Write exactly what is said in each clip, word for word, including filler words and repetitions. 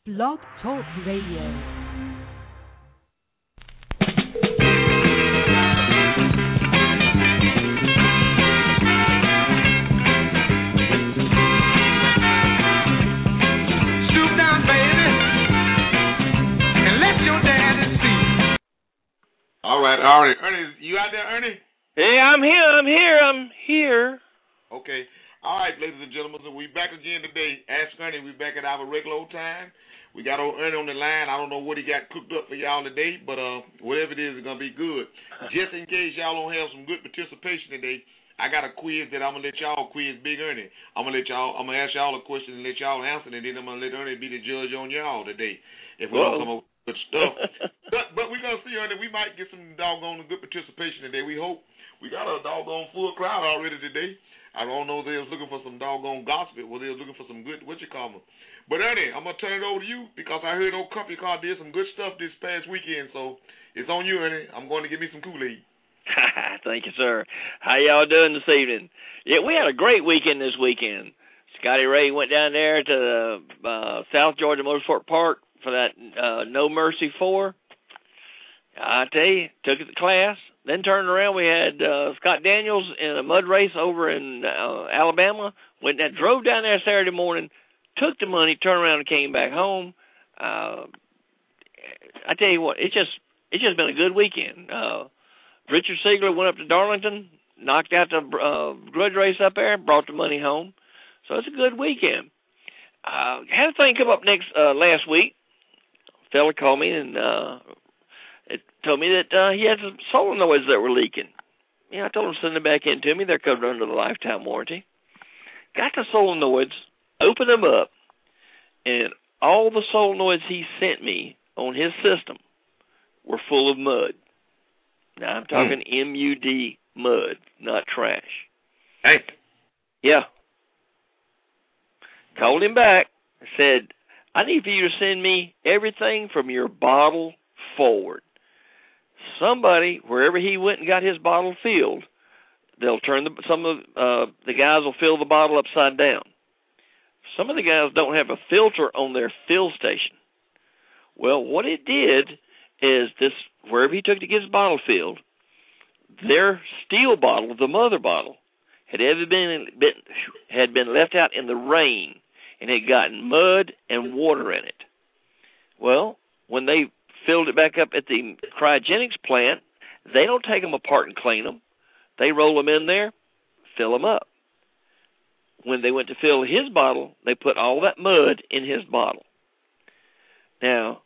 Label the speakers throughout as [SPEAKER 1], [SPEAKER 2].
[SPEAKER 1] Blog Talk Radio.
[SPEAKER 2] All right, all right. Ernie, you out there, Ernie?
[SPEAKER 3] Hey, I'm here, I'm here, I'm here.
[SPEAKER 2] Okay. All right, ladies and gentlemen, so we back again today. Ask Ernie, we back at our regular old time. We got old Ernie on the line. I don't know what he got cooked up for y'all today, but uh, whatever it is, it's going to be good. Just in case y'all don't have some good participation today, I got a quiz that I'm going to let y'all quiz Big Ernie. I'm going to let y'all, I'm going to ask y'all a question and let y'all answer, and then I'm going to let Ernie be the judge on y'all today. If we
[SPEAKER 3] Whoa.
[SPEAKER 2] don't come up with good stuff. but but we're going to see, Ernie, we might get some doggone good participation today. We hope. We got a doggone full crowd already today. I don't know if they was looking for some doggone gospel, or they was looking for some good, what you call them. But Ernie, I'm going to turn it over to you because I heard old company car did some good stuff this past weekend, so it's on you, Ernie. I'm going to give me some Kool-Aid.
[SPEAKER 3] Thank you, sir. How y'all doing this evening? Yeah, we had a great weekend this weekend. Scotty Ray went down there to the uh, South Georgia Motorsport Park for that uh, No Mercy four. I tell you, took it to class. Then turned around, we had uh, Scott Daniels in a mud race over in uh, Alabama. Went and drove down there Saturday morning, took the money, turned around and came back home. Uh, I tell you what, it's just it's just been a good weekend. Uh, Richard Siegler went up to Darlington, knocked out the uh, grudge race up there, brought the money home. So it's a good weekend. Uh, had a thing come up next uh, last week. A fella called me and uh, it told me that uh, he had some solenoids that were leaking. Yeah, I told him to send them back in to me. They're covered under the lifetime warranty. Got the solenoids, opened them up, and all the solenoids he sent me on his system were full of mud. Now, I'm talking mm. M U D mud, not trash.
[SPEAKER 2] Hey.
[SPEAKER 3] Yeah. Called him back, said, I need for you to send me everything from your bottle forward. Somebody, wherever he went and got his bottle filled, they'll turn the, some of uh, the guys will fill the bottle upside down. Some of the guys don't have a filter on their fill station. Well, what it did is this, wherever he took to get his bottle filled, their steel bottle, the mother bottle, had ever been, been had been left out in the rain and had gotten mud and water in it. Well, when they filled it back up at the cryogenics plant, they don't take them apart and clean them. They roll them in there, fill them up. When they went to fill his bottle, they put all that mud in his bottle. Now,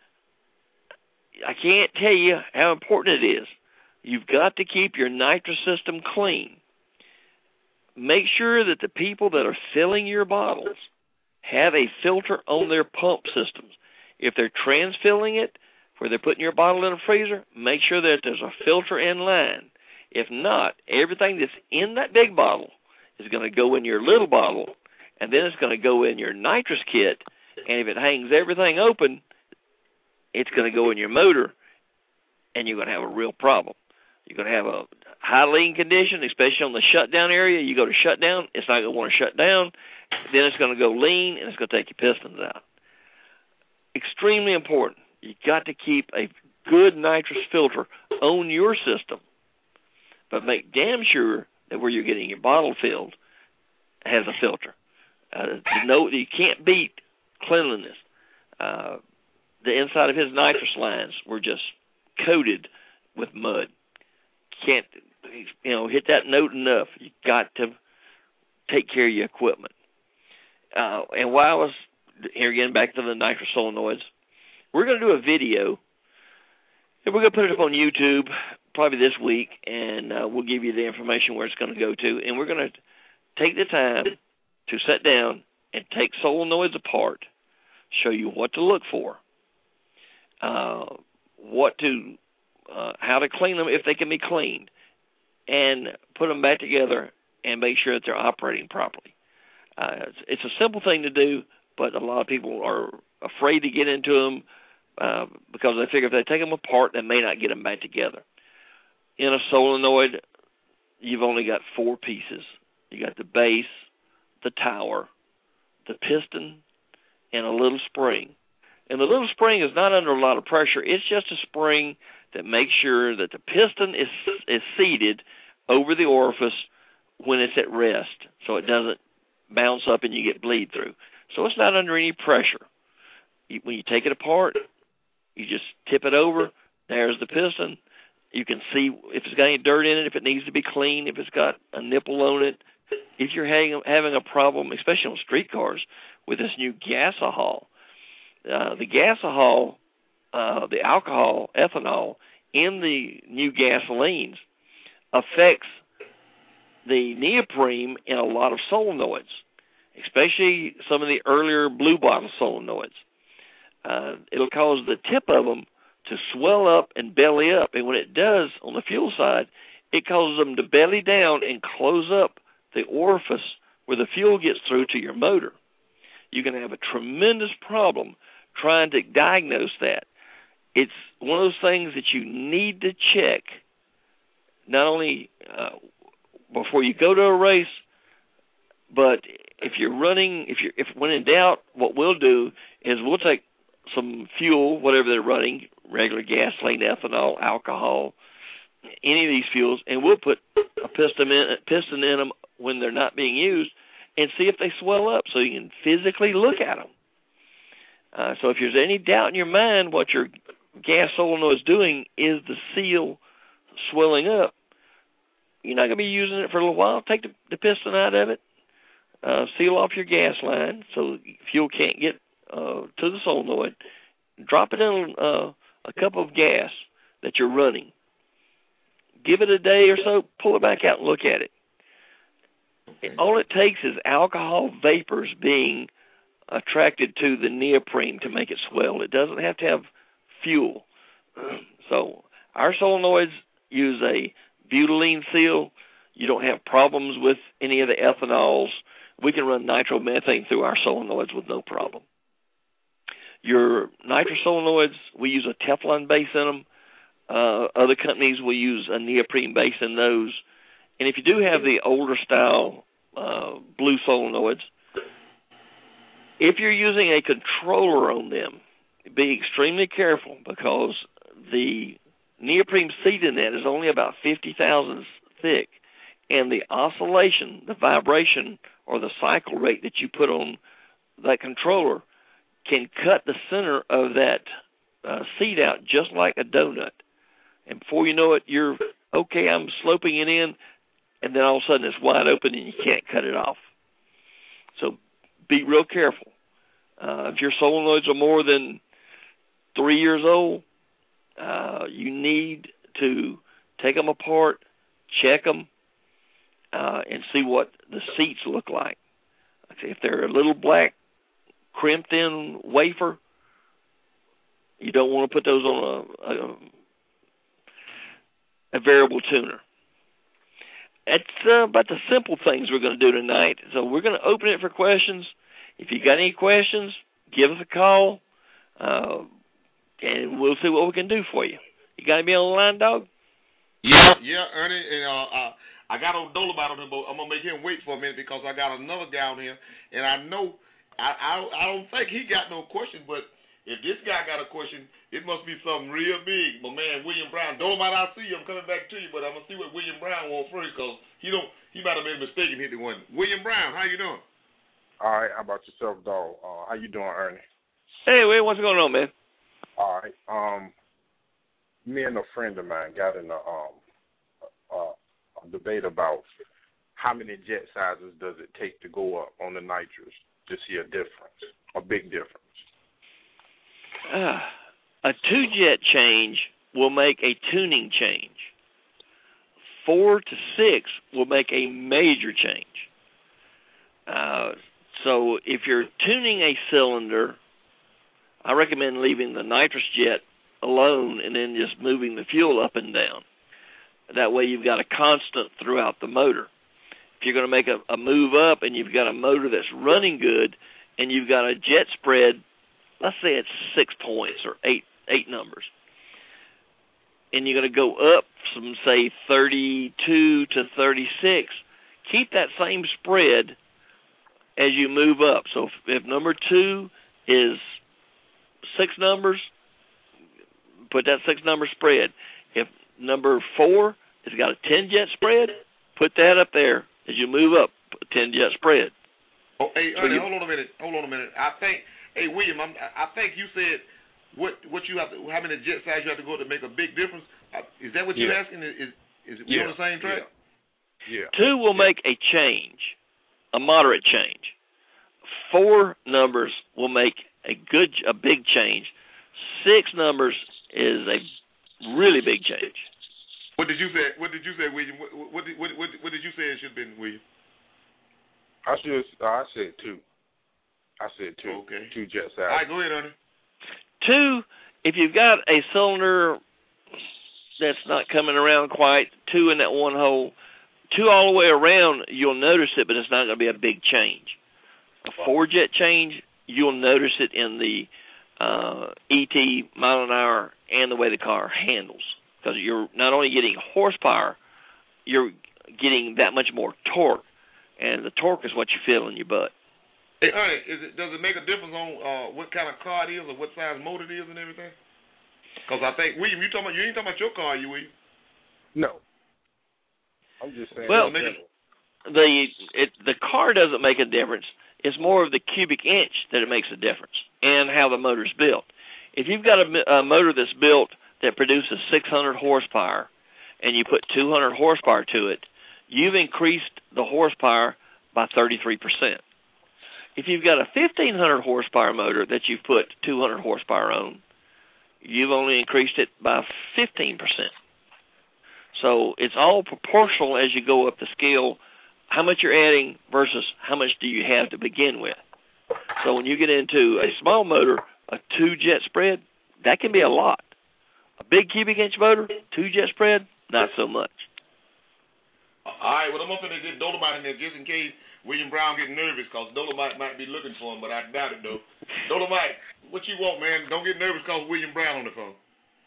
[SPEAKER 3] I can't tell you how important it is. You've got to keep your nitrous system clean. Make sure that the people that are filling your bottles have a filter on their pump systems. If they're transfilling it, where they're putting your bottle in a freezer, make sure that there's a filter in line. If not, everything that's in that big bottle is going to go in your little bottle, and then it's going to go in your nitrous kit, and if it hangs everything open, it's going to go in your motor, and you're going to have a real problem. You're going to have a high lean condition, especially on the shutdown area. You go to shutdown, it's not going to want to shut down. Then it's going to go lean, and it's going to take your pistons out. Extremely important. You got to keep a good nitrous filter on your system, but make damn sure that where you're getting your bottle filled has a filter. Uh, no, you can't beat cleanliness. Uh, the inside of his nitrous lines were just coated with mud. Can't, you know, hit that note enough. You got to take care of your equipment. Uh, and while I was here again, back to the nitrous solenoids, we're going to do a video, and we're going to put it up on YouTube probably this week, and uh, we'll give you the information where it's going to go to. And we're going to take the time to sit down and take solenoids apart, show you what to look for, uh, what to, uh, how to clean them if they can be cleaned, and put them back together and make sure that they're operating properly. Uh, it's, it's a simple thing to do, but a lot of people are afraid to get into them uh, because they figure if they take them apart, they may not get them back together. In a solenoid, you've only got four pieces. You got the base, the tower, the piston, and a little spring. And the little spring is not under a lot of pressure. It's just a spring that makes sure that the piston is is seated over the orifice when it's at rest, so it doesn't bounce up and you get bleed through. So it's not under any pressure. You, when you take it apart, you just tip it over. There's the piston. You can see if it's got any dirt in it, if it needs to be cleaned, if it's got a nipple on it. If you're having, having a problem, especially on streetcars, with this new gasohol, uh, the gasohol, uh, the alcohol, ethanol, in the new gasolines affects the neoprene in a lot of solenoids, especially some of the earlier blue bottle solenoids. Uh, it'll cause the tip of them to swell up and belly up. And when it does on the fuel side, it causes them to belly down and close up the orifice where the fuel gets through to your motor. You're going to have a tremendous problem trying to diagnose that. It's one of those things that you need to check, not only uh, before you go to a race, but if you're running, if you're, if when in doubt, what we'll do is we'll take some fuel, whatever they're running, regular gasoline, ethanol, alcohol, any of these fuels, and we'll put a piston in, a piston in them when they're not being used and see if they swell up so you can physically look at them. Uh, so if there's any doubt in your mind what your gas solenoid is doing is the seal swelling up, you're not going to be using it for a little while. Take the, the piston out of it, uh, seal off your gas line so fuel can't get uh, to the solenoid. Drop it in uh, a cup of gas that you're running. Give it a day or so, pull it back out and look at it. And all it takes is alcohol vapors being attracted to the neoprene to make it swell. It doesn't have to have fuel. So our solenoids use a butylene seal. You don't have problems with any of the ethanols. We can run nitromethane through our solenoids with no problem. Your nitro solenoids, we use a Teflon base in them. Uh, other companies will use a neoprene base in those. And if you do have the older style uh, blue solenoids, if you're using a controller on them, be extremely careful because the neoprene seat in that is only about fifty thousandths thick, and the oscillation, the vibration, or the cycle rate that you put on that controller can cut the center of that uh, seat out just like a donut. And before you know it, you're, okay, I'm sloping it in, and then all of a sudden it's wide open and you can't cut it off. So be real careful. Uh, if your solenoids are more than three years old, uh, you need to take them apart, check them, uh, and see what the seats look like. If they're a little black, crimped-in wafer, you don't want to put those on a, a, a variable tuner. That's uh, about the simple things we're going to do tonight. So we're going to open it for questions. If you got any questions, give us a call, uh, and we'll see what we can do for you. You got to be on the line, dog?
[SPEAKER 2] Yeah, yeah, Ernie. And, uh, uh, I got on Dolomite on him, but I'm going to make him wait for a minute because I got another guy on here, and I know, I, I, I don't think he got no question, but if this guy got a question, it must be something real big. My man, William Brown. Dolomite, I see you. I'm coming back to you, but I'm going to see what William Brown wants first because he don't. He might have made a mistake and hit the one. William Brown, how you doing?
[SPEAKER 4] All right, how about yourself, dog? Uh, how you doing, Ernie?
[SPEAKER 3] Hey, Will, what's going on, man?
[SPEAKER 4] All right. Um, me and a friend of mine got in a, um, a, a debate about how many jet sizes does it take to go up on the nitrous to see a difference, a big difference.
[SPEAKER 3] Uh, a two-jet change will make a tuning change. Four to six will make a major change. Uh, so if you're tuning a cylinder, I recommend leaving the nitrous jet alone and then just moving the fuel up and down. That way you've got a constant throughout the motor. If you're going to make a, a move up and you've got a motor that's running good and you've got a jet spread, let's say it's six points or eight eight numbers, and you're going to go up from, say, thirty-two to thirty-six, keep that same spread as you move up. So if, if number two is six numbers, put that six number spread. If number four has got a ten jet spread, put that up there as you move up, ten jet spread.
[SPEAKER 2] Oh, hey,
[SPEAKER 3] so
[SPEAKER 2] Ernie,
[SPEAKER 3] you,
[SPEAKER 2] hold on a minute. Hold on a minute. I think, hey, William, I'm, I think you said what what you have to, how many jet size you have to go to make a big difference. Uh, is that what
[SPEAKER 4] yeah.
[SPEAKER 2] you're asking? Is is it we
[SPEAKER 4] yeah.
[SPEAKER 2] on the same track?
[SPEAKER 4] Yeah. yeah.
[SPEAKER 3] Two will
[SPEAKER 4] yeah.
[SPEAKER 3] make a change, a moderate change. Four numbers will make a good, a big change. Six numbers is a really big change.
[SPEAKER 2] What did you say? What did you say, William? What what did, what, what, what did you say it should have been, William?
[SPEAKER 4] I should. I said two. I said two.
[SPEAKER 2] Okay.
[SPEAKER 4] Two jet size.
[SPEAKER 2] All right, go ahead, Ernie.
[SPEAKER 3] Two, if you've got a cylinder that's not coming around quite, two in that one hole, two all the way around, you'll notice it, but it's not going to be a big change. A four-jet change, you'll notice it in the uh, E T, mile an hour, and the way the car handles. Because you're not only getting horsepower, you're getting that much more torque. And the torque is what you feel in your butt.
[SPEAKER 2] Hey, Ernie, is it, does it make a difference on uh, what kind of car it is or what size motor it is and everything? Because I think, William, you talking about, you ain't talking about your car, you, William?
[SPEAKER 4] No. I'm just saying.
[SPEAKER 3] Well, the it, the car doesn't make a difference. It's more of the cubic inch that it makes a difference and how the motor's built. If you've got a, a motor that's built that produces six hundred horsepower and you put two hundred horsepower to it, you've increased the horsepower by thirty-three percent. If you've got a fifteen hundred horsepower motor that you've put two hundred horsepower on, you've only increased it by fifteen percent. So it's all proportional as you go up the scale, how much you're adding versus how much do you have to begin with. So when you get into a small motor, a two-jet spread, that can be a lot. A big cubic inch motor, two-jet spread, not so much.
[SPEAKER 2] All right, well, I'm up in there get Dolomite in there just in case William Brown get nervous, because Dolomite might be looking for him, but I doubt it, though. Dolomite, what you want, man? Don't get nervous because William Brown on the phone.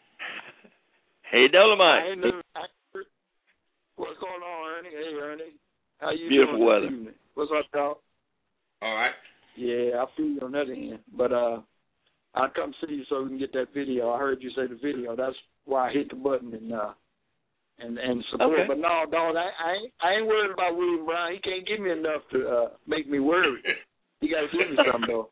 [SPEAKER 3] Hey, Dolomite.
[SPEAKER 5] I ain't never, I, what's going on, Ernie? Hey, Ernie. How you
[SPEAKER 3] Beautiful
[SPEAKER 5] doing
[SPEAKER 3] weather.
[SPEAKER 5] this evening? What's up, dog?
[SPEAKER 2] All right.
[SPEAKER 5] Yeah, I feel you on that end. But uh, I'll come see you so we can get that video. I heard you say the video. That's why I hit the button and uh, and and support.
[SPEAKER 3] Okay.
[SPEAKER 5] But no, dog, I, I ain't I ain't worried about William Brown. He can't give me enough to uh, make me worry. He got to give me something though.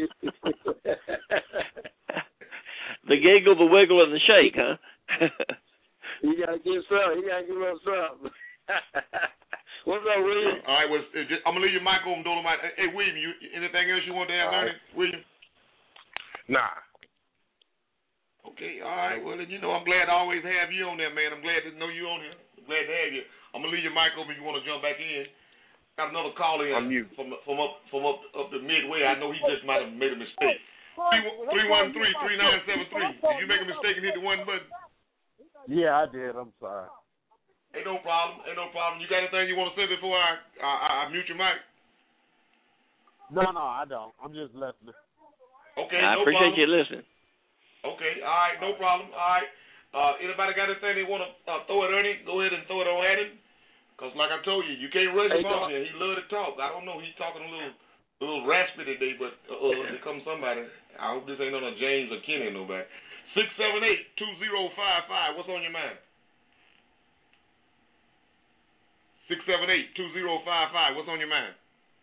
[SPEAKER 3] The giggle, the wiggle, and the shake, huh?
[SPEAKER 5] He got to give something. He got to give us something. What's up, William?
[SPEAKER 2] All right, well, just, I'm going to leave your mic open, Dolomite. Hey, William, you, anything else you want to add, Ernie? William?
[SPEAKER 4] Nah.
[SPEAKER 2] Okay, all right. Well, then, you know, I'm glad to always have you on there, man. I'm glad to know you on here. I'm glad to have you. I'm going to leave your mic open if you want to jump back in. Got another caller in from, from up from up, up the midway. I know he just might have made a mistake. three one three, three nine seven three. Did you make a mistake and hit the one button?
[SPEAKER 6] Yeah, I did. I'm sorry.
[SPEAKER 2] Ain't no problem. Ain't no problem. You got anything you want to say before I I, I, I mute your mic?
[SPEAKER 6] No, no, I don't. I'm just listening.
[SPEAKER 2] Okay,
[SPEAKER 3] I
[SPEAKER 2] no
[SPEAKER 3] appreciate
[SPEAKER 2] problem.
[SPEAKER 3] you listening.
[SPEAKER 2] Okay, all right, no problem. All right. Uh, anybody got anything they want to uh, throw at Ernie? Go ahead and throw it on at him. Because like I told you, you can't rush him off here. He love to talk. I don't know. He's talking a little a little raspy today, but uh, uh, here comes somebody. I hope this ain't on a James or Kenny or nobody. six seven eight, two zero five five. What's on your mind? six seven eight, two zero five five. What's on your mind?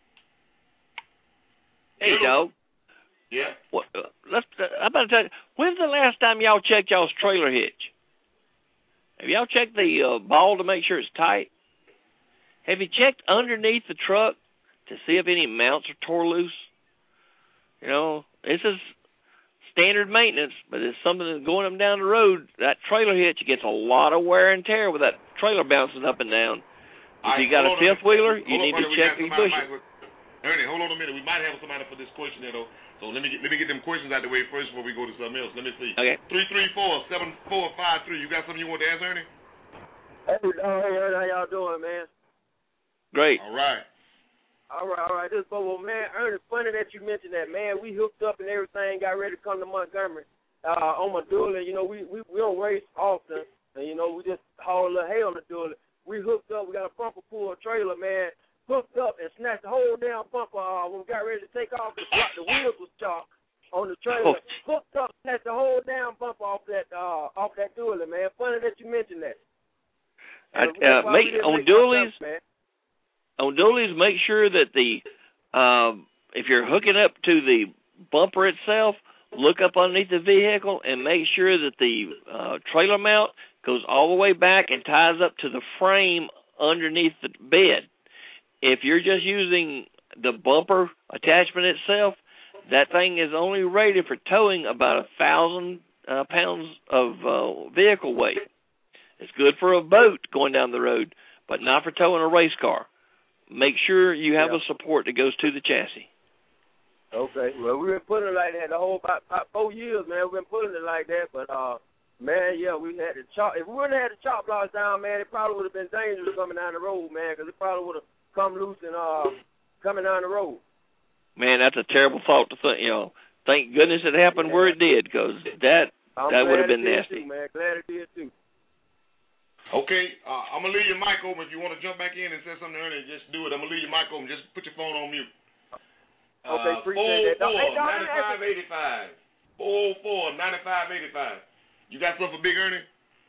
[SPEAKER 3] Hey, dog.
[SPEAKER 2] Yeah?
[SPEAKER 3] What, uh, let's, uh, I'm about to tell you, when's the last time y'all checked y'all's trailer hitch? Have y'all checked the uh, ball to make sure it's tight? Have you checked underneath the truck to see if any mounts are tore loose? You know, this is standard maintenance, but it's something that's going up and down the road. That trailer hitch gets a lot of wear and tear with that trailer bouncing up and down. If
[SPEAKER 2] right,
[SPEAKER 3] you got a fifth wheeler, you need to check the bushing.
[SPEAKER 2] Ernie, hold on a minute. We might have somebody for this question here, though. So let me get let me get them questions out of the way first before we go to something else. Let me see.
[SPEAKER 3] Okay.
[SPEAKER 2] Three three four seven four five three. You got something you want to ask, Ernie?
[SPEAKER 5] Hey, oh, hey, Ernie, how y'all doing, man?
[SPEAKER 3] Great.
[SPEAKER 2] All right.
[SPEAKER 5] All right, all right. This is Bobo, man. Ernie, funny that you mentioned that, man. We hooked up and everything, got ready to come to Montgomery uh, on my dually. You know, we, we we don't race often, and you know we just haul a little hay on the dually. We hooked up. We got a bumper pull trailer, man. Hooked up and snatched the whole damn bumper. Uh, when we got ready to take off, the, the wheels was chopped. on the trailer,
[SPEAKER 3] Oh.
[SPEAKER 5] hooked up, snatched the whole damn bumper off that uh, off that dually, man. Funny that you mentioned that.
[SPEAKER 3] I, uh, make on dualies.
[SPEAKER 5] Up,
[SPEAKER 3] on dualies, make sure that the um, if you're hooking up to the bumper itself, look up underneath the vehicle and make sure that the uh, trailer mount goes all the way back and ties up to the frame underneath the bed. If you're just using the bumper attachment itself, that thing is only rated for towing about a thousand uh, pounds of uh, vehicle weight. It's good for a boat going down the road, but not for towing a race car. Make sure you have
[SPEAKER 5] yeah.
[SPEAKER 3] a support that goes to the chassis.
[SPEAKER 5] Okay. Well, we've been putting it like that the whole about, about four years, man. We've been putting it like that, but uh, man, yeah, we had to chop. If we wouldn't have had the chop blocks down, man, it probably would have been dangerous coming down the road, man, because it probably would have come loose and uh, coming down the road.
[SPEAKER 3] Man, that's a terrible thought to think. You know, thank goodness it happened yeah. where it did, because that
[SPEAKER 5] I'm
[SPEAKER 3] that would have been
[SPEAKER 5] nasty.
[SPEAKER 3] nasty.
[SPEAKER 5] Too, man, glad it did too.
[SPEAKER 2] Okay, uh, I'm going to leave your mic open. If you want to jump back in and say something to Ernie, just do it. I'm going to leave your mic open. Just put your phone on mute.
[SPEAKER 5] Okay, uh, appreciate that.
[SPEAKER 2] four oh four, ninety-five eighty-five. four oh four, ninety-five eighty-five. You got something for Big Ernie?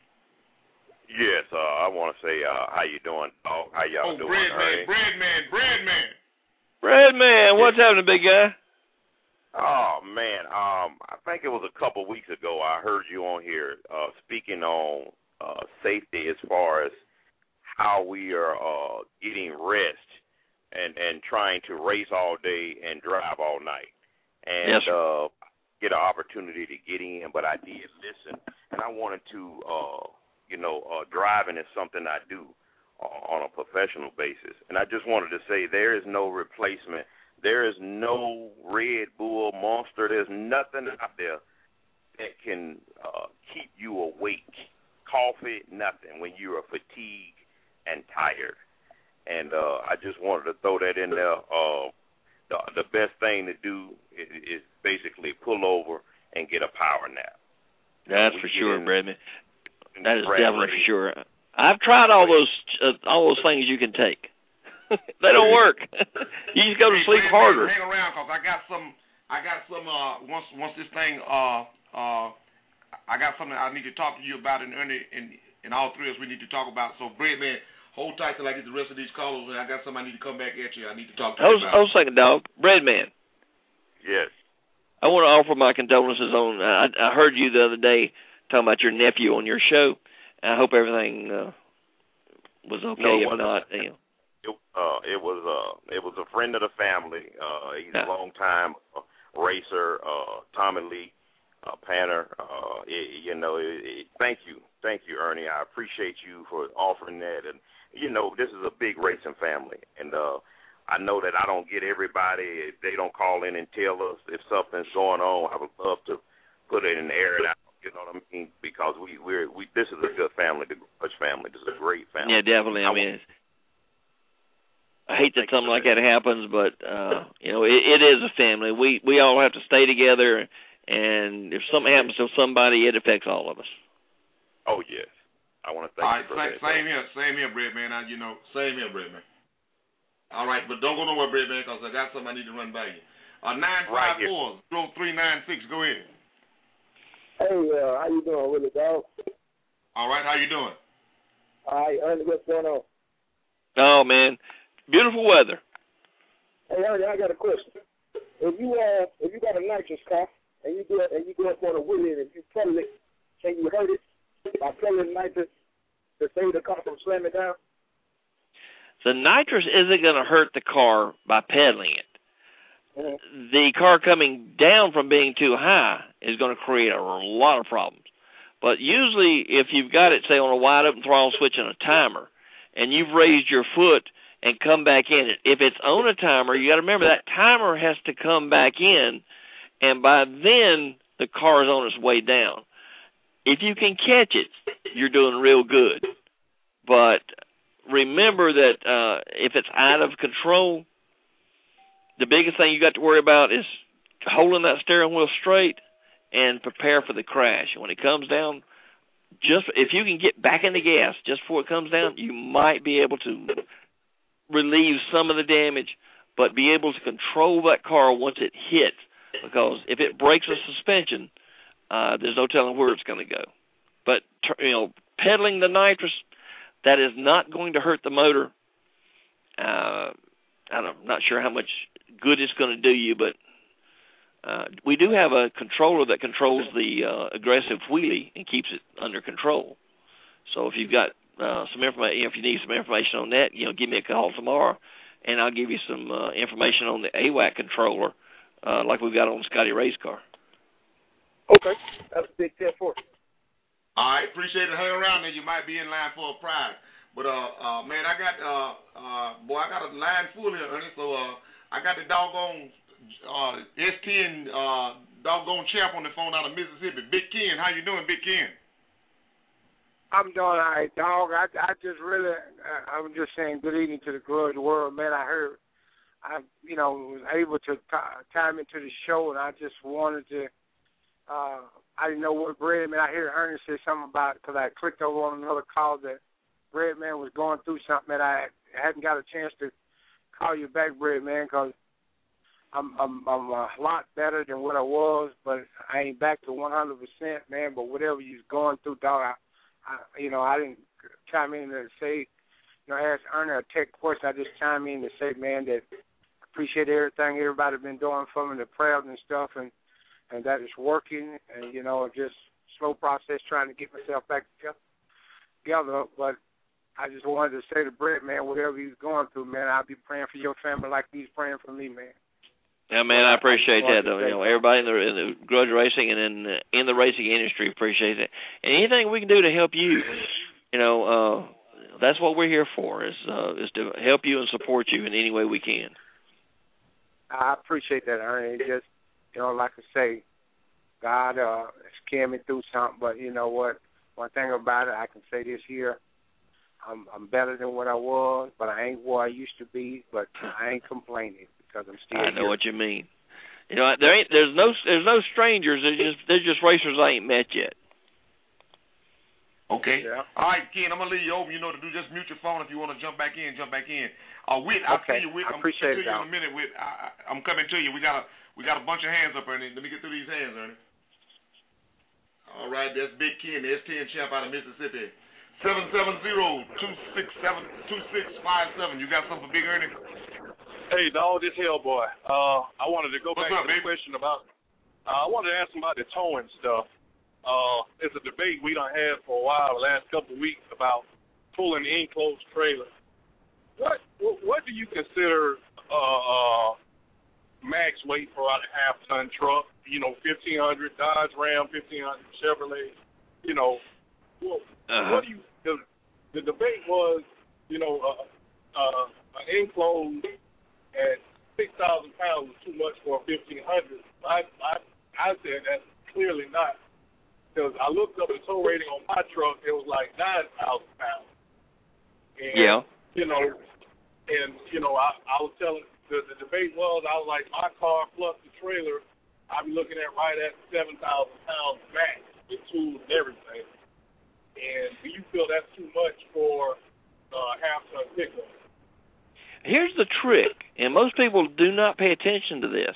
[SPEAKER 7] Yes, uh, I want to say, uh, how you doing, dog? How y'all
[SPEAKER 2] oh,
[SPEAKER 7] doing,
[SPEAKER 2] bread
[SPEAKER 7] Ernie?
[SPEAKER 2] man, bread man, bread man.
[SPEAKER 3] Bread man, what's happening, big guy?
[SPEAKER 7] Oh, man, um, I think it was a couple weeks ago I heard you on here uh, speaking on Uh, safety as far as how we are uh, getting rest and, and trying to race all day and drive all night. And
[SPEAKER 3] yes,
[SPEAKER 7] uh, get an opportunity to get in, but I did listen. And I wanted to, uh, you know, uh, driving is something I do uh, on a professional basis. And I just wanted to say there is no replacement. There is no Red Bull, Monster. There's nothing out there that can uh, keep you awake. Coffee, nothing, when you are fatigued and tired. And uh, I just wanted to throw that in there. Uh, the, the best thing to do is, is basically pull over and get a power nap.
[SPEAKER 3] That's for sure, Bradman. That is definitely for sure. I've tried all those uh, all those things you can take. They don't work. You just go to sleep
[SPEAKER 2] hey,
[SPEAKER 3] harder.
[SPEAKER 2] Hang around, cause I got some. I got some. Uh, once once this thing. Uh, uh, I got something I need to talk to you about, and Ernie, and, and all three of us we need to talk about. So, Breadman, hold tight till I get the rest of these callers, and I got something I need to come back at you. I need to talk to
[SPEAKER 3] hold,
[SPEAKER 2] you about.
[SPEAKER 3] Hold a second, dog. Breadman.
[SPEAKER 7] Yes.
[SPEAKER 3] I want to offer my condolences on, uh, I, I heard you the other day talking about your nephew on your show. I hope everything uh, was okay.
[SPEAKER 7] No,
[SPEAKER 3] if not, you know.
[SPEAKER 7] It, uh, it was uh, it was a friend of the family. Uh, he's
[SPEAKER 3] yeah.
[SPEAKER 7] a long time uh, racer, uh, Tommy Lee. Uh, Panner, uh, it, you know, it, it, thank you. Thank you, Ernie. I appreciate you for offering that. And, you know, this is a big racing family. And uh, I know that I don't get everybody. If they don't call in and tell us if something's going on, I would love to put it in the air. Out, you know what I mean? Because we, we're, we, this is a good family, the Grudge family. This is a great family.
[SPEAKER 3] Yeah, definitely. I, I mean, I hate that something like that happens, but, uh, you know, it, it is a family. We, we all have to stay together. And if something happens to somebody, it affects all of us.
[SPEAKER 7] Oh, yes. I want to thank
[SPEAKER 2] all right,
[SPEAKER 7] you for
[SPEAKER 2] same,
[SPEAKER 7] that.
[SPEAKER 2] Same here. Same here, Breadman. I, you know, same here, Breadman. All right, but don't go nowhere, Breadman, because I got something I need to run by you. Uh, nine five four, zero three nine six. Go ahead.
[SPEAKER 8] Hey, uh, how you doing, Willie, dog?
[SPEAKER 2] All right, how you doing?
[SPEAKER 8] All right, Ernie, what's going on?
[SPEAKER 3] Oh, man. Beautiful weather.
[SPEAKER 8] Hey, Ernie, I got a question. If you, uh, if you got a nitrous car, and you go and you go up on a wheel and you pedal it, can you hurt it by pedaling nitrous to save the car from slamming down?
[SPEAKER 3] The nitrous isn't going to hurt the car by pedaling it. Mm-hmm. The car coming down from being too high is going to create a lot of problems. But usually if you've got it, say, on a wide open throttle switch and a timer, and you've raised your foot and come back in it, if it's on a timer, you got to remember that timer has to come back in. And by then, the car is on its way down. If you can catch it, you're doing real good. But remember that uh, if it's out of control, the biggest thing you got to worry about is holding that steering wheel straight and prepare for the crash. And when it comes down, just if you can get back in the gas just before it comes down, you might be able to relieve some of the damage, but be able to control that car once it hits because if it breaks a suspension, uh, there's no telling where it's going to go. But, you know, pedaling the nitrous, that is not going to hurt the motor. Uh, I'm not sure how much good it's going to do you, but uh, we do have a controller that controls the uh, aggressive wheelie and keeps it under control. So if you've got uh, some information, if you need some information on that, you know, give me a call tomorrow, and I'll give you some uh, information on the A W A C controller, uh, like we've got on Scotty Ray's car.
[SPEAKER 8] Okay, that's a big tip for you.
[SPEAKER 2] All right, appreciate it. Hang around there. You might be in line for a prize. But, uh, uh, man, I got, uh, uh, boy, I got a line full here, Ernie. So uh, I got the doggone uh, S ten uh, doggone champ on the phone out of Mississippi. Big Ken, how you doing, Big Ken?
[SPEAKER 9] I'm doing all right, dog. I, I just really, uh, I'm just saying good evening to the grudge world, man. I heard, I, you know, was able to t- time into the show, and I just wanted to, uh, I didn't know what Breadman, I hear Ernest say something about it because I clicked over on another call that Breadman was going through something that I hadn't got a chance to call you back, Breadman, because I'm, I'm I'm a lot better than what I was, but I ain't back to one hundred percent, man. But whatever you're going through, dog, I, I, you know, I didn't chime in to say, you know, ask Ernie a tech question. I just chime in to say, man, that I appreciate everything everybody been doing for me, the prayers and stuff, and and that it's working, and, you know, just slow process trying to get myself back together. But I just wanted to say to Brett, man, whatever he's going through, man, I'll be praying for your family like he's praying for me, man.
[SPEAKER 3] Yeah, man, I appreciate that. Though. You know, everybody in the, in the grudge racing and in the, in the racing industry appreciates it. And anything we can do to help you, you know, uh, that's what we're here for, is uh, is to help you and support you in any way we can.
[SPEAKER 9] I appreciate that, Ernie. Just, you know, like I say, God uh, scared me through something, but you know what? One thing about it, I can say this here, I'm, I'm better than what I was, but I ain't where I used to be, but I ain't complaining because I'm still
[SPEAKER 3] I know
[SPEAKER 9] here.
[SPEAKER 3] what you mean. You know, there ain't, there's no, there's no strangers. There's just, there's just racers I ain't met yet.
[SPEAKER 2] Okay.
[SPEAKER 9] Yeah.
[SPEAKER 2] All right, Ken, I'm going to leave you open. You know to do. Just mute your phone if you want to jump back in, jump back in. Uh, Whit, I'll
[SPEAKER 9] okay.
[SPEAKER 2] see you, Whit.
[SPEAKER 9] I
[SPEAKER 2] I'm
[SPEAKER 9] appreciate
[SPEAKER 2] coming to
[SPEAKER 9] it,
[SPEAKER 2] you in a minute, Whit. I, I, I'm coming to you. We got a we got a bunch of hands up, Ernie. Let me get through these hands, Ernie. All right, that's Big Ken, the S ten champ out of Mississippi. seven seven zero, two six seven, two six five seven. You got something for Big Ernie?
[SPEAKER 4] Hey, dog, this Hellboy. Uh, I wanted to go
[SPEAKER 2] What's
[SPEAKER 4] back
[SPEAKER 2] up,
[SPEAKER 4] to the
[SPEAKER 2] baby?
[SPEAKER 4] question about, uh, I wanted to ask him about the towing stuff. Uh, it's a debate we done had for a while, the last couple of weeks, about pulling the enclosed trailer. What what do you consider uh, uh, max weight for a half-ton truck? You know, fifteen hundred Dodge Ram, fifteen hundred Chevrolet. You know, what,
[SPEAKER 3] Uh-huh.
[SPEAKER 4] what do you? The, the debate was, you know, uh, uh, an enclosed at six thousand pounds is too much for a fifteen hundred. I I I said that's clearly not, because I looked up the tow rating on my truck. It was like nine thousand pounds. And,
[SPEAKER 3] Yeah.
[SPEAKER 4] You know, and you know, I I was telling the, the debate was I was like, my car plus the trailer, I'd be looking at right at seven thousand pounds max with tools and everything. And do you feel that's too much for uh, half ton pickup?
[SPEAKER 3] Here's the trick, and most people do not pay attention to this.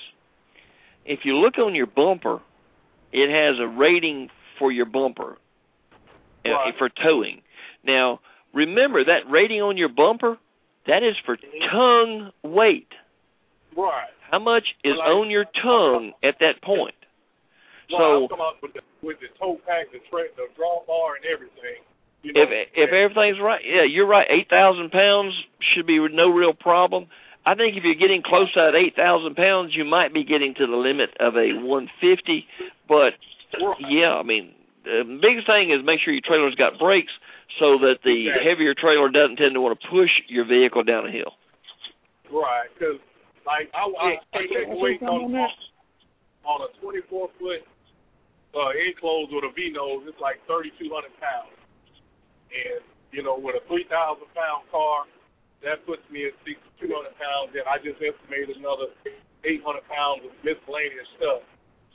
[SPEAKER 3] If you look on your bumper, it has a rating for your bumper uh,
[SPEAKER 4] Right.
[SPEAKER 3] for towing. Now, remember that rating on your bumper, that is for tongue weight.
[SPEAKER 4] Right.
[SPEAKER 3] How much is
[SPEAKER 4] Like-
[SPEAKER 3] on your tongue at that point?
[SPEAKER 4] Well,
[SPEAKER 3] So
[SPEAKER 4] I'm talking about with the, with the tow pack, the, tra- the drawbar, and everything. You know,
[SPEAKER 3] if if everything's right, yeah, you're right. Eight thousand pounds should be no real problem. I think if you're getting close to that eight thousand pounds, you might be getting to the limit of a one fifty. But yeah, I mean, the biggest thing is make sure your trailer's got brakes so that the
[SPEAKER 4] Exactly.
[SPEAKER 3] heavier trailer doesn't tend to want to push your vehicle down a hill.
[SPEAKER 4] Right, because like I, I, I checked the weight on, on a twenty-four foot uh, enclosed with a V nose. It's like thirty-two hundred pounds, and you know, with a three thousand pound car, that puts me at sixty-two hundred pounds. And I just estimated another eight hundred pounds of miscellaneous stuff.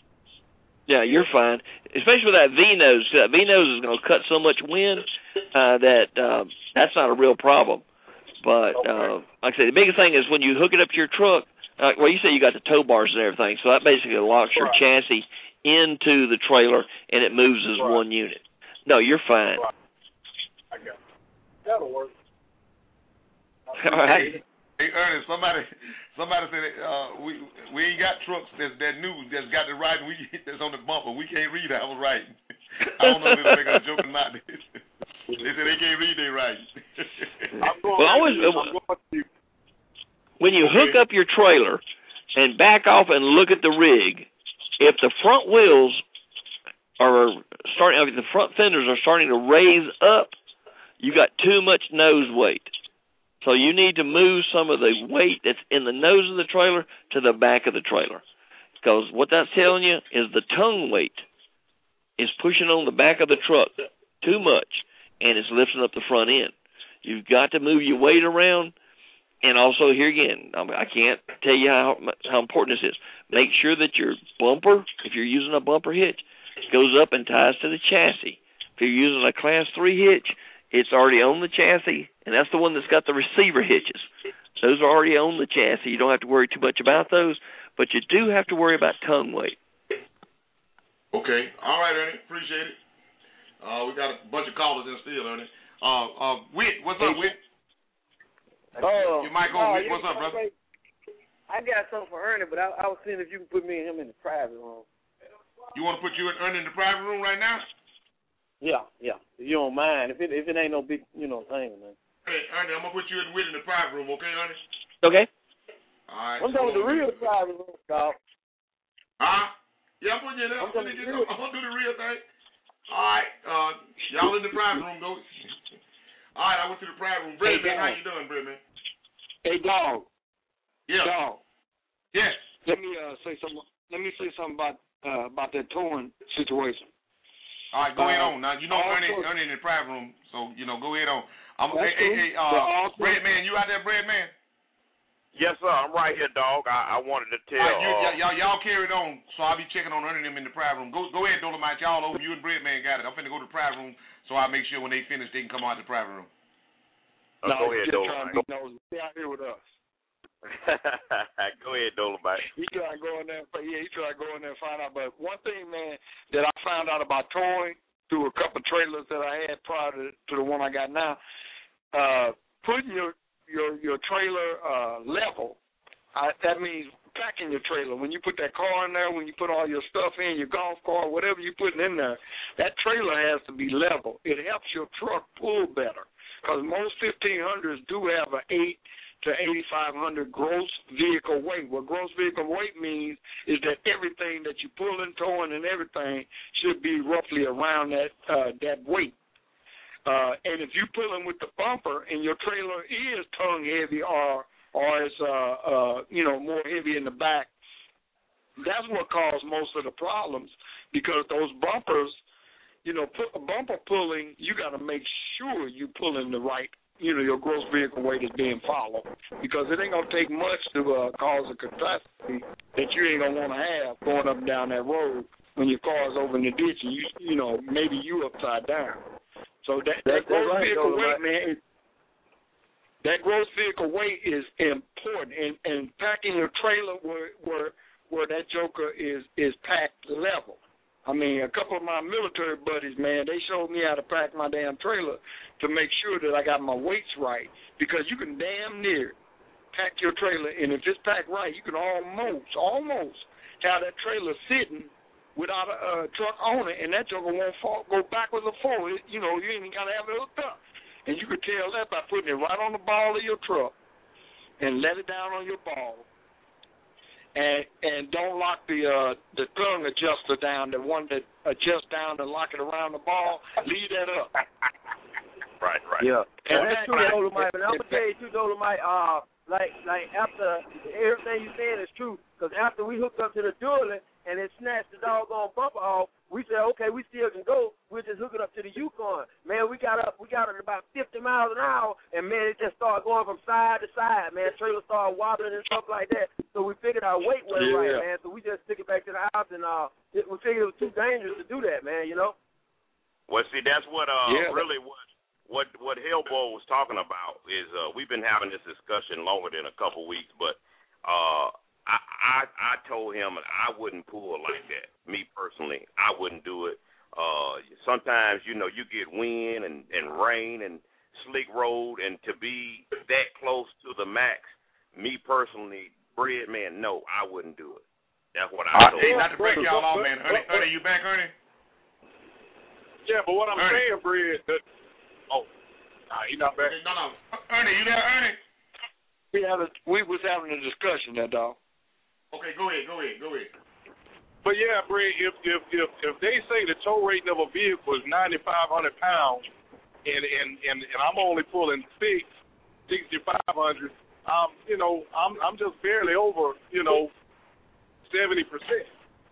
[SPEAKER 3] Yeah, you're fine, especially with that V nose. That V nose is going to cut so much wind uh, that uh, that's not a real problem. But uh, like I said, the biggest thing is when you hook it up to your truck, Uh, well, you say you got the tow bars and everything, so that basically locks your
[SPEAKER 4] Right.
[SPEAKER 3] chassis into the trailer, and it moves as
[SPEAKER 4] Right.
[SPEAKER 3] one unit. No, you're fine.
[SPEAKER 4] Right. I got it. That'll work.
[SPEAKER 3] All right.
[SPEAKER 2] Hey, Ernest, somebody, somebody said uh, we we ain't got trucks that's that new that's got the writing we that's on the bumper. We can't read our writing. I don't know if they're making a joke or not. They said they can't read their writing.
[SPEAKER 3] Well, always when you hook up your trailer and back off and look at the rig, if the front wheels are starting, if the front fenders are starting to raise up, you got too much nose weight. So you need to move some of the weight that's in the nose of the trailer to the back of the trailer. Because what that's telling you is the tongue weight is pushing on the back of the truck too much, and it's lifting up the front end. You've got to move your weight around. And also, here again, I can't tell you how how important this is. Make sure that your bumper, if you're using a bumper hitch, goes up and ties to the chassis. If you're using a Class three hitch, it's already on the chassis, and that's the one that's got the receiver hitches. Those are already on the chassis. You don't have to worry too much about those, but you do have to worry about tongue weight.
[SPEAKER 2] Okay. All right, Ernie. Appreciate it. Uh, we got a bunch of callers in still, Ernie. Uh, uh, Whit, what's up, Whit?
[SPEAKER 5] Oh,
[SPEAKER 2] Your mic on, Whit. What's up, brother?
[SPEAKER 5] I got something for Ernie, but I, I was seeing if you can put me and him in the private room.
[SPEAKER 2] You want to put you and Ernie in the private room right now?
[SPEAKER 5] Yeah, yeah. If you don't mind, if it if it ain't no big, you know, thing, man.
[SPEAKER 2] Hey, Ernie, I'm gonna put you and Whit in the private room, okay, Ernie?
[SPEAKER 3] Okay.
[SPEAKER 2] All right.
[SPEAKER 5] I'm talking the real private room, dog.
[SPEAKER 2] Huh? Yeah, I'm putting you in there. I'm, gonna, I'm gonna do the real thing. All right, uh, y'all in the private room, though. All right, I went to the private room. Brett,
[SPEAKER 9] Hey,
[SPEAKER 2] man, how you doing, Brett, man?
[SPEAKER 9] Hey, dog.
[SPEAKER 2] Yeah.
[SPEAKER 9] Dog.
[SPEAKER 2] Yes.
[SPEAKER 9] Let me uh, say something. Let me say something about uh, about that towing situation.
[SPEAKER 2] All right, go
[SPEAKER 9] uh,
[SPEAKER 2] ahead on. Now, you know,
[SPEAKER 9] also,
[SPEAKER 2] Ernie, Ernie in the private room, so, you know, go ahead on. I'm,
[SPEAKER 9] That's
[SPEAKER 2] hey, hey, hey, uh,
[SPEAKER 9] also,
[SPEAKER 2] Bread Man, you out there, Bread Man?
[SPEAKER 7] Yes, sir. I'm right here, dog. I, I wanted to tell.
[SPEAKER 2] All right, you,
[SPEAKER 7] uh,
[SPEAKER 2] y'all, y'all carried on, so I'll be checking on Ernie and them in the private room. Go go ahead, Dolomite. Y'all over. You and Bread Man got it. I'm finna go to the private room, so I'll make sure when they finish, they can come out the private room.
[SPEAKER 7] uh,
[SPEAKER 9] no,
[SPEAKER 7] go ahead,
[SPEAKER 9] just trying to
[SPEAKER 7] Dolomite.
[SPEAKER 9] be nosy. Stay out here with us.
[SPEAKER 7] Go ahead, Dolomite.
[SPEAKER 9] He tried to go in there. Yeah, he tried to go in there and find out. But one thing, man, that I found out about towing through a couple of trailers that I had prior to, to the one I got now, uh, putting your your your trailer uh, level. I, that means packing your trailer. When you put that car in there, when you put all your stuff in, your golf car, whatever you're putting in there, that trailer has to be level. It helps your truck pull better because most fifteen hundreds do have an eight to eighty-five hundred gross vehicle weight. What gross vehicle weight means is that everything that you pull and towing and everything should be roughly around that uh, that weight. Uh, and if you're pulling with the bumper and your trailer is tongue heavy or or it's uh, uh, you know more heavy in the back, that's what caused most of the problems because those bumpers, you know, put, bumper pulling, you got to make sure you're pulling the right. You know, your gross vehicle weight is being followed because it ain't going to take much to uh, cause a catastrophe that you ain't going to want to have going up and down that road when your car's over in the ditch and, you you know, maybe you upside down. So that, that gross right, vehicle weight, right. man, is, that gross vehicle weight is important. And, and packing your trailer where, where, where that joker is, is packed level. I mean, a couple of my military buddies, man, they showed me how to pack my damn trailer to make sure that I got my weights right because you can damn near pack your trailer, and if it's packed right, you can almost, almost have that trailer sitting without a uh, truck on it, and that joker won't fall, go backwards or forward. You know, you ain't even got to have it hooked up. And you could tell that by putting it right on the ball of your truck and let it down on your ball. And and don't lock the uh, the tongue adjuster down, the one that adjusts down and lock it around the ball. Leave that up.
[SPEAKER 7] Right, right.
[SPEAKER 5] Yeah.
[SPEAKER 9] And
[SPEAKER 5] well, that's true, Dolomite. But I'm gonna tell you too, Dolomite. Uh, like like after everything you saying is true, because after we hooked up to the dually and it snatched the doggone bumper off, we said, okay, we still can go. We're just hooking up to the Yukon. Man, we got up, we got it about fifty miles an hour, and man, it just started going from side to side. Man, trailer started wobbling and stuff like that. So we figured our weight wasn't
[SPEAKER 9] yeah.
[SPEAKER 5] right, man. So we just took it back to the house, and uh, it, we figured it was too dangerous to do that, man. You know.
[SPEAKER 7] Well, see, that's what uh
[SPEAKER 9] yeah.
[SPEAKER 7] really what what what Hellboy was talking about is uh we've been having this discussion longer than a couple weeks, but uh I, I I told him I wouldn't pull like that. Me personally, I wouldn't do it. Uh, sometimes, you know, you get wind and, and rain and slick road, and to be that close to the max, me personally, Bread, man, no, I wouldn't do it. That's what I told
[SPEAKER 2] Hey,
[SPEAKER 7] him.
[SPEAKER 2] not to break y'all off, man. Ernie, Ernie, you back, Ernie?
[SPEAKER 4] Yeah, but what I'm
[SPEAKER 2] Ernie.
[SPEAKER 4] saying, Bread, that, oh, nah, he not back.
[SPEAKER 2] No, no. Ernie, you there, Ernie?
[SPEAKER 10] We had a, we was having a discussion there, dog.
[SPEAKER 2] Okay, go ahead, go ahead, go ahead.
[SPEAKER 4] But yeah, Brad, if if if if they say the tow rating of a vehicle is ninety-five hundred pounds, and and and and I'm only pulling six, sixty-five hundred, um, you know, I'm I'm just barely over, you know, seventy percent.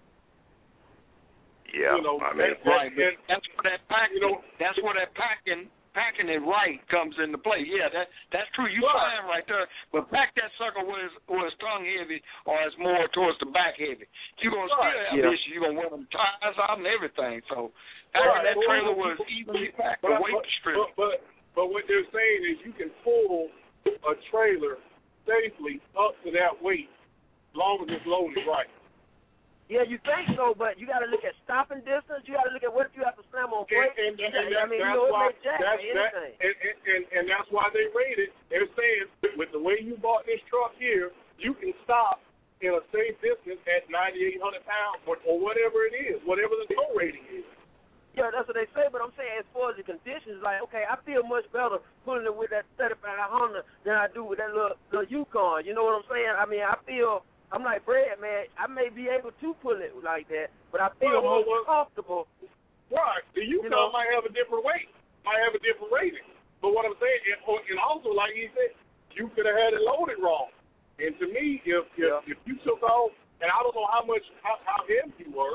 [SPEAKER 7] Yeah,
[SPEAKER 4] you know,
[SPEAKER 7] I mean,
[SPEAKER 4] and,
[SPEAKER 10] right.
[SPEAKER 4] and,
[SPEAKER 10] That's where that pack,
[SPEAKER 4] you know,
[SPEAKER 10] that's where that packing packing it right comes into play. Yeah, that that's true. You
[SPEAKER 4] right.
[SPEAKER 10] fine right there, but pack that sucker where it's, where it's tongue heavy or it's more towards the back heavy. You're gonna
[SPEAKER 4] right.
[SPEAKER 10] still have
[SPEAKER 4] yeah.
[SPEAKER 10] issues. You're gonna wear them tires out and everything. So packing
[SPEAKER 4] right.
[SPEAKER 10] that trailer was evenly packed.
[SPEAKER 4] But,
[SPEAKER 10] The weight
[SPEAKER 4] but,
[SPEAKER 10] distributed.
[SPEAKER 4] but, but but what they're saying is you can pull a trailer safely up to that weight, as long as it's loaded right.
[SPEAKER 5] Yeah, you think so, but you got to look at stopping distance. You got to look at what if you have to slam on brakes.
[SPEAKER 4] And, and, and, and
[SPEAKER 5] I mean,
[SPEAKER 4] that's
[SPEAKER 5] you know,
[SPEAKER 4] why,
[SPEAKER 5] it may jack
[SPEAKER 4] that's,
[SPEAKER 5] or
[SPEAKER 4] that,
[SPEAKER 5] anything.
[SPEAKER 4] and, and, and, and that's why they rate it. They're saying, with the way you bought this truck here, you can stop in a safe distance at ninety-eight hundred pounds or, or whatever it is, whatever the tow rating is.
[SPEAKER 5] Yeah, that's what they say, but I'm saying as far as the conditions, like, okay, I feel much better pulling it with that thirty-five Honda than I do with that little, little Yukon. You know what I'm saying? I mean, I feel... I'm like, Brad, man, I may be able to pull it like that, but I feel
[SPEAKER 4] well,
[SPEAKER 5] more
[SPEAKER 4] well,
[SPEAKER 5] comfortable.
[SPEAKER 4] Right. The Yukon
[SPEAKER 5] you know,
[SPEAKER 4] might have a different weight, might have a different rating. But what I'm saying, and, and also, like he said, you could have had it loaded wrong. And to me, if if,
[SPEAKER 5] yeah.
[SPEAKER 4] if you took off, and I don't know how much, how, how heavy you were,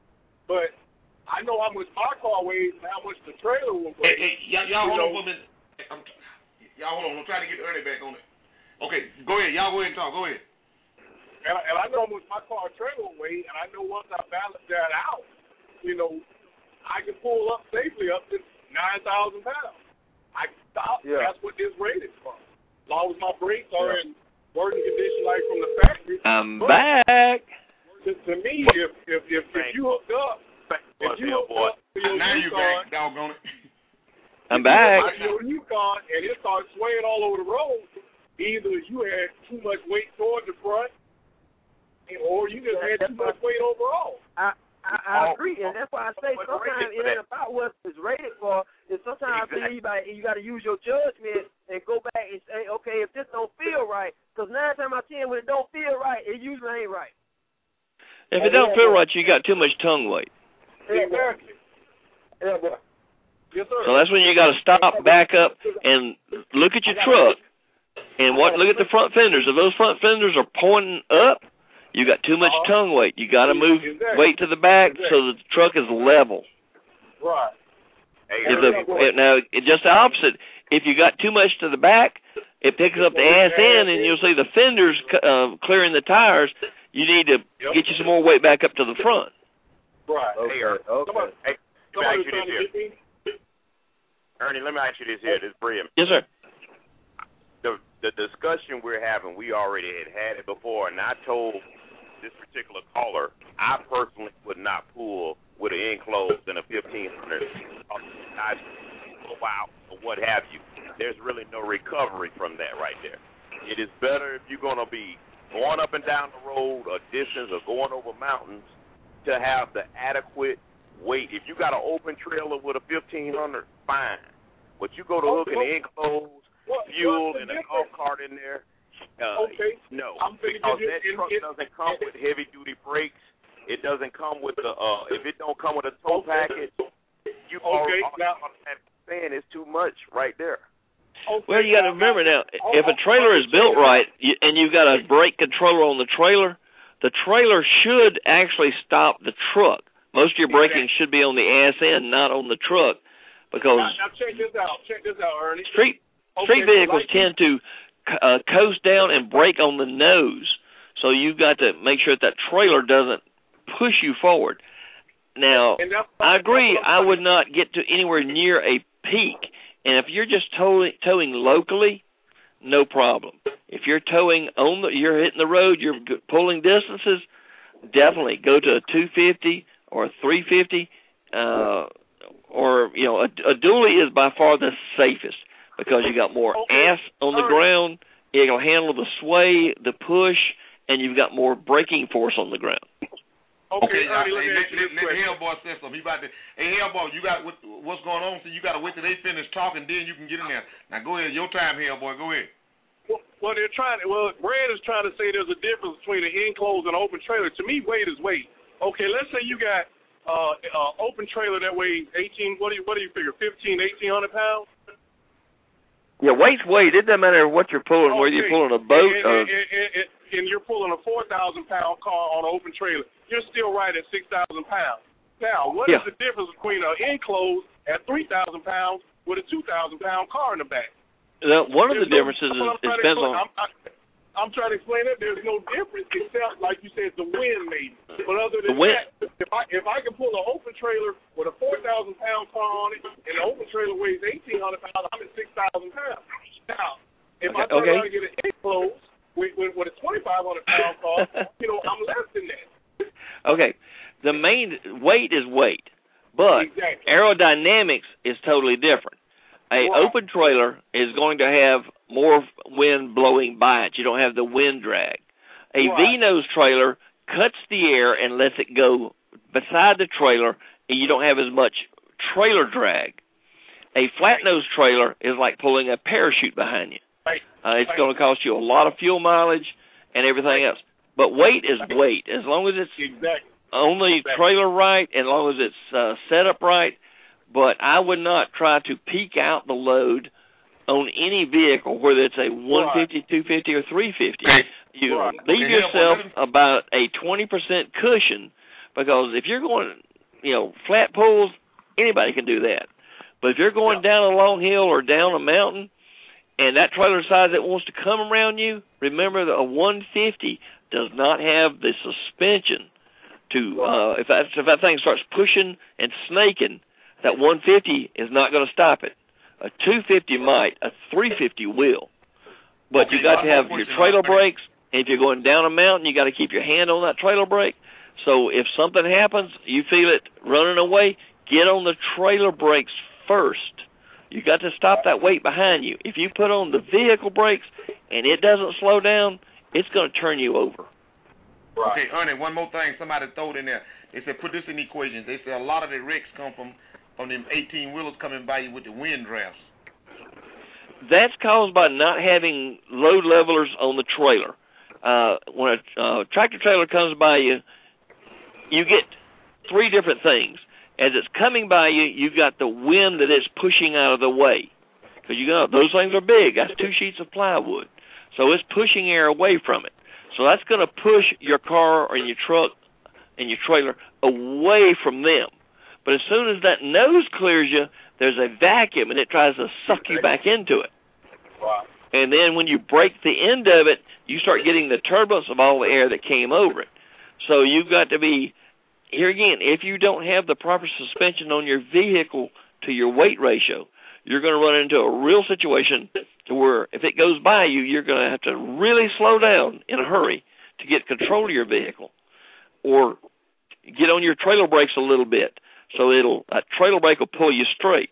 [SPEAKER 4] but I know how much my car weighs and how much the trailer will weigh.
[SPEAKER 2] Hey, hey, y'all, y'all hold
[SPEAKER 4] know.
[SPEAKER 2] on for a minute. I'm, y'all hold on. I'm trying to get Ernie back on it. Okay, go ahead. Y'all go ahead and talk. Go ahead.
[SPEAKER 4] And, and I know how much my car trailer will weigh, and I know once I balance that out, you know, I can pull up safely up to nine thousand pounds. I can stop.
[SPEAKER 5] Yeah.
[SPEAKER 4] That's what this rated for. As long as my brakes are yeah. in working condition like from the factory.
[SPEAKER 3] I'm
[SPEAKER 4] but
[SPEAKER 3] back.
[SPEAKER 4] To, to me, if if if, if you hooked up, if you hooked
[SPEAKER 7] boy.
[SPEAKER 4] up to your
[SPEAKER 2] Now you
[SPEAKER 4] Yukon,
[SPEAKER 2] back, doggone it.
[SPEAKER 3] I'm back.
[SPEAKER 4] to your Yukon, and it starts swaying all over the road, either you had too much weight toward the front, or you just had too much weight overall.
[SPEAKER 5] I, I, I
[SPEAKER 7] Oh,
[SPEAKER 5] agree, and that's why I say
[SPEAKER 7] but
[SPEAKER 5] sometimes
[SPEAKER 7] rated
[SPEAKER 5] it
[SPEAKER 7] for
[SPEAKER 5] ain't about what it's rated for. It's sometimes
[SPEAKER 7] Exactly.
[SPEAKER 5] I believe like, you got to use your judgment and go back and say, okay, if this don't feel right, because nine times out of ten, when it don't feel right, it usually ain't right.
[SPEAKER 3] If it don't feel right, you got too much tongue weight.
[SPEAKER 4] Exactly.
[SPEAKER 5] Yeah, boy.
[SPEAKER 4] Yes, sir.
[SPEAKER 3] So that's when you got to stop, back up, and look at your truck. And what? Look at the front fenders. If those front fenders are pointing up, you got too much
[SPEAKER 4] uh-huh.
[SPEAKER 3] tongue weight. You got to move
[SPEAKER 4] exactly.
[SPEAKER 3] weight to the back
[SPEAKER 4] exactly.
[SPEAKER 3] so that the truck is level.
[SPEAKER 4] Right.
[SPEAKER 7] Hey,
[SPEAKER 3] If the, if, now, it's just the opposite. If you got too much to the back, it picks up the ass end, and you'll see the fenders uh, clearing the tires. You need to
[SPEAKER 4] Yep.
[SPEAKER 3] get you some more weight back up to the front.
[SPEAKER 4] Right.
[SPEAKER 7] Hey, Ernie.
[SPEAKER 5] Okay.
[SPEAKER 4] Somebody,
[SPEAKER 7] Hey, let me
[SPEAKER 4] somebody
[SPEAKER 7] ask you
[SPEAKER 4] trying
[SPEAKER 7] this
[SPEAKER 4] to
[SPEAKER 7] here.
[SPEAKER 4] get me?
[SPEAKER 7] Ernie, let me ask you this here. This is Brim.
[SPEAKER 3] Yes, sir.
[SPEAKER 7] The the discussion we're having, we already had had it before, and I told this particular caller, I personally would not pull with an enclosed and a fifteen hundred. I go out or what have you. There's really no recovery from that right there. It is better if you're going to be going up and down the road a distance or going over mountains to have the adequate weight. If you got an open trailer with a fifteen hundred, fine. But you go to hook an enclosed,
[SPEAKER 4] What,
[SPEAKER 7] fuel,
[SPEAKER 4] what's the
[SPEAKER 7] and a
[SPEAKER 4] difference?
[SPEAKER 7] golf cart in there, uh,
[SPEAKER 4] Okay.
[SPEAKER 7] no.
[SPEAKER 4] I'm thinking
[SPEAKER 7] Because
[SPEAKER 4] it-
[SPEAKER 7] that
[SPEAKER 4] it-
[SPEAKER 7] truck
[SPEAKER 4] it-
[SPEAKER 7] doesn't come
[SPEAKER 4] it-
[SPEAKER 7] with heavy-duty brakes. It doesn't come with the, uh, if it don't come with a tow
[SPEAKER 4] Okay.
[SPEAKER 7] package, you
[SPEAKER 4] Okay,
[SPEAKER 7] already
[SPEAKER 4] now-
[SPEAKER 7] saying it's too much right there.
[SPEAKER 4] Okay,
[SPEAKER 3] Well, you got to
[SPEAKER 4] now-
[SPEAKER 3] remember now,
[SPEAKER 4] Oh,
[SPEAKER 3] if a
[SPEAKER 4] oh,
[SPEAKER 3] trailer
[SPEAKER 4] oh,
[SPEAKER 3] is built
[SPEAKER 4] oh,
[SPEAKER 3] right you, and you've got a brake controller on the trailer, the trailer should actually stop the truck. Most of your braking should be on the ass end, not on the truck, because
[SPEAKER 4] Now, now check this out. Check this out, Ernie.
[SPEAKER 3] street street
[SPEAKER 4] Okay,
[SPEAKER 3] vehicles
[SPEAKER 4] like
[SPEAKER 3] tend to uh, coast down and brake on the nose. So you've got to make sure that that trailer doesn't push you forward. Now,
[SPEAKER 4] And that's-
[SPEAKER 3] I agree,
[SPEAKER 4] that's what I'm
[SPEAKER 3] I would not get to anywhere near a peak. And if you're just towing, towing locally, no problem. If you're towing on the, you're hitting the road, you're pulling distances, definitely go to a two fifty or a three fifty, uh, or, you know, a, a dually is by far the safest because you got more
[SPEAKER 11] okay.
[SPEAKER 3] ass on the ground, it'll handle the sway, the push, and you've got more braking force on the ground.
[SPEAKER 2] Okay, okay Ernie, let, let, let, let Hellboy say something. He about to, hey, Hellboy, you got what, what's going on, so you got to wait till they finish talking, then you can get in there. Now, go ahead. Your time, Hellboy. Go ahead.
[SPEAKER 11] Well, well, they're trying. Well, Brad is trying to say there's a difference between an enclosed and an open trailer. To me, weight is weight. Okay, let's say you got uh, uh open trailer that weighs eighteen. What do you what do you figure? Fifteen, eighteen hundred pounds.
[SPEAKER 3] Yeah, weight's weight. It doesn't matter what you're pulling,
[SPEAKER 11] okay.
[SPEAKER 3] whether you're pulling a boat
[SPEAKER 11] and,
[SPEAKER 3] or.
[SPEAKER 11] And, and, and, and you're pulling a four thousand pound car on an open trailer. You're still right at six thousand pounds. Now, what
[SPEAKER 3] yeah.
[SPEAKER 11] is the difference between an enclosed at three thousand pounds with a two thousand pound car in the back?
[SPEAKER 3] Uh, one of the
[SPEAKER 11] There's
[SPEAKER 3] differences
[SPEAKER 11] no,
[SPEAKER 3] is it depends on.
[SPEAKER 11] I'm, I'm, I'm trying to explain that there's no difference except, like you said, the wind maybe. But other than that, if I if I can pull an open trailer with a four thousand pound car on it, and the open trailer weighs eighteen hundred pounds, I'm at six thousand pounds. Now, if
[SPEAKER 3] okay.
[SPEAKER 11] I turn
[SPEAKER 3] okay.
[SPEAKER 11] around and get an enclosed with, with, with a twenty-five hundred pound car, you know, I'm less than that.
[SPEAKER 3] Okay, the main weight is weight, but
[SPEAKER 11] exactly.
[SPEAKER 3] aerodynamics is totally different. A
[SPEAKER 11] right.
[SPEAKER 3] open trailer is going to have more wind blowing by it. You don't have the wind drag. A
[SPEAKER 11] right.
[SPEAKER 3] V-nose trailer cuts the air and lets it go beside the trailer, and you don't have as much trailer drag. A flat-nose trailer is like pulling a parachute behind you.
[SPEAKER 11] Right.
[SPEAKER 3] Uh, it's
[SPEAKER 11] right.
[SPEAKER 3] going to cost you a lot of fuel mileage and everything else. But weight is weight. As long as it's
[SPEAKER 11] exactly.
[SPEAKER 3] on the
[SPEAKER 11] exactly.
[SPEAKER 3] trailer right, and as long as it's uh, set up right. But I would not try to peak out the load on any vehicle, whether it's a one fifty, right. two fifty, or three fifty. You
[SPEAKER 11] right.
[SPEAKER 3] leave
[SPEAKER 11] okay.
[SPEAKER 3] yourself about a twenty percent cushion, because if you're going, you know, flat pulls, anybody can do that. But if you're going yeah. down a long hill or down a mountain, and that trailer size that wants to come around you, remember that a one fifty does not have the suspension to, uh, if that if that thing starts pushing and snaking, that one fifty is not going to stop it. A two fifty might, a three fifty will. But
[SPEAKER 2] okay,
[SPEAKER 3] you got to have your trailer brakes, and if you're going down a mountain, you got to keep your hand on that trailer brake. So if something happens, you feel it running away, get on the trailer brakes first. You got to stop that weight behind you. If you put on the vehicle brakes and it doesn't slow down, it's going to turn you over.
[SPEAKER 2] Right. Okay, Ernie, one more thing. Somebody threw it in there. They said, put this in equations. They said a lot of the wrecks come from, from them eighteen-wheelers coming by you with the wind drafts.
[SPEAKER 3] That's caused by not having load levelers on the trailer. Uh, when a uh, tractor trailer comes by you, you get three different things. As it's coming by you, you've got the wind that it's pushing out of the way. Because you know, those things are big. That's two sheets of plywood. So it's pushing air away from it. So that's going to push your car or your truck and your trailer away from them. But as soon as that nose clears you, there's a vacuum, and it tries to suck you back into it.
[SPEAKER 11] Wow.
[SPEAKER 3] And then when you break the end of it, you start getting the turbulence of all the air that came over it. So you've got to be, here again, if you don't have the proper suspension on your vehicle to your weight ratio, you're going to run into a real situation to where if it goes by you, you're going to have to really slow down in a hurry to get control of your vehicle, or get on your trailer brakes a little bit so it'll a trailer brake will pull you straight.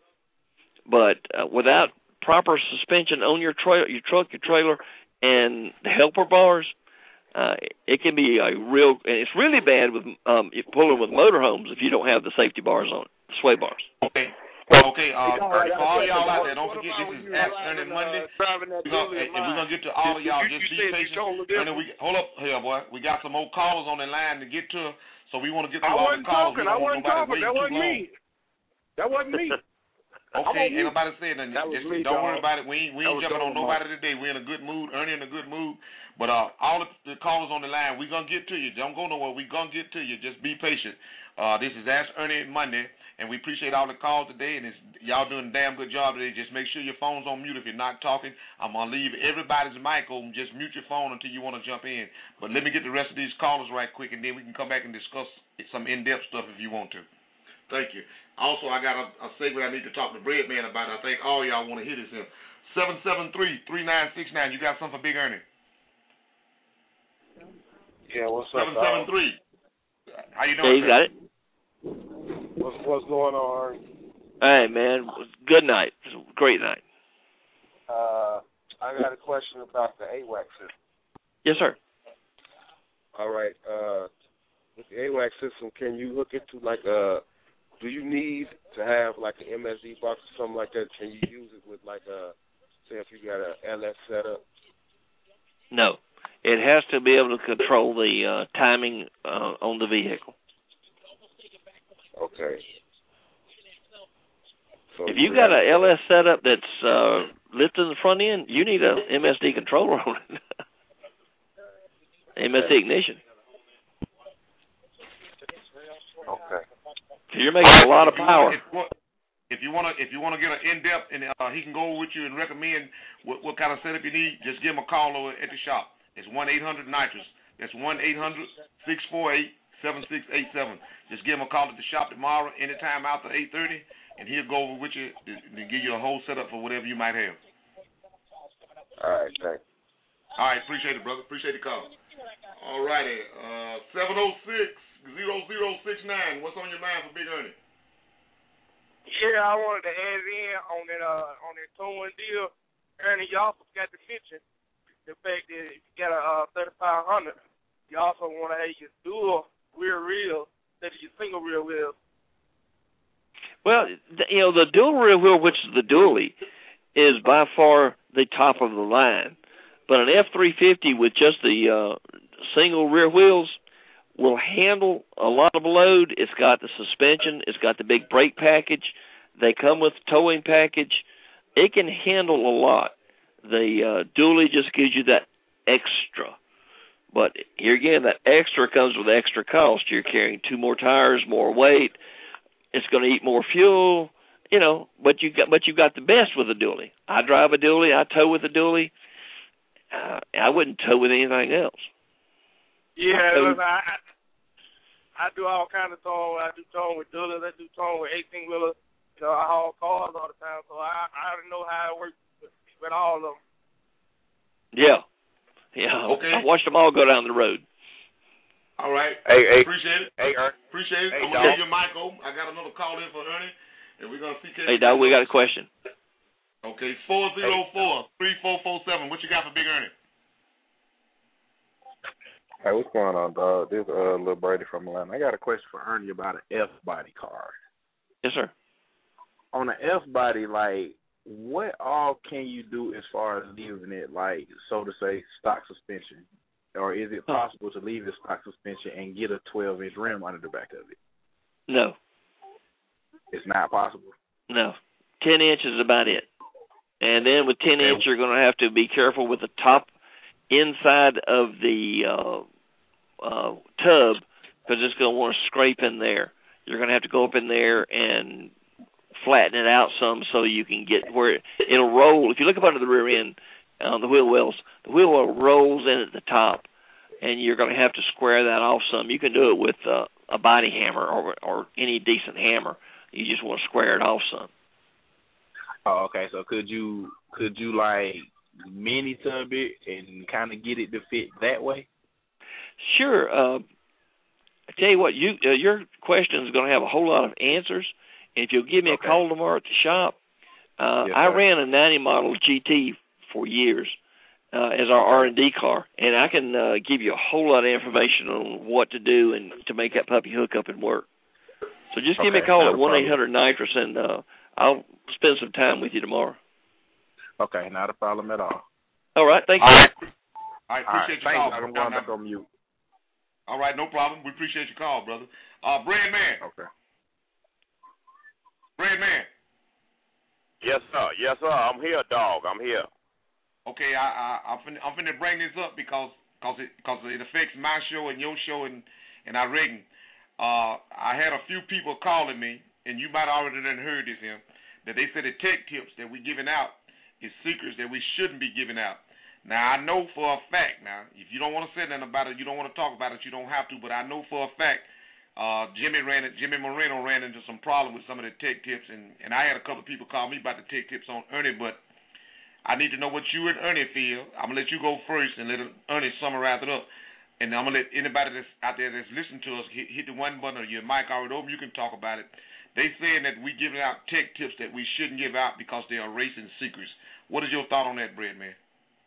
[SPEAKER 3] But uh, without proper suspension on your trailer, your truck, your trailer, and the helper bars, uh, it can be a real. And it's really bad with um, pulling with motorhomes if you don't have the safety bars on it, the sway bars.
[SPEAKER 2] Okay. Okay, uh, for all y'all out there, don't forget this is Ask Ernie Monday. We're gonna, and we're going to get to all of y'all. Just be patient. Ernie, we, hold up here, boy. We got some more callers on the line to get to, so we want to get through all the calls.
[SPEAKER 11] I wasn't talking. That wasn't me. That wasn't me.
[SPEAKER 2] Okay, ain't nobody saying nothing. Just me, don't worry about it. We ain't, we ain't jumping on nobody today. We're in a good mood. Ernie in a good mood. But uh, all the callers on the line, we're going to get to you. Don't go nowhere. We're going to get to you. Just be patient. Uh, this is Ask Ernie Monday. And we appreciate all the calls today, and it's, y'all doing a damn good job today. Just make sure your phone's on mute if you're not talking. I'm going to leave everybody's mic open. Just mute your phone until you want to jump in. But let me get the rest of these callers right quick, and then we can come back and discuss some in-depth stuff if you want to. Thank you. Also, I got a, a segment I need to talk to Breadman about. I think all y'all want to hear this. Here. seven seven three, three nine six nine. You got something for Big Ernie?
[SPEAKER 12] Yeah, what's up,
[SPEAKER 2] seven seven three. How you doing,
[SPEAKER 3] Yeah, you
[SPEAKER 2] sir?
[SPEAKER 3] got it.
[SPEAKER 12] What's, what's going on, Ernie?
[SPEAKER 3] Hey, man. Good night. It was a great night.
[SPEAKER 12] Uh, I got a question about the A WAC system.
[SPEAKER 3] Yes, sir.
[SPEAKER 12] All right. Uh, with the A WAC system, can you look into, like, uh, do you need to have, like, an M S D box or something like that? Can you use it with, like, a, say, if you got a L S setup?
[SPEAKER 3] No. It has to be able to control the uh, timing uh, on the vehicle.
[SPEAKER 12] Okay. So
[SPEAKER 3] if you got a L S setup that's uh, lifted in the front end, you need a M S D controller on it. M S D ignition.
[SPEAKER 12] Okay.
[SPEAKER 3] So you're making a lot of power.
[SPEAKER 2] If you want to, if you want to get an in-depth, and uh, he can go with you and recommend what, what kind of setup you need, just give him a call over at the shop. It's one eight hundred nitrous. That's one eight hundred, six four eight, seven six eight seven. Just give him a call at the shop tomorrow, anytime after eight thirty, and he'll go over with you and give you a whole setup for whatever you might have.
[SPEAKER 12] All right, thanks.
[SPEAKER 2] All right, appreciate it, brother. Appreciate the call. All righty, uh, seven oh six, zero zero six nine. What's on your mind for Big Ernie?
[SPEAKER 9] Yeah, I wanted to add in on that uh on that towing deal. Ernie, you also got to mention the fact that if you got a uh, thirty-five hundred, you also want to have your dual rear wheel instead of your single rear wheel.
[SPEAKER 3] Well, you know, the dual rear wheel, which is the dually, is by far the top of the line. But an F three fifty with just the uh, single rear wheels will handle a lot of load. It's got the suspension. It's got the big brake package. They come with the towing package. It can handle a lot. The uh, dually just gives you that extra. But here again, that extra comes with extra cost. You're carrying two more tires, more weight. It's going to eat more fuel, you know. But you got, but you got the best with a dually. I drive a dually. I tow with a dually. Uh, I wouldn't tow with anything else.
[SPEAKER 9] Yeah, look, I, I I do all kinds of towing. I do towing with dualies. I do towing with eighteen wheelers. You know, I haul cars all the time, so I I already know how it works with, with all of them.
[SPEAKER 3] Yeah, yeah.
[SPEAKER 2] Okay.
[SPEAKER 3] I watched them all go down the road.
[SPEAKER 2] All right.
[SPEAKER 12] Hey, hey.
[SPEAKER 2] Appreciate it.
[SPEAKER 12] Hey, Ernie.
[SPEAKER 2] Appreciate it.
[SPEAKER 12] Hey,
[SPEAKER 2] I'm gonna give you Michael. I got another call in for Ernie, and we're gonna see.
[SPEAKER 3] Hey, dog, we got a question.
[SPEAKER 2] Okay, four zero four, three four four seven. What you got for Big Ernie?
[SPEAKER 4] Hey, what's going on, dog? This is uh, Lil Brady from Atlanta. I got a question for Ernie about an F-body car.
[SPEAKER 3] Yes, sir.
[SPEAKER 4] On an F-body, like, what all can you do as far as leaving it, like, so to say, stock suspension? Or is it possible to leave it stock suspension and get a twelve-inch rim under the back of it?
[SPEAKER 3] No.
[SPEAKER 4] It's not possible?
[SPEAKER 3] No. ten inch is about it. And then with ten inch, you're going to have to be careful with the top inside of the uh, uh, tub because it's going to want to scrape in there. You're going to have to go up in there and flatten it out some so you can get where it, it'll roll. If you look up under the rear end on the wheel wells, the wheel well rolls in at the top, and you're going to have to square that off some. You can do it with uh, a body hammer or, or any decent hammer. You just want to square it off some.
[SPEAKER 4] Oh, okay. So could you could you like mini tub it and kind of get it to fit that way?
[SPEAKER 3] Sure. Uh, I tell you what, you uh, your question is going to have a whole lot of answers. And if you'll give me
[SPEAKER 4] okay.
[SPEAKER 3] a call tomorrow at the shop, uh,
[SPEAKER 4] yes,
[SPEAKER 3] I
[SPEAKER 4] sir.
[SPEAKER 3] ran a ninety model G T for years uh, as our R and D car, and I can uh, give you a whole lot of information on what to do and to make that puppy hook up and work. So just give
[SPEAKER 4] okay,
[SPEAKER 3] me a call
[SPEAKER 4] at
[SPEAKER 3] at one eight hundred nitrous, and uh, I'll spend some time with you tomorrow.
[SPEAKER 4] Okay, not a problem at all.
[SPEAKER 3] All right, thank you.
[SPEAKER 2] All right, all right appreciate
[SPEAKER 4] all right,
[SPEAKER 2] your call.
[SPEAKER 4] I'm going back on mute.
[SPEAKER 2] All right, no problem. We appreciate your call, brother. Uh, Bread Man.
[SPEAKER 4] Okay.
[SPEAKER 2] Bread Man.
[SPEAKER 7] Yes, sir. Yes, sir. I'm here, dog. I'm here.
[SPEAKER 2] Okay, I, I, I'm finna, I'm finna bring this up because cause it, cause it affects my show and your show and, and our rating. Uh, I had a few people calling me, and you might already done heard this here, that they said the tech tips that we're giving out is secrets that we shouldn't be giving out. Now, I know for a fact, now, if you don't want to say nothing about it, you don't want to talk about it, you don't have to, but I know for a fact uh, Jimmy ran it, Jimmy Moreno ran into some problem with some of the tech tips, and, and I had a couple of people call me about the tech tips on Ernie, but I need to know what you and Ernie feel. I'm going to let you go first and let Ernie summarize it up. And I'm going to let anybody that's out there that's listening to us hit, hit the one button or your mic already open. You can talk about it. They saying that we giving out tech tips that we shouldn't give out because they are racing secrets. What is your thought on that, Bread Man?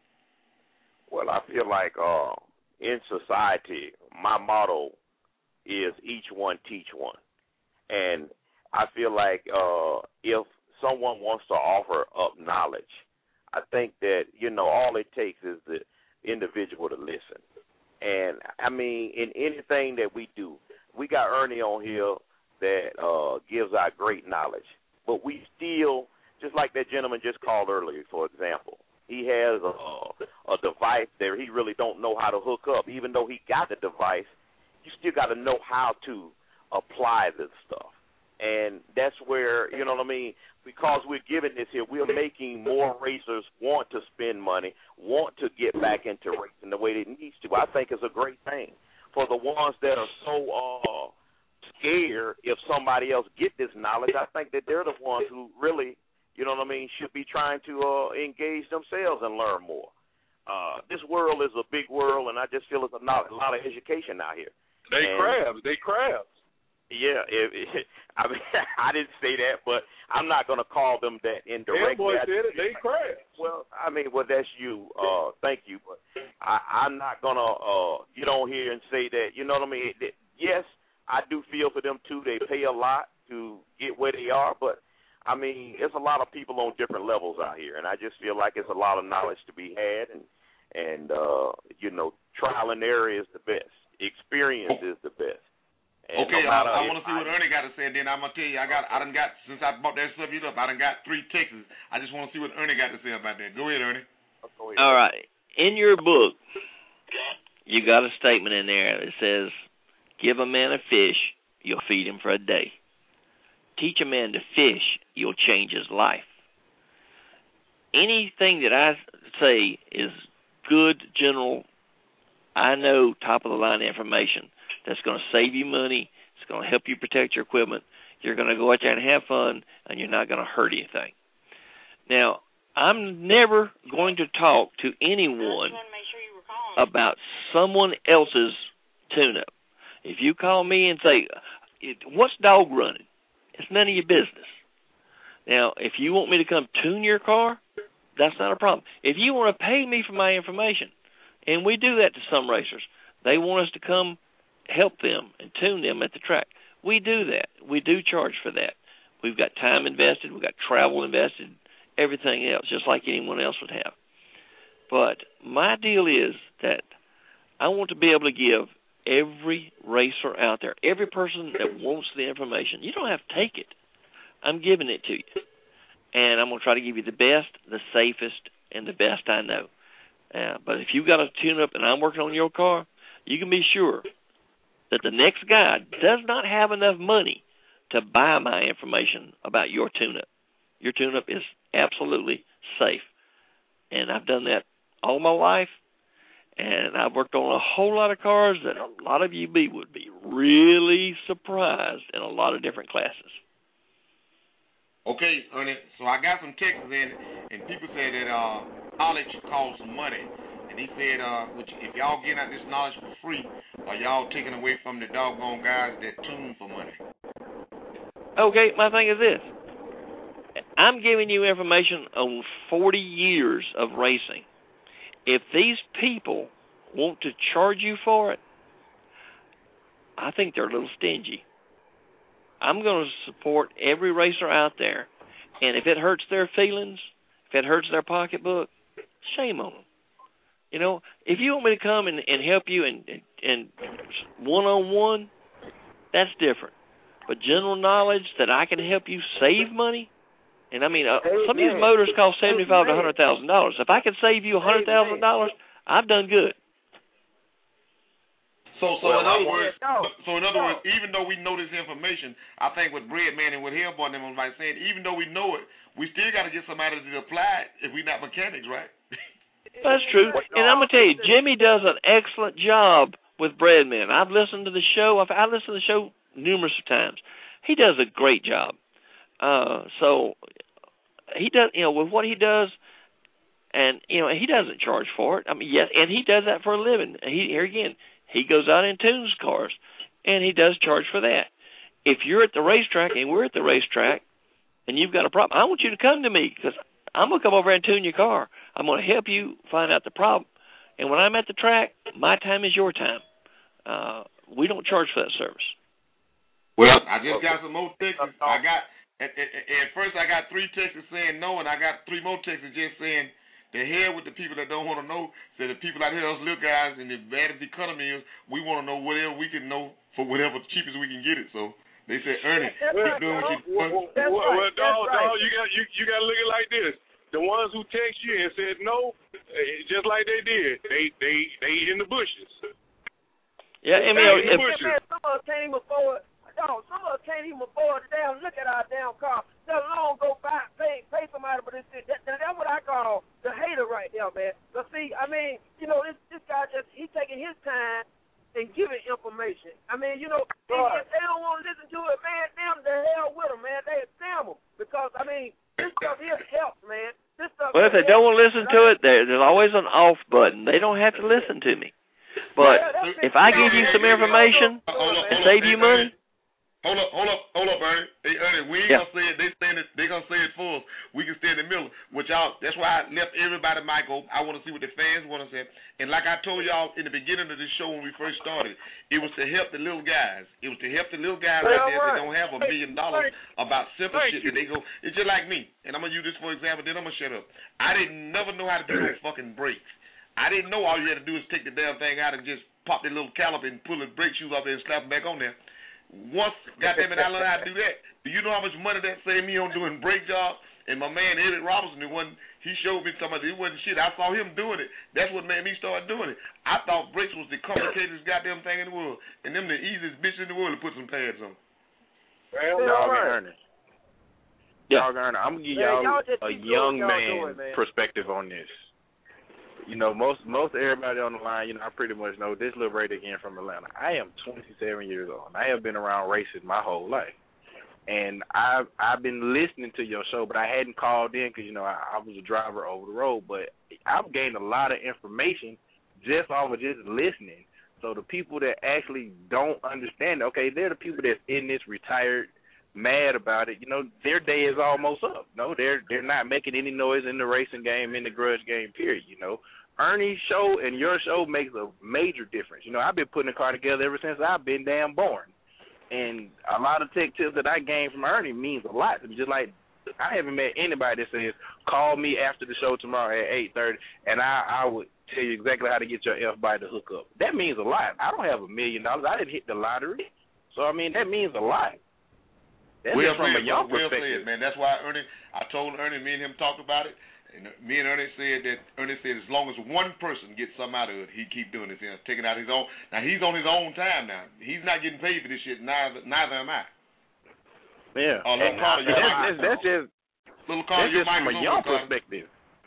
[SPEAKER 7] Well, I feel like uh, in society, my motto is each one teach one. And I feel like uh, if someone wants to offer up knowledge, I think that, you know, all it takes is the individual to listen. And, I mean, in anything that we do, we got Ernie on here that uh, gives out great knowledge. But we still, just like that gentleman just called earlier, for example, he has a, a device that he really don't know how to hook up. Even though he got the device, you still got to know how to apply this stuff. And that's where, you know what I mean, because we're giving this here, we're making more racers want to spend money, want to get back into racing the way they need to. I think it's a great thing. For the ones that are so uh, scared if somebody else get this knowledge, I think that they're the ones who really, you know what I mean, should be trying to uh, engage themselves and learn more. Uh, this world is a big world, and I just feel there's a lot, a lot of education out here.
[SPEAKER 11] They
[SPEAKER 7] and,
[SPEAKER 11] crabs. They crabs.
[SPEAKER 7] Yeah, it, it, I mean, I didn't say that, but I'm not going to call them that indirectly.
[SPEAKER 11] Boy said it. They crabs.
[SPEAKER 7] Well, I mean, well, that's you. Uh, thank you, but I, I'm not going to uh, get on here and say that. You know what I mean? That, yes, I do feel for them too. They pay a lot to get where they are, but I mean, there's a lot of people on different levels out here, and I just feel like it's a lot of knowledge to be had, and and uh, you know, trial and error is the best. Experience is the best. And
[SPEAKER 2] okay,
[SPEAKER 7] no
[SPEAKER 2] I, I want to see
[SPEAKER 7] I,
[SPEAKER 2] what Ernie got to say, and then I'm gonna tell you, I got, I done got since I brought that subject up, I done got three texts. I just want to see what Ernie got to say about that. Go ahead, Ernie.
[SPEAKER 7] Go ahead.
[SPEAKER 3] All right, in your book, you got a statement in there that says, "Give a man a fish, you'll feed him for a day. Teach a man to fish, you'll change his life." Anything that I say is good, general, I know, top-of-the-line information that's going to save you money, it's going to help you protect your equipment, you're going to go out there and have fun, and you're not going to hurt anything. Now, I'm never going to talk to anyone about someone else's tune-up. If you call me and say, "What's dog running?" It's none of your business. Now, if you want me to come tune your car, that's not a problem. If you want to pay me for my information, and we do that to some racers, they want us to come help them and tune them at the track. We do that. We do charge for that. We've got time invested. We've got travel invested, everything else, just like anyone else would have. But my deal is that I want to be able to give every racer out there, every person that wants the information, you don't have to take it. I'm giving it to you. And I'm going to try to give you the best, the safest, and the best I know. Uh, but if you've got a tune-up and I'm working on your car, you can be sure that the next guy does not have enough money to buy my information about your tune-up. Your tune-up is absolutely safe. And I've done that all my life, and I've worked on a whole lot of cars that a lot of you be, would be really surprised in a lot of different classes.
[SPEAKER 2] Okay, Ernie, so I got some texts in, and people say that uh, knowledge costs money. And he said, uh, which, if y'all getting out this knowledge for free, are y'all taking away from the doggone guys that tune for money?
[SPEAKER 3] Okay, my thing is this. I'm giving you information on forty years of racing. If these people want to charge you for it, I think they're a little stingy. I'm going to support every racer out there, and if it hurts their feelings, if it hurts their pocketbook, shame on them. You know, if you want me to come and, and help you and, and, and one-on-one, that's different. But general knowledge that I can help you save money, and I mean, uh, some of these motors cost seventy-five thousand to one hundred thousand dollars. If I can save you one hundred thousand dollars, I've done good.
[SPEAKER 2] So, so well, in other words, so in other words, even though we know this information, I think with Bread Man and with Hellboy and them was like saying, even though we know it, we still got to get somebody to apply it if we're not mechanics, right?
[SPEAKER 3] That's true. And I'm going to tell you, Jimmy does an excellent job with Bread Man. I've listened to the show. I've, I've listened to the show numerous times. He does a great job. Uh, so he does, you know, with what he does, And, you know, he doesn't charge for it. I mean, yes, and he does that for a living. He, here again, he goes out and tunes cars, and he does charge for that. If you're at the racetrack and we're at the racetrack and you've got a problem, I want you to come to me because I'm going to come over and tune your car. I'm going to help you find out the problem. And when I'm at the track, my time is your time. Uh, we don't charge for that service.
[SPEAKER 2] Well, I just got some more texts. I got at, at, at first I got three texts saying no, and I got three more texts just saying the hell with the people that don't want to know. So the people out here, those little guys, and the bad as the economy is, we want to know whatever we can know for whatever cheapest we can get it. So they said, Ernie, keep doing what you're doing.
[SPEAKER 11] Well, well, well, dog, dog, you got you you got to look at it like this. The ones who text you and said no, just like they did, they they they in the bushes.
[SPEAKER 3] Yeah, I mean,
[SPEAKER 5] if, man, some of us can't even afford. Dog, some of us can't even afford to damn look at our damn car. Let alone go buy, pay, pay somebody for this shit. That, that, that's what I call the hater right there, man. But see, I mean, you know, this this guy just he's taking his time and giving information. I mean, you know, right. if they don't want to listen to it, man, damn the hell with them, man. They damn them because I mean, this stuff here helps, man. This stuff.
[SPEAKER 3] Well, if they don't want to listen to it, there, there's always an off button. They don't have to listen to me. But yeah, if I give you some information and save you money.
[SPEAKER 2] Hold up, hold up, hold up, Ernie. Hey, Ernie, we ain't yeah. gonna say it. They saying it. They gonna say it for us. We can stay in the middle. Which y'all. That's why I left everybody mic open. I want to see what the fans want to say. And like I told y'all in the beginning of this show when we first started, it was to help the little guys. It was to help the little guys out there that don't have a million dollars about simple shit. That they go. It's just like me. And I'm gonna use this for example. Then I'm gonna shut up. I didn't never know how to do no fucking brakes. I didn't know all you had to do is take the damn thing out and just pop the little caliper and pull the brake shoes off there and slap them back on there. Once, goddamn it, I learned how to do that. Do you know how much money that saved me on doing brake jobs? And my man, Eddie Robinson, it wasn't, he showed me something. It wasn't shit. I saw him doing it. That's what made me start doing it. I thought brakes was the complicatedest goddamn thing in the world. And them the easiest bitch in the world to put some pads on.
[SPEAKER 4] Well, y'all can earn it. Y'all can earn it. I'm going to give y'all, y'all a young man doing, perspective on this. You know, most most everybody on the line, you know, I pretty much know this little Ray again from Atlanta. I am twenty-seven years old, and I have been around racing my whole life. And I've, I've been listening to your show, but I hadn't called in because, you know, I, I was a driver over the road. But I've gained a lot of information just off of just listening. So the people that actually don't understand, okay, they're the people that's in this retired, mad about it. You know, their day is almost up. No, they're they're not making any noise in the racing game, in the grudge game, period. You know, Ernie's show and your show makes a major difference. You know, I've been putting a car together ever since I've been damn born. And a lot of tech tips that I gained from Ernie means a lot. Just like I haven't met anybody that says, call me after the show tomorrow at eight thirty, and I, I would tell you exactly how to get your F-body to hook up. That means a lot. I don't have a million dollars. I didn't hit the lottery. So, I mean, that means a lot. That's
[SPEAKER 2] well
[SPEAKER 3] from
[SPEAKER 2] said,
[SPEAKER 3] a young
[SPEAKER 2] well
[SPEAKER 3] perspective.
[SPEAKER 2] Said, man. That's why Ernie, I told Ernie, me and him talked about it, and me and Ernie said that, Ernie said as long as one person gets something out of it, he'd keep doing this, you know, taking out his own. Now, he's on his own time now. He's not getting paid for this shit, neither, neither am I.
[SPEAKER 4] Yeah.
[SPEAKER 2] Oh, little Carter,
[SPEAKER 4] that's, that's, that's just,
[SPEAKER 2] little Carter,
[SPEAKER 4] that's just from a young perspective.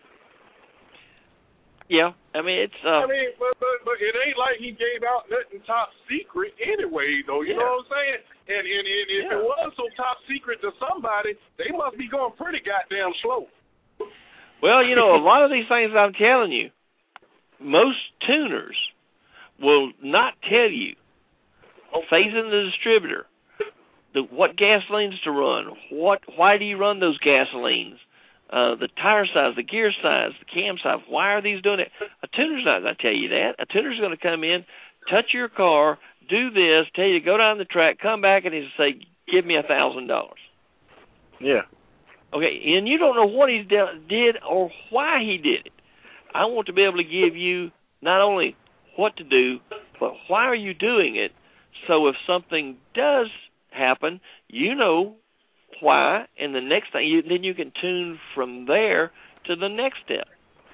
[SPEAKER 3] Yeah, I mean, it's... Uh,
[SPEAKER 11] I mean, but, but but it ain't like he gave out nothing top secret anyway, though. You yeah. know what I'm saying? And, and, and if yeah. it was so top secret to somebody, they must be going pretty goddamn slow.
[SPEAKER 3] Well, you know, a lot of these things I'm telling you, most tuners will not tell you, okay. phasing the distributor, the, what gasolines to run, what, why do you run those gasolines, uh, the tire size, the gear size, the cam size, why are these doing it? A tuner's not going to tell you that. A tuner's going to come in, touch your car, do this, tell you to go down the track, come back, and he'll say, give me a thousand dollars.
[SPEAKER 4] Yeah.
[SPEAKER 3] Okay, and you don't know what he did or why he did it. I want to be able to give you not only what to do, but why are you doing it, so if something does happen, you know why, and the next thing, you, then you can tune from there to the next step.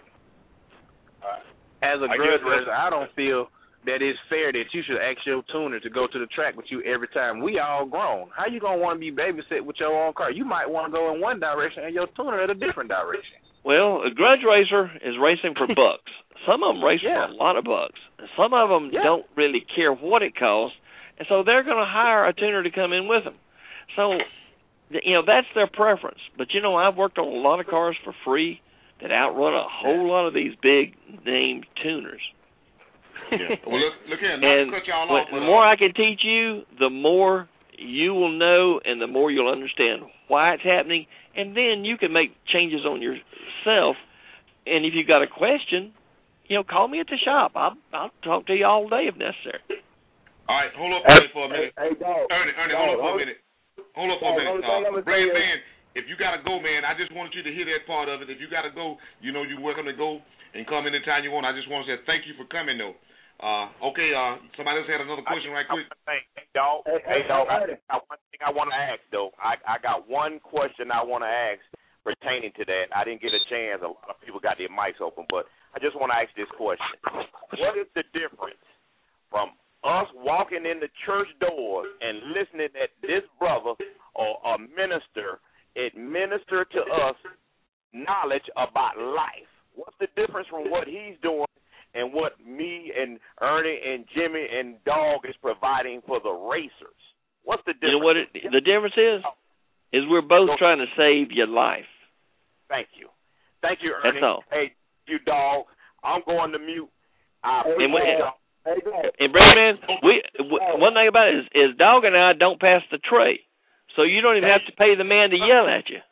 [SPEAKER 4] As a grudge racer, I don't feel that it's fair that you should ask your tuner to go to the track with you every time. We all grown. How you going to want to be babysit with your own car? You might want to go in one direction and your tuner in a different direction.
[SPEAKER 3] Well, a grudge racer is racing for bucks. Some of them race yeah. for a lot of bucks. Some of them yeah. don't really care what it costs, and so they're going to hire a tuner to come in with them. So, you know, that's their preference. But, you know, I've worked on a lot of cars for free, that outrun a whole lot of these big name tuners.
[SPEAKER 2] Yeah. Well, look, look here. Not
[SPEAKER 3] And
[SPEAKER 2] to cut y'all
[SPEAKER 3] when,
[SPEAKER 2] off, but,
[SPEAKER 3] the
[SPEAKER 2] uh,
[SPEAKER 3] more I can teach you, the more you will know, and the more you'll understand why it's happening, and then you can make changes on yourself. And if you've got a question, you know, call me at the shop. I'll, I'll talk to you all day if necessary.
[SPEAKER 2] All right, hold up Ernie, for a minute.
[SPEAKER 8] Hey, hey dog.
[SPEAKER 2] Ernie, Ernie,
[SPEAKER 8] dog,
[SPEAKER 2] hold up for a
[SPEAKER 8] hold-
[SPEAKER 2] minute. Hold up for
[SPEAKER 8] dog,
[SPEAKER 2] a minute.
[SPEAKER 8] hold on,
[SPEAKER 2] Uh,
[SPEAKER 8] let me
[SPEAKER 2] Brand
[SPEAKER 8] say
[SPEAKER 2] Man, if you got to go, man, I just wanted you to hear that part of it. If you got to go, you know you're welcome to go and come anytime you want. I just want to say thank you for coming, though. Uh, okay, uh, somebody else had another question right quick.
[SPEAKER 7] Hey, dog.
[SPEAKER 8] Hey,
[SPEAKER 7] Hey,
[SPEAKER 8] hey,
[SPEAKER 7] dog. I
[SPEAKER 8] hey,
[SPEAKER 7] got one thing I want to ask, though. I, I got one question I want to ask pertaining to that. I didn't get a chance. A lot of people got their mics open, but I just want to ask this question. What is the difference from us walking in the church doors and listening that this brother or a minister administer to us knowledge about life? What's the difference from what he's doing and what me and Ernie and Jimmy and Dog is providing for the racers? What's the difference?
[SPEAKER 3] You know what it, the difference is? Is we're both trying to save your life.
[SPEAKER 7] Thank you. Thank you, Ernie.
[SPEAKER 3] That's all.
[SPEAKER 7] Hey, you Dog. I'm going to mute. I
[SPEAKER 8] Hey,
[SPEAKER 3] And we-
[SPEAKER 7] appreciate
[SPEAKER 8] dog.
[SPEAKER 7] y'all.
[SPEAKER 8] Hey, dog.
[SPEAKER 3] And Brad, man, we w- one thing about it is, is Dog and I don't pass the tray, so you don't even have to pay the man to yell at you.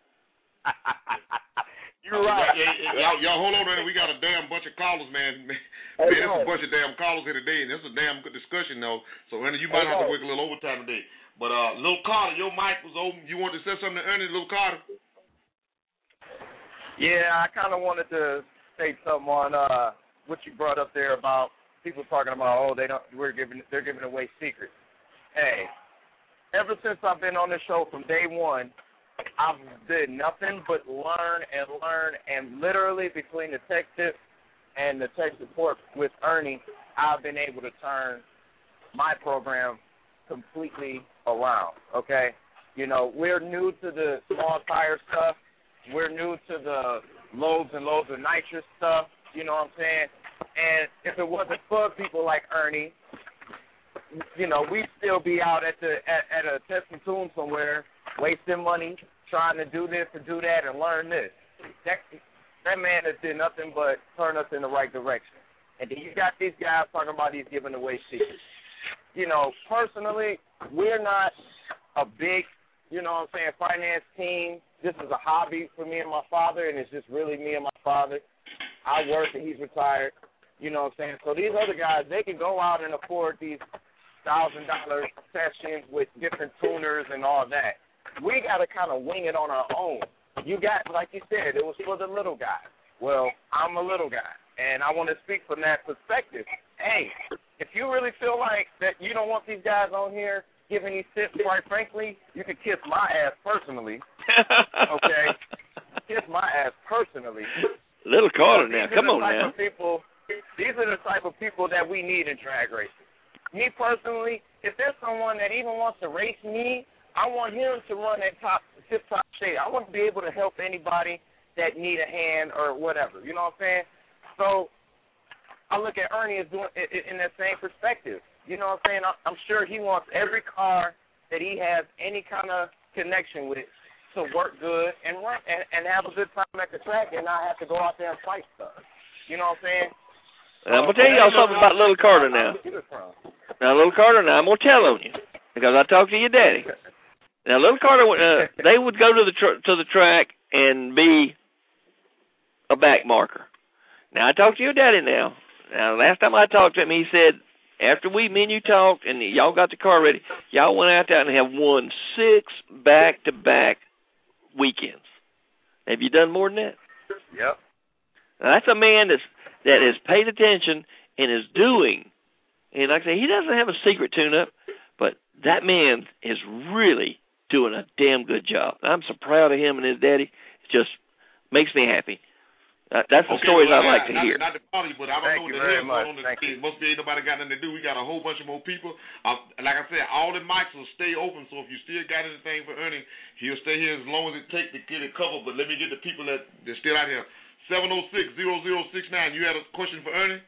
[SPEAKER 7] You're right.
[SPEAKER 2] Yeah, yeah, yeah. Y'all, y'all hold on, man. We got a damn bunch of callers, man. Man,
[SPEAKER 8] Hey,
[SPEAKER 2] there's a
[SPEAKER 8] dog.
[SPEAKER 2] bunch of damn callers here today, and this is a damn good discussion, though. So, Ernie, you might
[SPEAKER 8] Hey,
[SPEAKER 2] have to
[SPEAKER 8] dog.
[SPEAKER 2] work a little overtime today. But, uh, Lil Carter, your mic was open. You wanted to say something to Ernie, Lil Carter?
[SPEAKER 13] Yeah, I kind of wanted to say something on uh, what you brought up there about people talking about, oh, they don't, we're giving, they're giving away secrets. Hey, ever since I've been on this show from day one, I've did nothing but learn and learn, and literally between the tech tips and the tech support with Ernie, I've been able to turn my program completely around, okay? You know, we're new to the small tire stuff. We're new to the loads and loads of nitrous stuff, you know what I'm saying? And if it wasn't for people like Ernie, you know, we'd still be out at the at, at a testing tune somewhere, wasting money, trying to do this and do that and learn this. That, that man has did nothing but turn us in the right direction. And then you got these guys talking about he's giving away secrets. You know, personally, we're not a big, you know what I'm saying, finance team. This is a hobby for me and my father, and it's just really me and my father. I work and he's retired, you know what I'm saying. So these other guys, they can go out and afford these thousand dollar sessions with different tuners and all that. We got to kind of wing it on our own. You got, like you said, it was for the little guy. Well, I'm a little guy, and I want to speak from that perspective. Hey, if you really feel like that you don't want these guys on here giving these tips, quite frankly, you could kiss my ass personally. Okay? Kiss my ass personally.
[SPEAKER 3] Little Carter
[SPEAKER 13] These
[SPEAKER 3] now,
[SPEAKER 13] are
[SPEAKER 3] come
[SPEAKER 13] the
[SPEAKER 3] on
[SPEAKER 13] type
[SPEAKER 3] now.
[SPEAKER 13] of people, these are the type of people that we need in drag racing. Me personally, if there's someone that even wants to race me, I want him to run that top, tip-top shape. I want to be able to help anybody that need a hand or whatever. You know what I'm saying? So I look at Ernie as doing it in that same perspective. You know what I'm saying? I'm sure he wants every car that he has any kind of connection with to work good and run and, and have a good time at the track and not have to go out there and fight stuff. You know what I'm saying?
[SPEAKER 3] I'm going to tell y'all something about Little Carter now. Now, Little Carter now, I'm going to tell on you because I talked to your daddy. Now, Little Carter, uh, they would go to the tr- to the track and be a back marker. Now, I talked to your daddy now. Now, last time I talked to him, he said, after we, me and you talked and y'all got the car ready, y'all went out there and have won six back-to-back weekends. Have you done more than that?
[SPEAKER 13] Yep.
[SPEAKER 3] Now, that's a man that's, that has paid attention and is doing. And like I say, he doesn't have a secret tune-up, but that man is really doing a damn good job. I'm so proud of him and his daddy. It just makes me happy. Uh, that's the
[SPEAKER 2] Okay,
[SPEAKER 3] stories
[SPEAKER 2] well,
[SPEAKER 3] I like
[SPEAKER 2] not,
[SPEAKER 3] to hear.
[SPEAKER 2] Not, not to bother you, but I don't
[SPEAKER 13] Thank
[SPEAKER 2] know
[SPEAKER 13] you
[SPEAKER 2] what the
[SPEAKER 13] very
[SPEAKER 2] hell's
[SPEAKER 13] much.
[SPEAKER 2] going on in the
[SPEAKER 13] Thank
[SPEAKER 2] city. Must be ain't nobody got nothing to do. We got a whole bunch of more people. Uh, like I said, all the mics will stay open, so if you still got anything for Ernie, he'll stay here as long as it takes to get it covered. But let me get the people that, that's still out here. seven oh six, zero zero six nine. You had a question for Ernie?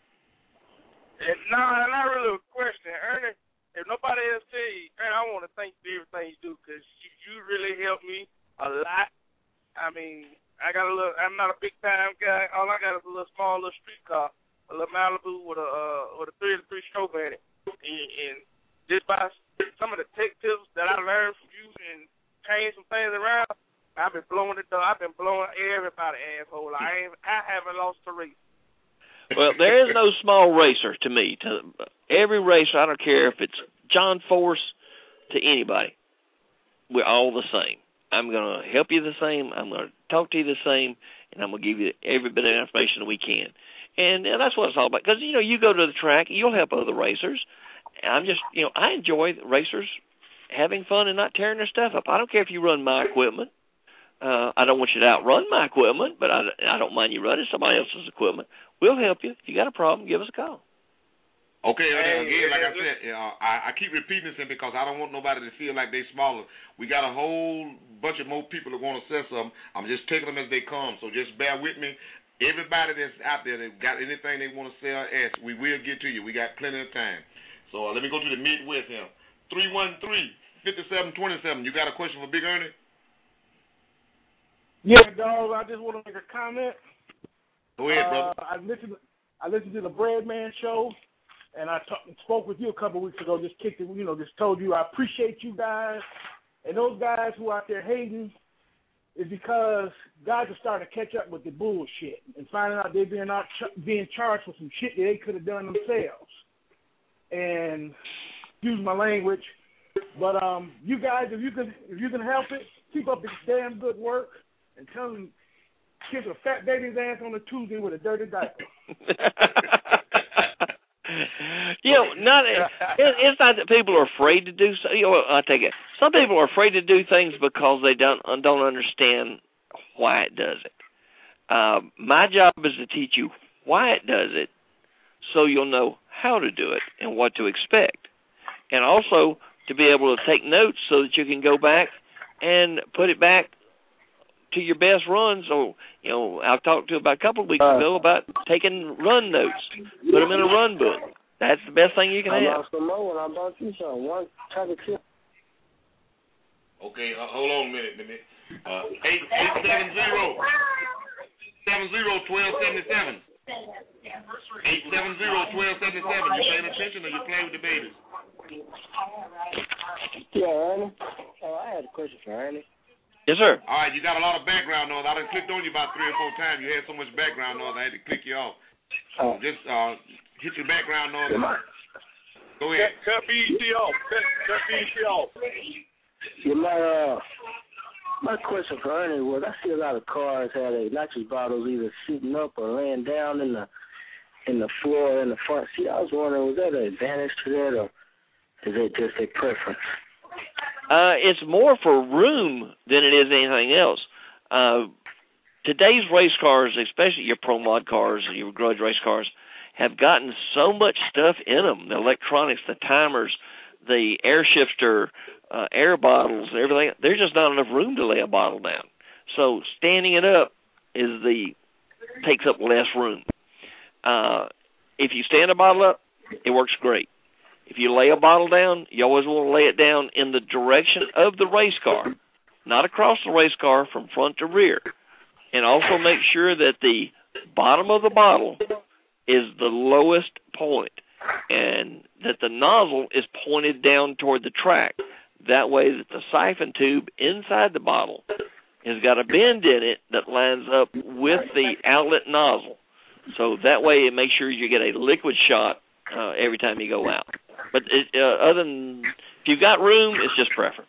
[SPEAKER 9] And, no, not really a question. Ernie, if nobody else tell you, Ernie, I want to thank you for everything you do because you, you really helped me a lot. I mean,
[SPEAKER 10] I got a little. I'm not a big time guy. All I got is a little small little street car, a little Malibu with a uh, with a three and three stroke in it. And, and just by some of the tech tips that I learned from you and change some things around, I've been blowing it. I've been blowing everybody asshole. I ain't. I haven't lost a race.
[SPEAKER 3] Well, there is no small racer to me. To every racer, I don't care if it's John Force to anybody. We're all the same. I'm going to help you the same. I'm going to talk to you the same, and I'm going to give you every bit of information that we can. And, and that's what it's all about. Because, you know, you go to the track, you'll help other racers. I'm just, you know, I enjoy racers having fun and not tearing their stuff up. I don't care if you run my equipment. Uh, I don't want you to outrun my equipment, but I, I don't mind you running somebody else's equipment. We'll help you. If you got a problem, give us a call.
[SPEAKER 2] Okay, again, like I said, you know, I, I keep repeating this because I don't want nobody to feel like they're smaller. We got a whole bunch of more people that want to say something. I'm just taking them as they come, so just bear with me. Everybody that's out there that got anything they want to say or ask, we will get to you. We got plenty of time. So uh, let me go to the Midwest here. three one three, five seven two seven. You got a question for Big Ernie?
[SPEAKER 6] Yeah, dog, I just want to make a comment.
[SPEAKER 2] Go ahead, brother.
[SPEAKER 6] Uh, I listened, I listened to the Breadman show. And I talk, spoke with you a couple of weeks ago, just kicked it, you know, just told you I appreciate you guys. And those guys who are out there hating is because guys are starting to catch up with the bullshit and finding out they're being, out, being charged for some shit that they could have done themselves. And excuse my language, but um, you guys, if you can, if you can help it, keep up the damn good work and tell them kiss a fat baby's ass on a Tuesday with a dirty diaper.
[SPEAKER 3] You know, not it, it's not that people are afraid to do so. You know, I take it. Some people are afraid to do things because they don't don't understand why it does it. Uh, my job is to teach you why it does it, so you'll know how to do it and what to expect, and also to be able to take notes so that you can go back and put it back to your best runs. So, you know, I talked to about a couple of weeks ago about taking run notes, put them in a run book. That's the best thing you can
[SPEAKER 8] I
[SPEAKER 3] have.
[SPEAKER 8] lost some more when I bought you some. One type of tip.
[SPEAKER 2] Okay, uh, hold on a minute, a minute. Uh, eight eight seven zero seven zero twelve seventy seven. Eight seven zero twelve seventy seven. You paying attention or you playing with the babies?
[SPEAKER 8] Yeah, Ernie. Oh, I had a question for Ernie.
[SPEAKER 3] Yes, sir.
[SPEAKER 2] All right, you got a lot of background noise. I done clicked on you about three or four times. You had so much background noise, I had to click you off. So just uh, hit your background noise. Go ahead.
[SPEAKER 11] Cut B E T off. Cut, cut B E T off.
[SPEAKER 8] Yeah, my, uh, my question for Ernie was, I see a lot of cars have their nitrous bottles either sitting up or laying down in the in the floor in the front seat. I was wondering, was that an advantage to that, or is it just a preference?
[SPEAKER 3] Uh, it's more for room than it is anything else. Uh, today's race cars, especially your Pro Mod cars and your grudge race cars, have gotten so much stuff in them, the electronics, the timers, the air shifter, uh, air bottles, everything. There's just not enough room to lay a bottle down. So standing it up is the takes up less room. Uh, if you stand a bottle up, it works great. If you lay a bottle down, you always want to lay it down in the direction of the race car, not across the race car from front to rear. And also make sure that the bottom of the bottle is the lowest point and that the nozzle is pointed down toward the track. That way that the siphon tube inside the bottle has got a bend in it that lines up with the outlet nozzle. So that way it makes sure you get a liquid shot uh, every time you go out. But it, uh, other than, if you've got room, it's just preference.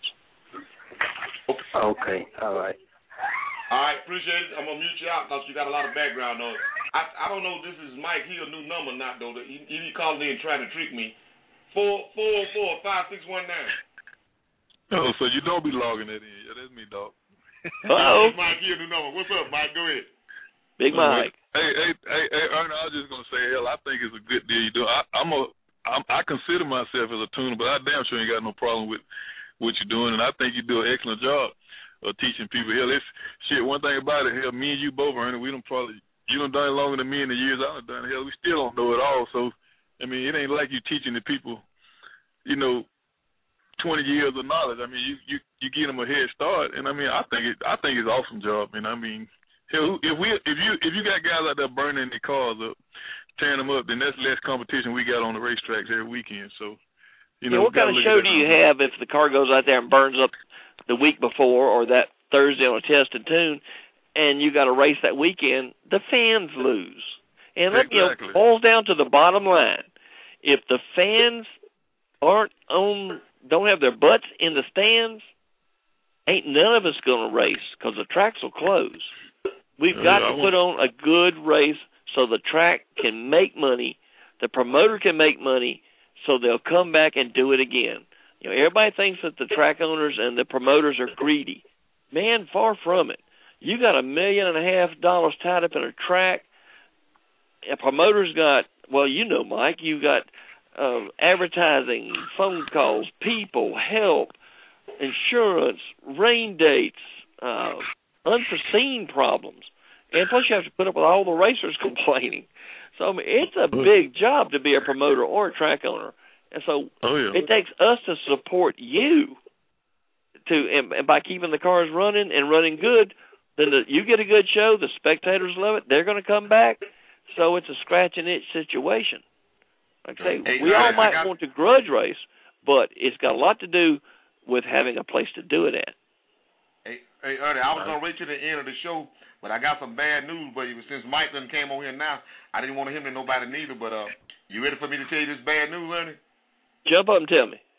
[SPEAKER 8] Okay, all right.
[SPEAKER 2] All right, appreciate it. I'm going to mute you out because you got a lot of background noise. I, I don't know if this is Mike. He a new number not, though. He, he called in trying to trick me. four four four five six one nine.
[SPEAKER 14] Oh, so you don't be logging that in. Yeah, that's me, dog.
[SPEAKER 3] Uh-oh.
[SPEAKER 2] Mike, he a new number. What's up, Mike? Go ahead.
[SPEAKER 3] Big Mike.
[SPEAKER 14] Hey, hey, hey, hey, Ernie, I was just going to say, hell, I think it's a good deal you do. I, I'm a, I'm, I consider myself as a tuner, but I damn sure ain't got no problem with what you're doing, and I think you do an excellent job of teaching people. Hell, it's shit. One thing about it, hell, me and you both, Ernie, we done probably you done done it longer than me in the years I done done it. Hell, we still don't know it all. So, I mean, it ain't like you teaching the people, you know, twenty years of knowledge. I mean, you you you get them a head start, and I mean, I think it I think it's an awesome job, and I mean, If we, if you, if you got guys out there burning their cars up, tearing them up, then that's less competition we got on the racetracks every weekend. So, you know,
[SPEAKER 3] yeah, what kind of show do you have if the car goes out there and burns up the week before or that Thursday on a test and tune, and you got a race that weekend? The fans lose, and let me
[SPEAKER 14] exactly.
[SPEAKER 3] you know, boils down to the bottom line. If the fans aren't on, don't have their butts in the stands, ain't none of us going to race because the tracks will close. We've got
[SPEAKER 14] yeah,
[SPEAKER 3] to put on a good race so the track can make money, the promoter can make money, so they'll come back and do it again. You know, everybody thinks that the track owners and the promoters are greedy. Man, far from it. You got a million and a half dollars tied up in a track. A promoter's got, well, you know, Mike, you got uh, advertising, phone calls, people, help, insurance, rain dates, uh, unforeseen problems. And plus you have to put up with all the racers complaining. So, I mean, it's a big job to be a promoter or a track owner. And so
[SPEAKER 14] oh, yeah.
[SPEAKER 3] it takes us to support you to, and, and by keeping the cars running and running good, then the, you get a good show, the spectators love it, they're going to come back. So it's a scratch and itch situation. Like I say,
[SPEAKER 2] hey,
[SPEAKER 3] we all
[SPEAKER 2] I,
[SPEAKER 3] might
[SPEAKER 2] I got...
[SPEAKER 3] want to grudge race, but it's got a lot to do with having a place to do it at.
[SPEAKER 2] Hey, hey Ernie, I was going to wait to the end of the show, but I got some bad news. But since Mike done came on here now, I didn't want him to nobody neither. But uh, you ready for me to tell you this bad news, Ernie?
[SPEAKER 3] Jump up and tell me.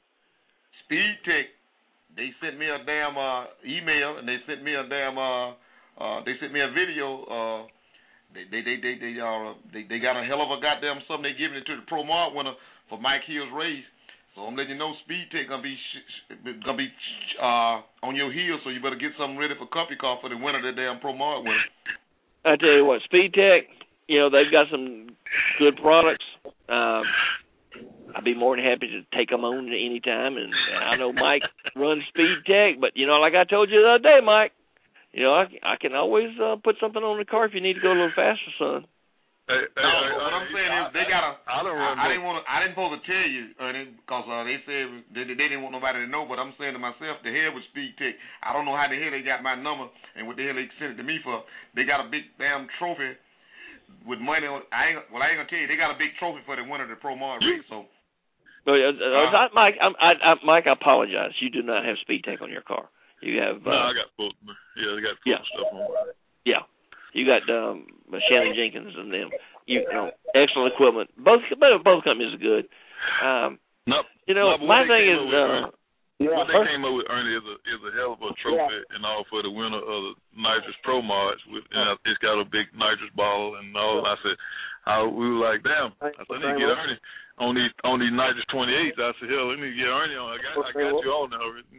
[SPEAKER 2] Speed Tech, they sent me a damn uh, email, and they sent me a damn uh, uh, they sent me a video. Uh, they they they they they, uh, they they got a hell of a goddamn something they giving it to the Pro Mart winner for Mike Hill's race. So I'm letting you know, Speed Tech gonna be sh- gonna be uh, on your heels. So you better get something ready for company car for the winner of the damn Pro Mart winner.
[SPEAKER 3] I tell you what, Speed Tech, you know they've got some good products. Um, I'd be more than happy to take them on any time. And, and I know Mike runs Speed Tech, but you know, like I told you the other day, Mike, you know I, I can always uh, put something on the car if you need to go a little faster, son.
[SPEAKER 14] Hey, hey,
[SPEAKER 2] no,
[SPEAKER 14] hey,
[SPEAKER 2] what
[SPEAKER 14] I,
[SPEAKER 2] I'm saying is they got a.
[SPEAKER 14] I, I,
[SPEAKER 2] I, I didn't want to. I didn't supposed to tell you, Ernie, because uh, they said they, they didn't want nobody to know. But I'm saying to myself, the hell with Speed Tech. I don't know how the hell they got my number and what the hell they sent it to me for. They got a big damn trophy with money on. I ain't. Well, I ain't gonna tell you. They got a big trophy for the winner of the Pro Mart race. So.
[SPEAKER 3] Well, uh, uh, not Mike. I'm, I, I, Mike, I apologize. You do not have Speed Tech on your car. You have. Uh,
[SPEAKER 14] no, I got full. Yeah, I got full
[SPEAKER 3] yeah.
[SPEAKER 14] stuff on mine.
[SPEAKER 3] Yeah, you got um, Shannon Jenkins and them. You know, excellent equipment. Both both companies are good. Um,
[SPEAKER 14] nope.
[SPEAKER 3] You know,
[SPEAKER 14] no,
[SPEAKER 3] my thing is,
[SPEAKER 14] with,
[SPEAKER 3] uh,
[SPEAKER 14] yeah, what they came up with, Ernie, is a is a hell of a trophy yeah. and all for the winner of the Nitrous Pro March. With and it's got a big nitrous bottle and all. I said, I, we were like, damn. I said, I need to get Ernie on these on these Nitrous twenty-eights. I said, hell, let me get Ernie on. I got I got you on now.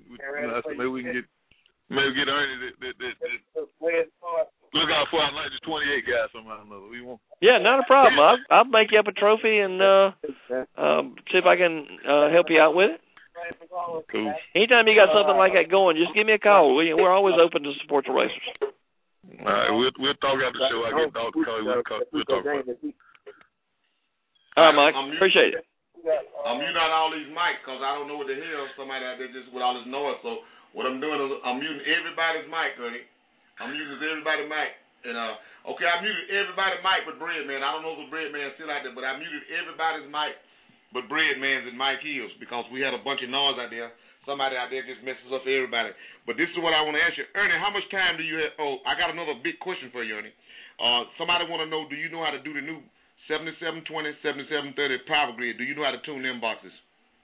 [SPEAKER 14] I said, maybe we can get maybe get Ernie that that that. that Look out for our Nitrous twenty-eight guys somehow or another. We won't.
[SPEAKER 3] Yeah, not a problem. I'll, I'll make you up a trophy and uh, um, see if I can uh, help you out with it.
[SPEAKER 14] Cool.
[SPEAKER 3] Anytime you got something like that going, just give me a call. We, we're always open to support the racers.
[SPEAKER 14] All right, we'll we'll talk after the show. I get Dog to call you. We'll, call, we'll talk about it.
[SPEAKER 3] All right, Mike. I'm Appreciate it.
[SPEAKER 2] I'm muting out all these mics because I don't know what the hell somebody out there just with all this noise. So what I'm doing is I'm muting everybody's mic, honey. I'm muting everybody's mic. And, uh, okay, I muted everybody's mic but Breadman. I don't know if the Breadman's still out there, but I muted everybody's mic but Breadman's and Mike Hills because we had a bunch of noise out there. Somebody out there just messes up everybody. But this is what I want to ask you. Ernie, how much time do you have? Oh, I got another big question for you, Ernie. Uh, somebody want to know, do you know how to do the new seventy-seven twenty, seventy-seven thirty power grid? Do you know how to tune them boxes?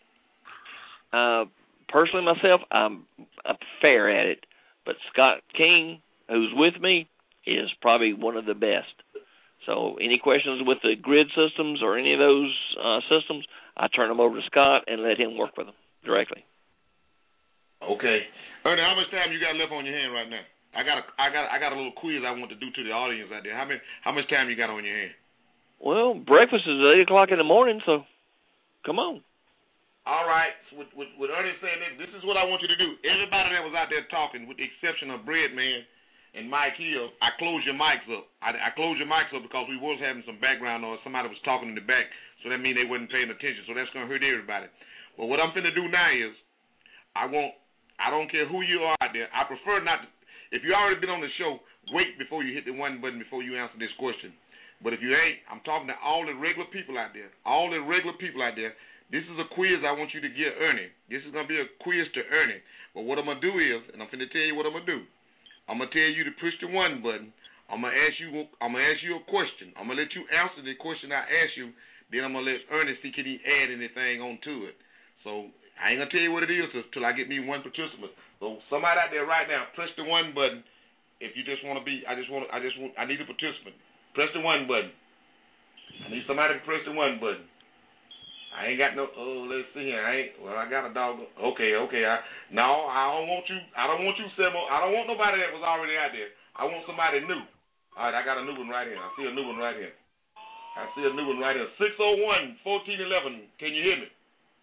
[SPEAKER 3] Uh, personally, myself, I'm, I'm fair at it. But Scott King, who's with me, is probably one of the best. So any questions with the grid systems or any of those uh, systems, I turn them over to Scott and let him work with them directly.
[SPEAKER 2] Okay. Ernie, how much time you got left on your hand right now? I got a, I got, I got a little quiz I want to do to the audience out there. How many, how much time you got on your hand?
[SPEAKER 3] Well, breakfast is at eight o'clock in the morning, so come on.
[SPEAKER 2] All right. So with, with, with Ernie saying that, this is what I want you to do. Everybody that was out there talking, with the exception of Breadman and Mike Hill, I closed your mics up. I, I closed your mics up because we was having some background noise. Somebody was talking in the back, so that means they wasn't paying attention. So that's going to hurt everybody. But what I'm finna do now is, I want, I don't care who you are out there. I prefer not, to, if you already been on the show, wait before you hit the one button before you answer this question. But if you ain't, I'm talking to all the regular people out there. All the regular people out there. This is a quiz I want you to get Ernie. This is going to be a quiz to Ernie. But what I'm going to do is, and I'm going to tell you what I'm going to do. I'm going to tell you to push the one button. I'm going to ask you I'm going to ask you a question. I'm going to let you answer the question I ask you. Then I'm going to let Ernie see can he add anything onto it. So I ain't going to tell you what it is until I get me one participant. So somebody out there right now, press the one button. If you just want to be, I just want, I just want, I need a participant. Press the one button. I need somebody to press the one button. I ain't got no. Oh, let's see here. I ain't. Well, I got a dog. Okay, okay. I, no, I don't want you. I don't want you, Semo. I don't want nobody that was already out there. I want somebody new. All right, I got a new one right here. I see a new one right here. I see a new one right here. six oh one, fourteen eleven. Can you hear me?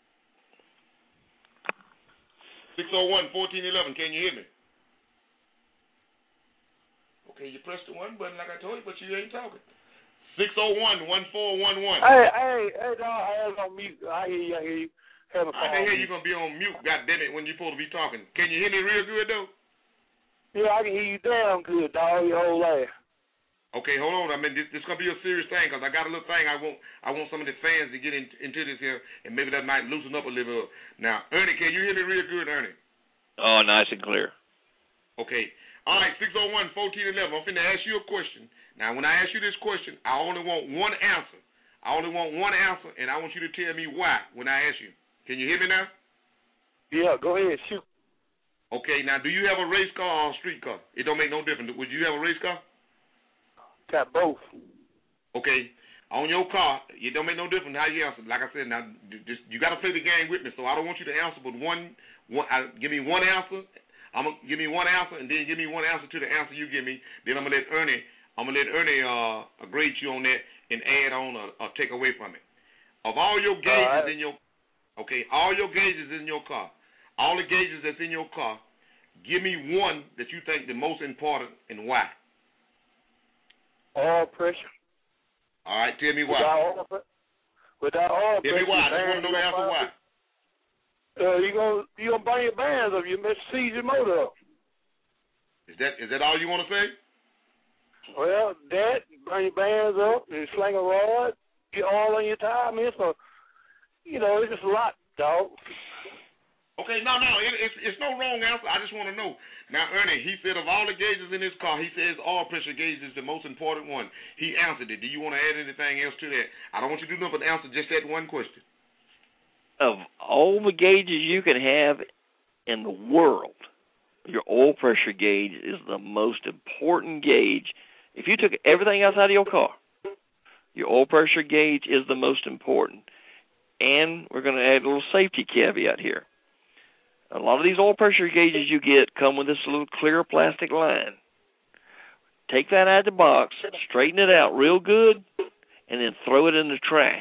[SPEAKER 2] six oh one, fourteen eleven. Can you hear me? Okay, you pressed the one button like I told you, but you ain't talking. six oh one, one four one one.
[SPEAKER 9] Hey, hey, hey, dog, I was on mute. I hear you, I hear you. Have a
[SPEAKER 2] I can hear you going to be on mute, goddammit, when you're supposed to be talking. Can you hear me real good, though?
[SPEAKER 9] Yeah, I can hear you damn good, dog, your whole life.
[SPEAKER 2] Okay, hold on. I mean, this this going to be a serious thing because I got a little thing I want I want some of the fans to get in, into this here, and maybe that might loosen up a little bit. Now, Ernie, can you hear me real good, Ernie?
[SPEAKER 3] Oh, nice and clear.
[SPEAKER 2] Okay. All right, six oh one, fourteen eleven. I'm finna ask you a question. Now, when I ask you this question, I only want one answer. I only want one answer, and I want you to tell me why when I ask you. Can you hear me now?
[SPEAKER 9] Yeah, go ahead, shoot.
[SPEAKER 2] Okay, now, do you have a race car or a street car? It don't make no difference. Would you have a race car?
[SPEAKER 9] Got both.
[SPEAKER 2] Okay. On your car, it don't make no difference how you answer. Like I said, now, just, you got to play the game with me, so I don't want you to answer but one. one I, give me one answer. I'm gonna give me one answer, and then give me one answer to the answer you give me. Then I'm gonna let Ernie, I'm gonna let Ernie uh, grade you on that and add on or, or take away from it. Of all your gauges all right. in your, okay, all your gauges in your car, all the gauges that's in your car, give me one that you think the most important and why.
[SPEAKER 9] Oil pressure.
[SPEAKER 2] All right, tell me why.
[SPEAKER 9] Without oil, without oil
[SPEAKER 2] tell
[SPEAKER 9] pressure.
[SPEAKER 2] me why. I just want to know the answer why.
[SPEAKER 9] Uh, you gonna you gonna burn your bands up. You must seize your motor up.
[SPEAKER 2] Is that is that all you want to say?
[SPEAKER 9] Well, that burn your bands up and sling a rod, get oil on your tire. I mean, it's a, you know, it's just a lot, dog.
[SPEAKER 2] Okay, no, no, it, it's it's no wrong answer. I just want to know. Now, Ernie, he said of all the gauges in his car, he says oil pressure gauge is the most important one. He answered it. Do you want to add anything else to that? I don't want you to do nothing but answer just that one question.
[SPEAKER 3] Of all the gauges you can have in the world, your oil pressure gauge is the most important gauge. If you took everything else out of your car, your oil pressure gauge is the most important. And we're going to add a little safety caveat here. A lot of these oil pressure gauges you get come with this little clear plastic line. Take that out of the box, straighten it out real good, and then throw it in the trash.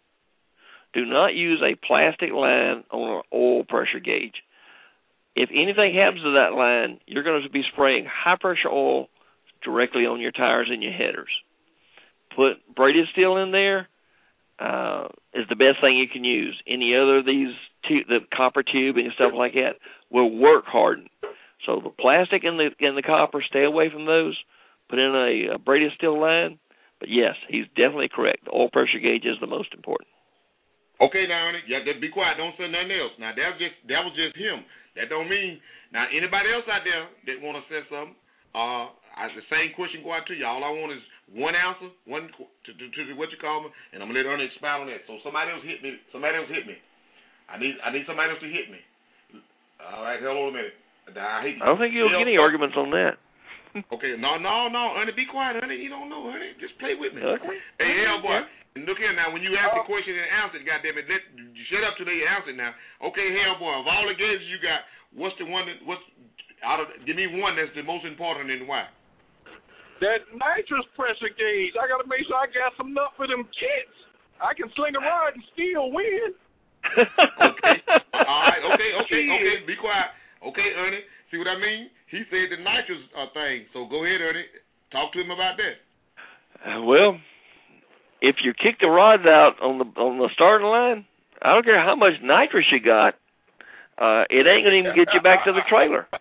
[SPEAKER 3] Do not use a plastic line on an oil pressure gauge. If anything happens to that line, you're going to be spraying high-pressure oil directly on your tires and your headers. Put braided steel in there uh, is the best thing you can use. Any other of these, tu- the copper tubing and stuff like that, will work harden. So the plastic and the and the copper, stay away from those. Put in a, a braided steel line. But, yes, he's definitely correct. The oil pressure gauge is the most important.
[SPEAKER 2] Okay, now, Ernie, yeah, just be quiet. Don't say nothing else. Now, that was just that was just him. That don't mean now anybody else out there that want to say something. Uh, I, the same question go out to you. All I want is one answer, one to, to, to what you call me, and I'm gonna let Ernie expound on that. So somebody else hit me. Somebody else hit me. I need I need somebody else to hit me. All right, hold on a minute. I hate.
[SPEAKER 3] I don't think you'll get any arguments on that.
[SPEAKER 2] Okay, no, no, no, Ernie, be quiet, Ernie. You don't know, Ernie. Just play with me.
[SPEAKER 3] Okay.
[SPEAKER 2] Hey, hell, boy.
[SPEAKER 3] Okay.
[SPEAKER 2] Look here now, when you ask the question and answer it, goddammit, let you shut up till they answer it now. Okay, hell boy, of all the gauges you got, what's the one that what's out of give me one that's the most important and why?
[SPEAKER 11] That nitrous pressure gauge. I gotta make sure I got some enough for them kids. I can sling a rod and still win.
[SPEAKER 2] Okay. All right, okay, okay, okay, be quiet. Okay, Ernie, see what I mean? He said the nitrous uh, thing. So go ahead, Ernie. Talk to him about that.
[SPEAKER 3] Uh, well, if you kick the rods out on the on the starting line, I don't care how much nitrous you got, uh, it ain't gonna even get you back to the trailer.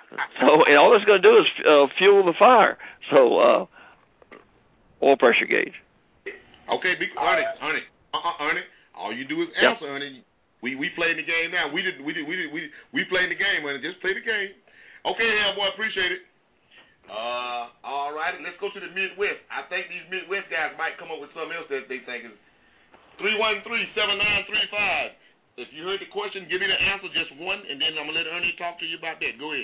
[SPEAKER 3] So and all it's going to do is uh, fuel the fire. So uh, oil pressure gauge.
[SPEAKER 2] Okay, be, Ernie, Ernie, uh-uh, Ernie. All you do is answer, yep. Ernie. We we playing the game now. We did we did we did we we playing the game, Ernie. Just play the game. Okay, yeah, boy, appreciate it. Uh, all right, let's go to the Midwest. I think these Midwest guys might come up with something else that they think is three one three, seven nine three five. If you heard the question, give me the answer, just one, and then I'm going to let Ernie talk to you about that. Go ahead.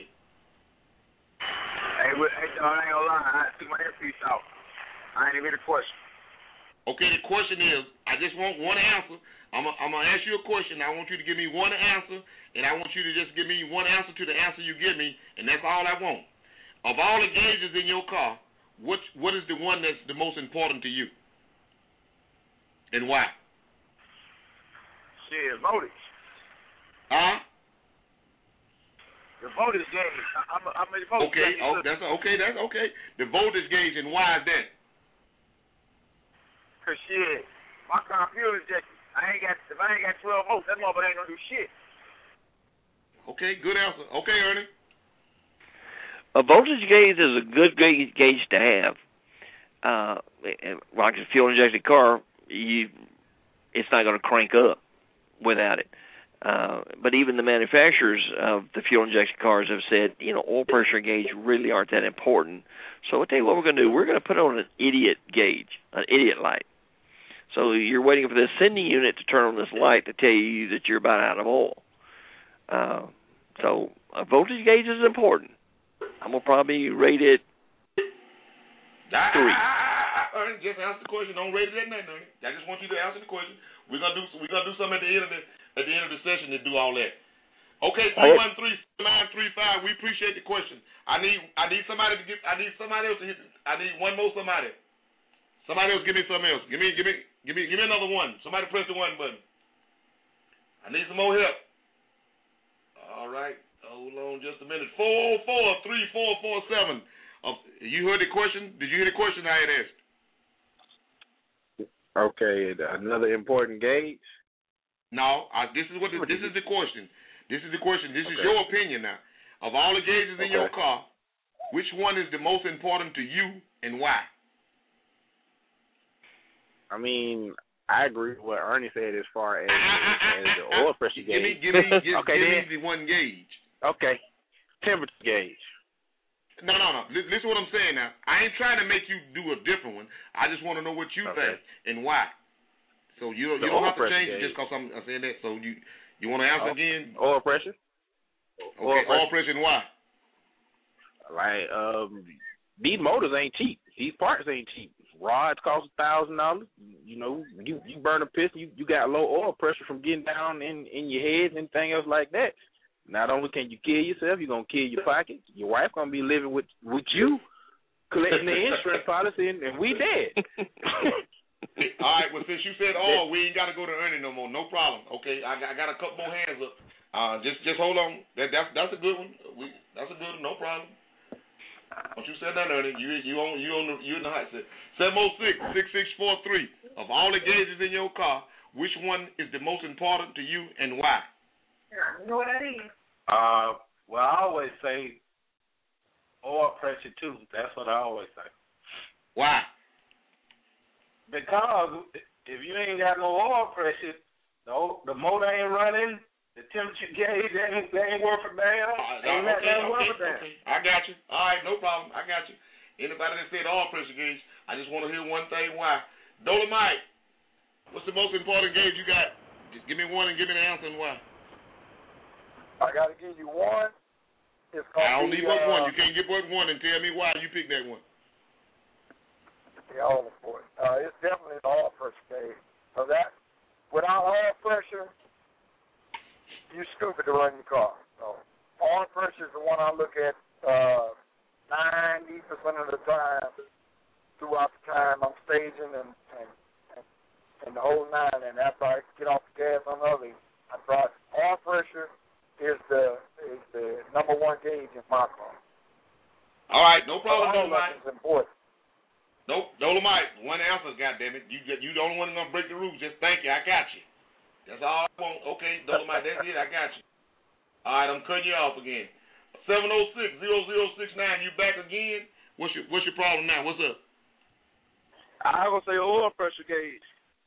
[SPEAKER 15] Hey, hey I ain't gonna lie. I took my earpiece out. I ain't even hear the question.
[SPEAKER 2] Okay, the question is, I just want one answer. I'm going to ask you a question. I want you to give me one answer, and I want you to just give me one answer to the answer you give me, and that's all I want. Of all the gauges in your car, what what is the one that's the most important to you? And why?
[SPEAKER 15] Shit, voltage.
[SPEAKER 2] Huh?
[SPEAKER 15] The voltage gauge. I'm a, I'm a voltage
[SPEAKER 2] okay,
[SPEAKER 15] gauge.
[SPEAKER 2] Oh, that's okay. That's okay. The voltage gauge, and why is that?
[SPEAKER 15] Cause shit, my car fuel injected. I ain't got. If I ain't got twelve volts, that motherfucker ain't gonna do shit.
[SPEAKER 2] Okay, good answer. Okay, Ernie.
[SPEAKER 3] A voltage gauge is a good gauge to have. Uh, like a fuel injected car, you it's not going to crank up without it. Uh, but even the manufacturers of the fuel-injected cars have said, you know, oil pressure gauge really aren't that important. So I'll tell you what we're going to do. We're going to put on an idiot gauge, an idiot light. So you're waiting for the sending unit to turn on this light to tell you that you're about out of oil. Uh, so a voltage gauge is important. I'm going to probably rate it three.
[SPEAKER 2] Ernie, just answer the question. Don't rate it at nothing, Ernie. I just want you to answer the question. We're gonna do we're gonna do something at the end of the at the end of the session to do all that. Okay, three one three nine three five. We appreciate the question. I need I need somebody to get I need somebody else to hit. I need one more somebody. Somebody else give me something else. Give me give me give me give me another one. Somebody press the one button. I need some more help. All right, hold on just a minute. Four oh four three four four seven. Uh, you heard the question? Did you hear the question I had asked?
[SPEAKER 4] Okay, another important gauge.
[SPEAKER 2] No, I, this is what the, this is the question. This is the question. This is
[SPEAKER 4] okay.
[SPEAKER 2] your opinion now. Of all the gauges in
[SPEAKER 4] okay.
[SPEAKER 2] your car, which one is the most important to you and why?
[SPEAKER 4] I mean, I agree with what Ernie said as far as, as the oil pressure
[SPEAKER 2] give
[SPEAKER 4] gauge.
[SPEAKER 2] Me, give me, give,
[SPEAKER 4] okay,
[SPEAKER 2] give
[SPEAKER 4] then.
[SPEAKER 2] me the one gauge.
[SPEAKER 4] Okay, temperature gauge.
[SPEAKER 2] No, no, no. Listen to what I'm saying now. I ain't trying to make you do a different one. I just want to know what you
[SPEAKER 4] okay.
[SPEAKER 2] think and why. So you you don't have to change it just because I'm, I'm saying that. So you you want to answer
[SPEAKER 4] oh,
[SPEAKER 2] again?
[SPEAKER 4] Oil pressure.
[SPEAKER 2] Okay,
[SPEAKER 4] oil pressure.
[SPEAKER 2] oil pressure and why?
[SPEAKER 4] Like um, these motors ain't cheap. These parts ain't cheap. Rods cost a thousand dollars. You know, you you burn a piston, you you got low oil pressure from getting down in in your head and anything else like that. Not only can you kill yourself, you're going to kill your pocket. Your wife going to be living with, with you, collecting the insurance policy, and, and we dead.
[SPEAKER 2] All right, well, since you said all, we ain't got to go to Ernie no more. No problem. Okay, I got, I got a couple more hands up. Uh, just just hold on. That, that's, that's a good one. We, that's a good one. No problem. Once you said that, Ernie, you you on you on the you in the hot seat. seven oh six, six six four three. Of all the gauges in your car, which one is the most important to you and why?
[SPEAKER 15] You know what that is?
[SPEAKER 16] Uh, well, I always say oil pressure too. That's what I always say.
[SPEAKER 2] Why?
[SPEAKER 16] Because if you ain't got no oil pressure, the the motor ain't running, the temperature gauge ain't they ain't worth a damn.
[SPEAKER 2] Uh,
[SPEAKER 16] ain't
[SPEAKER 2] okay,
[SPEAKER 16] that
[SPEAKER 2] okay,
[SPEAKER 16] worth a damn.
[SPEAKER 2] okay. I got you. All right, no problem. I got you. Anybody that said oil pressure gauge, I just want to hear one thing. Why? Dolomite, what's the most important gauge you got? Just give me one and give me the answer and why.
[SPEAKER 17] I got to give you one. It's
[SPEAKER 2] I don't
[SPEAKER 17] be,
[SPEAKER 2] need but
[SPEAKER 17] uh,
[SPEAKER 2] one. You can't get but one and tell me why you picked that one.
[SPEAKER 17] Yeah, all for it. Uh, it's definitely the oil pressure gauge. So that, without oil pressure, you're stupid to run your car. So oil pressure is the one I look at uh, ninety percent of the time throughout the time I'm staging and, and, and, and the whole nine. And after I get off the gas on the other, I try oil pressure. Is the is the number one gauge in my car.
[SPEAKER 2] All right, no problem,
[SPEAKER 17] so
[SPEAKER 2] Dolomite.
[SPEAKER 17] It's important.
[SPEAKER 2] Nope, Dolomite. One answer, goddammit. You you the only one gonna break the rules. Just thank you. I got you. That's all I want. Okay, Dolomite. That's it. I got you. All right, I'm cutting you off again. seven oh six, zero zero six nine. You back again? What's your What's your problem now? What's up?
[SPEAKER 10] I was gonna say oil pressure gauge.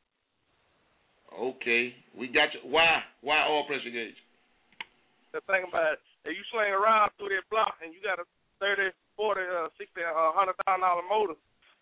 [SPEAKER 2] Okay, we got you. Why? Why oil pressure gauge?
[SPEAKER 10] The thing about it, if you swing around through that block and you got a thirty, forty, uh, sixty, uh, one hundred thousand dollar motor,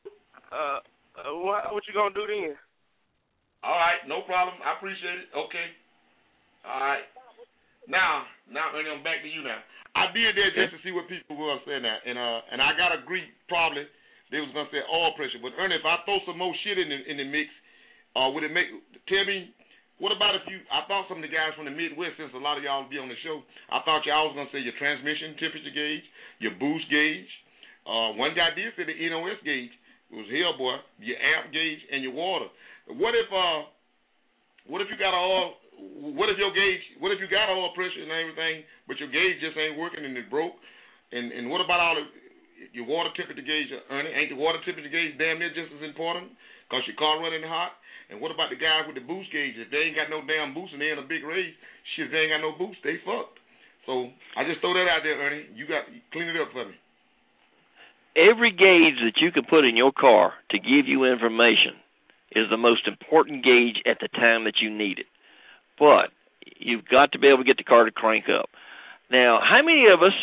[SPEAKER 10] uh, uh, what, what you gonna do then?
[SPEAKER 2] All right, no problem. I appreciate it. Okay. All right. Now, now, Ernie, I'm back to you now. I did that just to see what people were saying now, and uh, and I got to agree probably they was gonna say oil pressure, but Ernie, if I throw some more shit in the, in the mix, uh, would it make? Tell me, what about if you? I thought some of the guys from the Midwest, since a lot of y'all be on the show, I thought y'all was gonna say your transmission temperature gauge, your boost gauge. Uh, one guy did say the N O S gauge. It was hell, boy. Your amp gauge and your water. What if uh, what if you got a oil? What if your gauge? What if you got oil pressure and everything, but your gauge just ain't working and it broke? And and what about all the your water temperature gauge, Ernie? Ain't the water temperature gauge damn near just as important? Cause your car running hot. And what about the guys with the boost gauge? If they ain't got no damn boost and they in a big race, shit, if they ain't got no boost, they fucked. So I just throw that out there, Ernie. You got clean it up for me.
[SPEAKER 3] Every gauge that you can put in your car to give you information is the most important gauge at the time that you need it. But you've got to be able to get the car to crank up. Now, how many of us,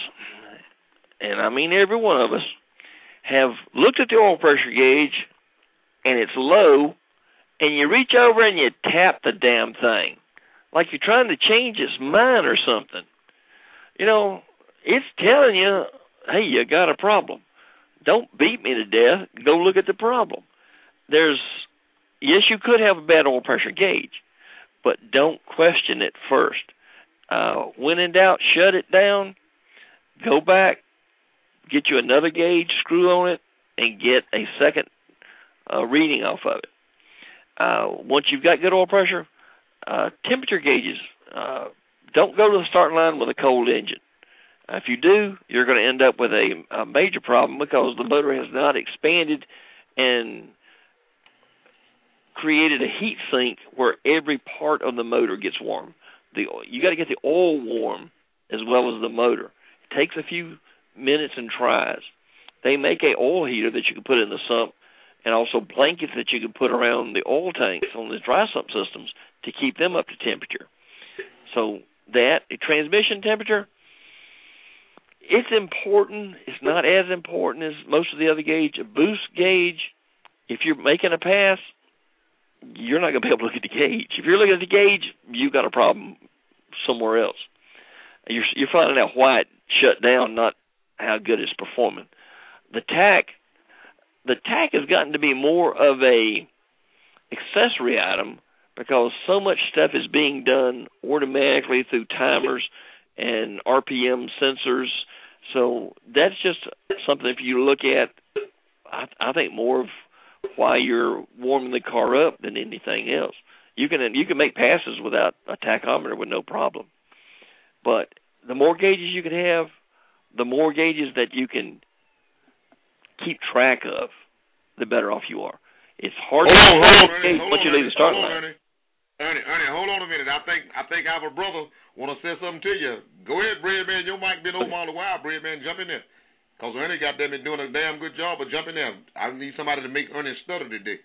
[SPEAKER 3] and I mean every one of us, have looked at the oil pressure gauge and it's low, and you reach over and you tap the damn thing like you're trying to change its mind or something? You know, it's telling you, hey, you got a problem. Don't beat me to death. Go look at the problem. There's, yes, you could have a bad oil pressure gauge, but don't question it first. Uh, when in doubt, shut it down, go back, get you another gauge, screw on it, and get a second uh, reading off of it. Uh, once you've got good oil pressure, uh, temperature gauges, uh, don't go to the starting line with a cold engine. Uh, if you do, you're going to end up with a, a major problem because the motor has not expanded and created a heat sink where every part of the motor gets warm. The you got to get the oil warm as well as the motor. It takes a few minutes and tries. They make a oil heater that you can put in the sump, and also blankets that you can put around the oil tanks on the dry sump systems to keep them up to temperature. So that, a transmission temperature, it's important. It's not as important as most of the other gauge. A boost gauge, if you're making a pass, you're not going to be able to look at the gauge. If you're looking at the gauge, you got a problem somewhere else. You're, you're finding out why it shut down, not how good it's performing. The tack, the tack has gotten to be more of a accessory item because so much stuff is being done automatically through timers and R P M sensors. So that's just something, if you look at, I, I think more of why you're warming the car up than anything else. You can you can make passes without a tachometer with no problem. But the more gauges you can have, the more gauges that you can keep track of, the better off you are. It's hard
[SPEAKER 2] hold
[SPEAKER 3] to
[SPEAKER 2] on, hold on,
[SPEAKER 3] gauge
[SPEAKER 2] Ernie,
[SPEAKER 3] once you leave the starting line.
[SPEAKER 2] Ernie. Ernie, Ernie, hold on a minute. I think I think our brother want to say something to you. Go ahead, Bread Man. Your mic been open all the while, Bread Man. Jump in there. Because Ernie got them doing a damn good job of jumping there. I need somebody to make Ernie stutter today.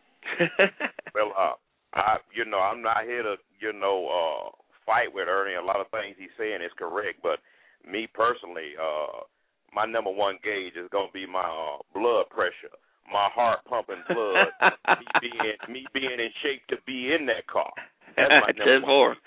[SPEAKER 7] Well, uh, I, you know, I'm not here to, you know, uh, fight with Ernie. A lot of things he's saying is correct, but me personally, uh, my number one gauge is going to be my uh, blood pressure, my heart pumping blood, me being me being in shape to be in that car. That's my number one.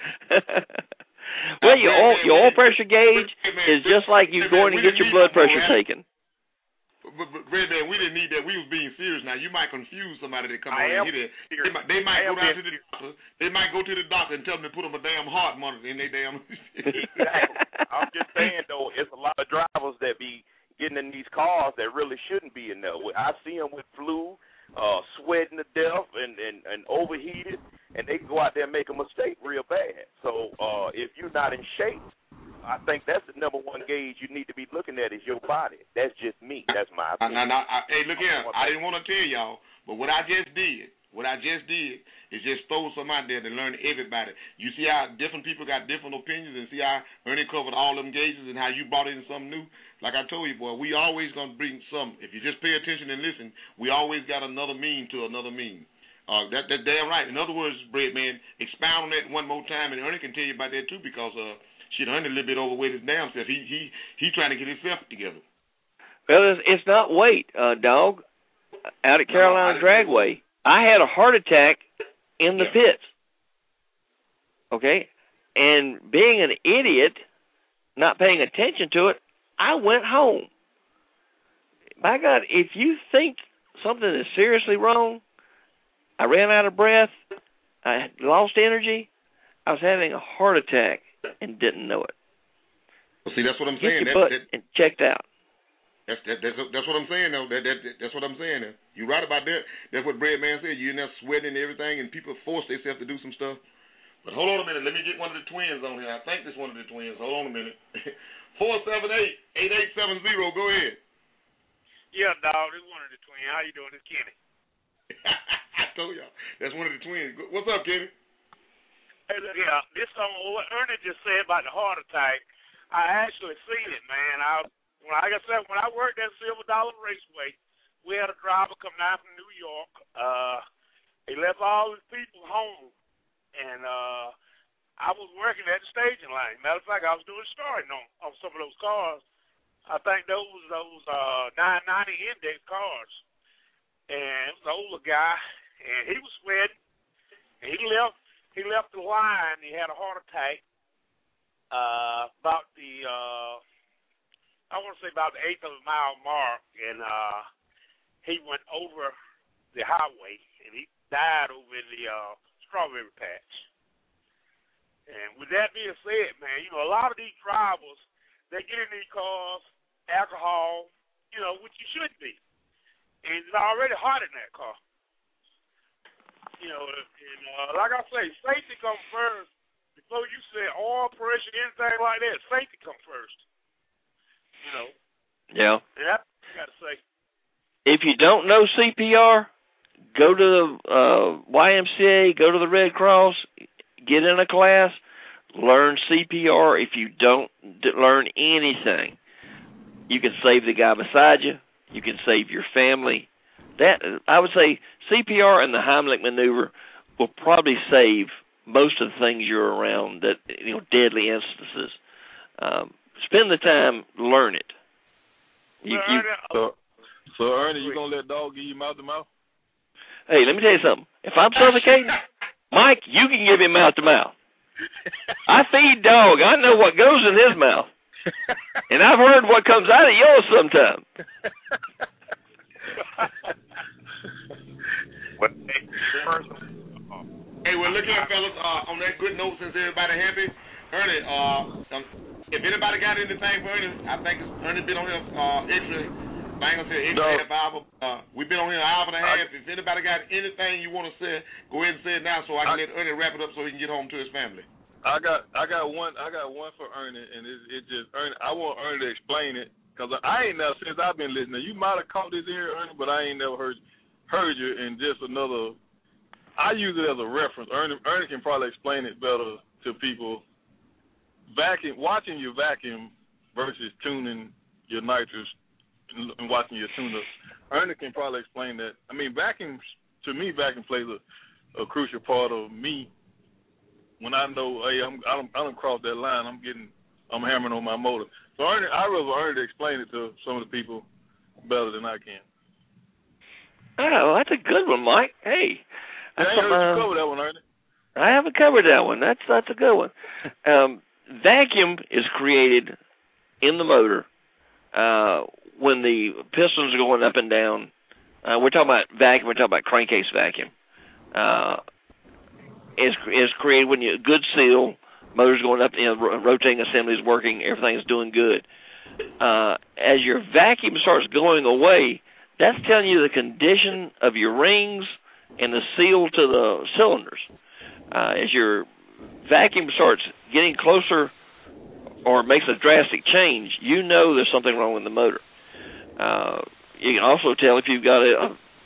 [SPEAKER 3] Well, your oil, your oil pressure gauge is just like you going to get your blood pressure taken.
[SPEAKER 2] But, but Red Man, we didn't need that. We was being serious. Now you might confuse somebody that come
[SPEAKER 7] I
[SPEAKER 2] over here. They might, they might go down to the
[SPEAKER 7] serious.
[SPEAKER 2] doctor. They might go to the doctor and tell them to put them a damn heart monitor in their damn.
[SPEAKER 7] Exactly. I'm just saying though, it's a lot of drivers that be getting in these cars that really shouldn't be in there. I see them with flu, uh, sweating to death, and, and, and overheated, and they go out there and make a mistake real bad. So uh, if you're not in shape, I think that's the number one gauge you need to be looking at is your body. That's just me. That's my opinion.
[SPEAKER 2] Now, now, I, hey, look here. I didn't want to tell y'all, but what I just did, What I just did is just throw some out there to learn everybody. You see how different people got different opinions, and see how Ernie covered all them gauges and how you brought in something new. Like I told you, boy, we always going to bring something. If you just pay attention and listen, we always got another mean to another mean. Uh, that, that's damn right. In other words, Bread Man, expound on that one more time, and Ernie can tell you about that too, because uh, shit, Ernie a little bit overweight his damn self. He he he trying to get himself together.
[SPEAKER 3] Well, it's, it's not weight, uh, dog. Out at Carolina no, Dragway, I had a heart attack in the yeah. pits. Okay, and being an idiot, not paying attention to it, I went home. My God, if you think something is seriously wrong, I ran out of breath, I lost energy, I was having a heart attack and didn't know it.
[SPEAKER 2] Well, see, that's what I'm
[SPEAKER 3] Get
[SPEAKER 2] saying.
[SPEAKER 3] Your
[SPEAKER 2] that,
[SPEAKER 3] butt
[SPEAKER 2] that,
[SPEAKER 3] and checked out.
[SPEAKER 2] That's that, that's that's what I'm saying though. That, that that's what I'm saying. Though. You're right about that. That's what Bread Man said. You're in there sweating and everything, and people force themselves to do some stuff. But hold on a minute. Let me get one of the twins on here. I think this one of the twins. Hold on a minute. Four seven eight eight eight seven zero. Go ahead.
[SPEAKER 15] Yeah, dog. This one of the twins. How you doing? This Kenny.
[SPEAKER 2] I told y'all. That's one of the twins. What's up, Kenny?
[SPEAKER 15] Hey, yeah, this on what Ernie just said about the heart attack. I actually seen it, man. I, when, like I said, when I worked at Silver Dollar Raceway, we had a driver come down from New York. Uh, he left all his people home, and uh, I was working at the staging line. Matter of fact, I was doing starting on, on some of those cars. I think those those uh, nine ninety index cars. And it was an older guy, and he was sweating. And he left. He left the line. He had a heart attack. Uh, about the, uh, I want to say about the eighth of a mile mark, and uh, he went over the highway, and he died over in the uh, strawberry patch. And with that being said, man, you know, a lot of these drivers, they get in these cars, alcohol, you know, which you should be. And it's already hot in that car. You know, and uh, like I say, safety comes first. Before you say oil pressure, anything like that, safety comes first. You know.
[SPEAKER 3] Yeah.
[SPEAKER 15] And that's what I got to say.
[SPEAKER 3] If you don't know C P R, go to the uh, Y M C A, go to the Red Cross, get in a class, learn C P R. If you don't d- learn anything, you can save the guy beside you. You can save your family. That I would say C P R and the Heimlich maneuver will probably save most of the things you're around, that, you know, deadly instances. Um, spend the time, learn it. You, you,
[SPEAKER 14] so, so, Ernie, you going to let dog give you mouth to mouth?
[SPEAKER 3] Hey, let me tell you something. If I'm suffocating, Mike, you can give him mouth to mouth. I feed dog. I know what goes in his mouth. And I've heard what comes out of yours sometimes.
[SPEAKER 2] Hey, well, look here, fellas. Uh, on that good note, since everybody happy, Ernie, uh, um, if anybody got anything for Ernie, I think Ernie been on here uh, extra. I ain't gonna say extra no. half hour. Uh, we've been on here an hour and a half. I, if anybody got anything you want to say, go ahead and say it now, so I can I, let Ernie wrap it up so he can get home to his family.
[SPEAKER 14] I got, I got one, I got one for Ernie, and it, it just Ernie. I want Ernie to explain it, because I ain't never, since I've been listening. You might have caught this here, Ernie, but I ain't never heard heard you in just another. I use it as a reference. Ernie, Ernie can probably explain it better to people. Vacuum, watching your vacuum versus tuning your nitrous and watching your tune-up. Ernie can probably explain that. I mean, vacuum, to me, vacuum plays a, a crucial part of me. When I know, hey, I'm, I don't, I don't cross that line, I'm getting, I'm hammering on my motor. So Ernie, I rather Ernie to explain it to some of the people better than I can.
[SPEAKER 3] Oh, that's a good one, Mike. Hey.
[SPEAKER 14] I ain't heard you cover that one, Ernie.
[SPEAKER 3] I haven't covered that one. That's that's a good one. Um, vacuum is created in the motor uh, when the pistons are going up and down. Uh, we're talking about vacuum. We're talking about crankcase vacuum. Uh, is is created when you good seal, motor's going up, you know, rotating assemblies working, everything's doing good. Uh, as your vacuum starts going away, that's telling you the condition of your rings and the seal to the cylinders. Uh, as your vacuum starts getting closer or makes a drastic change, you know there's something wrong with the motor. Uh, you can also tell if you've got a,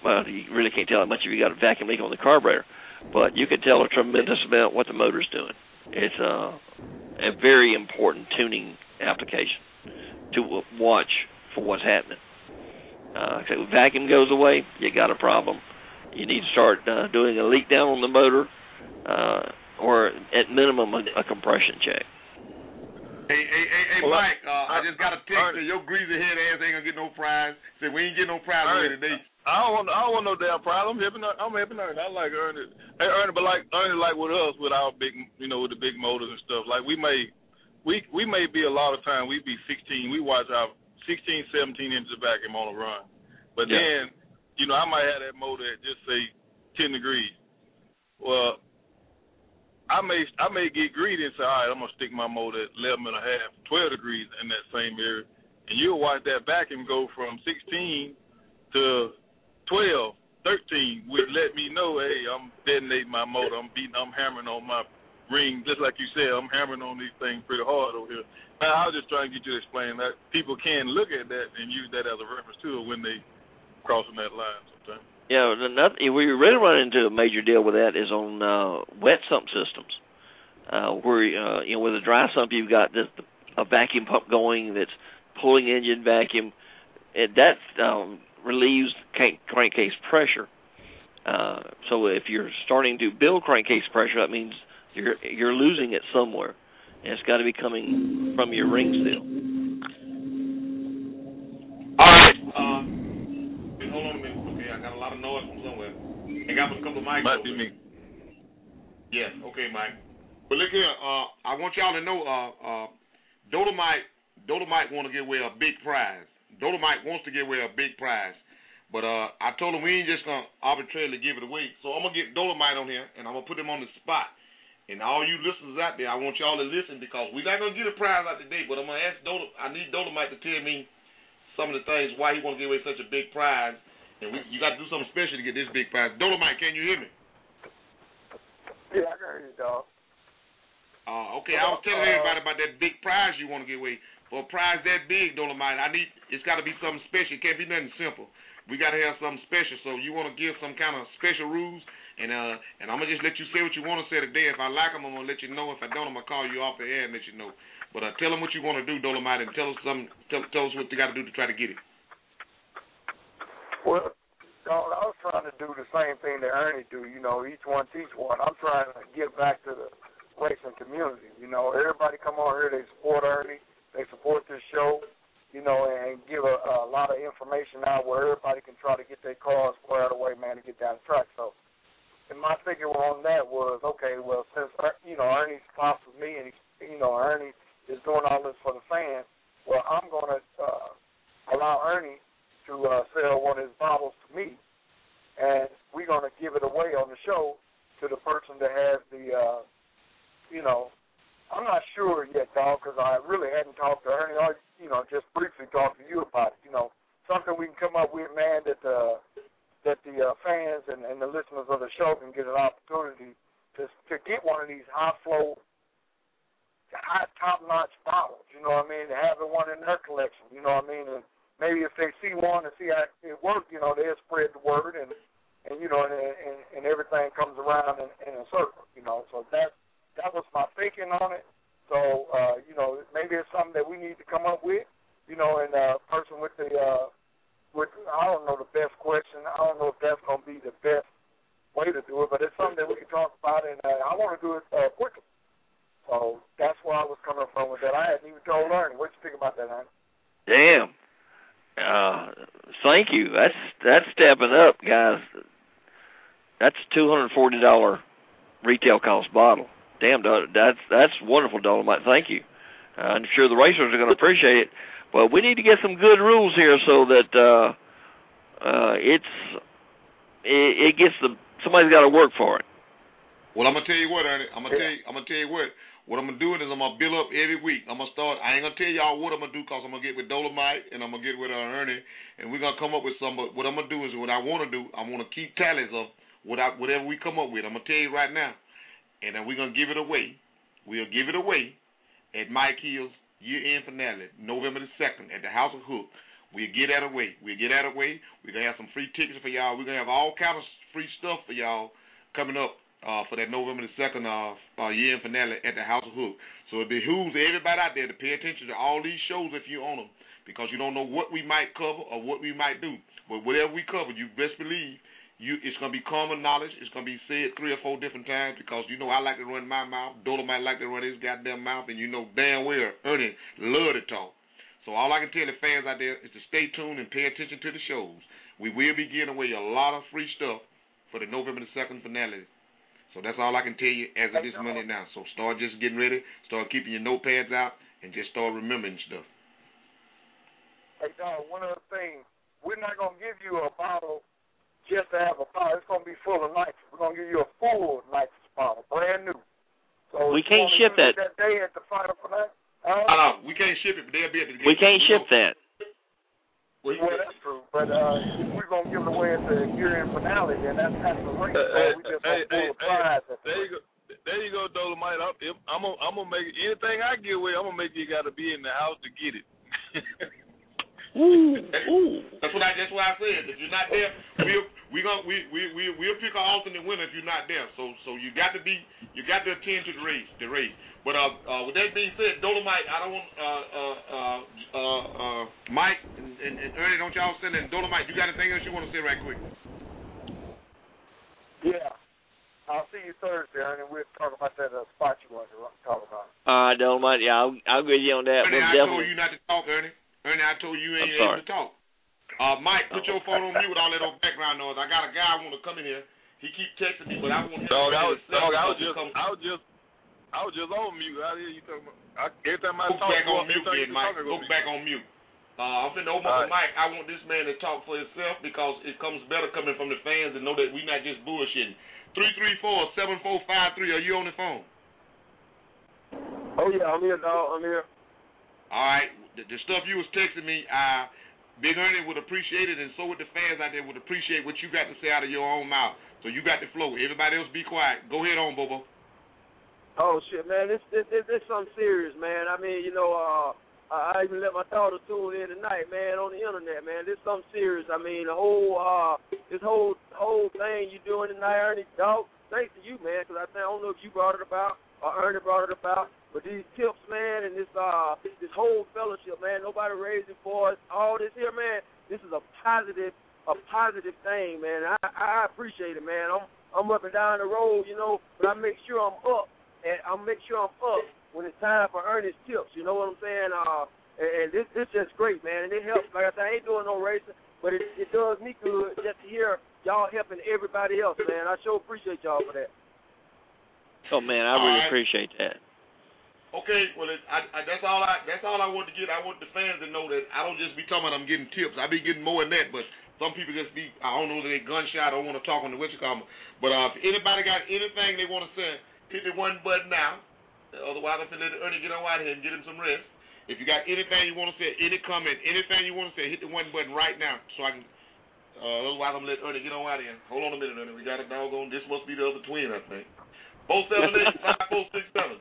[SPEAKER 3] well, you really can't tell how much if you got a vacuum leak on the carburetor, but you can tell a tremendous amount what the motor's doing. It's uh, a very important tuning application to watch for what's happening. Uh, so if vacuum goes away, you got a problem. You need to start uh, doing a leak down on the motor, uh, or at minimum a, a compression check.
[SPEAKER 2] Hey, hey, hey, hey well, Mike, uh, I, I just got a text that your greasy head ass ain't gonna get no prize. Say we ain't getting no prize away today.
[SPEAKER 14] I don't want, I don't want no damn prize. I'm helping, I'm helping Ernie. I like Ernie. Hey, Ernie, but like Ernie, like with us, with our big, you know, with the big motors and stuff. Like we may, we we may be a lot of time. We be sixteen. We watch our sixteen, seventeen inches of vacuum on a run. But yeah. then, you know, I might have that motor at just say ten degrees. Well, I may I may get greedy and say, all right, I'm gonna stick my motor at eleven and a half, twelve degrees in that same area, and you'll watch that vacuum go from sixteen to twelve, thirteen, which let me know, hey, I'm detonating my motor. I'm beating, I'm hammering on my ring, just like you said. I'm hammering on these things pretty hard over here. Now, I was just trying to get you to explain that people can look at that and use that as a reference too when they crossing that line sometimes. Yeah,
[SPEAKER 3] another, we really run into a major deal with that is on uh, wet sump systems, uh, where uh, you know with a dry sump you've got this, a vacuum pump going that's pulling engine vacuum, and that um, relieves crankcase pressure. Uh, so if you're starting to build crankcase pressure, that means you're you're losing it somewhere, and it's got to be coming from your ring seal.
[SPEAKER 2] All right. Uh, hold on a minute. I got a lot of noise from somewhere. I got a couple of mics.
[SPEAKER 14] Might be me.
[SPEAKER 2] Yes, okay, Mike. But look here, uh, I want y'all to know, uh, uh, Dolomite, Dolomite want to give away a big prize. Dolomite wants to give away a big prize. But uh, I told him we ain't just going to arbitrarily give it away. So I'm going to get Dolomite on here, and I'm going to put him on the spot. And all you listeners out there, I want y'all to listen because we're not going to get a prize out today, but I'm going to ask Dolomite, I need Dolomite to tell me some of the things why he want to give away such a big prize. And we, you got to do something special to get this big prize. Dolomite, can you hear me?
[SPEAKER 17] Yeah, I can hear you, dog.
[SPEAKER 2] Uh, okay, I was telling uh, everybody about that big prize you want to give away. For a prize that big, Dolomite, I need it's got to be something special. It can't be nothing simple. We got to have something special. So you want to give some kind of special rules, and uh, and I'm gonna just let you say what you want to say today. If I like them, I'm gonna let you know. If I don't, I'm gonna call you off the air and let you know. But uh, tell them what you want to do, Dolomite, and tell us some. Tell, tell us what you got to do to try to get it.
[SPEAKER 17] Well, dog, I was trying to do the same thing that Ernie do. You know, each one teach one. I'm trying to give back to the racing community. You know, everybody come on here, they support Ernie, they support this show, you know, and give a, a lot of information out where everybody can try to get their cars squared away, man, to get down the track. So, and my figure on that was, okay, well, since, you know, Ernie sponsors me and, you know, Ernie is doing all this for the fans, well, I'm going to uh, allow Ernie to uh, sell one of his bottles to me, and we're going to give it away on the show to the person that has the, uh, you know, I'm not sure yet, dog, because I really hadn't talked to Ernie, or, you know, just briefly talked to you about it. You know, something we can come up with, man, that uh, that the uh, fans and, and the listeners of the show can get an opportunity to to get one of these high-flow, high top-notch bottles, you know what I mean, to have one in their collection, you know what I mean, and maybe if they see one and see how it works, you know, they'll spread the word, and, and you know, and, and, and everything comes around in, in a circle, you know. So that that was my thinking on it. So, uh, you know, maybe it's something that we need to come up with, you know, and a uh, person with the, uh, with I don't know the best question. I don't know if that's going to be the best way to do it, but it's something that we can talk about, and uh, I want to do it uh, quickly. So that's where I was coming from with that. I hadn't even told Ernie. What you think about that, Ernie?
[SPEAKER 3] Damn. Uh, thank you. That's that's stepping up, guys. That's two hundred forty dollars retail cost bottle. Damn, that's that's wonderful, Dolomite. Thank you. Uh, I'm sure the racers are going to appreciate it. But we need to get some good rules here so that uh, uh, it's it, it gets the somebody's got to work for it.
[SPEAKER 2] Well, I'm gonna tell you what, Ernie. I'm gonna yeah. tell you. I'm gonna tell you what. What I'm going to do is I'm going to build up every week. I'm going to start. I ain't going to tell y'all what I'm going to do because I'm going to get with Dolomite and I'm going to get with uh, Ernie, and we're going to come up with some. But what I'm going to do is what I want to do, I want to keep tallies of what I, whatever we come up with. I'm going to tell you right now. And then we're going to give it away. We'll give it away at Mike Hill's year-end finale, November the second, at the House of Hook. We'll get that away. We'll get that away. We're going to have some free tickets for y'all. We're going to have all kind of free stuff for y'all coming up uh, for that November the second uh, uh, year-end finale at the House of Hook. So it behooves everybody out there to pay attention to all these shows if you own them, because you don't know what we might cover or what we might do. But whatever we cover, you best believe you it's going to be common knowledge. It's going to be said three or four different times, because you know I like to run my mouth. Dola might like to run his goddamn mouth, and you know damn well Ernie love to talk. So all I can tell the fans out there is to stay tuned and pay attention to the shows. We will be giving away a lot of free stuff for the November the second finale. So that's all I can tell you as of this Monday now. So start just getting ready, start keeping your notepads out, and just start remembering stuff.
[SPEAKER 17] Hey, dog, one other thing. We're not going to give you a bottle just to have a bottle. It's going to be full of nitrous. We're going to give you a full nitrous bottle, brand new. So
[SPEAKER 3] we can't ship that.
[SPEAKER 17] that day at the final finale.
[SPEAKER 2] Uh, uh, we can't ship it, but they'll be at the
[SPEAKER 3] We can't
[SPEAKER 2] we
[SPEAKER 3] ship
[SPEAKER 2] know.
[SPEAKER 3] that.
[SPEAKER 17] Well, well, that's true. But uh, if we're going to give it away at the year-end finale, then that's kind of a race.
[SPEAKER 14] Uh,
[SPEAKER 17] so
[SPEAKER 14] hey,
[SPEAKER 17] we just
[SPEAKER 14] hey,
[SPEAKER 17] going to pull
[SPEAKER 14] hey,
[SPEAKER 17] a prize.
[SPEAKER 14] hey, there you go. There you go, Dolomite. I'm, I'm gonna, I'm gonna make it, anything I give away. I'm gonna make you got to be in the house to get it.
[SPEAKER 2] Ooh, ooh. That's what I. That's what I said. If you're not there, we'll we gonna we we we we'll pick an alternate winner if you're not there. So so you got to be you got to attend to the race the race. But uh, uh with that being said, Dolomite, I don't want uh uh uh uh, uh Mike and, and, and Ernie, don't y'all send in Dolomite. You got anything else you want to say right quick?
[SPEAKER 17] Yeah. I'll see you Thursday, and we'll talk about that uh, spot you want to talk about.
[SPEAKER 3] All right, Dolomite. Yeah, I'll, I'll agree with you on that.
[SPEAKER 2] Ernie,
[SPEAKER 3] We'll
[SPEAKER 2] I
[SPEAKER 3] definitely...
[SPEAKER 2] told you not to talk, Ernie. Ernie, I told you you ain't
[SPEAKER 3] I'm sorry.
[SPEAKER 2] able to talk. Uh, Mike, put your phone on mute with all that old background noise. I got a guy I want to come in here. He keep texting me, but I want him
[SPEAKER 14] Dog,
[SPEAKER 2] to
[SPEAKER 14] I was,
[SPEAKER 2] himself
[SPEAKER 14] dog, I was
[SPEAKER 2] to
[SPEAKER 14] just,
[SPEAKER 2] come.
[SPEAKER 14] I was just, I was just on mute. I hear you talking about. I, every time I
[SPEAKER 2] Go
[SPEAKER 14] talk,
[SPEAKER 2] back on
[SPEAKER 14] every
[SPEAKER 2] mute,
[SPEAKER 14] time
[SPEAKER 2] then,
[SPEAKER 14] you
[SPEAKER 2] Mike.
[SPEAKER 14] talk,
[SPEAKER 2] Go back on mute. Uh, I'm finna open up the
[SPEAKER 14] All right.
[SPEAKER 2] mic. I want this man to talk for himself, because it comes better coming from the fans and know that we not just bullshitting. three three four, seven four five three, are you on the phone?
[SPEAKER 17] Oh, yeah, I'm here, dog. I'm here.
[SPEAKER 2] All right. The, the stuff you was texting me, uh, Big Ernie would appreciate it, and so would the fans out there would appreciate what you got to say out of your own mouth. So you got the flow. Everybody else be quiet. Go ahead on, Bobo.
[SPEAKER 5] Oh, shit, man. This this this, this something serious, man. I mean, you know, uh, I even let my daughter tune in tonight, man, on the internet, man. This something serious. I mean, the whole, uh, this whole whole thing you doing tonight, Ernie, dog, thanks to you, man, because I, think, I don't know if you brought it about or Ernie brought it about, but these tips, man, and this uh this whole fellowship, man, nobody raising for us, all this here, man, this is a positive, a positive thing, man. I, I appreciate it, man. I'm I'm up and down the road, you know, but I make sure I'm up, and I make sure I'm up when it's time for Ernest tips, you know what I'm saying? Uh, and, and this this just great, man, and it helps. Like I said, I ain't doing no racing, but it, it does me good just to hear y'all helping everybody else, man. I sure appreciate y'all for that.
[SPEAKER 3] Oh man, I really
[SPEAKER 2] All right.
[SPEAKER 3] appreciate that.
[SPEAKER 2] Okay, well, it, I, I, that's all I that's all I want to get. I want the fans to know that I don't just be talking about I'm getting tips. I be getting more than that, but some people just be, I don't know that they gunshot or want to talk on the what you call them. But uh, if anybody got anything they want to say, hit the one button now. Otherwise, I'm going to let Ernie get on out here and get him some rest. If you got anything you want to say, any comment, anything you want to say, hit the one button right now so I can, uh, otherwise I'm going to let Ernie get on out here. Hold on a minute, Ernie. We got a doggone, this must be the other twin, I think. four seven eight, five four six seven.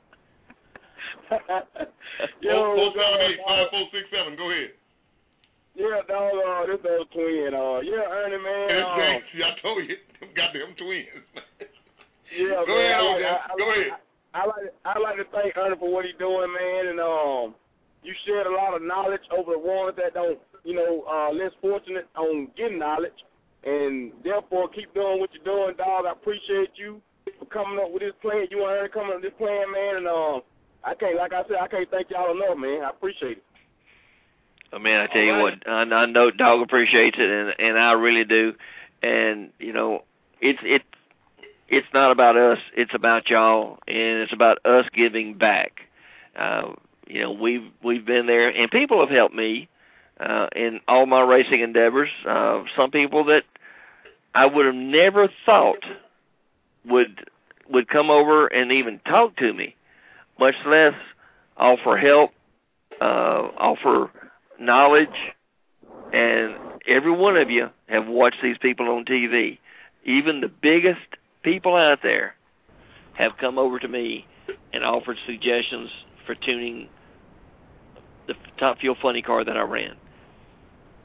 [SPEAKER 2] four seven eight, five four six seven. Go ahead.
[SPEAKER 17] Yeah, dog, uh, this other twin. Uh, yeah, Ernie, man. Uh,
[SPEAKER 2] See, I told you, them goddamn twins.
[SPEAKER 17] yeah,
[SPEAKER 2] Go
[SPEAKER 17] man.
[SPEAKER 2] ahead,
[SPEAKER 17] I,
[SPEAKER 2] O J.
[SPEAKER 17] I, I,
[SPEAKER 2] Go ahead.
[SPEAKER 17] I, I like I like to thank Ernie for what he's doing, man, and um, you shared a lot of knowledge over the ones that don't, you know, uh, less fortunate on getting knowledge, and therefore keep doing what you're doing, dog. I appreciate you for coming up with this plan. You and Ernie coming up with this plan, man, and um, I can't, like I said, I can't thank y'all enough, man. I appreciate it.
[SPEAKER 3] Oh man, I tell you what, I, I know Dog appreciates it, and and I really do, and you know, it's it. It's not about us. It's about y'all, and it's about us giving back. Uh, you know, we've we've been there, and people have helped me uh, in all my racing endeavors. Uh, some people that I would have never thought would would come over and even talk to me, much less offer help, uh, offer knowledge. And every one of you have watched these people on T V. Even the biggest people out there have come over to me and offered suggestions for tuning the Top Fuel Funny car that I ran.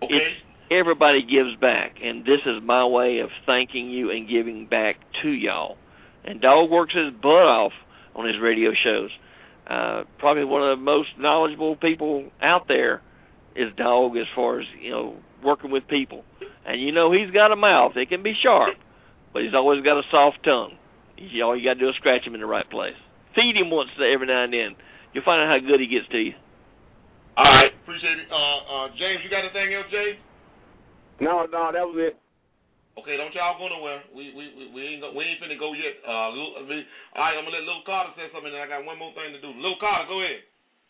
[SPEAKER 2] Okay.
[SPEAKER 3] It's, everybody gives back, and this is my way of thanking you and giving back to y'all. And Dog works his butt off on his radio shows. Uh, probably one of the most knowledgeable people out there is Dog as far as, you know, working with people. And you know he's got a mouth. It can be sharp, but he's always got a soft tongue. You, all you got to do is scratch him in the right place. Feed him once every now and then. You'll find out how good he gets to you.
[SPEAKER 2] All right. Appreciate it. Uh, uh, James, you got anything else, James?
[SPEAKER 8] No, no, that was it.
[SPEAKER 2] Okay, don't y'all go nowhere. We we we, we ain't go, we ain't finna go yet. Uh, Lil, all right, I'm gonna let Lil Carter say something, and I got one more thing to do. Lil Carter, go ahead.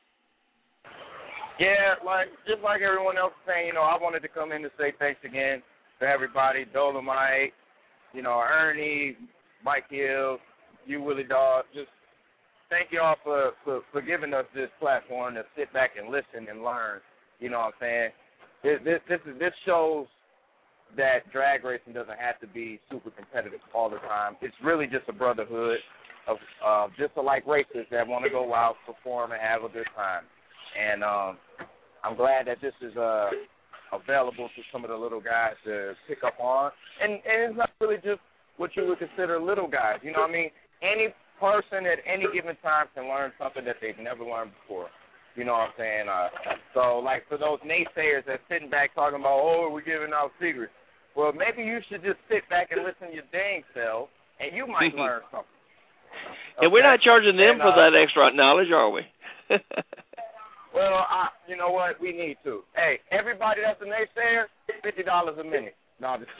[SPEAKER 13] Yeah, like just like everyone else is saying, you know, I wanted to come in to say thanks again to everybody, Dolomite, you know, Ernie, Mike Hill, you Willie Dog. Just thank y'all for, for for giving us this platform to sit back and listen and learn. You know what I'm saying? This this this, is, this shows that drag racing doesn't have to be super competitive all the time. It's really just a brotherhood of uh, just alike racists that want to go out, perform, and have a good time. And um, I'm glad that this is uh, available to some of the little guys to pick up on. And, and it's not really just what you would consider little guys. You know what I mean? Any person at any given time can learn something that they've never learned before. You know what I'm saying? Uh, so, like, for those naysayers that's sitting back talking about, oh, we're giving out secrets. Well, maybe you should just sit back and listen to your dang self, and you might learn something. Okay?
[SPEAKER 3] And we're not charging them
[SPEAKER 13] and,
[SPEAKER 3] for
[SPEAKER 13] uh,
[SPEAKER 3] that extra knowledge, are we?
[SPEAKER 13] Well, I, you know what? We need to. Hey, everybody that's a naysayer, fifty dollars a minute. No, I'm just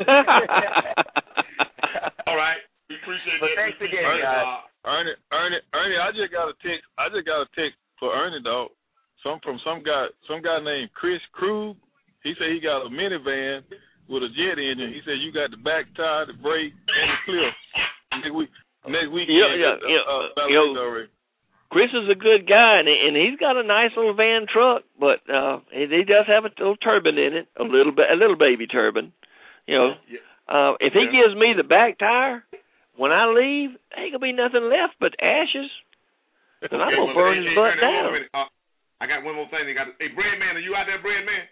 [SPEAKER 2] All right. We appreciate
[SPEAKER 13] but
[SPEAKER 2] that.
[SPEAKER 13] thanks again,
[SPEAKER 14] Ernie,
[SPEAKER 13] guys.
[SPEAKER 14] uh, Ernie, Ernie, Ernie, I just got a text. I just got a text for Ernie, dog. Some from some guy, some guy named Chris Krug. He said he got a minivan with a jet engine. He said you got the back tire, the brake, and the cliff. Next week, next week.
[SPEAKER 3] Yeah, yeah, yeah.
[SPEAKER 14] Uh, uh,
[SPEAKER 3] you know, Chris is a good guy, and, and he's got a nice little van truck, but uh, he, he does have a little turbine in it, a little bit, a little baby turbine. You know, uh, if he gives me the back tire when I leave, ain't gonna be nothing left but ashes, and I'm gonna burn his butt down.
[SPEAKER 2] Uh, I got one more thing. They got. Hey, Bread Man, are you out there, Bread Man?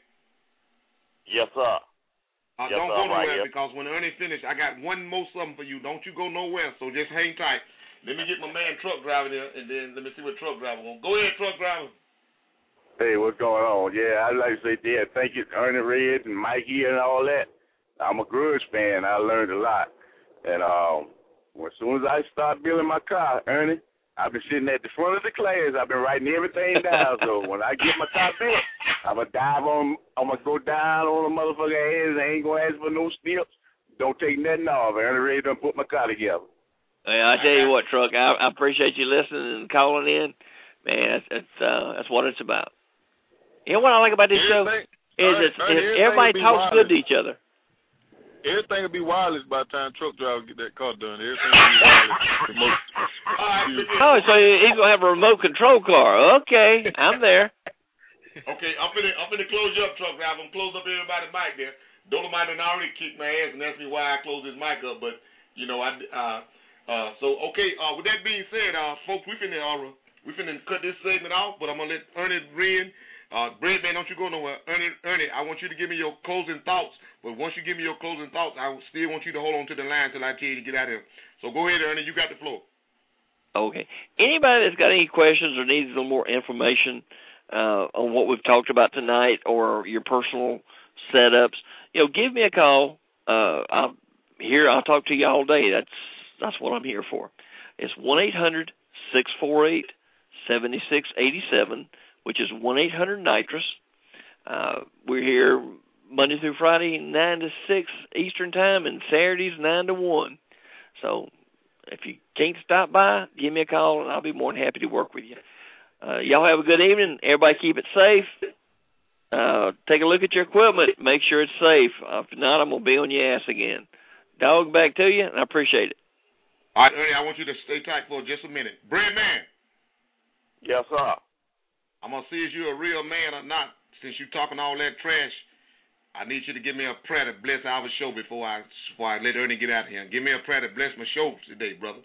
[SPEAKER 7] Yes, sir.
[SPEAKER 2] Uh,
[SPEAKER 7] yes,
[SPEAKER 2] don't
[SPEAKER 7] sir,
[SPEAKER 2] go
[SPEAKER 7] right,
[SPEAKER 2] nowhere
[SPEAKER 7] yes.
[SPEAKER 2] because when Ernie finished, I got one more something for you. Don't you go nowhere. So just hang tight. Let me get my man truck driver there, and then let me see what truck driver wants. Go ahead, truck driver.
[SPEAKER 18] Hey, what's going on? Yeah, I'd like to say, yeah, thank you, Ernie Red and Mikey and all that. I'm a Grudge fan. I learned a lot. And um, as soon as I start building my car, Ernie, I've been sitting at the front of the class. I've been writing everything down. So when I get my car built, I'm going to dive on, I'm going to go down on the motherfucking heads. I ain't going to ask for no steps. Don't take nothing off. Ernie Red done put my car together.
[SPEAKER 3] Hey, I tell you what, Truck, I, I appreciate you listening and calling in. Man, that's that's, uh, that's what it's about. You know what I like about this show is it's, it's everybody talks good to each other.
[SPEAKER 14] Everything will be wireless by the time truck driver get that car done. Everything will be wireless. Remote.
[SPEAKER 3] Oh, so he's gonna have a remote control car. Okay, I'm there.
[SPEAKER 2] Okay, I'm finna I'm finna close you up, truck driver. I'm close up everybody's mic there. Dolomite done already kicked my ass and asked me why I closed his mic up, but you know I uh. Uh, so, okay, uh, with that being said, uh, folks, we finna, uh, we finna cut this segment off, but I'm going to let Ernie Red, uh, Breadman, don't you go nowhere. Ernie, Ernie, I want you to give me your closing thoughts, but once you give me your closing thoughts, I still want you to hold on to the line until I tell you to get out of here. So go ahead, Ernie, you got the floor.
[SPEAKER 3] Okay. Anybody that's got any questions or needs a little more information uh, on what we've talked about tonight or your personal setups, you know, give me a call. Uh, I'm here. I'll talk to you all day. That's That's what I'm here for. It's one eight hundred six four eight seven six eight seven, which is one eight hundred nitrous. Uh, we're here Monday through Friday, nine to six Eastern Time, and Saturdays, nine to one. So if you can't stop by, give me a call, and I'll be more than happy to work with you. Uh, y'all have a good evening. Everybody keep it safe. Uh, take a look at your equipment. Make sure it's safe. Uh, if not, I'm going to be on your ass again. Dog, back to you, and I appreciate it.
[SPEAKER 2] All right, Ernie, I want you to stay tight for just a minute. Bread Man.
[SPEAKER 7] Yes, sir.
[SPEAKER 2] I'm going to see if you're a real man or not. Since you're talking all that trash, I need you to give me a prayer to bless our show before I before I let Ernie get out of here. Give me a prayer to bless my show today, brother.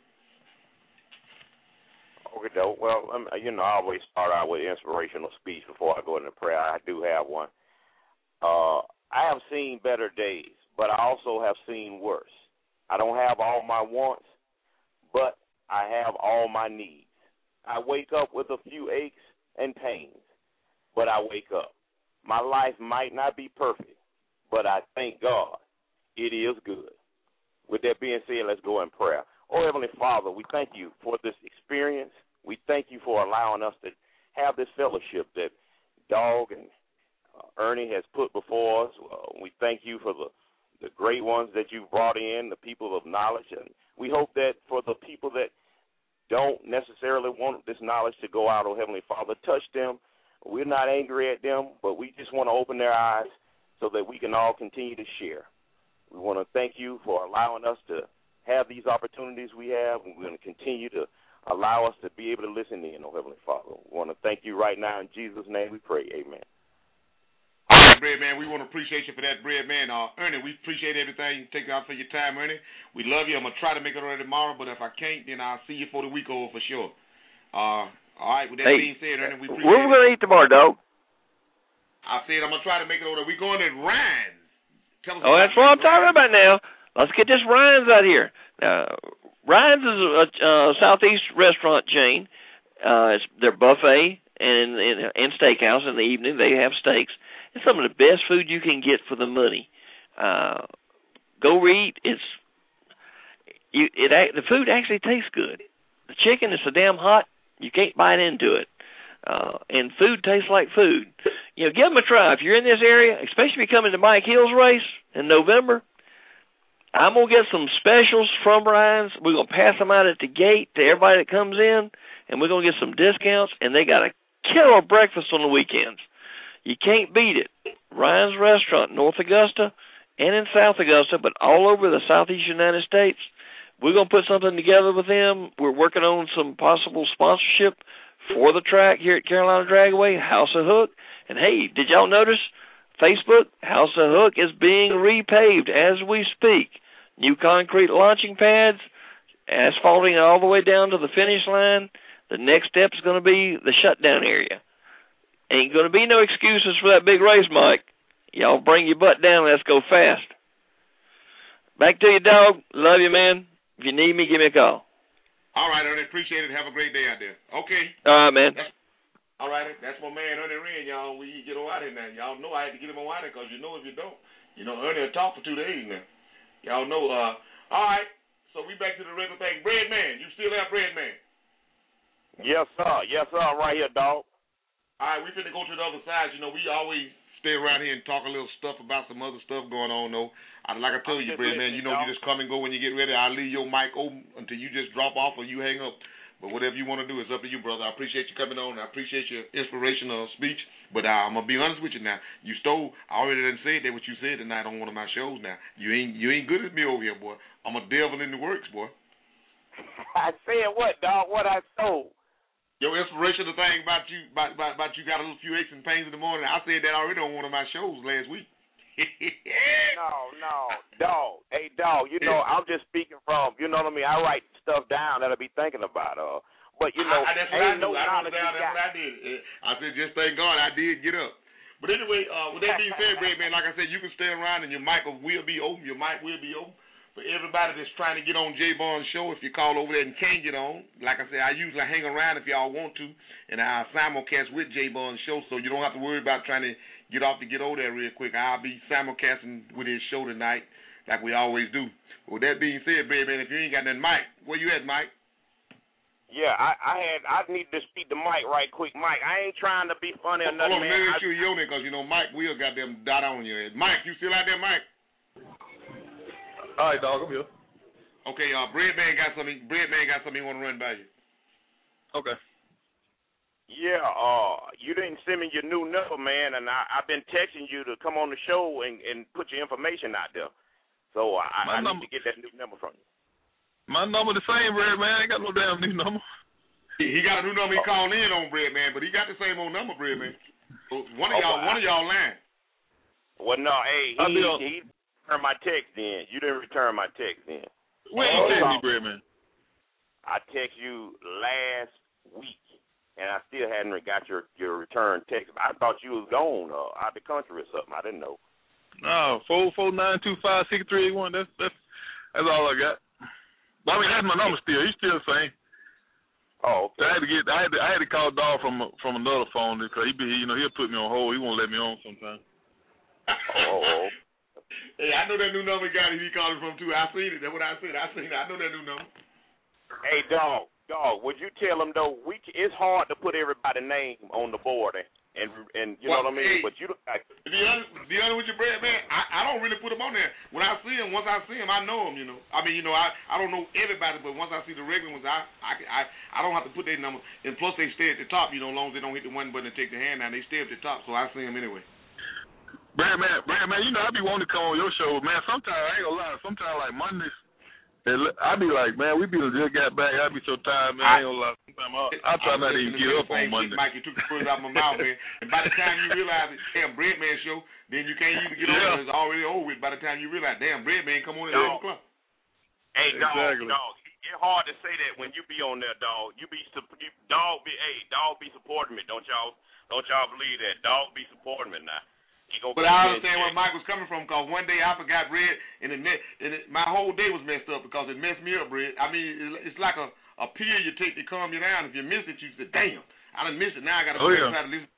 [SPEAKER 7] Okay, though. Well, um, you know, I always start out with an inspirational speech before I go into prayer. I do have one. Uh, I have seen better days, but I also have seen worse. I don't have all my wants, but I have all my needs. I wake up with a few aches and pains, but I wake up. My life might not be perfect, but I thank God it is good. With that being said, let's go in prayer. Oh, Heavenly Father, we thank you for this experience. We thank you for allowing us to have this fellowship that Dog and uh, Ernie has put before us. Uh, we thank you for the, the great ones that you've brought in, the people of knowledge. And we hope that for the people that don't necessarily want this knowledge to go out, oh, Heavenly Father, touch them. We're not angry at them, but we just want to open their eyes so that we can all continue to share. We want to thank you for allowing us to have these opportunities we have, and we're going to continue to allow us to be able to listen in, oh Heavenly Father. We want to thank you right now. In Jesus' name we pray. Amen.
[SPEAKER 2] All right, Bread Man, we want to appreciate you for that, Bread Man. Uh, Ernie, we appreciate everything you take out for your time, Ernie. We love you. I'm going to try to make it already tomorrow, but if I can't, then I'll see you for the week over for sure. Uh, all right, with that
[SPEAKER 3] hey,
[SPEAKER 2] being said, Ernie, we appreciate
[SPEAKER 3] where we going to eat tomorrow, dog?
[SPEAKER 2] I said I'm going to try to make it over. We're going to Ryan's.
[SPEAKER 3] Oh, that's what I'm talking about now. Let's get this Ryan's out here. Now, Ryan's is a, a southeast restaurant chain. Uh, it's their buffet and, and and steakhouse. In the evening, they have steaks. It's some of the best food you can get for the money. Uh, go eat. It's you. It the food actually tastes good. The chicken is so damn hot you can't bite into it. Uh, and food tastes like food. You know, give them a try if you're in this area, especially if you're coming to Mike Hill's race in November. I'm going to get some specials from Ryan's. We're going to pass them out at the gate to everybody that comes in, and we're going to get some discounts, and they got a killer breakfast on the weekends. You can't beat it. Ryan's Restaurant, North Augusta and in South Augusta, but all over the southeast United States. We're going to put something together with them. We're working on some possible sponsorship for the track here at Carolina Dragway, House of Hook. And, hey, did y'all notice Facebook, House of Hook is being repaved as we speak. New concrete launching pads, asphalting all the way down to the finish line. The next step is going to be the shutdown area. Ain't going to be no excuses for that big race, Mike. Y'all bring your butt down. Let's go fast. Back to you, dog. Love you, man. If you need me, give me a call.
[SPEAKER 2] All right, Ernie. Appreciate it. Have a great day out there. Okay.
[SPEAKER 3] All right, man.
[SPEAKER 2] That's, all right. That's my man, Ernie Wren, y'all. We get him out here now. Y'all know I had to get him on out here because you know if you don't, you know, Ernie will talk for two days now. Y'all know. Uh, all right. So we back to the regular thing. Bread Man. You still there, Bread Man?
[SPEAKER 7] Yes, sir. Yes, sir. I'm right here, dog.
[SPEAKER 2] All right. We finna go to the other side. You know, we always stay around here and talk a little stuff about some other stuff going on, though. I, like I told you, Bread Man, you know, you just come and go when you get ready. I'll leave your mic open until you just drop off or you hang up. But whatever you want to do is up to you, brother. I appreciate you coming on. I appreciate your inspirational speech. But uh, I'm gonna be honest with you now. You stole. I already done said that what you said tonight on one of my shows. Now you ain't you ain't good at me over here, boy. I'm a devil in the works, boy.
[SPEAKER 7] I said what, dog? What I stole?
[SPEAKER 2] Your inspirational thing about you about, about about you got a little few aches and pains in the morning. I said that already on one of my shows last week.
[SPEAKER 7] no, no, dog. Hey, dog. You know, I'm just speaking from. You know what I mean? I write stuff down that I be thinking about. Uh, but you know,
[SPEAKER 2] I, I, that's what I
[SPEAKER 7] no
[SPEAKER 2] do. I wrote down. That's what I did. I said, just thank God I did get up. But anyway, uh, with that being said, Bread Man, like I said, you can stay around and your mic will be open. Your mic will be open. For everybody that's trying to get on J Bond's show, if you call over there and can't get on, like I said, I usually hang around if y'all want to, and I simulcast with J Bond's show, so you don't have to worry about trying to get off to get over there real quick. I'll be simulcasting with his show tonight, like we always do. With that being said, Bread Man, if you ain't got that mic, where you at, Mike?
[SPEAKER 7] Yeah, I, I had. I need to speak to Mike right quick. Mike, I ain't trying to be funny or nothing,
[SPEAKER 2] Hold on,
[SPEAKER 7] man.
[SPEAKER 2] Make sure you're on there, because, you know, Mike will got them dot on your head. Mike, you still out there, Mike?
[SPEAKER 14] All right, dog, I'm here.
[SPEAKER 2] Okay, uh, Bread Man got something. Bread Man got something he want to run by you.
[SPEAKER 14] Okay.
[SPEAKER 7] Yeah, uh, you didn't send me your new number, man, and I, I've been texting you to come on the show and, and put your information out there. So I, I
[SPEAKER 14] number,
[SPEAKER 7] need to get that new number from you.
[SPEAKER 14] My number the same, Bread Man. I ain't got no damn new number.
[SPEAKER 2] He, he got a new number he calling in on, Bread Man, but he got the same old number, Bread Man. So one of
[SPEAKER 7] oh,
[SPEAKER 2] y'all,
[SPEAKER 7] I,
[SPEAKER 2] one of y'all lying.
[SPEAKER 7] Well, no, hey, he, he returned my text then. You didn't return my text then.
[SPEAKER 14] When you text me, Bread Man?
[SPEAKER 7] I text you last week, and I still hadn't got your, your return text. I thought you was gone uh, out the country or something. I didn't know.
[SPEAKER 14] No, four four nine two five six three eight one. That's that's that's all I got. But I mean, that's my number still. He's still the same.
[SPEAKER 7] Oh, okay.
[SPEAKER 14] I had to get. I had to. I had to call Dog from from another phone because he be. You know, he'll put me on hold. He won't let me on sometimes.
[SPEAKER 7] Oh.
[SPEAKER 2] Hey, I know that new number guy that he calling from too. I seen it. That's what I said. I seen it. I know that new number.
[SPEAKER 7] Hey, Dog. Dog, would you tell him though? We it's hard to put everybody's name on the board and and, and you
[SPEAKER 2] well,
[SPEAKER 7] know what I mean.
[SPEAKER 2] Hey,
[SPEAKER 7] but you look like.
[SPEAKER 2] To be honest, to be honest with you, Brad, man, I, I don't really put him on there. When I see him, once I see him, I know him. You know, I mean, you know, I, I don't know everybody, but once I see the regular ones, I I I, I don't have to put their number. And plus, they stay at the top. You know, as long as they don't hit the one button and take the hand down, they stay at the top. So I see them anyway.
[SPEAKER 14] Brad, man, Brad, man, you know I be wanting to come on your show, man. Sometimes I ain't gonna lie. Sometimes like Mondays, I be like, man, we be just got back. I be so tired, man. I ain't gonna lie. Sometimes I, I try not to even get up on Monday.
[SPEAKER 2] Mike, you took the words out of my mouth, man. And by the time you realize it's damn Bread Man show, then you can't even get yeah. on. It's already over with. By the time you realize, damn Bread Man, come on at eleven o'clock.
[SPEAKER 7] Hey, dog,
[SPEAKER 14] exactly.
[SPEAKER 7] dog. It's hard to say that when you be on there, dog. You be you, dog be hey, dog be supporting me. Don't y'all don't y'all believe that? Dog be supporting me now.
[SPEAKER 2] But I understand where Mike was coming from, because one day I forgot Bread, and, it, and it, my whole day was messed up because it messed me up, Bread. I mean, it's like a, a pill you take to calm you down. If you miss it, you say, damn, I done missed it. Now I got to
[SPEAKER 14] oh, yeah.
[SPEAKER 2] try to listen.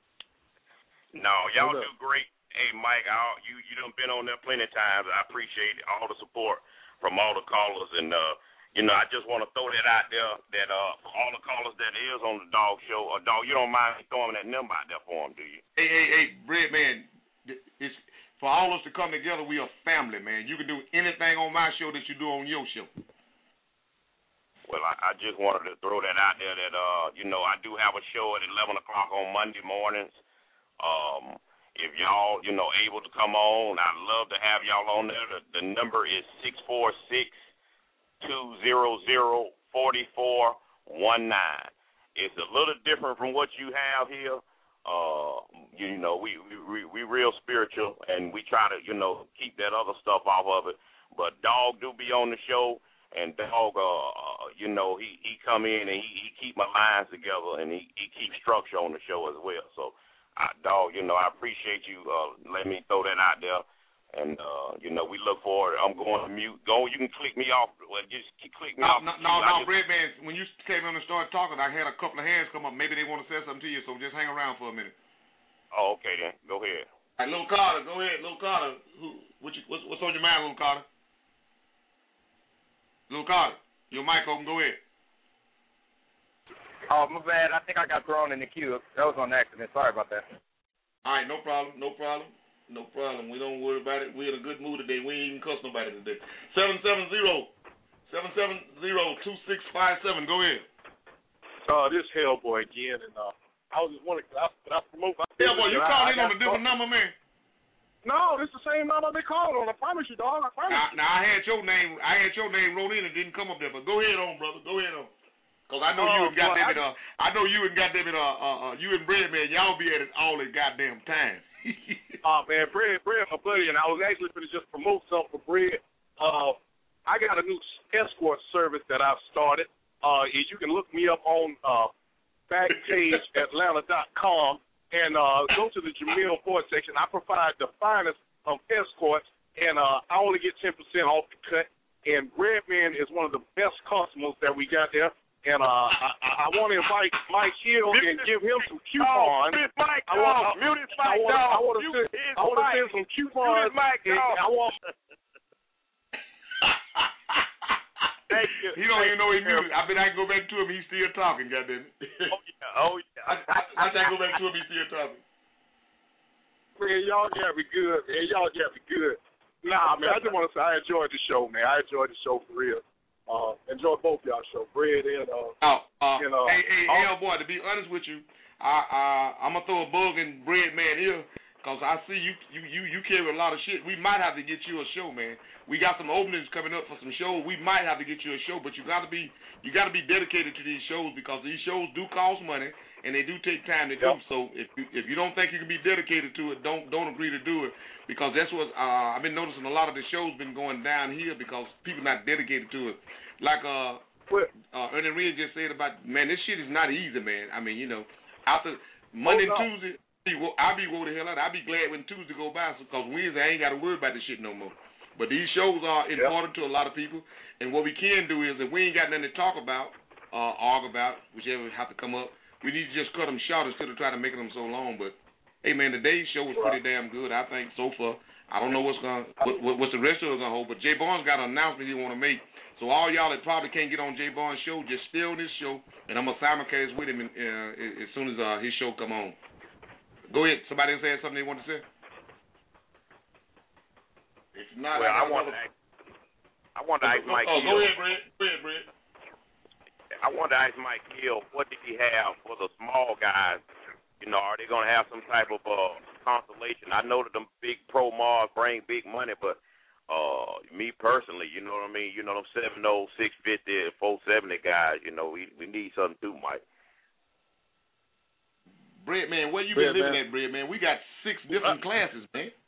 [SPEAKER 7] No, y'all do great. Hey, Mike, I'll, you you done been on there plenty of times. I appreciate all the support from all the callers. And, uh, you know, I just want to throw that out there that uh, for all the callers that is on the Dog Show, or Dog, you don't mind throwing that number out there for them, do you?
[SPEAKER 2] Hey, hey, hey, Bread Man, it's for all of us to come together. We are family, man. You can do anything on my show that you do on your show.
[SPEAKER 7] Well, I, I just wanted to throw that out there that, uh, you know, I do have a show at eleven o'clock on Monday mornings. Um, if y'all, you know, able to come on, I'd love to have y'all on there. The, the number is six four six, two zero zero, four four one nine. It's a little different from what you have here. Uh, you know, we, we we real spiritual, and we try to, you know, keep that other stuff off of it. But Dog do be on the show, and Dog, uh, you know, he, he come in and he, he keep my lines together, and he, he keep structure on the show as well. So, uh, Dog, you know, I appreciate you uh, letting me throw that out there. And, uh, you know, we look forward. I'm going to mute. Go. You can click me off. Well, just click me
[SPEAKER 2] no,
[SPEAKER 7] off.
[SPEAKER 2] No, no, no, just... Bread Man, when you came on and started talking, I had a couple of hands come up. Maybe they want to say something to you, so just hang around for a minute.
[SPEAKER 7] Oh, okay, then. Go ahead.
[SPEAKER 2] All right, Little Carter, go ahead. Little Carter, who, what you, what's, what's on your mind, Little Carter? Little Carter, your mic open. Go ahead.
[SPEAKER 13] Oh, my bad. I think I got thrown in the queue. That was on accident. Sorry about that.
[SPEAKER 2] All right, no problem. No problem. No problem. We don't worry about it. We're in a good mood today. We ain't even cuss nobody today. seven seven zero, seven seven zero, two six five seven. Go ahead.
[SPEAKER 11] Uh, this Hellboy again, and uh, I was just wondering, I, I promote.
[SPEAKER 2] Hellboy, you called in on a different number, man.
[SPEAKER 11] No, this is the same number they called on. I promise you, dog. I promise.
[SPEAKER 2] Now, now I had your name. I had your name wrote in and didn't come up there. But go ahead on, brother. Go ahead on. Cause I know oh, you and goddamn it. Uh, I know you and goddamn it. Uh, uh, uh, you and Bread Man, y'all be at it all the goddamn time.
[SPEAKER 11] Oh, uh, man, Bread, Bread, my buddy, and I was actually going to just promote something for Bread. Uh, I got a new escort service that I've started. Uh, you can look me up on uh, backpage atlanta dot com and uh, go to the Jamil Ford section. I provide the finest of escorts, and uh, I only get ten percent off the cut. And Bread Man is one of the best customers that we got there. And uh, I, I want to invite Mike Hill and give him some coupons.
[SPEAKER 7] Oh, Mike,
[SPEAKER 11] I want,
[SPEAKER 7] mute his mic,
[SPEAKER 11] I want, I want to send, I want to send some coupons.
[SPEAKER 7] Mike,
[SPEAKER 11] I want.
[SPEAKER 7] Thank you.
[SPEAKER 2] He don't even know he muted. I bet I can go back to him. He's still talking. Goddamn it.
[SPEAKER 7] Oh yeah. Oh yeah.
[SPEAKER 2] I, I, I think I go back to him. He's still talking.
[SPEAKER 11] Man, y'all got me good. Man, y'all got me good. Nah, man, I just want to say I enjoyed the show, man. I enjoyed the show for real. Uh, enjoy both y'all show, Bread and uh.
[SPEAKER 2] Oh, uh,
[SPEAKER 11] and, uh
[SPEAKER 2] hey, hey,
[SPEAKER 11] uh,
[SPEAKER 2] hell boy. To be honest with you, I, I, I'm gonna throw a bug in Bread Man here, cause I see you, you, you, you carry a lot of shit. We might have to get you a show, man. We got some openings coming up for some shows. We might have to get you a show, but you gotta be, you gotta be dedicated to these shows because these shows do cost money and they do take time to do.
[SPEAKER 11] Yep.
[SPEAKER 2] So if you, if you don't think you can be dedicated to it, don't, don't agree to do it because that's what uh, I've been noticing. A lot of the shows been going down here because people not dedicated to it. Like uh, uh, Ernie Reed just said about, man, this shit is not easy, man. I mean, you know, after Monday
[SPEAKER 11] oh, no.
[SPEAKER 2] and Tuesday, be, I'll be woe the hell out. I'll be glad when Tuesday go by because Wednesday I ain't got to worry about this shit no more. But these shows are important yep. to a lot of people. And what we can do is if we ain't got nothing to talk about, uh, argue about, whichever have to come up, we need to just cut them short instead of trying to make them so long. But, hey, man, today's show was pretty damn good, I think, so far. I don't know what's going what, what, what's the rest of it going to hold, but Jay Barnes got an announcement he want to make. So all y'all that probably can't get on Jay Barnes' show, just stay on this show, and I'm going to simulcast with him in, uh, as soon as uh, his show come on. Go ahead. Somebody else had something they want to say? If not,
[SPEAKER 7] well, I,
[SPEAKER 2] I
[SPEAKER 7] want to ask, I want to ask Mike
[SPEAKER 2] Oh,
[SPEAKER 7] Hill.
[SPEAKER 2] go ahead, Brett. Go ahead, Brett.
[SPEAKER 7] I want to ask Mike Hill, what did he have for the small guys? You know, are they going to have some type of uh, consolation? I know that them big pro Mars bring big money, but uh, me personally, you know what I mean? You know, them seven oh, six fifty, four seventy guys, you know, we, we need something to do, Mike.
[SPEAKER 2] Brett, man, where you
[SPEAKER 14] Brett,
[SPEAKER 2] been living
[SPEAKER 14] man.
[SPEAKER 2] at, Brett, man? We got six different uh, classes, man.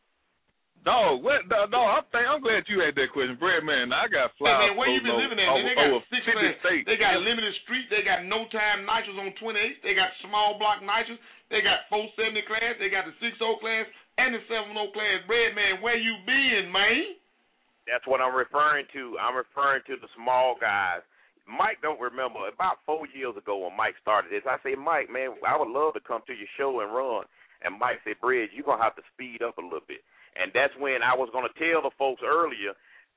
[SPEAKER 14] Dog, what? Dog, I'm, think, I'm glad you had that question, Brett. Man, I got fly.
[SPEAKER 2] Hey, man, where you been living at?
[SPEAKER 14] Over,
[SPEAKER 2] They got
[SPEAKER 14] over
[SPEAKER 2] six
[SPEAKER 14] fifty states.
[SPEAKER 2] They got limited street. They got no time nitrous on twenty-eight. They got small block nitrous. They got four seventy class. They got the six oh class and the seven oh class. Brett, man, where you been, man?
[SPEAKER 7] That's what I'm referring to. I'm referring to the small guys. Mike don't remember. About four years ago when Mike started this, I said, Mike, man, I would love to come to your show and run. And Mike said, Bridge, you're going to have to speed up a little bit. And that's when I was going to tell the folks earlier,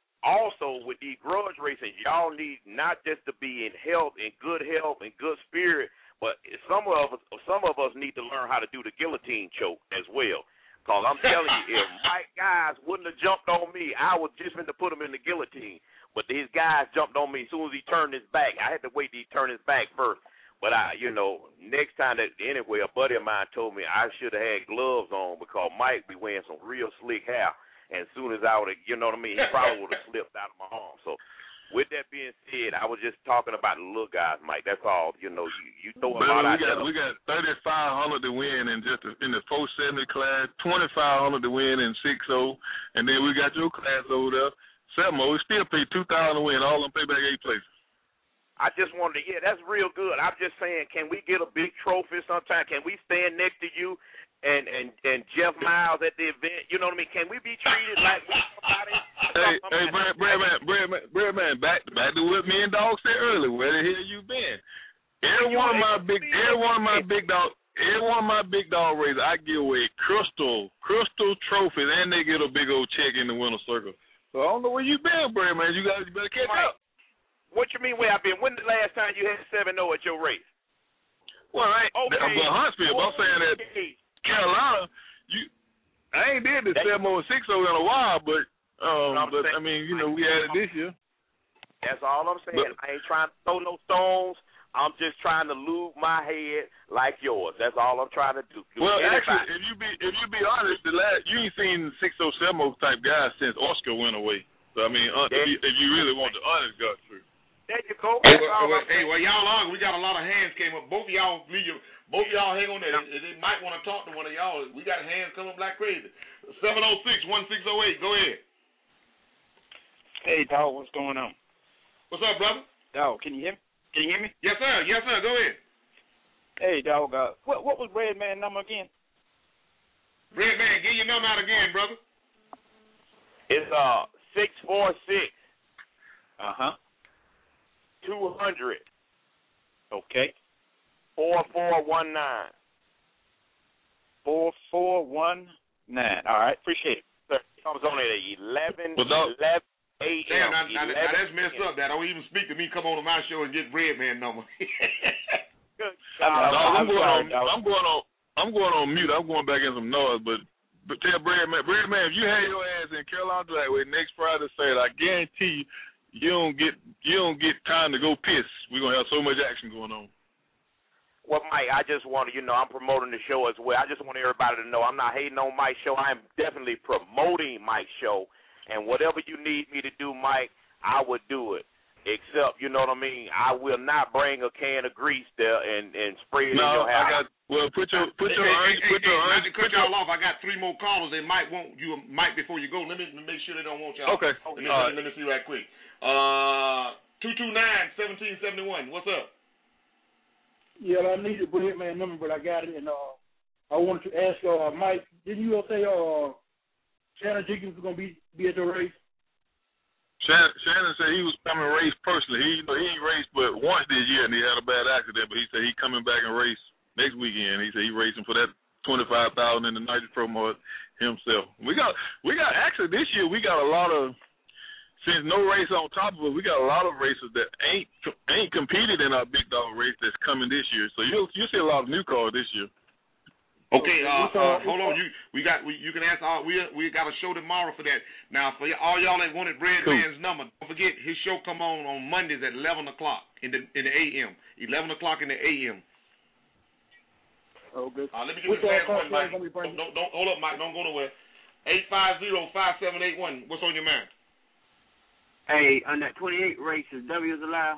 [SPEAKER 7] also with these grudge racing, y'all need not just to be in health, in good health, in good spirit, but some of us, some of us need to learn how to do the guillotine choke as well. Because I'm telling you, if Mike guys wouldn't have jumped on me, I was just going to put him in the guillotine. But these guys jumped on me as soon as he turned his back. I had to wait till he turned his back first. But, I, you know, next time that, anyway, a buddy of mine told me I should have had gloves on because Mike be wearing some real slick hair. And as soon as I would have, you know what I mean, he probably would have slipped out of my arm. So, with that being said, I was just talking about the little guys, Mike. That's all. You know, you, you throw a lot
[SPEAKER 14] we
[SPEAKER 7] out
[SPEAKER 14] got,
[SPEAKER 7] there.
[SPEAKER 14] We got thirty-five hundred to win in just the, in the four seventy class, twenty-five hundred to win in six oh, and then we got your class over there, seven oh. We still pay two thousand to win. All of them pay back eight places.
[SPEAKER 7] I just wanted to, yeah, that's real good. I'm just saying, can we get a big trophy sometime? Can we stand next to you and, and, and Jeff Miles at the event? You know what I mean? Can we be treated like we somebody?
[SPEAKER 14] Hey, hey, Brad, Brad, man, Brad, man, Brad, man, back, back to what me and Dog said earlier. Where the hell you been? Every one of my big, every one of my big dog, every one of my big dog races, I give away crystal, crystal trophies, and they get a big old check in the winner's circle. So I don't know where you been, Brad, man. You guys, you better catch
[SPEAKER 7] Right.
[SPEAKER 14] up.
[SPEAKER 7] What you mean where I've been? When the last time you had seven oh at your race?
[SPEAKER 14] Well, I ain't,
[SPEAKER 7] Okay.
[SPEAKER 14] but Huntsville, but I'm saying that Carolina, you, I ain't did the seven oh and six oh in a while, but um, but I mean, you know, we had it this year.
[SPEAKER 7] That's all I'm saying.
[SPEAKER 14] But,
[SPEAKER 7] I ain't trying to throw no stones. I'm just trying to lube my head like yours. That's all I'm trying to do. do
[SPEAKER 14] well,
[SPEAKER 7] anybody.
[SPEAKER 14] actually, if you be if you be honest, the last you ain't seen six oh seven oh type guys since Oscar went away. So I mean, uh, if, you, if you really want the honest gut truth.
[SPEAKER 7] There you go.
[SPEAKER 2] Hey, well, well, hey, well, y'all on. We got a lot of hands came up. Both of y'all, leave your, both of y'all hang on there. They, they might want to talk to one of y'all. We got hands coming up like crazy. seven oh six, one six oh eight. Go ahead.
[SPEAKER 19] Hey, dog, what's going on?
[SPEAKER 2] What's up, brother?
[SPEAKER 19] Dog, can you hear me? Can you hear me?
[SPEAKER 2] Yes, sir. Yes, sir. Go ahead.
[SPEAKER 19] Hey, dog, uh, what what was Red Man number again?
[SPEAKER 2] Red Man, give your number out again, brother.
[SPEAKER 7] It's uh six four six.
[SPEAKER 19] Uh huh.
[SPEAKER 7] Two hundred.
[SPEAKER 19] Okay.
[SPEAKER 7] Four four one nine.
[SPEAKER 19] Four four one nine. All right, appreciate it.
[SPEAKER 7] Sir, comes on at eleven
[SPEAKER 14] Without,
[SPEAKER 7] eleven a.m.
[SPEAKER 2] Damn, now, now,
[SPEAKER 7] eleven
[SPEAKER 2] now that's messed up. That don't even speak to me. Come on to my show and get Red Man number.
[SPEAKER 7] Good
[SPEAKER 14] no, I'm,
[SPEAKER 19] I'm
[SPEAKER 14] going
[SPEAKER 19] sorry,
[SPEAKER 14] on.
[SPEAKER 19] dog.
[SPEAKER 14] I'm going on. I'm going on mute. I'm going back in some noise, but. But tell Brad Man, Brad Man, if you have your ass in Carolina Dragway next Friday, say it. I guarantee you, you don't get you don't get time to go piss. We're gonna have so much action going on.
[SPEAKER 7] Well, Mike, I just want to, you know, I'm promoting the show as well. I just want everybody to know I'm not hating on Mike's show. I'm definitely promoting Mike's show. And whatever you need me to do, Mike, I would do it. Except, you know what I mean, I will not bring a can of grease there and, and spray it
[SPEAKER 14] no,
[SPEAKER 7] in your hair.
[SPEAKER 14] I got, well, put your, put your,
[SPEAKER 2] hey,
[SPEAKER 14] urge,
[SPEAKER 2] hey,
[SPEAKER 14] put
[SPEAKER 2] hey,
[SPEAKER 14] your,
[SPEAKER 2] hey,
[SPEAKER 14] urge,
[SPEAKER 2] to
[SPEAKER 14] put
[SPEAKER 2] cut
[SPEAKER 14] your,
[SPEAKER 2] y'all off, I got three more callers. They might want you, Mike, before you go. Let me, let me make sure they don't want y'all.
[SPEAKER 14] Okay.
[SPEAKER 2] Let me,
[SPEAKER 14] All
[SPEAKER 2] let, me, let me see right quick. Uh, two two nine, one seven seven one. What's up?
[SPEAKER 6] Yeah, I need the Bread Man number, but I got it. And uh, I wanted to ask uh, Mike, didn't you say uh, Shannon Jenkins was going to be, be at the race?
[SPEAKER 14] Shannon, Shannon said he was coming to race personally. He, you know, he ain't raced but once this year, and he had a bad accident. But he said he coming back and race next weekend. He said he racing for that twenty-five thousand in the Nitro Promo himself. We got, we got actually this year we got a lot of. Since no race on top of it, we got a lot of racers that ain't ain't competed in our big dog race that's coming this year. So you'll you'll see a lot of new cars this year.
[SPEAKER 2] Okay, uh, uh, hold on. You we got we, you can ask all we we got a show tomorrow for that. Now for all y'all that wanted Bread cool. Man's number, don't forget his show come on on Mondays at eleven o'clock in the in the A M. Eleven o'clock in the A M.
[SPEAKER 6] Okay.
[SPEAKER 2] Uh, let me give you the last one, Mike. Don't, don't don't hold up, Mike. Don't go nowhere. Eight five zero five seven eight one. What's on your mind?
[SPEAKER 20] Hey, on that twenty-eight race, is W's allowed?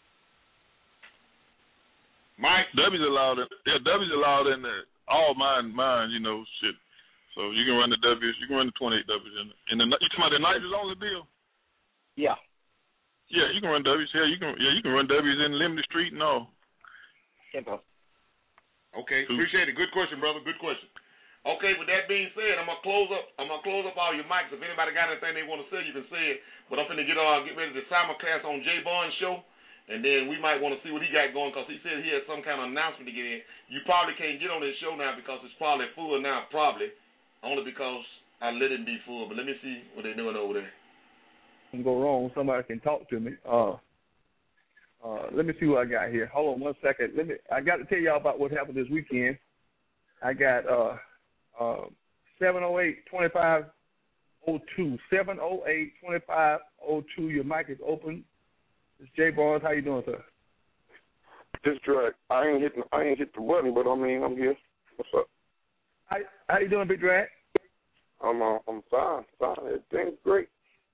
[SPEAKER 2] Mike,
[SPEAKER 14] W's allowed. In, yeah, W's allowed in there. All mine, mine, you know, shit. So you can run the W's, you can run the twenty-eight W's in the, in the you talking about the nitrous only deal?
[SPEAKER 20] Yeah.
[SPEAKER 14] Yeah, you can run W's. Yeah, you can. Yeah, you can run W's in Limited Street and all.
[SPEAKER 20] Simple.
[SPEAKER 2] Okay, appreciate it. Good question, brother. Good question. Okay, with that being said, I'm gonna close up. I'm gonna close up all your mics. If anybody got anything they want to say, you can say it. But I'm finna get uh get ready to simulcast on Jay Bond's show. And then we might want to see what he got going because he said he had some kind of announcement to get in. You probably can't get on this show now because it's probably full now, probably. Only because I let it be full. But let me see what they're doing over there.
[SPEAKER 21] Can go wrong. Somebody can talk to me. Uh, uh, let me see what I got here. Hold on one second. Let me. I got to tell y'all about what happened this weekend. I got uh, uh, seven oh eight, twenty-five oh two. seven oh eight, twenty-five oh two. Your mic is open. It's Jay Barnes. How you doing, sir?
[SPEAKER 4] Just Drag. I ain't hitting. I ain't hit the button, but I mean, I'm here. What's up?
[SPEAKER 21] How, how you doing, Big Drag?
[SPEAKER 4] I'm uh, I'm fine. Fine. Everything's great.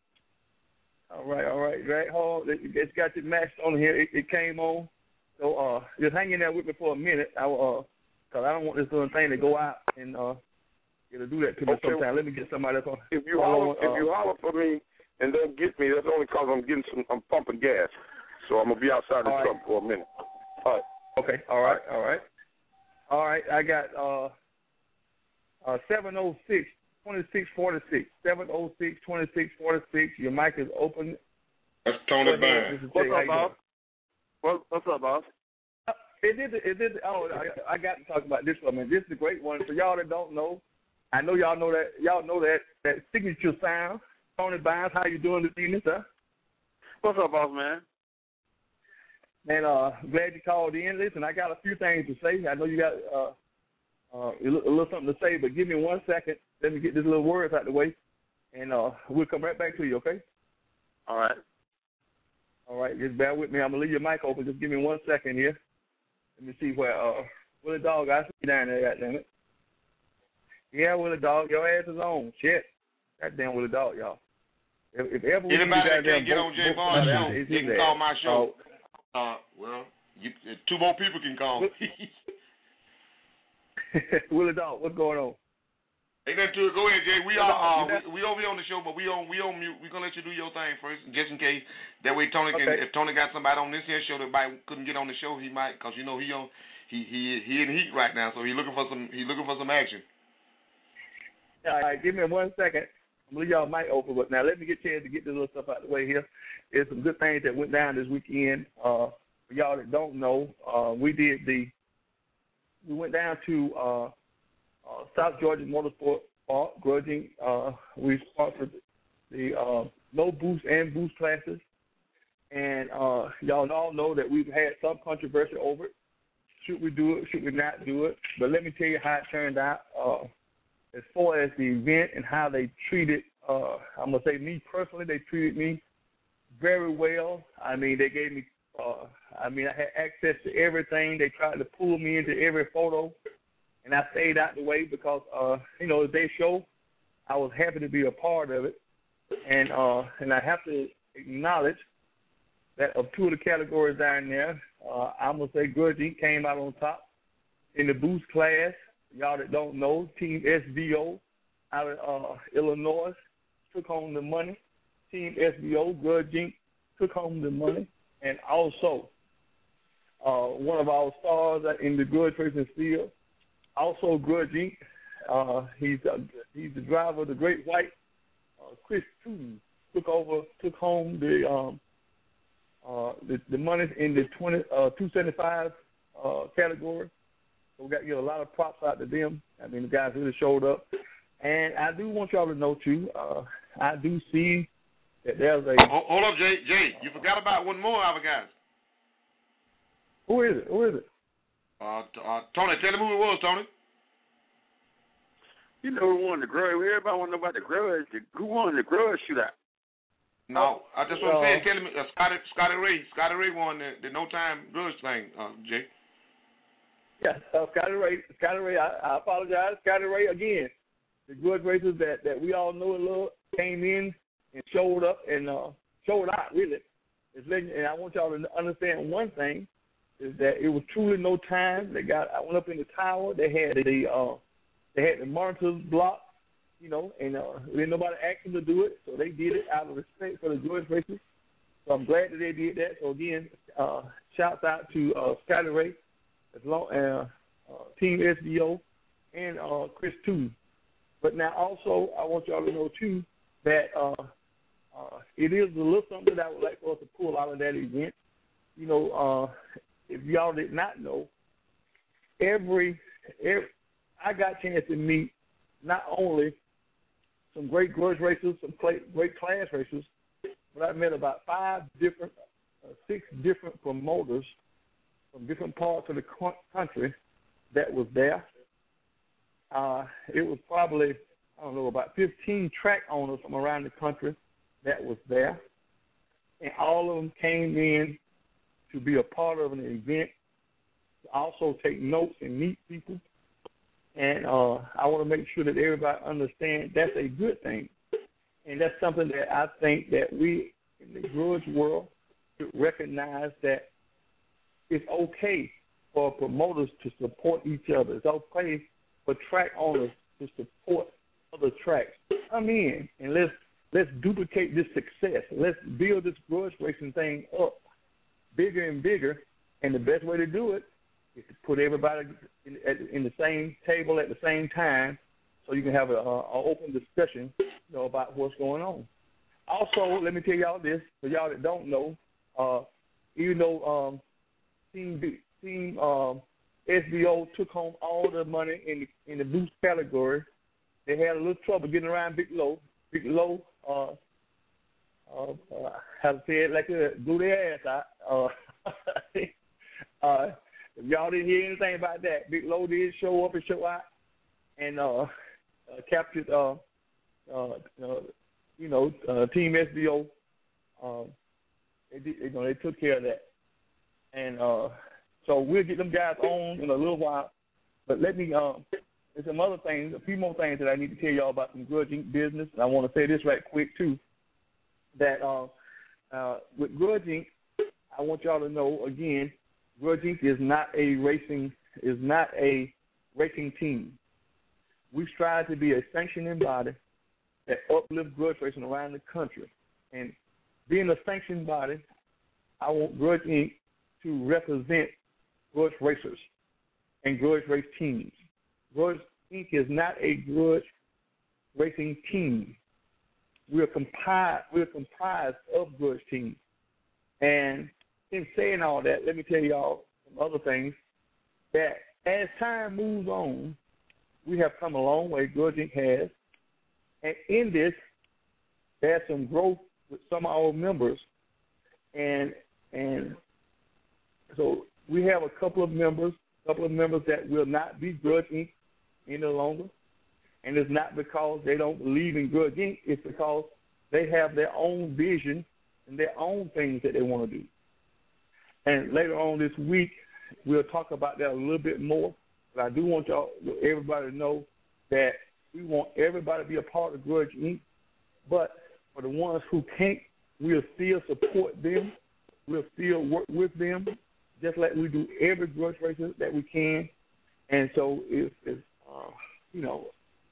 [SPEAKER 21] All right, all right, Drag. Hold. It, it's got your match on here. It, it came on. So uh, just hang in there with me for a minute. I will, uh, cause I don't want this little thing to go out and uh, it'll do that to me
[SPEAKER 4] okay.
[SPEAKER 21] sometime. Let me get somebody else on.
[SPEAKER 4] If you holler, uh, if you holler for me. And don't get me. That's only because I'm getting some. I'm pumping gas, so I'm gonna be outside the
[SPEAKER 21] right.
[SPEAKER 4] truck for a minute. All right.
[SPEAKER 21] Okay. All right. All right. All right. I got uh, uh seven oh six, twenty-six forty-six. seven oh six, twenty-six forty-six. Your mic is open.
[SPEAKER 2] That's Tony Byrne.
[SPEAKER 20] What's up, boss? What, what's up, boss?
[SPEAKER 21] It did. It did. Oh, I, I got to talk about this one, man. This is a great one. For y'all that don't know, I know y'all know that. Y'all know that that signature sound. Tony Bynes, how you doing this evening, sir?
[SPEAKER 20] What's up, boss man?
[SPEAKER 21] Man, uh, glad you called in. Listen, I got a few things to say. I know you got uh, uh, a little something to say, but give me one second. Let me get this little words out of the way, and uh, we'll come right back to you, okay?
[SPEAKER 20] All right.
[SPEAKER 21] All right, just bear with me. I'm going to leave your mic open. Just give me one second here. Let me see where uh, Willie Dog, I see you down there, goddammit. Yeah, Willie Dog, your ass is on. Shit. Goddamn Willie Dog, y'all. If, if ever
[SPEAKER 2] anybody that can't get on Jay Bond's show, they can call my show.
[SPEAKER 21] Oh.
[SPEAKER 2] Uh, well, you, two more people can call.
[SPEAKER 21] Willie Dog, what's going on?
[SPEAKER 2] Ain't nothing to it. Go ahead, Jay. We are uh, we, we over here on the show, but we on we on mute. We're gonna let you do your thing first, just in case. That way, Tony can.
[SPEAKER 21] Okay.
[SPEAKER 2] If Tony got somebody on this here show that might couldn't get on the show, he might, cause you know he on he he he in heat right now, so he looking for some he looking for some action.
[SPEAKER 21] All right, give me one second. I'm gonna leave y'all mic open, but now let me get a chance to get this little stuff out of the way here. There's some good things that went down this weekend. Uh, for y'all that don't know, uh, we did the we went down to uh, uh, South Georgia Motorsport Park, grudging. Uh, we sponsored the uh, no boost and boost classes, and uh, y'all all know that we've had some controversy over it. Should we do it? Should we not do it? But let me tell you how it turned out. Uh, As far as the event and how they treated, uh, I'm going to say me personally, they treated me very well. I mean, they gave me, uh, I mean, I had access to everything. They tried to pull me into every photo, and I stayed out the way because, uh, you know, their show, I was happy to be a part of it. And uh, and I have to acknowledge that of two of the categories down there, uh, I'm going to say Grudge Incorporated came out on top in the boost class. Y'all that don't know, Team S V O out of uh, Illinois took home the money. Team S V O, Grudge Incorporated, took home the money. And also, uh, one of our stars in the Grudge Racing field, also Grudge Incorporated. Uh, he's uh, he's the driver of the Great White. Uh, Chris Tootin took over, took home the um, uh, the, the money in the twenty uh, two seventy five uh, category. So we got to give a lot of props out to them. I mean, the guys really showed up. And I do want y'all to know too. Uh, I do see that there's a.
[SPEAKER 2] Hold, hold up, Jay. Jay, you forgot about one more of our guys.
[SPEAKER 21] Who is it? Who is it?
[SPEAKER 2] Uh, uh, Tony, tell him who it was, Tony.
[SPEAKER 20] You know who won the grudge? Everybody want to know about the grudge. Who won the grudge shootout?
[SPEAKER 2] No, I just want to say, tell him uh, Scotty, Scotty Ray. Scotty Ray won the, the no time grudge thing, uh, Jay.
[SPEAKER 21] Yeah, uh, Scotty Ray. Scotty Ray. I, I apologize, Scotty Ray again. The grudge racers that, that we all know and love came in and showed up and uh, showed out really. It's letting, and I want y'all to understand one thing is that it was truly no time. They got. I went up in the tower. They had the. Uh, They had the monitors blocked, you know, and uh, didn't nobody ask them to do it, so they did it out of respect for the grudge racers. So I'm glad that they did that. So again, uh, shouts out to uh, Scotty Ray, as long uh, uh, Team S B O, and uh, Chris Tootin. But now also, I want y'all to know too that uh, uh, it is a little something that I would like for us to pull out of that event. You know, uh, if y'all did not know, every every I got a chance to meet not only some great grudge racers, some great class racers, but I met about five different, uh, six different promoters from different parts of the country that was there. Uh, it was probably, I don't know, about fifteen track owners from around the country that was there. And all of them came in to be a part of an event, to also take notes and meet people. And uh, I want to make sure that everybody understands that's a good thing. And that's something that I think that we in the grudge world should recognize, that it's okay for promoters to support each other. It's okay for track owners to support other tracks. Come in and let's let's duplicate this success. Let's build this grudge racing thing up bigger and bigger. And the best way to do it is to put everybody in, in the same table at the same time, so you can have an open discussion, you know, about what's going on. Also, let me tell y'all this, for y'all that don't know, uh, even though um, Team B, Team um, S B O took home all the money in the, in the boost category, they had a little trouble getting around Big Low. Big Low, uh, uh, uh, how to say it, like uh, blew their ass out. Uh, uh, If y'all didn't hear anything about that, Big Low did show up and show out, and uh, uh, captured, uh, uh, uh, you know, uh, Team S B O. Um, they, did, you know, they took care of that, and uh, so we'll get them guys on in a little while. But let me, um, there's some other things, a few more things that I need to tell y'all about some Grudge Incorporated business. And I want to say this right quick too, that uh, uh, with Grudge Incorporated, I want y'all to know again, Grudge Incorporated is not a racing is not a racing team. We strive to be a sanctioning body that uplifts grudge racing around the country. And being a sanctioned body, I want Grudge Incorporated to represent grudge racers and grudge race teams. Grudge Incorporated is not a grudge racing team. We're comprised we're comprised of grudge teams. And in saying all that, let me tell y'all some other things, that as time moves on, we have come a long way, Grudge Incorporated has, and in this, there's some growth with some of our members, and and so we have a couple of members, a couple of members that will not be Grudge Incorporated any longer, and it's not because they don't believe in Grudge Incorporated, it's because they have their own vision and their own things that they want to do. And later on this week, we'll talk about that a little bit more. But I do want y'all, everybody to know that we want everybody to be a part of Grudge Incorporated. But for the ones who can't, we'll still support them. We'll still work with them, just like we do every grudge racer that we can. And so, if, if uh, you know,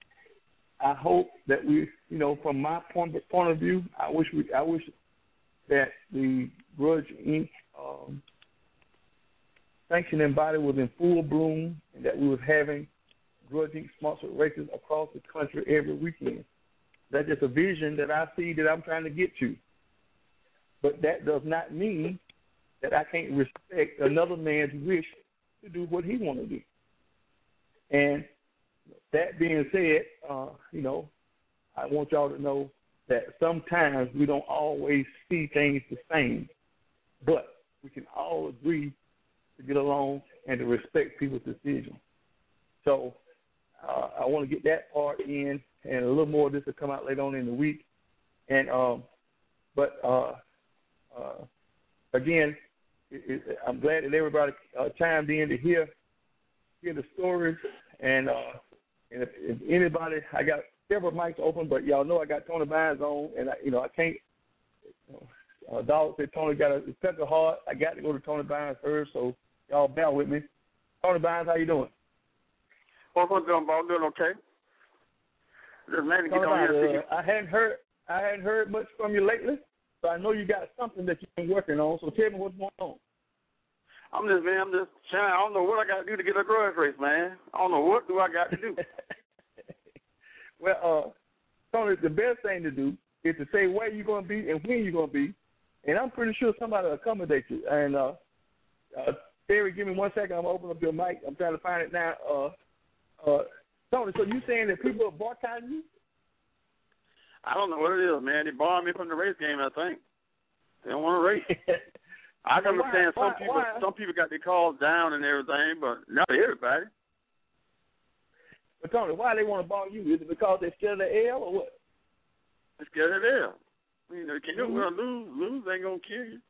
[SPEAKER 21] I hope that we, you know, from my point point of view, I wish we, I wish that the Grudge Incorporated Um, sanctioning body was in full bloom, and that we was having Grudge Incorporated sponsored races across the country every weekend. That's just a vision that I see that I'm trying to get to. But that does not mean that I can't respect another man's wish to do what he want to do. And that being said, uh, you know, I want y'all to know that sometimes we don't always see things the same, but we can all agree to get along and to respect people's decisions. So uh, I want to get that part in, and a little more of this will come out later on in the week. And um, but uh, uh, again, it, it, I'm glad that everybody uh, chimed in to hear hear the stories. And uh, and if, if anybody, I got several mics open, but y'all know I got Tony Bynes on, and I, you know I can't. You know, uh, Dog said Tony got a special heart. I got to go to Tony Bynes first, so y'all bear with me. Tony Bynes, how you doing?
[SPEAKER 1] Well, I'm doing, I'm doing okay. Just man to get
[SPEAKER 21] Tony
[SPEAKER 1] on
[SPEAKER 21] Bynes,
[SPEAKER 1] here.
[SPEAKER 21] uh, I hadn't heard I hadn't heard much from you lately, so I know you got something that you've been working on. So tell me what's going on.
[SPEAKER 1] I'm just, man, I'm just trying. I don't know what I got to do to get a grudge race, man. I don't know what do I got to do.
[SPEAKER 21] Well, uh, Tony, the best thing to do is to say where you're going to be and when you're going to be, and I'm pretty sure somebody will accommodate you. And uh, uh, Terry, give me one second. I'm going to open up your mic. I'm trying to find it now. Uh, uh, Tony, so you saying that people are boycotting you?
[SPEAKER 1] I don't know what it is, man. They barred me from the race game, I think. They don't want to race. I can
[SPEAKER 21] Why-
[SPEAKER 1] understand some
[SPEAKER 21] why-
[SPEAKER 1] people.
[SPEAKER 21] why?
[SPEAKER 1] Some people got their calls down and everything, but not everybody.
[SPEAKER 21] But Tony, why they want to bar you? Is it because they're scared of the L or what?
[SPEAKER 1] They're scared of them. You know, can you mm-hmm. lose? Lose ain't gonna kill you.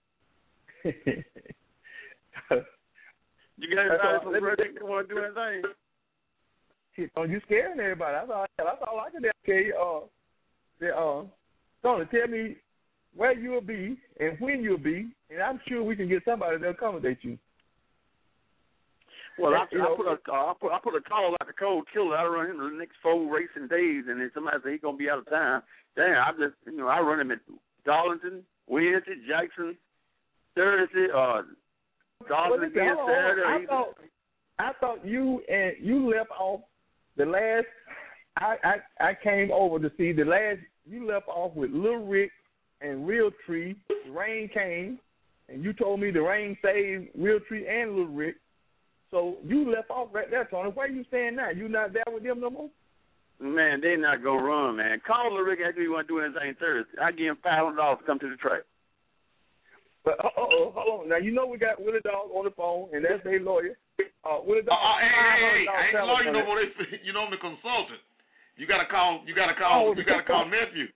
[SPEAKER 1] You got anybody from Verdict that want to do anything?
[SPEAKER 21] Shit, Tony, you scaring everybody. That's all. That's all I can tell you. Uh, the, uh, Tony, tell me where you'll be and when you'll be, and I'm sure we can get somebody to accommodate you.
[SPEAKER 1] Well, I,
[SPEAKER 21] you
[SPEAKER 1] I
[SPEAKER 21] know,
[SPEAKER 1] put a uh, I put I put a call out to Cold Killer. I run him the next four racing days, and then somebody say he's gonna be out of town. Damn, I just you know I run him at Darlington, Wednesday, Jackson, Thursday, uh, Darlington
[SPEAKER 21] well,
[SPEAKER 1] again
[SPEAKER 21] listen,
[SPEAKER 1] Saturday.
[SPEAKER 21] I thought I thought you and you left off the last. I, I I came over to see the last. You left off with Little Rick and Real Tree. The rain came, and you told me the rain saved Real Tree and Little Rick. So you left off right there, Tony. Where you staying now? You not there with them no more?
[SPEAKER 1] Man, they not gonna run, man. Call Little Rick after you want to do anything Thursday. I give him five hundred dollars to come to the track.
[SPEAKER 21] But uh oh, hold on. Now you know we got Willie Dog on the phone, and that's their lawyer. Uh, Willie Dog.
[SPEAKER 2] Uh, hey, hey, hey, I ain't the lawyer no more. They, you know I'm the consultant. You gotta call. You gotta call.
[SPEAKER 21] Oh,
[SPEAKER 2] you gotta call nephew.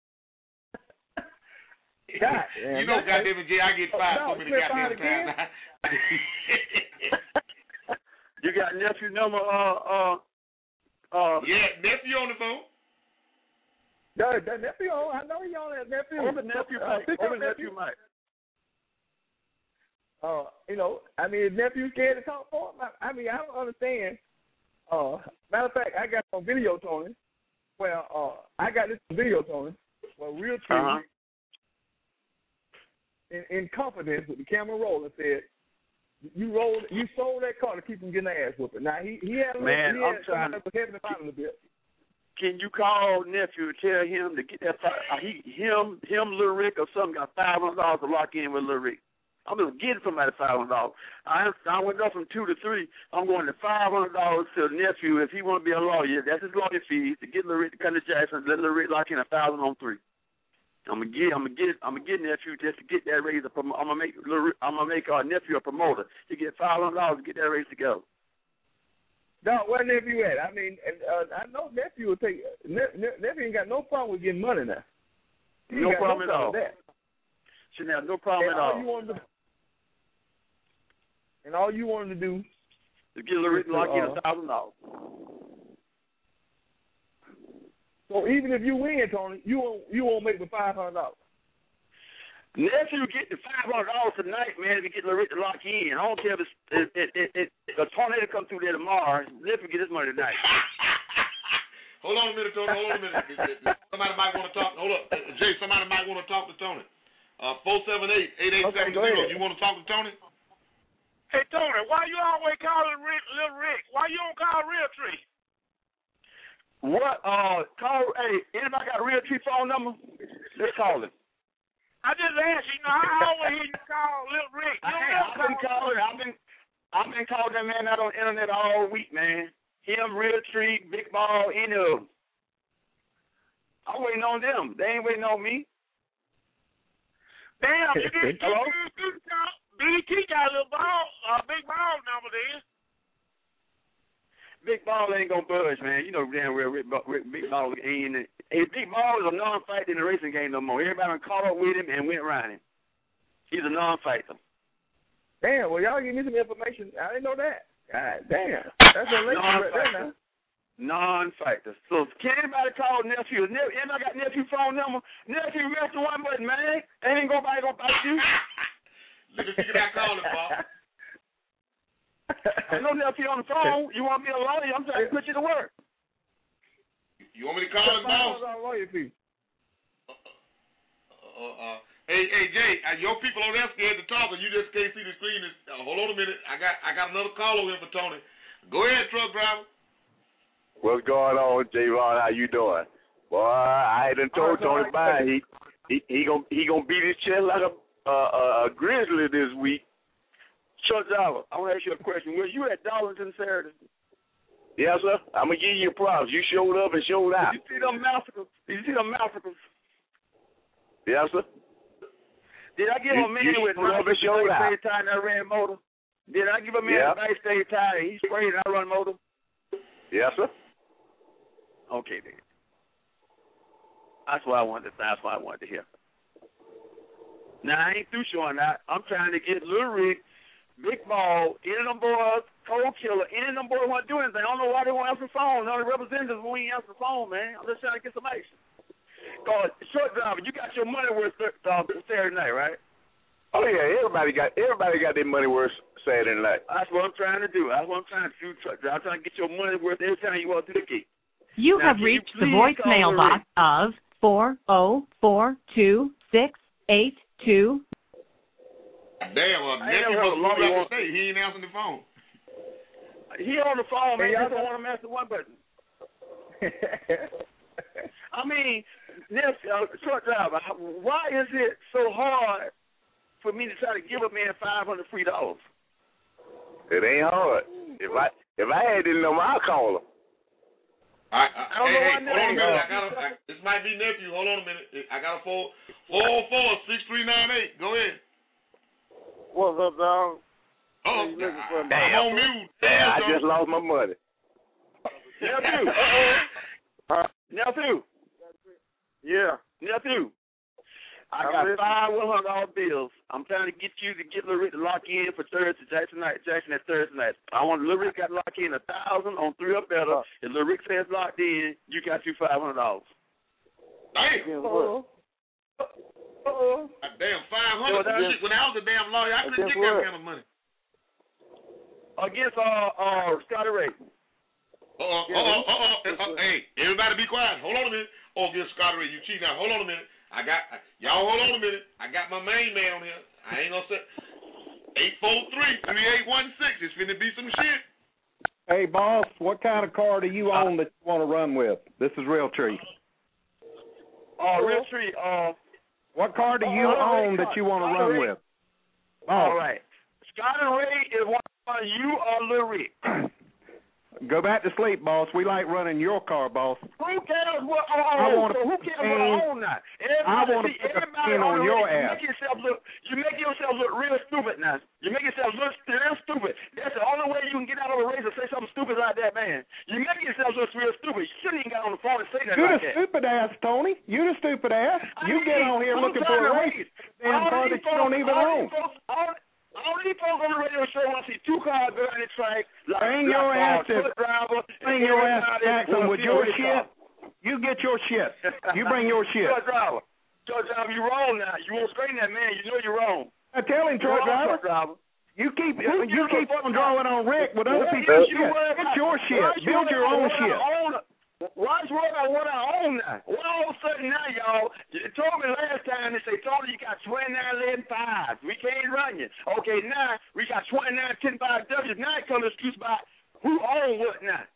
[SPEAKER 21] God,
[SPEAKER 2] you know, goddamn it, Jay, I get fired
[SPEAKER 21] no,
[SPEAKER 2] so many goddamn times.
[SPEAKER 1] You got nephew number? Uh, uh, uh.
[SPEAKER 2] Yeah, nephew on the phone.
[SPEAKER 21] No, that nephew on. I know he on that nephew.
[SPEAKER 1] Over nephew,
[SPEAKER 21] uh,
[SPEAKER 1] Mike. Over nephew, Mike.
[SPEAKER 21] Uh, you know, I mean, nephew scared to talk for him. I, I mean, I don't understand. Uh, matter of fact, I got on video, Tony. Well, uh, I got this on video, Tony. Well, Real True,
[SPEAKER 1] uh-huh.
[SPEAKER 21] in, in confidence with the camera rolling, said, "You rolled, you sold that car to keep him getting the ass whooping." Now he he had a little,
[SPEAKER 1] Man,
[SPEAKER 21] he
[SPEAKER 1] I'm
[SPEAKER 21] had
[SPEAKER 1] trying
[SPEAKER 21] to heavy the bottom a bit.
[SPEAKER 1] Can you call nephew and tell him to get that? Uh, he, him, him, Little Rick or something got five hundred dollars to lock in with Little Rick. I'm gonna get somebody five hundred dollars. I I went up from two to three. I'm going to five hundred dollars to the nephew if he want to be a lawyer. That's his lawyer fees to get Little Rick to come to Jackson. Let Little Rick lock in a thousand on three. I'm gonna get, I'm gonna get, I'm gonna get nephew just to get that raise. I'm gonna make, I'm gonna make our nephew a promoter to get five hundred dollars to get that raise together.
[SPEAKER 21] No, where nephew at? I mean, uh, I know nephew will take. Ne- ne- nephew ain't got no problem with getting money now. He
[SPEAKER 1] No
[SPEAKER 21] got
[SPEAKER 1] problem
[SPEAKER 21] no
[SPEAKER 1] at all.
[SPEAKER 21] With that.
[SPEAKER 1] Shouldn't have no problem
[SPEAKER 21] and
[SPEAKER 1] at
[SPEAKER 21] all.
[SPEAKER 1] all.
[SPEAKER 21] You wanted to, and all you wanted to do
[SPEAKER 1] to get Little Rick lock in a thousand dollars.
[SPEAKER 21] So even if you win, Tony, you won't you won't make the five hundred dollars.
[SPEAKER 1] Nephew get the five hundred dollars tonight, man. If you get Little Rick to lock in, I don't care if it's it, it, it, it, a tornado come through there tomorrow. Nephew get his money tonight.
[SPEAKER 2] Hold on a minute, Tony. Hold on a minute. Somebody might want to talk. Hold up, Jay. Somebody might want to talk to Tony. Uh, four seven eight eight eight seven zero. You want to talk to Tony?
[SPEAKER 15] Hey, Tony, why you always calling Rick, Little Rick? Why you don't call Realtree?
[SPEAKER 1] What? Uh, call. Hey, anybody got a Realtree phone number? Let's call it.
[SPEAKER 15] I just asked you. You know, I always hear you call Little Rick. You
[SPEAKER 1] I,
[SPEAKER 15] don't
[SPEAKER 1] I've been
[SPEAKER 15] call
[SPEAKER 1] calling. I've been. I've been calling that man out on the internet all week, man. Him, Realtree, Big Ball, any of them. I'm waiting on them. They ain't waiting on me.
[SPEAKER 15] Damn, you didn't
[SPEAKER 1] Hello?
[SPEAKER 15] B T got a little ball, uh, big ball number there.
[SPEAKER 1] Big Ball ain't gonna budge, man. You know damn well Rick, Rick, Big Ball ain't. Hey, Big Ball is a non-fighter in the racing game no more. Everybody caught up with him and went around him. He's a non-fighter.
[SPEAKER 21] Damn, well, y'all give me some information. I didn't know that. God damn. That's a late right there now.
[SPEAKER 1] Non-fighter. So can anybody call nephew? Ne- anybody got nephew phone number? Nephew, rest the one button, man. Ain't nobody gonna bite you.
[SPEAKER 2] Look at you got calling, Bob.
[SPEAKER 1] I know nephew on the phone. You want me a lawyer? I'm trying to put you to work.
[SPEAKER 2] You want me to call him, boss?
[SPEAKER 21] Lawyer fee.
[SPEAKER 2] Uh, uh, uh, hey, hey, Jay, uh, your people over there scared to talk, and you just can't see the screen. Uh, hold on a minute. I got, I got another call over here for Tony. Go ahead, truck driver.
[SPEAKER 18] What's going on, J-Ron? How you doing? Boy, I done told Tony Bye he he he gonna he gonna beat his chest like a uh, a grizzly this week.
[SPEAKER 1] Chuck Dollar, I want to ask you a question. Were you at Darlington Saturday?
[SPEAKER 18] Yes, sir. I'm gonna give you your props. You showed up and showed out.
[SPEAKER 1] Did you see them massacres? Did you see them massacres?
[SPEAKER 18] Yes, sir.
[SPEAKER 1] Did I give
[SPEAKER 18] you,
[SPEAKER 1] a man with
[SPEAKER 18] a
[SPEAKER 1] backstage tire and I ran motor? Did I give a man
[SPEAKER 18] yeah.
[SPEAKER 1] a backstage tire and he sprayed and I run motor?
[SPEAKER 18] Yes, sir.
[SPEAKER 1] Okay, then. That's what I wanted. To, that's what I wanted to hear. Now I ain't through showing that. I'm trying to get Little Rick, Big Ball, any of them boys, Cold Killer, any of them boys want to do anything. I don't know why they won't answer the phone. None of the representatives won't even answer the phone, man. I'm just trying to get some action. Cause short driver, you got your money worth uh, Saturday night, right?
[SPEAKER 18] Oh yeah, everybody got everybody got their money worth Saturday night.
[SPEAKER 1] That's what I'm trying to do. That's what I'm trying to do. I'm trying to get your money worth every time you walk through the gate.
[SPEAKER 12] You
[SPEAKER 1] now,
[SPEAKER 12] have reached you the voicemail box of four oh four two six eight two.
[SPEAKER 2] Damn, uh, nephew must move out the state. He ain't answering the phone.
[SPEAKER 1] He on the phone, man.
[SPEAKER 21] Hey,
[SPEAKER 1] I don't want him to answer one button. I mean, this uh, truck driver, why is it so hard for me to try to give a man five hundred free dollars?
[SPEAKER 18] It ain't hard. If I if I had this number, I'd call him.
[SPEAKER 2] All right, uh, hey, hey, hold on a minute. I got a, I, this might be nephew. Hold on a minute. I got a four four oh four six three nine eight. Go ahead.
[SPEAKER 9] What's up, dog?
[SPEAKER 2] Oh,
[SPEAKER 9] you looking for me?
[SPEAKER 2] I'm on mute.
[SPEAKER 18] Damn, I just lost my money.
[SPEAKER 1] Nephew. Uh-oh. Uh, nephew.
[SPEAKER 9] Yeah.
[SPEAKER 1] Nephew. I got five one hundred dollar bills. I'm trying to get you to get Lil Rick to lock in for Thursday, Jackson night, Jackson at Thursday night. I want Lil Rick got to lock in a thousand on three or better. If Lil Rick says locked in, you got you five hundred dollars.
[SPEAKER 2] Damn.
[SPEAKER 1] Uh-oh. Uh-oh.
[SPEAKER 2] Damn, five hundred. When I was a damn lawyer, I couldn't get that kind of money.
[SPEAKER 1] Against uh uh Scotty Ray.
[SPEAKER 2] Uh uh uh uh uh. Hey, everybody be quiet. Hold on a minute. Oh, against Scotty Ray, you cheating out. Hold on a minute. I got y'all. Hold on a minute. I got my main man on here. I ain't gonna say eight four three three eight one six. It's finna be some shit.
[SPEAKER 22] Hey, boss, what kind of car do you own that you want to run with? This is Realtree.
[SPEAKER 1] Oh, Realtree. Uh,
[SPEAKER 22] what car do you own that you want to run with?
[SPEAKER 1] All right. Scotty Ray is one of you or Lil Rick.
[SPEAKER 22] Go back to sleep, boss. We like running your car, boss.
[SPEAKER 1] Who cares what I own?
[SPEAKER 22] I want
[SPEAKER 1] so
[SPEAKER 22] to
[SPEAKER 1] who cares what I own now?
[SPEAKER 22] I want to put a pin on your
[SPEAKER 1] you
[SPEAKER 22] ass.
[SPEAKER 1] Make yourself look, you make yourself look real stupid now. You make yourself look real stupid. That's the only way you can get out of a race and say something stupid like that, man. You make yourself look real stupid. You shouldn't even get on the phone and say that
[SPEAKER 22] You're
[SPEAKER 1] like
[SPEAKER 22] the
[SPEAKER 1] that.
[SPEAKER 22] stupid ass, Tony. You're the stupid ass.
[SPEAKER 1] I
[SPEAKER 22] You
[SPEAKER 1] mean,
[SPEAKER 22] get on here looking for a race. Damn car that you don't even own.
[SPEAKER 1] All these folks on the radio show want to see two cars behind the track. Like,
[SPEAKER 22] Bring your
[SPEAKER 1] like,
[SPEAKER 22] ass to
[SPEAKER 1] driver,
[SPEAKER 22] bring your ass to Jackson with your shit. You get your shit. You bring your shit.
[SPEAKER 1] Truck driver, truck driver, you wrong now. You won't straighten that man. You know you're wrong.
[SPEAKER 22] I tell him, truck driver.
[SPEAKER 1] driver.
[SPEAKER 22] You keep
[SPEAKER 1] Who
[SPEAKER 22] you keep on drawing on Rick with other
[SPEAKER 1] What
[SPEAKER 22] people's
[SPEAKER 1] you
[SPEAKER 22] shit.
[SPEAKER 1] worry
[SPEAKER 22] Get
[SPEAKER 1] about?
[SPEAKER 22] your shit.
[SPEAKER 1] Why you
[SPEAKER 22] Build
[SPEAKER 1] worry
[SPEAKER 22] your
[SPEAKER 1] about
[SPEAKER 22] own
[SPEAKER 1] what I
[SPEAKER 22] shit.
[SPEAKER 1] own? Why is worry about what I own now? Well, all of a sudden now, y'all, you told me last time, they say, Tony, you got twenty-nine eleven fives. We can't run you. Okay, now we got twenty-nine ten five W's. Now it comes to excuse about who own what now.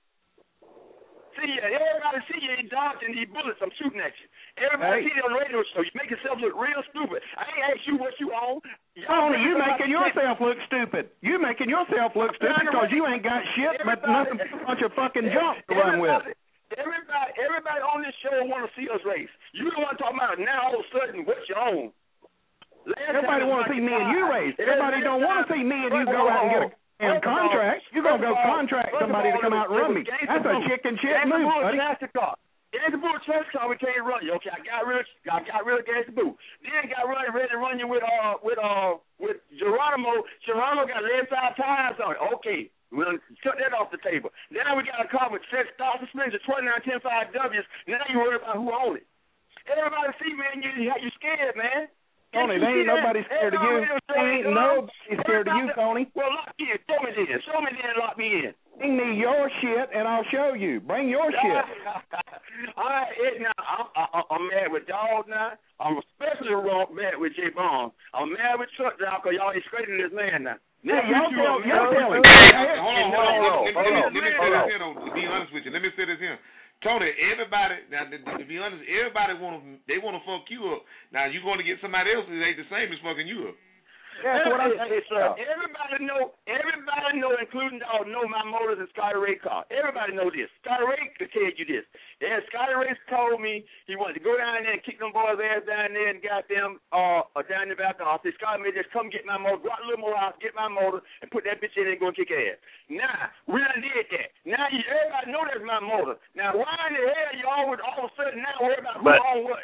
[SPEAKER 1] See, everybody see you in dodging these bullets I'm shooting at you. Everybody hey. see you on the radio show. You make yourself look real stupid. I ain't asked you what you own.
[SPEAKER 22] Tony, you making yourself look stupid. You making yourself look stupid because you ain't got shit but nothing but a bunch of fucking junk to run with.
[SPEAKER 1] Everybody, everybody on this show want to see us race. You don't want to talk about now all of a sudden what you own. Last
[SPEAKER 22] everybody want to see me and you race. Everybody don't want to see me and you go out and get a damn contract. You're going to go contract somebody to come out and run me. That's a chicken shit move, buddy.
[SPEAKER 1] Gangsta Boo church car, we can't run you. Okay, I got rid of, I got rid of Gangsta Boo. Then got ready, ready to run you with uh with uh with Geronimo. Geronimo got eleven five tires on it. Okay. We'll cut that off the table. Now we got a car with six thousand suspension, twenty-nine ten five W's. Now you worry about who owns it. Everybody see, man, you you scared, man.
[SPEAKER 22] Tony, they ain't nobody scared of you. Ain't nobody scared of you, Tony.
[SPEAKER 1] Well, lock me in. Show me then. Show me then. Lock me in.
[SPEAKER 22] Bring me your shit, and I'll show you. Bring your shit.
[SPEAKER 1] All right, Ed, now I'm, I'm, I'm mad with Dog now. I'm especially wrong, mad with J Bond. I'm mad with Truck Drive because y'all ain't straightening this man now. Now,
[SPEAKER 22] hey, y'all tell, y'all tell him.
[SPEAKER 2] Hold on, hold on, hold on. Let me say this here, though, to be honest with you. Let me say this here. Tony, everybody, now, to, to be honest, everybody want to, they want to fuck you up. Now, you're going to get somebody else that ain't the same as fucking you up.
[SPEAKER 1] That's what I'm saying, sir. Everybody know, everybody know, including Dog, know my motors and Scotty Ray car. Everybody know this. Scotty Ray could tell you this. Yeah, Scotty Ray told me he wanted to go down there and kick them boys' ass down there and got them uh, down there back off. They Scotty Ray just come get my motor, go out a little more house, get my motor, and put that bitch in there and go and kick ass. Now, we done did that. Now, you, everybody know that's my motor. Now, why in the hell you all would all of a sudden now worry about who
[SPEAKER 18] but,
[SPEAKER 1] on what?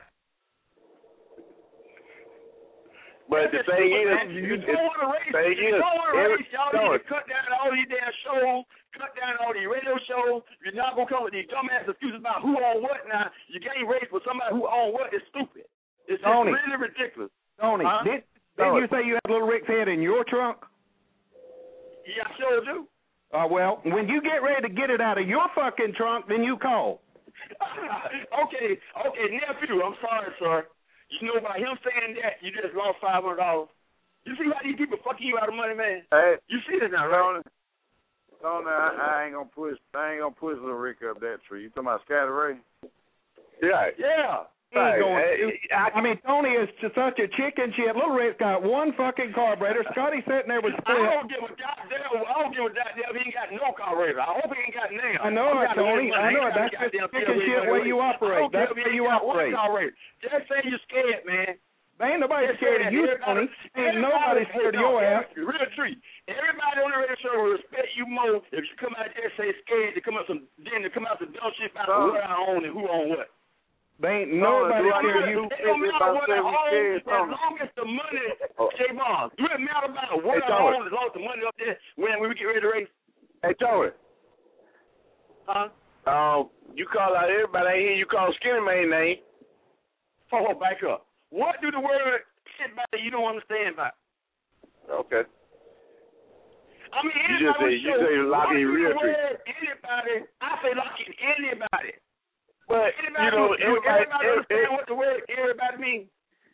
[SPEAKER 18] But the thing is,
[SPEAKER 1] you don't want to race.
[SPEAKER 18] Thing
[SPEAKER 1] you
[SPEAKER 18] is,
[SPEAKER 1] don't want to race. Y'all need to cut down all these damn shows, cut down all these radio shows. You're not going to come with these dumbass excuses about who on what now. You can't race with somebody who on what is stupid. It's just
[SPEAKER 22] Tony,
[SPEAKER 1] really ridiculous.
[SPEAKER 22] Tony,
[SPEAKER 1] huh?
[SPEAKER 22] did, didn't you say you had Little Rick's head in your trunk?
[SPEAKER 1] Yeah, I sure do.
[SPEAKER 22] Uh, well, when you get ready to get it out of your fucking trunk, then you call.
[SPEAKER 1] okay, okay, nephew, I'm sorry, sir. You know, by him saying that, you just lost five hundred dollars. You see how these people fucking you out of money, man?
[SPEAKER 17] Hey,
[SPEAKER 1] you see this now, right?
[SPEAKER 17] Tony, I, I ain't gonna push. I ain't gonna push Little Rick up that tree. You talking about Scotty Ray?
[SPEAKER 18] Yeah,
[SPEAKER 1] yeah.
[SPEAKER 22] Right. Going, hey, I, I mean, Tony is such a chicken shit. Little Rick's got one fucking carburetor. Scotty sitting there with split.
[SPEAKER 1] I don't give a goddamn. I don't give a goddamn. He ain't got no carburetor. I hope he ain't got nails.
[SPEAKER 22] I know it, Tony. I know it. That's just chicken shit way you operate. That's the way you operate.
[SPEAKER 1] Just say you're scared, man.
[SPEAKER 22] There ain't nobody scared of you, Tony. Ain't nobody scared of your ass.
[SPEAKER 1] Real treat. Everybody on the radio show will respect you more if you come out there and say scared to come up some then to come out some dumb shit about what I own and who on what.
[SPEAKER 22] They ain't nobody scared of you.
[SPEAKER 1] It don't matter what I own, as long as the money, J-Bond. Do it matter about what I own as long as the money up there when we get ready to race?
[SPEAKER 18] Hey, Tony.
[SPEAKER 1] Huh?
[SPEAKER 18] Um, you call out everybody ain't here. You call Skinny Man name.
[SPEAKER 1] Oh, back up. What do the word shit about that you don't understand about?
[SPEAKER 18] Okay.
[SPEAKER 1] I mean,
[SPEAKER 18] you just say, you say locking real tree.
[SPEAKER 1] Anybody, I say locking anybody.
[SPEAKER 18] But,
[SPEAKER 1] anybody
[SPEAKER 18] you know,
[SPEAKER 1] know,
[SPEAKER 18] everybody,
[SPEAKER 1] everybody
[SPEAKER 18] everybody
[SPEAKER 1] understand what the word everybody means?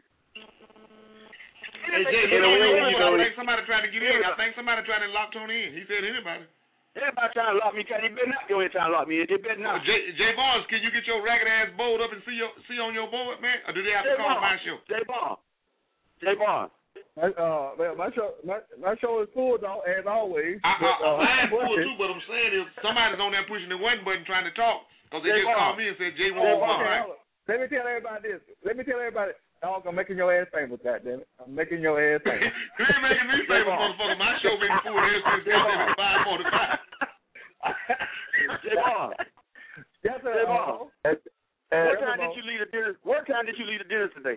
[SPEAKER 2] Hey, Jay, you know, you know, I think somebody trying to get in. I think somebody trying to lock Tony in. He said anybody.
[SPEAKER 1] Everybody trying to lock me, because they better not go in trying to lock me in. They better not.
[SPEAKER 2] Jay, Jay Barnes, can you get your ragged ass board up and see your see on your board, man? Or do they have to call my show?
[SPEAKER 1] Jay Barnes. Jay Barnes.
[SPEAKER 21] My, uh, my show, my, my show is full, though, as always.
[SPEAKER 2] I,
[SPEAKER 21] but,
[SPEAKER 2] uh,
[SPEAKER 21] uh,
[SPEAKER 2] mine's full too, but I'm saying is somebody's on there pushing the one button trying to talk because they Jay just Barnes. called me and said Jay won't come. Right?
[SPEAKER 21] Let me tell everybody this. Let me tell everybody. Dog, I'm making your ass famous, goddammit. I'm making your ass famous.
[SPEAKER 2] You ain't making me famous, motherfucker. My show been full ever since goddamn five forty-five.
[SPEAKER 1] Jay Barnes.
[SPEAKER 21] Yes, sir.
[SPEAKER 1] Jay Barnes.
[SPEAKER 21] Uh,
[SPEAKER 1] what time did you leave the dinner? What time did you leave the dinner today?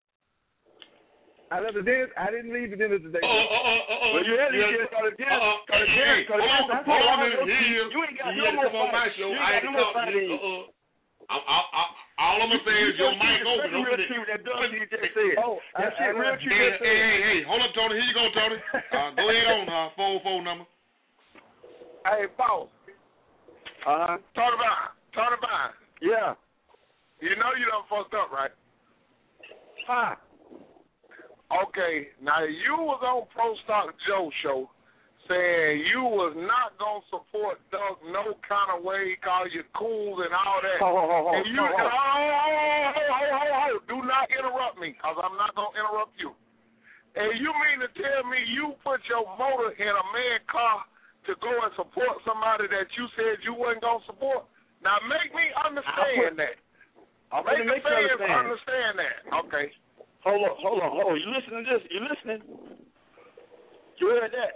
[SPEAKER 21] I left the dinner. I didn't leave the dinner today.
[SPEAKER 2] Oh, oh, oh, oh.
[SPEAKER 1] Well, you had to get call the dinner. Call the dinner. Call the dinner. You ain't got no more
[SPEAKER 2] on my show. I ain't talking. Uh, uh, all I'm gonna say is your mic open. Open it.
[SPEAKER 1] That dumb shit you just said. Oh, that shit real true.
[SPEAKER 2] Hey, hey, hey, hey, hold up, Tony. Here you go, Tony. Uh, go ahead on uh, four oh four number.
[SPEAKER 17] Hey, boss.
[SPEAKER 1] Uh huh.
[SPEAKER 17] Talk about
[SPEAKER 11] Tony Vine.
[SPEAKER 10] Yeah.
[SPEAKER 11] You know you done fucked up, right?
[SPEAKER 10] Huh.
[SPEAKER 11] Okay, now you was on Pro Stock Joe show saying you was not going to support Doug no kind of way, call you cool and all that.
[SPEAKER 10] Ho, ho, ho, ho.
[SPEAKER 11] And you,
[SPEAKER 10] No, ho.
[SPEAKER 11] ho, ho, ho, ho, ho, ho, do not interrupt me, because I'm not going to interrupt you. And you mean to tell me you put your motor in a man's car to go and support somebody that you said you wasn't going to support? Now, make me understand
[SPEAKER 10] put,
[SPEAKER 11] that.
[SPEAKER 10] I'm
[SPEAKER 11] make the
[SPEAKER 10] make you
[SPEAKER 11] fans
[SPEAKER 10] understand.
[SPEAKER 11] understand that. Okay.
[SPEAKER 10] Hold on, hold on, hold on. You listening to this? You listening? You heard that?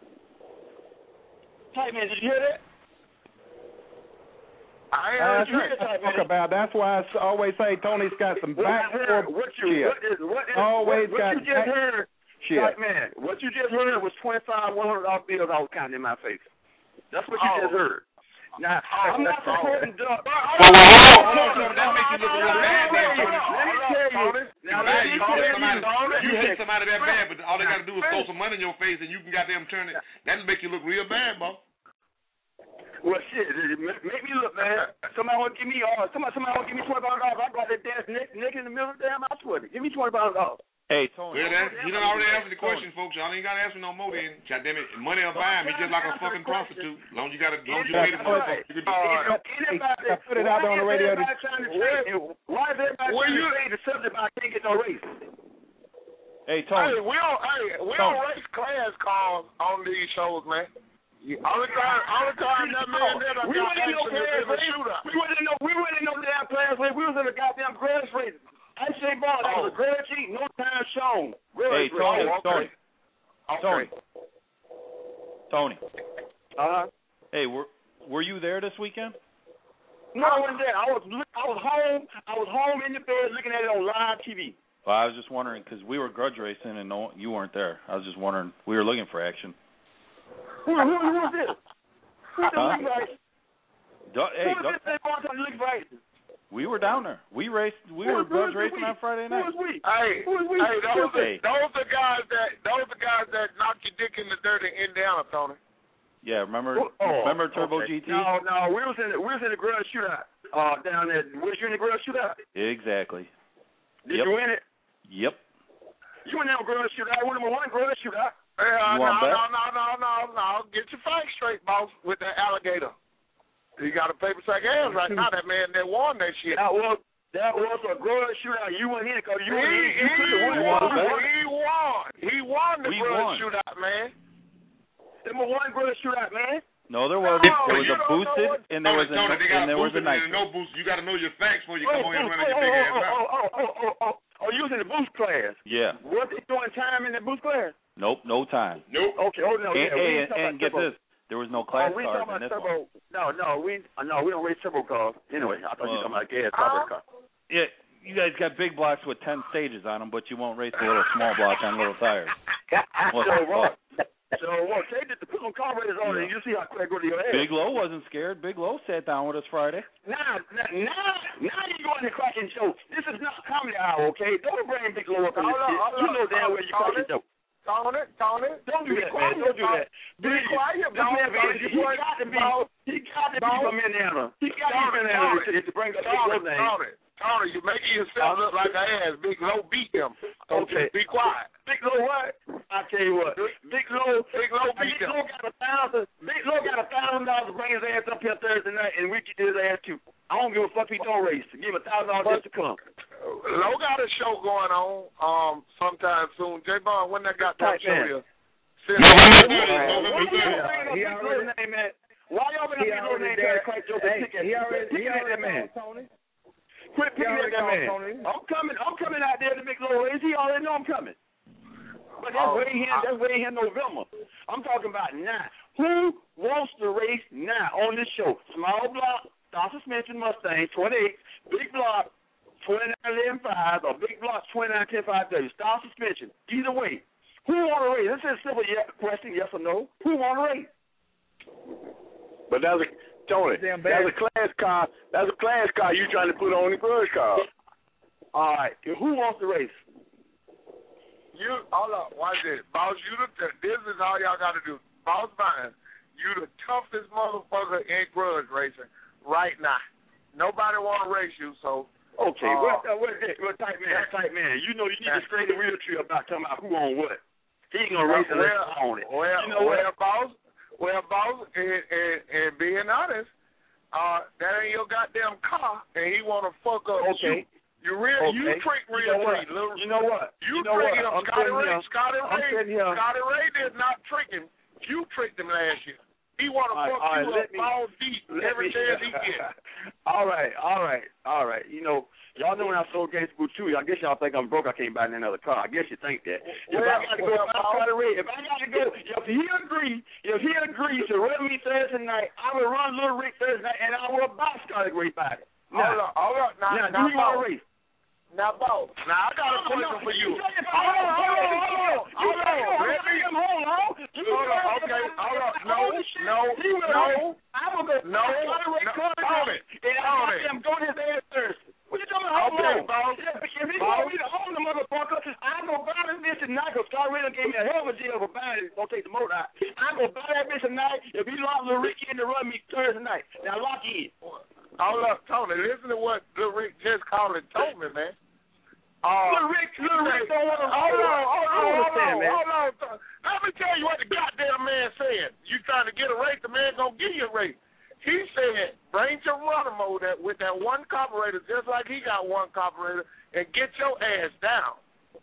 [SPEAKER 10] Tight man, did you hear that?
[SPEAKER 11] I
[SPEAKER 22] That's what I talk about. That's why I always say Tony's got some back door
[SPEAKER 10] what
[SPEAKER 22] shit.
[SPEAKER 10] you, what is, what is,
[SPEAKER 22] Always
[SPEAKER 10] what,
[SPEAKER 22] got
[SPEAKER 10] what you just heard,
[SPEAKER 22] shit.
[SPEAKER 10] Tight man, what you just heard was twenty-five one hundred dollar bills I was counting in my face. That's what you
[SPEAKER 11] Oh.
[SPEAKER 10] just heard. Now,
[SPEAKER 11] Oh,
[SPEAKER 10] I'm not
[SPEAKER 11] oh.
[SPEAKER 10] supporting Doug.
[SPEAKER 2] Well, well, hold on, hold on, that makes you look a little bad there, Tony.
[SPEAKER 10] Let me tell you.
[SPEAKER 2] Now,
[SPEAKER 10] Now, let me
[SPEAKER 2] you
[SPEAKER 10] tell
[SPEAKER 2] hate
[SPEAKER 10] you.
[SPEAKER 2] somebody, you hate somebody that bad, but all they got to do is throw some money in your face and you can goddamn turn it. That'll make you look real bad, boss.
[SPEAKER 10] Well, shit, make make me look, man. Somebody want to give me, uh, somebody, somebody want to give me twenty-five dollars. I go out there dance naked, naked in the middle of the damn house with it. Give me twenty-five dollars.
[SPEAKER 22] Hey, Tony.
[SPEAKER 2] Well, that, he done already answered the question, folks. Y'all ain't got to answer no more then. God damn it, money will buy him. He's just like a fucking prostitute. As long as you got to, as long as you pay the money, you can do it.
[SPEAKER 22] I put it out there on the radio.
[SPEAKER 10] Why is everybody trying to say the subject about I can't get no race?
[SPEAKER 22] Hey, Tony.
[SPEAKER 11] Hey, we don't, hey, we don't race class calls on these shows, man. Only time, only time that man there done
[SPEAKER 10] We
[SPEAKER 11] got
[SPEAKER 10] wasn't in no
[SPEAKER 11] action is
[SPEAKER 10] class
[SPEAKER 11] in the
[SPEAKER 10] race.
[SPEAKER 11] shootout.
[SPEAKER 10] We wasn't in no, we wasn't in no damn class race. We was in a goddamn grass race. I say ball. That was a grudge sheet, no time shown.
[SPEAKER 22] Hey, Tony.
[SPEAKER 11] Oh,
[SPEAKER 22] Tony.
[SPEAKER 11] okay.
[SPEAKER 22] Tony. Tony.
[SPEAKER 10] Uh huh.
[SPEAKER 22] Hey, were were you there this weekend?
[SPEAKER 10] No, I wasn't there. I was I was home. I was home in the bed looking at it on live T V.
[SPEAKER 22] Well, I was just wondering because we were grudge racing and no, you weren't there. I was just wondering. We were looking for action.
[SPEAKER 10] Who, who, who was this? Who was
[SPEAKER 22] Huh?
[SPEAKER 10] looking for action?
[SPEAKER 22] Du- hey,
[SPEAKER 10] Who was
[SPEAKER 22] du-
[SPEAKER 10] this that ball trying to look for action?
[SPEAKER 22] we were down there. We raced. We
[SPEAKER 10] Who
[SPEAKER 22] were
[SPEAKER 10] was-
[SPEAKER 22] grudge
[SPEAKER 10] who was
[SPEAKER 22] racing
[SPEAKER 10] we?
[SPEAKER 22] on Friday
[SPEAKER 10] Who
[SPEAKER 22] night.
[SPEAKER 10] was we?
[SPEAKER 11] Hey,
[SPEAKER 10] Who was we?
[SPEAKER 11] hey, those,
[SPEAKER 22] Hey.
[SPEAKER 11] are, those are guys that those are guys that knock your dick in the dirt in Indiana, Tony.
[SPEAKER 22] Yeah, remember?
[SPEAKER 10] Oh,
[SPEAKER 22] remember Turbo
[SPEAKER 10] okay.
[SPEAKER 22] G T?
[SPEAKER 10] No, no, we was in the, we was in the grudge shootout. Uh, down there. Was you in the grudge shootout?
[SPEAKER 22] Exactly.
[SPEAKER 10] Did
[SPEAKER 22] Yep.
[SPEAKER 10] you win it?
[SPEAKER 22] Yep.
[SPEAKER 10] You went down grudge shootout. I won number one grudge shootout.
[SPEAKER 11] Yeah,
[SPEAKER 22] You
[SPEAKER 11] no,
[SPEAKER 22] want
[SPEAKER 11] no,
[SPEAKER 22] bet?
[SPEAKER 11] no, no, no, no. Get your facts straight, boss, with that alligator. He got a paper sack ass right now. That man that won that shit.
[SPEAKER 10] That was that was a grudge shootout. You went in because you
[SPEAKER 11] He,
[SPEAKER 10] went in. You could have
[SPEAKER 11] he,
[SPEAKER 10] won.
[SPEAKER 11] won. he won. He won the
[SPEAKER 22] We
[SPEAKER 11] grudge
[SPEAKER 22] won.
[SPEAKER 11] shootout, man.
[SPEAKER 10] Number one grudge shootout, man.
[SPEAKER 22] No, there wasn't.
[SPEAKER 11] No,
[SPEAKER 22] there was
[SPEAKER 11] you
[SPEAKER 22] a
[SPEAKER 11] don't know
[SPEAKER 22] boosted
[SPEAKER 11] what-
[SPEAKER 22] and there was a
[SPEAKER 2] Tony,
[SPEAKER 22] no,
[SPEAKER 2] they got
[SPEAKER 22] and there was a
[SPEAKER 2] boosted and
[SPEAKER 22] nitro.
[SPEAKER 2] no boost. You got to know your facts before you come
[SPEAKER 10] Oh,
[SPEAKER 2] on here and run
[SPEAKER 10] oh,
[SPEAKER 2] your big
[SPEAKER 10] oh,
[SPEAKER 2] ass
[SPEAKER 10] oh,
[SPEAKER 2] mouth.
[SPEAKER 10] oh, oh, oh, oh, oh, oh, you was in the boost class.
[SPEAKER 22] Yeah.
[SPEAKER 10] Was they doing time in the boost class?
[SPEAKER 22] Nope. No time.
[SPEAKER 2] Nope.
[SPEAKER 10] Okay, oh no,
[SPEAKER 22] and
[SPEAKER 10] yeah, we
[SPEAKER 22] and,
[SPEAKER 10] ain't talking
[SPEAKER 22] and
[SPEAKER 10] about
[SPEAKER 22] get
[SPEAKER 10] turbo.
[SPEAKER 22] this. There was no class
[SPEAKER 10] oh, we
[SPEAKER 22] cars
[SPEAKER 10] talking
[SPEAKER 22] in
[SPEAKER 10] about
[SPEAKER 22] this
[SPEAKER 10] turbo.
[SPEAKER 22] one.
[SPEAKER 10] No, no, we uh, no, we don't race turbo cars. Anyway, I thought you were
[SPEAKER 22] Well,
[SPEAKER 10] talking about gas turbo car.
[SPEAKER 22] Yeah. You guys got big blocks with ten stages on them, but you won't race a little small block on little tires. What
[SPEAKER 10] so
[SPEAKER 22] the
[SPEAKER 10] what?
[SPEAKER 22] fuck?
[SPEAKER 10] So what? They just put some carburetors on it, and you see how quick go to your head.
[SPEAKER 22] Big Low wasn't scared. Big Low sat down with us Friday.
[SPEAKER 10] Now, now, now, now you're going to cracking jokes. This is not comedy hour, okay? Don't bring Big Low up in this
[SPEAKER 11] Hold on,
[SPEAKER 10] shit.
[SPEAKER 11] hold
[SPEAKER 10] You
[SPEAKER 11] on,
[SPEAKER 10] know damn well
[SPEAKER 11] hold
[SPEAKER 10] you're
[SPEAKER 11] on.
[SPEAKER 10] cracking jokes.
[SPEAKER 11] Tony, Tony.
[SPEAKER 10] Don't do
[SPEAKER 11] Be
[SPEAKER 10] that,
[SPEAKER 11] quiet,
[SPEAKER 10] man. Don't do
[SPEAKER 11] boss.
[SPEAKER 10] that.
[SPEAKER 11] Be quiet,
[SPEAKER 10] This
[SPEAKER 11] boss.
[SPEAKER 10] man,
[SPEAKER 11] Boss,
[SPEAKER 10] he
[SPEAKER 11] you
[SPEAKER 10] got to be,
[SPEAKER 11] boss.
[SPEAKER 10] he got to be
[SPEAKER 11] Boss.
[SPEAKER 10] from Indiana. He got to be
[SPEAKER 11] Tony,
[SPEAKER 10] from Indiana
[SPEAKER 11] Tony.
[SPEAKER 10] to, to bring up Big
[SPEAKER 11] Tony,
[SPEAKER 10] Low name.
[SPEAKER 11] Tony, Tony, you're making yourself look like an ass. Big Low beat him. So
[SPEAKER 10] Okay.
[SPEAKER 11] just be quiet.
[SPEAKER 10] Big Low what? I tell you what. Big Low,
[SPEAKER 11] Big Low beat
[SPEAKER 10] Big
[SPEAKER 11] him.
[SPEAKER 10] Low got a thousand. Big Low got a thousand dollars to bring his ass up here Thursday night, and we get his ass too. I don't give a fuck if he don't race. Give him a thousand dollars just to come.
[SPEAKER 11] Low got a show going on um sometime soon. J Bond, when that got that
[SPEAKER 10] Tight
[SPEAKER 11] show
[SPEAKER 10] man.
[SPEAKER 11] here?
[SPEAKER 10] He already name that. Why y'all been up Big Low name trying to crack jokes and pick at
[SPEAKER 21] He already, he
[SPEAKER 10] picking at
[SPEAKER 21] already
[SPEAKER 10] that man?
[SPEAKER 21] called Tony.
[SPEAKER 10] Quit
[SPEAKER 21] He
[SPEAKER 10] picking at
[SPEAKER 21] already
[SPEAKER 10] that
[SPEAKER 21] called
[SPEAKER 10] man.
[SPEAKER 21] Tony.
[SPEAKER 10] I'm coming. I'm coming out there to Big Low race. He already know I'm coming. But that's
[SPEAKER 11] Oh,
[SPEAKER 10] way here.
[SPEAKER 11] I-
[SPEAKER 10] That's way here in November. I'm talking about now. Who wants to race now on this show? Small block, stop suspension Mustang, twenty-eight, big block, twenty-nine eleven five, or big block, twenty-nine ten five thirty. Stop suspension. Either way. Who want to race? This is a simple yes, question, yes or no. Who want to race?
[SPEAKER 18] But that's a Tony.
[SPEAKER 21] Damn
[SPEAKER 18] That's
[SPEAKER 21] bad.
[SPEAKER 18] a class car. That's a class car. You trying to put on the grudge car?
[SPEAKER 10] All right. Who wants to race?
[SPEAKER 11] You hold up, watch this. Boss, you the this is all y'all gotta do. Boss Vine, you the toughest motherfucker in grudge racing right now.
[SPEAKER 9] nobody want to race you, so.
[SPEAKER 10] Okay,
[SPEAKER 9] uh,
[SPEAKER 10] what, uh, what, what type man? Type man. You know, you need to straighten the real tree about talking about who on what. He ain't gonna race unless
[SPEAKER 9] well,
[SPEAKER 10] on it.
[SPEAKER 9] Well,
[SPEAKER 10] you know
[SPEAKER 9] well,
[SPEAKER 10] what?
[SPEAKER 9] boss, well, boss, and, and, and being honest, uh, that ain't your goddamn car, and he want to fuck up.
[SPEAKER 10] Okay.
[SPEAKER 9] You, you real,
[SPEAKER 10] okay.
[SPEAKER 9] you trick real
[SPEAKER 10] you know
[SPEAKER 9] tree, little.
[SPEAKER 10] You know what?
[SPEAKER 9] You,
[SPEAKER 10] you know
[SPEAKER 9] trick
[SPEAKER 10] what?
[SPEAKER 9] him.
[SPEAKER 10] I'm
[SPEAKER 9] Scotty Ray,
[SPEAKER 10] here.
[SPEAKER 9] Scotty
[SPEAKER 10] I'm
[SPEAKER 9] Ray,
[SPEAKER 10] here.
[SPEAKER 9] Scotty Ray did not trick him. You tricked him last year. He want to
[SPEAKER 10] all
[SPEAKER 9] fuck
[SPEAKER 10] right,
[SPEAKER 9] you
[SPEAKER 10] right,
[SPEAKER 9] up
[SPEAKER 10] me,
[SPEAKER 9] ball deep every
[SPEAKER 10] me,
[SPEAKER 9] chance he gets.
[SPEAKER 10] all right, all right, all right. You know, y'all know when I sold Game School two, I guess y'all think I'm broke. I can't buy another car. I guess you think that. If
[SPEAKER 9] Well,
[SPEAKER 10] I got to go,
[SPEAKER 9] well,
[SPEAKER 10] if I got to race, if I got to go, if he agree, if he agrees to run me Thursday night, I will run Little Rick Thursday night, and I will buy Scotty Ray body.
[SPEAKER 9] Hold on, hold on. Now,
[SPEAKER 10] now,
[SPEAKER 9] now,
[SPEAKER 10] do you want to race?
[SPEAKER 9] Now, boss. Now, I got a question for you. Hold on, hold on, hold on. Hold on. Let me.
[SPEAKER 10] Hold on.
[SPEAKER 9] Hold on. Okay. Hold on. No, no, no.
[SPEAKER 10] I will go.
[SPEAKER 9] No. Hold it.
[SPEAKER 10] And I'm going to his ass Thursday. What you talking about?
[SPEAKER 9] Okay,
[SPEAKER 10] boss. If he want me to own the motherfucker, I'm going to buy this bitch tonight because Scott Ray gave me a hell of a deal for buying it. Don't take the motor out. I'm going to buy that bitch tonight if he lock Lil Ricky in to run me Thursday night. Now lock in.
[SPEAKER 9] Hold up, Tony. Listen to what Lil Rick just called and told me, man. Uh,
[SPEAKER 10] Lil Rick, Lil Rick don't want to.
[SPEAKER 9] Hold on, hold on, hold on,
[SPEAKER 10] man.
[SPEAKER 9] hold on. Let me tell you what the goddamn man said. You trying to get a race, the man gonna give you a race. He said, bring Geronimo that with that one carburetor, just like he got one carburetor, and get your ass down.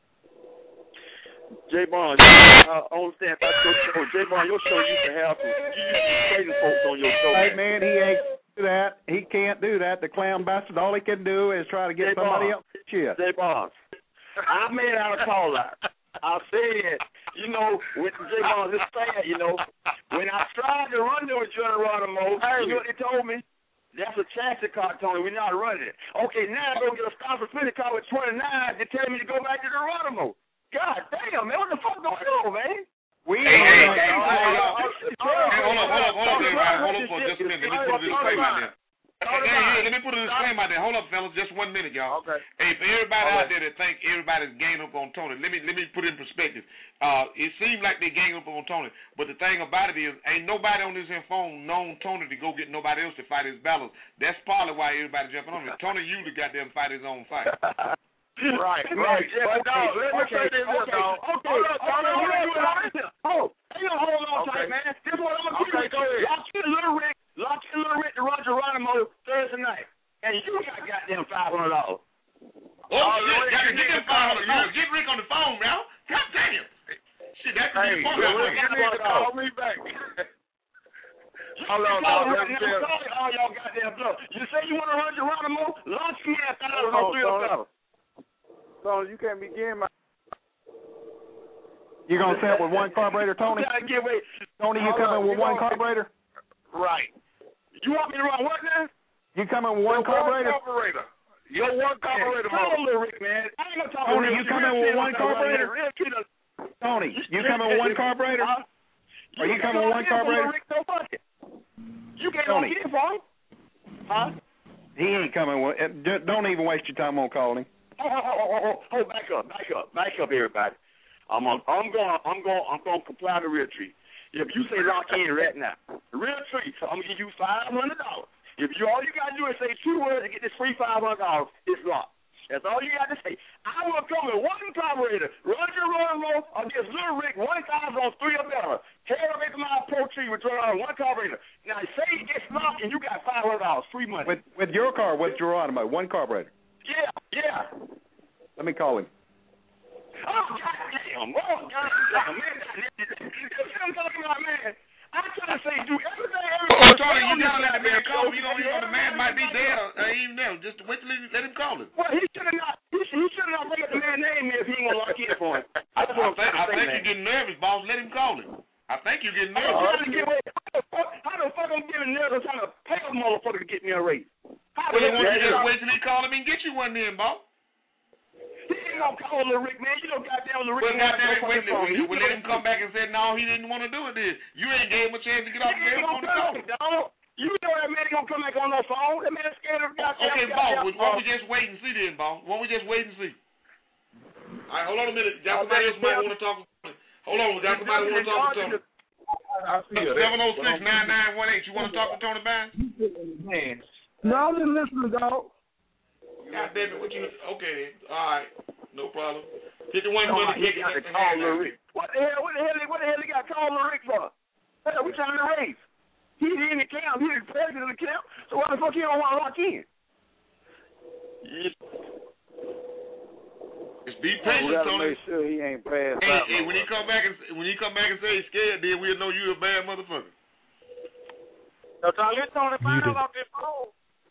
[SPEAKER 10] J Bond, uh, on stand by your show. J Bond, your show used to have some, you used to crazy folks on your show.
[SPEAKER 22] Hey man, he ain't do that. He can't do that. The clown bastard. All he can do is try to get
[SPEAKER 10] J
[SPEAKER 22] somebody
[SPEAKER 10] Bond.
[SPEAKER 22] else to cheer.
[SPEAKER 10] J Bond, I made out a call out. I said, you know, with J Bond, it's sad, you know, when I tried to run there with Geronimo, you know what they told me? That's a chassis car, Tony. We're not running it. Okay, now I go get a stop suspended car with twenty-nine. They tell me to go back to Geronimo. God damn, man, what the fuck going on, man?
[SPEAKER 2] We hey, hey, hey, hey, hold up, hold up, hold up, hold up, everybody. Hold up for just a minute. Let me put a disclaimer out there. Hey, hey, let me put a disclaimer out there. Hold up, fellas, just one minute, y'all. Okay. Hey, for everybody out there that think everybody's ganging up on Tony, let me let me put it in perspective. Uh, it seems like they gang up on Tony, but the thing about it is, ain't nobody on this phone known Tony to go get nobody else to fight his battles. That's probably why everybody jumping on him. Tony, you to goddamn fight his own fight.
[SPEAKER 9] Right, right. But dog, let me say this, dog. Okay, hold up, hold on, hold on.
[SPEAKER 10] Hold, hang on, hold on tight, man. This is what I'm gonna
[SPEAKER 9] do. Okay, go ahead.
[SPEAKER 10] Lock in Little Rick, lock in Little Rick to run Geronimo Thursday night, and you got goddamn five hundred dollars.
[SPEAKER 2] Oh, oh shit! Gotta get them five hundred dollars. Get Rick on the phone, man. God damn. Shit, that could be fun.
[SPEAKER 9] You need to call me back. Hold on, dog. Let me tell you.
[SPEAKER 10] All y'all goddamn blow. You say you want to run Geronimo? Launch me at five hundred on three hundred dollars.
[SPEAKER 9] So you can't be getting my.
[SPEAKER 22] You gonna set with one carburetor, Tony? Tony, you coming with one carburetor?
[SPEAKER 9] Right. You want me to run what now?
[SPEAKER 22] You coming with one carburetor?
[SPEAKER 9] One carburetor. Your one carburetor.
[SPEAKER 10] Hold on, Rick, man. I ain't gonna talk
[SPEAKER 22] Tony, you coming with one carburetor? Tony, you coming with one carburetor? Are you coming with one carburetor?
[SPEAKER 10] You can't go get it for him. Huh?
[SPEAKER 22] He ain't coming with. Don't even waste your time on calling him.
[SPEAKER 10] Oh, oh, oh, oh, oh, oh, back up, back up, back up, everybody. I'm, I'm, I'm going, I'm going, I'm going to comply to Real Tree. If you say lock in right now, Real Tree, so I'm gonna give you five hundred dollars. If you all you gotta do is say two words to get this free five hundred dollars, it's locked. That's all you got to say. I will come with one carburetor, Roger Romo, against Little Rick, one thousand on three or better. Taylor make my Pro Tree with Geronimo, one carburetor. Now say it gets locked and you got five hundred dollars free money.
[SPEAKER 22] With with your car, with Geronimo, one carburetor.
[SPEAKER 10] Yeah, yeah.
[SPEAKER 22] Let me call him.
[SPEAKER 10] Oh, goddamn. Oh, goddamn, man. You know what I'm talking about, man? I'm trying to say, do everything, everything.
[SPEAKER 2] Oh, Tony, you don't let the man call him. You know, you know the man might be dead or uh, even there. Just wait till he, let him call him.
[SPEAKER 10] Well, he should have not, he should, he should have not made the man's name if he ain't going to lock in for him. I,
[SPEAKER 2] I think, I think you're getting nervous, boss. Let him call him. I think you're getting nervous.
[SPEAKER 10] I'm trying to get away. How the fuck, how the fuck I'm getting nervous? I'm trying to pay a motherfucker to get me a race. How
[SPEAKER 2] well, why don't you just wait till he call him and get you one then, boss?
[SPEAKER 10] He ain't gonna call Lil Rick, man. You know goddamn Lil Rick.
[SPEAKER 2] Well, goddamn, wait, wait, we let him come back and say, no, he didn't want to do it then. You ain't gave him a chance to get off the phone.
[SPEAKER 10] You know that man ain't gonna come back on no phone. That man scared of goddamn.
[SPEAKER 2] Okay, boss, why don't we just wait and see then, boss? Why don't we just wait and see? All right, hold on a minute. Got somebody else might want to talk. Hold on, got somebody want to talk to Tony. seven oh six, nine nine one eight. You want to talk to Tony Bynes?
[SPEAKER 9] Man,
[SPEAKER 6] No, I'm just listening, dog.
[SPEAKER 2] God damn it, what you? Okay, then. All right, no problem. fifty-one
[SPEAKER 10] No,
[SPEAKER 2] money
[SPEAKER 10] he
[SPEAKER 2] ticket.
[SPEAKER 10] got to call Lil Rick. What the hell? What the hell? What the hell he got to call Lil Rick for? What we trying to raise? He's in the camp. He's the president of the camp. So why the fuck he don't want to lock in?
[SPEAKER 2] Just be patient,
[SPEAKER 17] oh, we gotta
[SPEAKER 2] Tony.
[SPEAKER 17] make sure he ain't bad.
[SPEAKER 2] Hey, hey, when he come back and when he come back and say he's scared, then we'll know you a bad motherfucker.
[SPEAKER 15] So Tony, let Tony find out about this phone.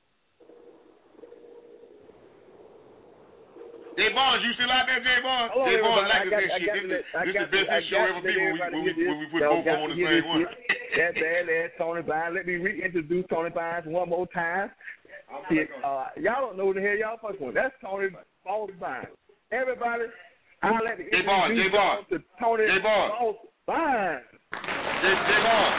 [SPEAKER 2] Jay Barnes, you still out there, Jay Barnes?
[SPEAKER 21] Hello,
[SPEAKER 2] Jay Barnes like
[SPEAKER 21] got,
[SPEAKER 2] this
[SPEAKER 21] I
[SPEAKER 2] shit.
[SPEAKER 21] got,
[SPEAKER 2] This,
[SPEAKER 21] this,
[SPEAKER 2] is, this is the best show ever been when we, when we, when we put
[SPEAKER 21] so
[SPEAKER 2] both on the same one.
[SPEAKER 21] That's that, that's Tony Bynes. Let me reintroduce Tony Bynes one more time. Uh, y'all don't know who the hell y'all fucking with. That's Tony Bynes. Everybody, I'll let the
[SPEAKER 2] Jay Barnes, Jay Barnes.
[SPEAKER 21] to Tony
[SPEAKER 2] Jay Barnes.
[SPEAKER 21] Bynes.
[SPEAKER 2] Jay, Jay Barnes.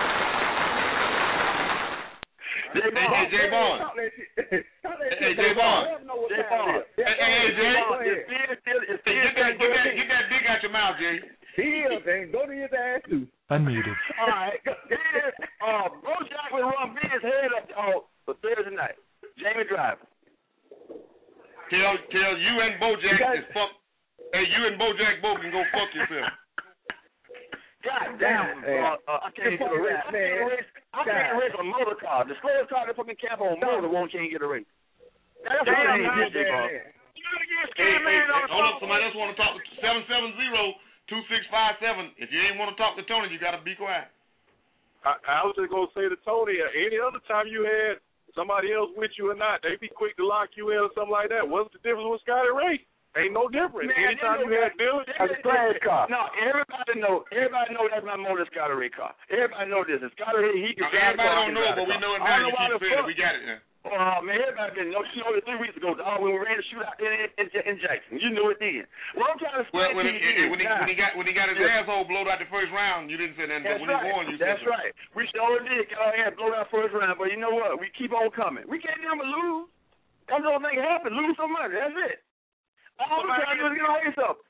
[SPEAKER 2] Jay Barnes. Hey, Jay Barnes. Hey, Jay Barnes.
[SPEAKER 10] Jay Barnes.
[SPEAKER 2] Hey, hey, Jay.
[SPEAKER 10] It's
[SPEAKER 2] Hey, get that, get that, get that dick out your mouth, Jay.
[SPEAKER 21] He is, and go to his ass too.
[SPEAKER 5] Unmuted.
[SPEAKER 10] All right. uh, Bojack will run big his head up uh, for Thursday night. Jamie Driver.
[SPEAKER 2] Tell, tell you and Bojack is fuck. Hey, you and Bojack both can go fuck yourself.
[SPEAKER 10] God damn, uh, uh, I can't get a race. I can't race. I can't race a motor car. The slowest car that fucking camp on motor won't can't get a race. That's what I mean.
[SPEAKER 2] Hey, hey, hey, hold up, somebody else want to talk to seven seven zero two six five seven. If you ain't want to talk to Tony, you got to be quiet.
[SPEAKER 11] I, I was just going to say to Tony, uh, any other time you had somebody else with you or not, they be quick to lock you in or something like that. What's the difference with Scotty Ray? Ain't no difference.
[SPEAKER 10] Man,
[SPEAKER 11] Anytime you had Dylan,
[SPEAKER 10] that's a class car. No, everybody know. Everybody know that's my motor Scotty Ray car. Everybody know this. And Scotty Ray, he can drive.
[SPEAKER 2] Everybody don't know, but we know it now. You keep saying it. We got it now.
[SPEAKER 10] Oh, man, everybody didn't know. You know it three weeks ago. Oh, when we ran the shootout in, in, in Jackson. You knew it then. Well, I'm trying to explain
[SPEAKER 2] well, when,
[SPEAKER 10] to
[SPEAKER 2] he,
[SPEAKER 10] you.
[SPEAKER 2] When he, when, he got, when he got his yeah. asshole blown out the first round, you didn't say nothing.
[SPEAKER 10] That's
[SPEAKER 2] But when
[SPEAKER 10] right.
[SPEAKER 2] he won, you
[SPEAKER 10] That's
[SPEAKER 2] said
[SPEAKER 10] right. We sure did. Got our ass blown out first round. But you know what? We keep on coming. We can't never lose. That's the only thing that happens. Lose some money. That's it. All we're trying to do is get our ace up.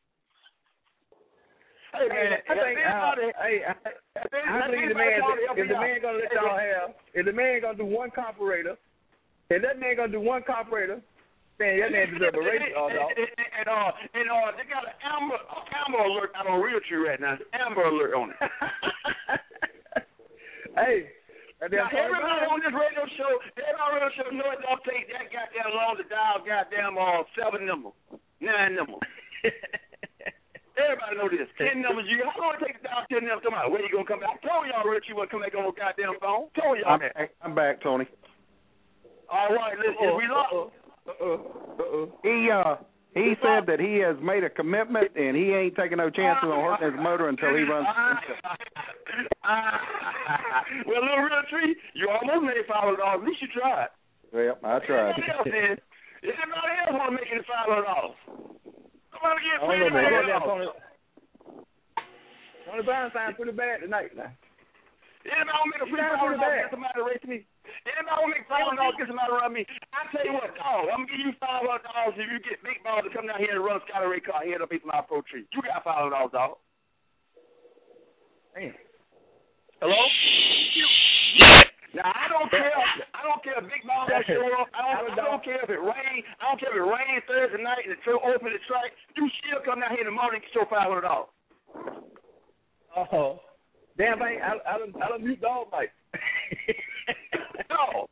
[SPEAKER 10] Hey, man.
[SPEAKER 21] I think, uh, hey, I, I believe the man, if the man going to let y'all have, if the man going to do one comparator, if that man going to do one comparator, man, that man deserves a race, uh, dog.
[SPEAKER 10] And, uh, and, uh, they got an Amber, Amber alert out on Realtree right now. It's Amber alert on it.
[SPEAKER 21] Hey.
[SPEAKER 10] Now, everybody on this radio show, everybody on radio show know it don't take that goddamn long to dial goddamn uh, seven number, nine number. Everybody know this. Ten numbers. You how long it take to dial ten numbers? Come out. When you gonna come back? I told y'all, Rich, you wanna come back on the goddamn phone. Told y'all
[SPEAKER 22] I'm,
[SPEAKER 10] that.
[SPEAKER 22] I'm back, Tony.
[SPEAKER 10] All right, listen, uh-uh, we lost.
[SPEAKER 21] Uh-uh, uh-uh.
[SPEAKER 22] He uh he said that he has made a commitment and he ain't taking no chances on hurting his motor until he runs.
[SPEAKER 10] Well, little Realtree, you almost made five hundred dollars. At least you tried.
[SPEAKER 22] Well, I tried.
[SPEAKER 10] Anybody else did? Anybody else want to make it five hundred dollars? Somebody get
[SPEAKER 21] I don't
[SPEAKER 10] paid
[SPEAKER 21] know, man.
[SPEAKER 10] five hundred
[SPEAKER 21] Tony,
[SPEAKER 10] dollars.
[SPEAKER 21] Tony Brown signed pretty bad tonight. Now.
[SPEAKER 10] Anybody want to make a free five hundred dollars get somebody to race me? Anybody want to make five hundred dollars get somebody to run me? I tell you what, dog, I'm going to give you five hundred dollars if you get big balls to come down here and run a Scotty Ray car here up into my pro tree. You got five hundred dollars, dog.
[SPEAKER 21] Damn.
[SPEAKER 10] Hello? Now I don't care. I don't care if big balls don't show up. I don't, I don't care if it rains. I don't care if it rains Thursday night and the trail open the track. You still come down here in the morning and get your five hundred dollars.
[SPEAKER 21] Oh, damn! I I I don't I don't mute dog Mike.
[SPEAKER 10] No.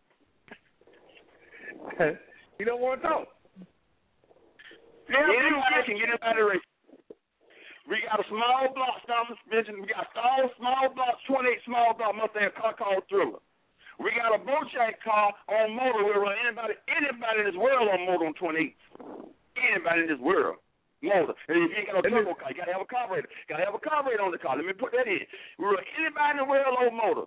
[SPEAKER 21] You don't want to talk.
[SPEAKER 10] Yeah, anybody can get inside the race. We got a small block, Thomas mentioned. We got all small blocks, twenty-eight small block Mustang car called Thriller. We got a Bojack car on motor. We'll run anybody, anybody in this world on motor on twenty-eight. Anybody in this world. Motor. And if you ain't got a turbo car, you got to have a carburetor. Got to have a carburetor on the car. Let me put that in. We run anybody in the world on motor.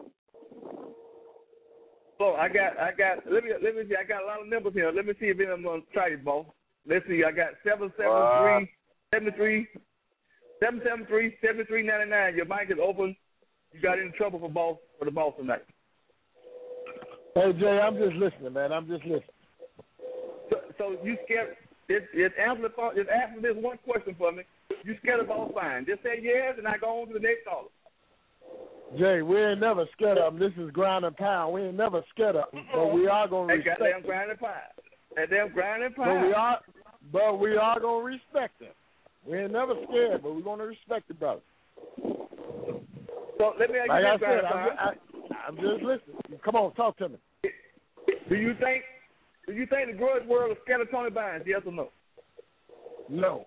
[SPEAKER 21] So I got, I got. Let me, let me see. I got a lot of numbers here. Let me see if I'm gonna try it, boss. Let's see. I got seven seven three seven three seven seven three seven three ninety nine. Your mic is open. You got any trouble for boss for the boss tonight?
[SPEAKER 6] Hey Jay, I'm just listening, man. I'm just listening.
[SPEAKER 21] So, so you scared? Just, just answer the phone. Just answer this one question for me. You scared of boss fine? Just say yes, and I go on to the next caller.
[SPEAKER 6] Jay, we ain't never scared of them. This is ground and pound. We ain't never scared of them, but we are gonna
[SPEAKER 21] They
[SPEAKER 6] respect
[SPEAKER 21] got them
[SPEAKER 6] them.
[SPEAKER 21] ground and pound. That them ground and
[SPEAKER 6] But
[SPEAKER 21] pound.
[SPEAKER 6] we are, but we are gonna respect them. We ain't never scared, but we're gonna respect the brother.
[SPEAKER 21] So let me ask
[SPEAKER 6] Like
[SPEAKER 21] you
[SPEAKER 6] I
[SPEAKER 21] this,
[SPEAKER 6] said,
[SPEAKER 21] ground and
[SPEAKER 6] I'm,
[SPEAKER 21] pound.
[SPEAKER 6] I, I'm just listening. Come on, talk to me.
[SPEAKER 21] Do you think do you think the grudge world is scared of Tony Bynes? Yes or no?
[SPEAKER 6] No.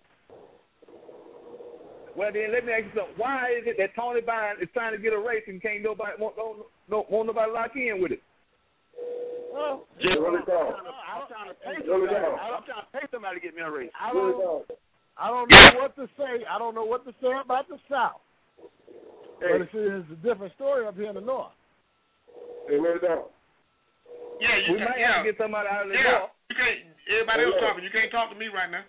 [SPEAKER 21] Well, then let me ask you something. Why is it that Tony Bynes is trying to get a race and can't nobody won't, don't, don't, won't nobody lock in with it?
[SPEAKER 6] Well,
[SPEAKER 10] Just
[SPEAKER 6] I'm
[SPEAKER 10] really
[SPEAKER 6] trying
[SPEAKER 10] dog.
[SPEAKER 6] I'm trying to pay
[SPEAKER 10] Really
[SPEAKER 6] somebody.
[SPEAKER 10] dog. I'm trying to pay somebody to get me a race.
[SPEAKER 6] I
[SPEAKER 10] Really
[SPEAKER 6] don't,
[SPEAKER 10] dog.
[SPEAKER 6] I don't know what to say. I don't know what to say about the South.
[SPEAKER 10] Hey.
[SPEAKER 6] But it's, it's a different story up here in the North.
[SPEAKER 10] Hey, really dog.
[SPEAKER 2] Yeah, you
[SPEAKER 21] We
[SPEAKER 2] can,
[SPEAKER 21] might
[SPEAKER 2] yeah.
[SPEAKER 21] have to get somebody out of the
[SPEAKER 2] Yeah,
[SPEAKER 21] North.
[SPEAKER 2] you can't. Everybody else talking. You can't talk to me right now.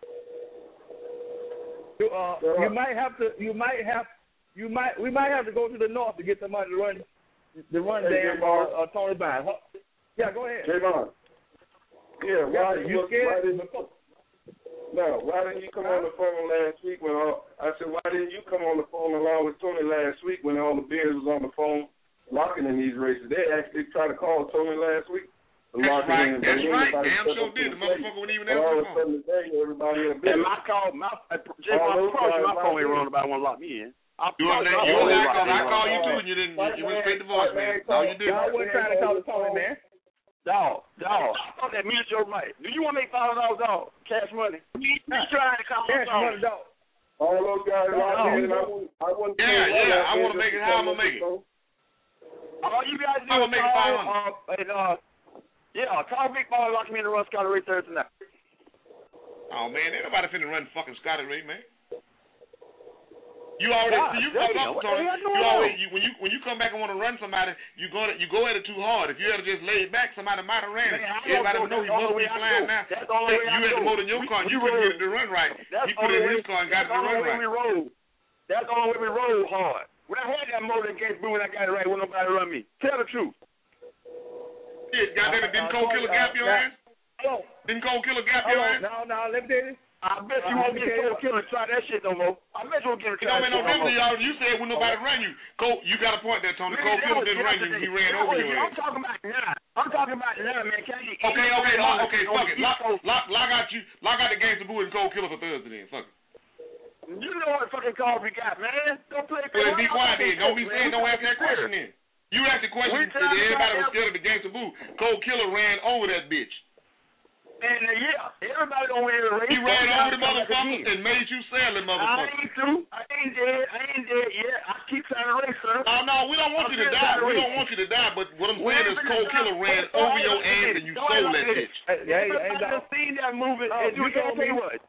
[SPEAKER 21] You, uh, you might have to. You might have. You might. We might have to go to the North to get somebody to run. To run
[SPEAKER 10] Hey,
[SPEAKER 21] damn
[SPEAKER 10] J-Ball.
[SPEAKER 21] uh, uh, Tony Bynes. Huh? Yeah, go ahead.
[SPEAKER 10] Javon. Yeah, why
[SPEAKER 21] Yeah,
[SPEAKER 10] didn't
[SPEAKER 21] you
[SPEAKER 10] you,
[SPEAKER 21] scared?
[SPEAKER 10] why didn't you, no, why didn't you come on the phone last week when all, I said, why didn't you come on the phone along with Tony last week when all the bears was on the phone locking in these races? They actually tried to call Tony last week.
[SPEAKER 2] That's right. In, That's right. Damn sure did. The motherfucker wouldn't even answer
[SPEAKER 10] all
[SPEAKER 2] the
[SPEAKER 10] of a
[SPEAKER 2] phone.
[SPEAKER 10] sudden today, everybody in
[SPEAKER 1] And my call, my Javon, I promise you, my phone ain't wrong about one lock me in. I
[SPEAKER 2] You
[SPEAKER 1] promise
[SPEAKER 2] know,
[SPEAKER 1] my
[SPEAKER 2] you
[SPEAKER 1] phone
[SPEAKER 2] know,
[SPEAKER 1] ain't
[SPEAKER 2] I called, I
[SPEAKER 1] locked
[SPEAKER 2] called
[SPEAKER 1] in.
[SPEAKER 2] you too, and you didn't. You, you went straight to voicemail. All you did.
[SPEAKER 21] Y'all wasn't trying to call the Tony, man.
[SPEAKER 1] Dog, dog, I thought that means your right. Do you want to make five hundred dollars, dog? Cash money. You trying to call
[SPEAKER 21] Cash money, dog.
[SPEAKER 10] All those guys locked in. I wouldn't, I wouldn't
[SPEAKER 2] Yeah, yeah. I want to make it. How I'm gonna make it?
[SPEAKER 1] All you guys do
[SPEAKER 2] I'm
[SPEAKER 1] is
[SPEAKER 2] gonna make it five hundred.
[SPEAKER 1] call, uh, and, uh, yeah, call Big Ball and lock me in the run Scotty Ray Thursday night.
[SPEAKER 2] Oh man, ain't nobody finna run fucking Scotty Ray, man. You already,
[SPEAKER 1] God,
[SPEAKER 2] see, you
[SPEAKER 1] damn,
[SPEAKER 2] come up,
[SPEAKER 1] what
[SPEAKER 2] Tony.
[SPEAKER 1] the hell
[SPEAKER 2] You
[SPEAKER 1] going
[SPEAKER 2] always,
[SPEAKER 1] on?
[SPEAKER 2] you, when you when you come back and want to run somebody, you go you go at it too hard. If you had just laid back, somebody might have ran it.
[SPEAKER 1] Man, I
[SPEAKER 2] Everybody
[SPEAKER 1] don't
[SPEAKER 2] would know
[SPEAKER 1] go-
[SPEAKER 2] he
[SPEAKER 1] that's
[SPEAKER 2] must
[SPEAKER 1] the
[SPEAKER 2] be
[SPEAKER 1] way I
[SPEAKER 2] flying
[SPEAKER 1] go.
[SPEAKER 2] now.
[SPEAKER 1] That's the only way
[SPEAKER 2] you
[SPEAKER 1] I
[SPEAKER 2] had the
[SPEAKER 1] go.
[SPEAKER 2] motor in your
[SPEAKER 1] We-
[SPEAKER 2] car,
[SPEAKER 1] we
[SPEAKER 2] you couldn't
[SPEAKER 1] roll.
[SPEAKER 2] get it to run right.
[SPEAKER 1] That's
[SPEAKER 2] He
[SPEAKER 1] the
[SPEAKER 2] put it
[SPEAKER 1] only
[SPEAKER 2] in
[SPEAKER 1] way-
[SPEAKER 2] his car and got it
[SPEAKER 1] that's
[SPEAKER 2] to
[SPEAKER 1] the only
[SPEAKER 2] run
[SPEAKER 1] way
[SPEAKER 2] right.
[SPEAKER 1] we roll. That's the only way we roll hard. When I had that motor against Boo and I got it right, when nobody run me. Tell the truth.
[SPEAKER 2] Shit, goddamn it, didn't Cole kill a gap your ass? Didn't Cole kill a gap your ass?
[SPEAKER 21] No, no, let me tell you.
[SPEAKER 1] I bet you won't get Cole Killer try that shit no more. I bet you won't get him
[SPEAKER 2] It
[SPEAKER 1] try
[SPEAKER 2] don't
[SPEAKER 1] that
[SPEAKER 2] make no
[SPEAKER 1] shit no
[SPEAKER 2] difference,
[SPEAKER 1] more.
[SPEAKER 2] y'all. You said when nobody ran you. Cole, you got a point there, Tony. Cole Killer didn't run you. He ran over your
[SPEAKER 1] I'm
[SPEAKER 2] ass.
[SPEAKER 1] talking about now. I'm talking about now, man. Can you,
[SPEAKER 2] Okay, okay, lock, okay, fuck it. Lock, lock, lock out you, lock out the Gangsta Boo and Cole Killer for Thursday then. Fuck it.
[SPEAKER 1] You know what fucking call we got, man. Don't play.
[SPEAKER 2] Well, be quiet then. Don't be saying, don't ask that question then. You asked the question
[SPEAKER 1] We
[SPEAKER 2] that
[SPEAKER 1] tried to
[SPEAKER 2] everybody
[SPEAKER 1] find
[SPEAKER 2] was scared of the Gangsta Boo. Cole Killer ran over that bitch.
[SPEAKER 1] And uh, yeah, everybody don't win the race.
[SPEAKER 2] He ran over the motherfucker and made you sell the
[SPEAKER 1] I
[SPEAKER 2] motherfucker.
[SPEAKER 1] ain't through. I ain't dead. I ain't dead yet. I keep trying to race, sir.
[SPEAKER 2] No, no, we don't want
[SPEAKER 1] I'm
[SPEAKER 2] you to
[SPEAKER 1] still
[SPEAKER 2] die.
[SPEAKER 1] trying to
[SPEAKER 2] We
[SPEAKER 1] race.
[SPEAKER 2] don't want you to die, but what I'm
[SPEAKER 1] We
[SPEAKER 2] saying
[SPEAKER 1] ain't
[SPEAKER 2] is
[SPEAKER 1] finna
[SPEAKER 2] Cole
[SPEAKER 1] die.
[SPEAKER 2] Killer ran
[SPEAKER 1] Don't
[SPEAKER 2] over
[SPEAKER 1] act
[SPEAKER 2] your
[SPEAKER 1] like
[SPEAKER 2] ass
[SPEAKER 1] this.
[SPEAKER 2] and you
[SPEAKER 1] Don't
[SPEAKER 2] sold
[SPEAKER 1] act
[SPEAKER 2] that
[SPEAKER 1] like this.
[SPEAKER 2] bitch.
[SPEAKER 21] Hey, hey, hey,
[SPEAKER 1] I
[SPEAKER 21] dog.
[SPEAKER 1] just seen that movie.
[SPEAKER 21] No,
[SPEAKER 1] and
[SPEAKER 21] you
[SPEAKER 1] you
[SPEAKER 21] told
[SPEAKER 1] can't tell you
[SPEAKER 21] me-
[SPEAKER 1] what.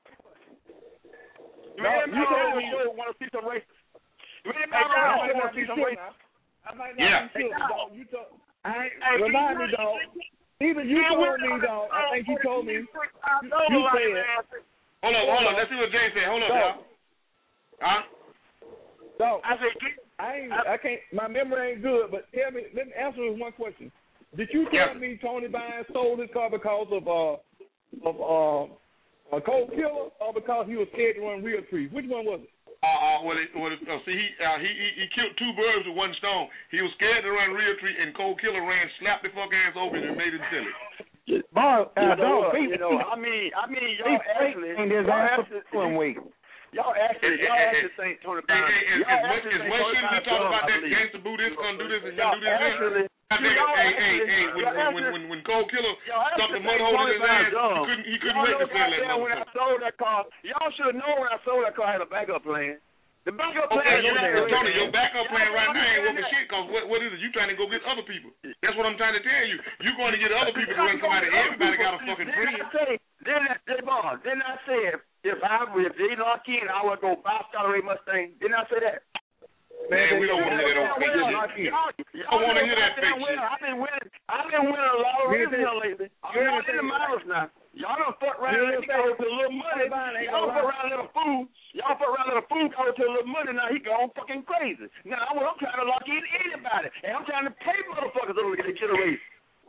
[SPEAKER 21] No,
[SPEAKER 1] Man,
[SPEAKER 21] you told me.
[SPEAKER 1] you want to see some races. Man,
[SPEAKER 21] Hey,
[SPEAKER 1] I
[SPEAKER 21] dog, I
[SPEAKER 1] want
[SPEAKER 21] might
[SPEAKER 1] to see
[SPEAKER 21] not
[SPEAKER 1] some
[SPEAKER 21] be
[SPEAKER 1] races.
[SPEAKER 21] sure. I might not
[SPEAKER 2] Yeah.
[SPEAKER 21] be sure, dog. You told. I ain't,
[SPEAKER 1] Hey,
[SPEAKER 21] remind
[SPEAKER 1] you
[SPEAKER 21] me, dog. Even you told me, dog. I think you told me. You, you said.
[SPEAKER 2] Hold on, hold on. Let's see what Jay said. Hold up,
[SPEAKER 21] Dog.
[SPEAKER 2] y'all. Huh?
[SPEAKER 21] Dog.
[SPEAKER 1] I said,
[SPEAKER 21] I ain't. I can't. My memory ain't good, but tell me. Let me answer this one question. Did you tell
[SPEAKER 2] Yeah.
[SPEAKER 21] me Tony Bynes sold his car because of uh of uh a Cold Killer, or because he was scared to run Real Tree? Which one was it?
[SPEAKER 2] Uh, uh, well, it, well it, uh, see, he, uh, he he he killed two birds with one stone. He was scared to run Real Tree, and Cold Killer ran, slapped the fuck ass over him, and made him sell it.
[SPEAKER 22] Boy, uh,
[SPEAKER 1] You know
[SPEAKER 22] dog,
[SPEAKER 1] what?
[SPEAKER 22] he,
[SPEAKER 1] You know, I mean, I mean,
[SPEAKER 22] he
[SPEAKER 1] y'all actually,
[SPEAKER 22] faked his
[SPEAKER 1] y'all
[SPEAKER 22] ass
[SPEAKER 1] actually,
[SPEAKER 22] for one week.
[SPEAKER 1] y'all actually,
[SPEAKER 2] Hey,
[SPEAKER 1] y'all
[SPEAKER 2] hey,
[SPEAKER 1] actually
[SPEAKER 2] hey,
[SPEAKER 1] think Tony
[SPEAKER 2] Hey,
[SPEAKER 1] Bynes.
[SPEAKER 2] hey, as,
[SPEAKER 1] y'all
[SPEAKER 2] as much
[SPEAKER 1] actually
[SPEAKER 2] as
[SPEAKER 1] think
[SPEAKER 2] much
[SPEAKER 1] Tony
[SPEAKER 2] shit we
[SPEAKER 1] Bynes
[SPEAKER 2] talk
[SPEAKER 1] dumb,
[SPEAKER 2] about
[SPEAKER 1] I
[SPEAKER 2] that
[SPEAKER 1] believe.
[SPEAKER 2] gangster boo, this gonna do this and
[SPEAKER 1] Y'all
[SPEAKER 2] gonna do this.
[SPEAKER 1] actually,
[SPEAKER 2] I think,
[SPEAKER 1] y'all
[SPEAKER 2] hey, hey,
[SPEAKER 1] actually,
[SPEAKER 2] hey, when
[SPEAKER 1] y'all
[SPEAKER 2] when when
[SPEAKER 1] actually-
[SPEAKER 2] when when Cold Killer
[SPEAKER 1] Y'all
[SPEAKER 2] stuffed
[SPEAKER 1] actually
[SPEAKER 2] the mud
[SPEAKER 1] think
[SPEAKER 2] hole in
[SPEAKER 1] Tony
[SPEAKER 2] his
[SPEAKER 1] Bynes
[SPEAKER 2] ass,
[SPEAKER 1] dumb.
[SPEAKER 2] he couldn't he couldn't
[SPEAKER 1] Y'all
[SPEAKER 2] wait
[SPEAKER 1] know
[SPEAKER 2] to sell that
[SPEAKER 1] goddamn when I
[SPEAKER 2] motherfucker.
[SPEAKER 1] sold that car, y'all should have known when I sold that car I had a backup plan. The backup plan.
[SPEAKER 2] Okay, you
[SPEAKER 1] was
[SPEAKER 2] ain't
[SPEAKER 1] there.
[SPEAKER 2] Tony, your backup
[SPEAKER 1] Y'all
[SPEAKER 2] plan right
[SPEAKER 1] don't
[SPEAKER 2] now ain't
[SPEAKER 1] understand
[SPEAKER 2] working
[SPEAKER 1] that.
[SPEAKER 2] shit, cause what what is it? You trying to go get other people. That's what I'm trying to tell you. You going to get other people to run somebody. Everybody got a fucking friend.
[SPEAKER 1] Didn't I say, didn't I say, Bob, didn't I say if, if I if they lock in, I would go buy Scotty Ray Mustang? Didn't I say that?
[SPEAKER 2] Man, we don't want to hear that old fake shit.
[SPEAKER 1] Y'all,
[SPEAKER 2] I want to hear that fake shit.
[SPEAKER 1] I've been winning. I've been winning a lot of races here lately. I'm not in the miles now. Y'all done fuck around and let me go to a little money. Y'all fuck around and let a fool. Y'all fuck around and let a fool go to a little money. Now he gone fucking crazy. Now I'm, I'm trying to lock in anybody, and I'm trying to pay motherfuckers over to get a race.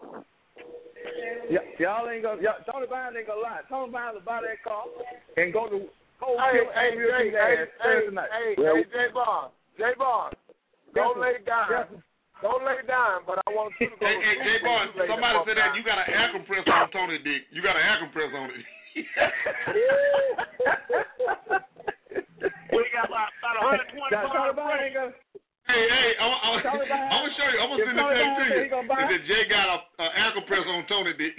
[SPEAKER 21] Y- y'all ain't gonna. Y'all, Tony Bynes ain't gonna lie. Tony Bynes will buy that car and go to Cold
[SPEAKER 6] Hey,
[SPEAKER 21] Killer
[SPEAKER 6] hey,
[SPEAKER 21] and Real
[SPEAKER 6] hey,
[SPEAKER 21] Tree
[SPEAKER 6] hey,
[SPEAKER 21] ass
[SPEAKER 6] hey,
[SPEAKER 21] Thursday night.
[SPEAKER 6] hey,
[SPEAKER 21] Well,
[SPEAKER 6] hey, J Bond, J Bond.
[SPEAKER 17] don't lay down. Don't lay down, but I want you to go.
[SPEAKER 2] Hey, hey, Jay Boy, somebody said that you got an air compressor on Tony Dick. You got an air compressor on it.
[SPEAKER 15] We got about, about one hundred twenty-five.
[SPEAKER 2] Hey, hey, I'm, I'm, I'm gonna show you. I'm gonna send this thing to you. It said Jay got a, a air compressor on Tony Dick.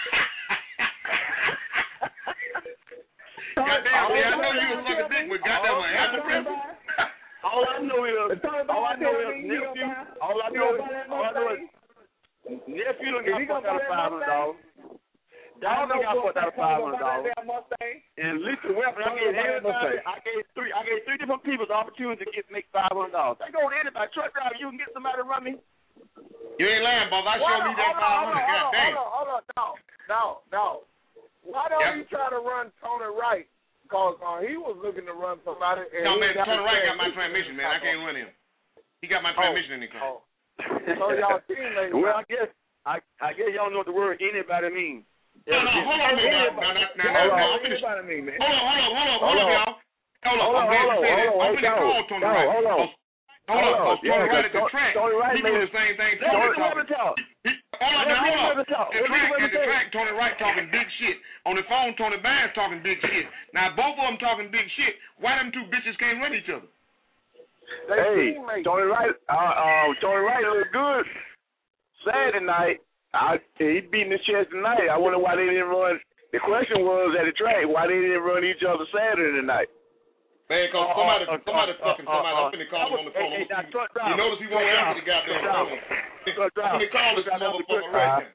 [SPEAKER 2] Goddamn, man, I know you was sucking dick, but goddamn, an air compressor.
[SPEAKER 10] All I know is, all I know is nephew. All I know is, all I know is nephew done got put out of five hundred dollars. Dog done got put out of five hundred dollars. And Lisa Weapon, I gave everybody, I gave three, I gave three different people the opportunity to get make five hundred dollars. They go to anybody, truck driver, you can get somebody to run me.
[SPEAKER 2] You ain't lying, Bob. I showed me that five hundred. Goddamn.
[SPEAKER 17] Hold on, hold on, no, no, no. Why don't you try to run Tony Wright? Because uh, he was looking to run somebody. And
[SPEAKER 2] no, man,
[SPEAKER 17] got
[SPEAKER 2] Tony Wright got my transmission, man. I can't run him. He got my transmission oh, in the car.
[SPEAKER 17] Oh. So y'all teammates.
[SPEAKER 10] Well, I guess I I guess y'all know what the word anybody means.
[SPEAKER 2] No, no, hold on, man. No, no, no, no, no. I'm finished. Hold on, hold on, hold on, hold on, y'all. Hold on, I'm going to say that. I'm going to call Tony Wright. Hold on. Hold on, because Tony Wright at the track, he do the same thing Tony talking. Hold on, now, hold on. At the track, at the track, Tony Wright talking big shit. On the phone, Tony Bynes talking big shit. Now, both of them talking big shit. Why them two bitches can't run each other?
[SPEAKER 18] Hey, Tony Wright, uh, uh, Tony Wright looked good Saturday night. I, he beating his chest tonight. I wonder why they didn't run. The question was at the track, why they didn't run each other Saturday night.
[SPEAKER 2] Man, cause somebody, uh, somebody uh, fucking somebody. Uh, uh, I'm finna call him on the phone. Hey, hey, you notice he won't answer the goddamn phone. I'm finna call this motherfucker right now.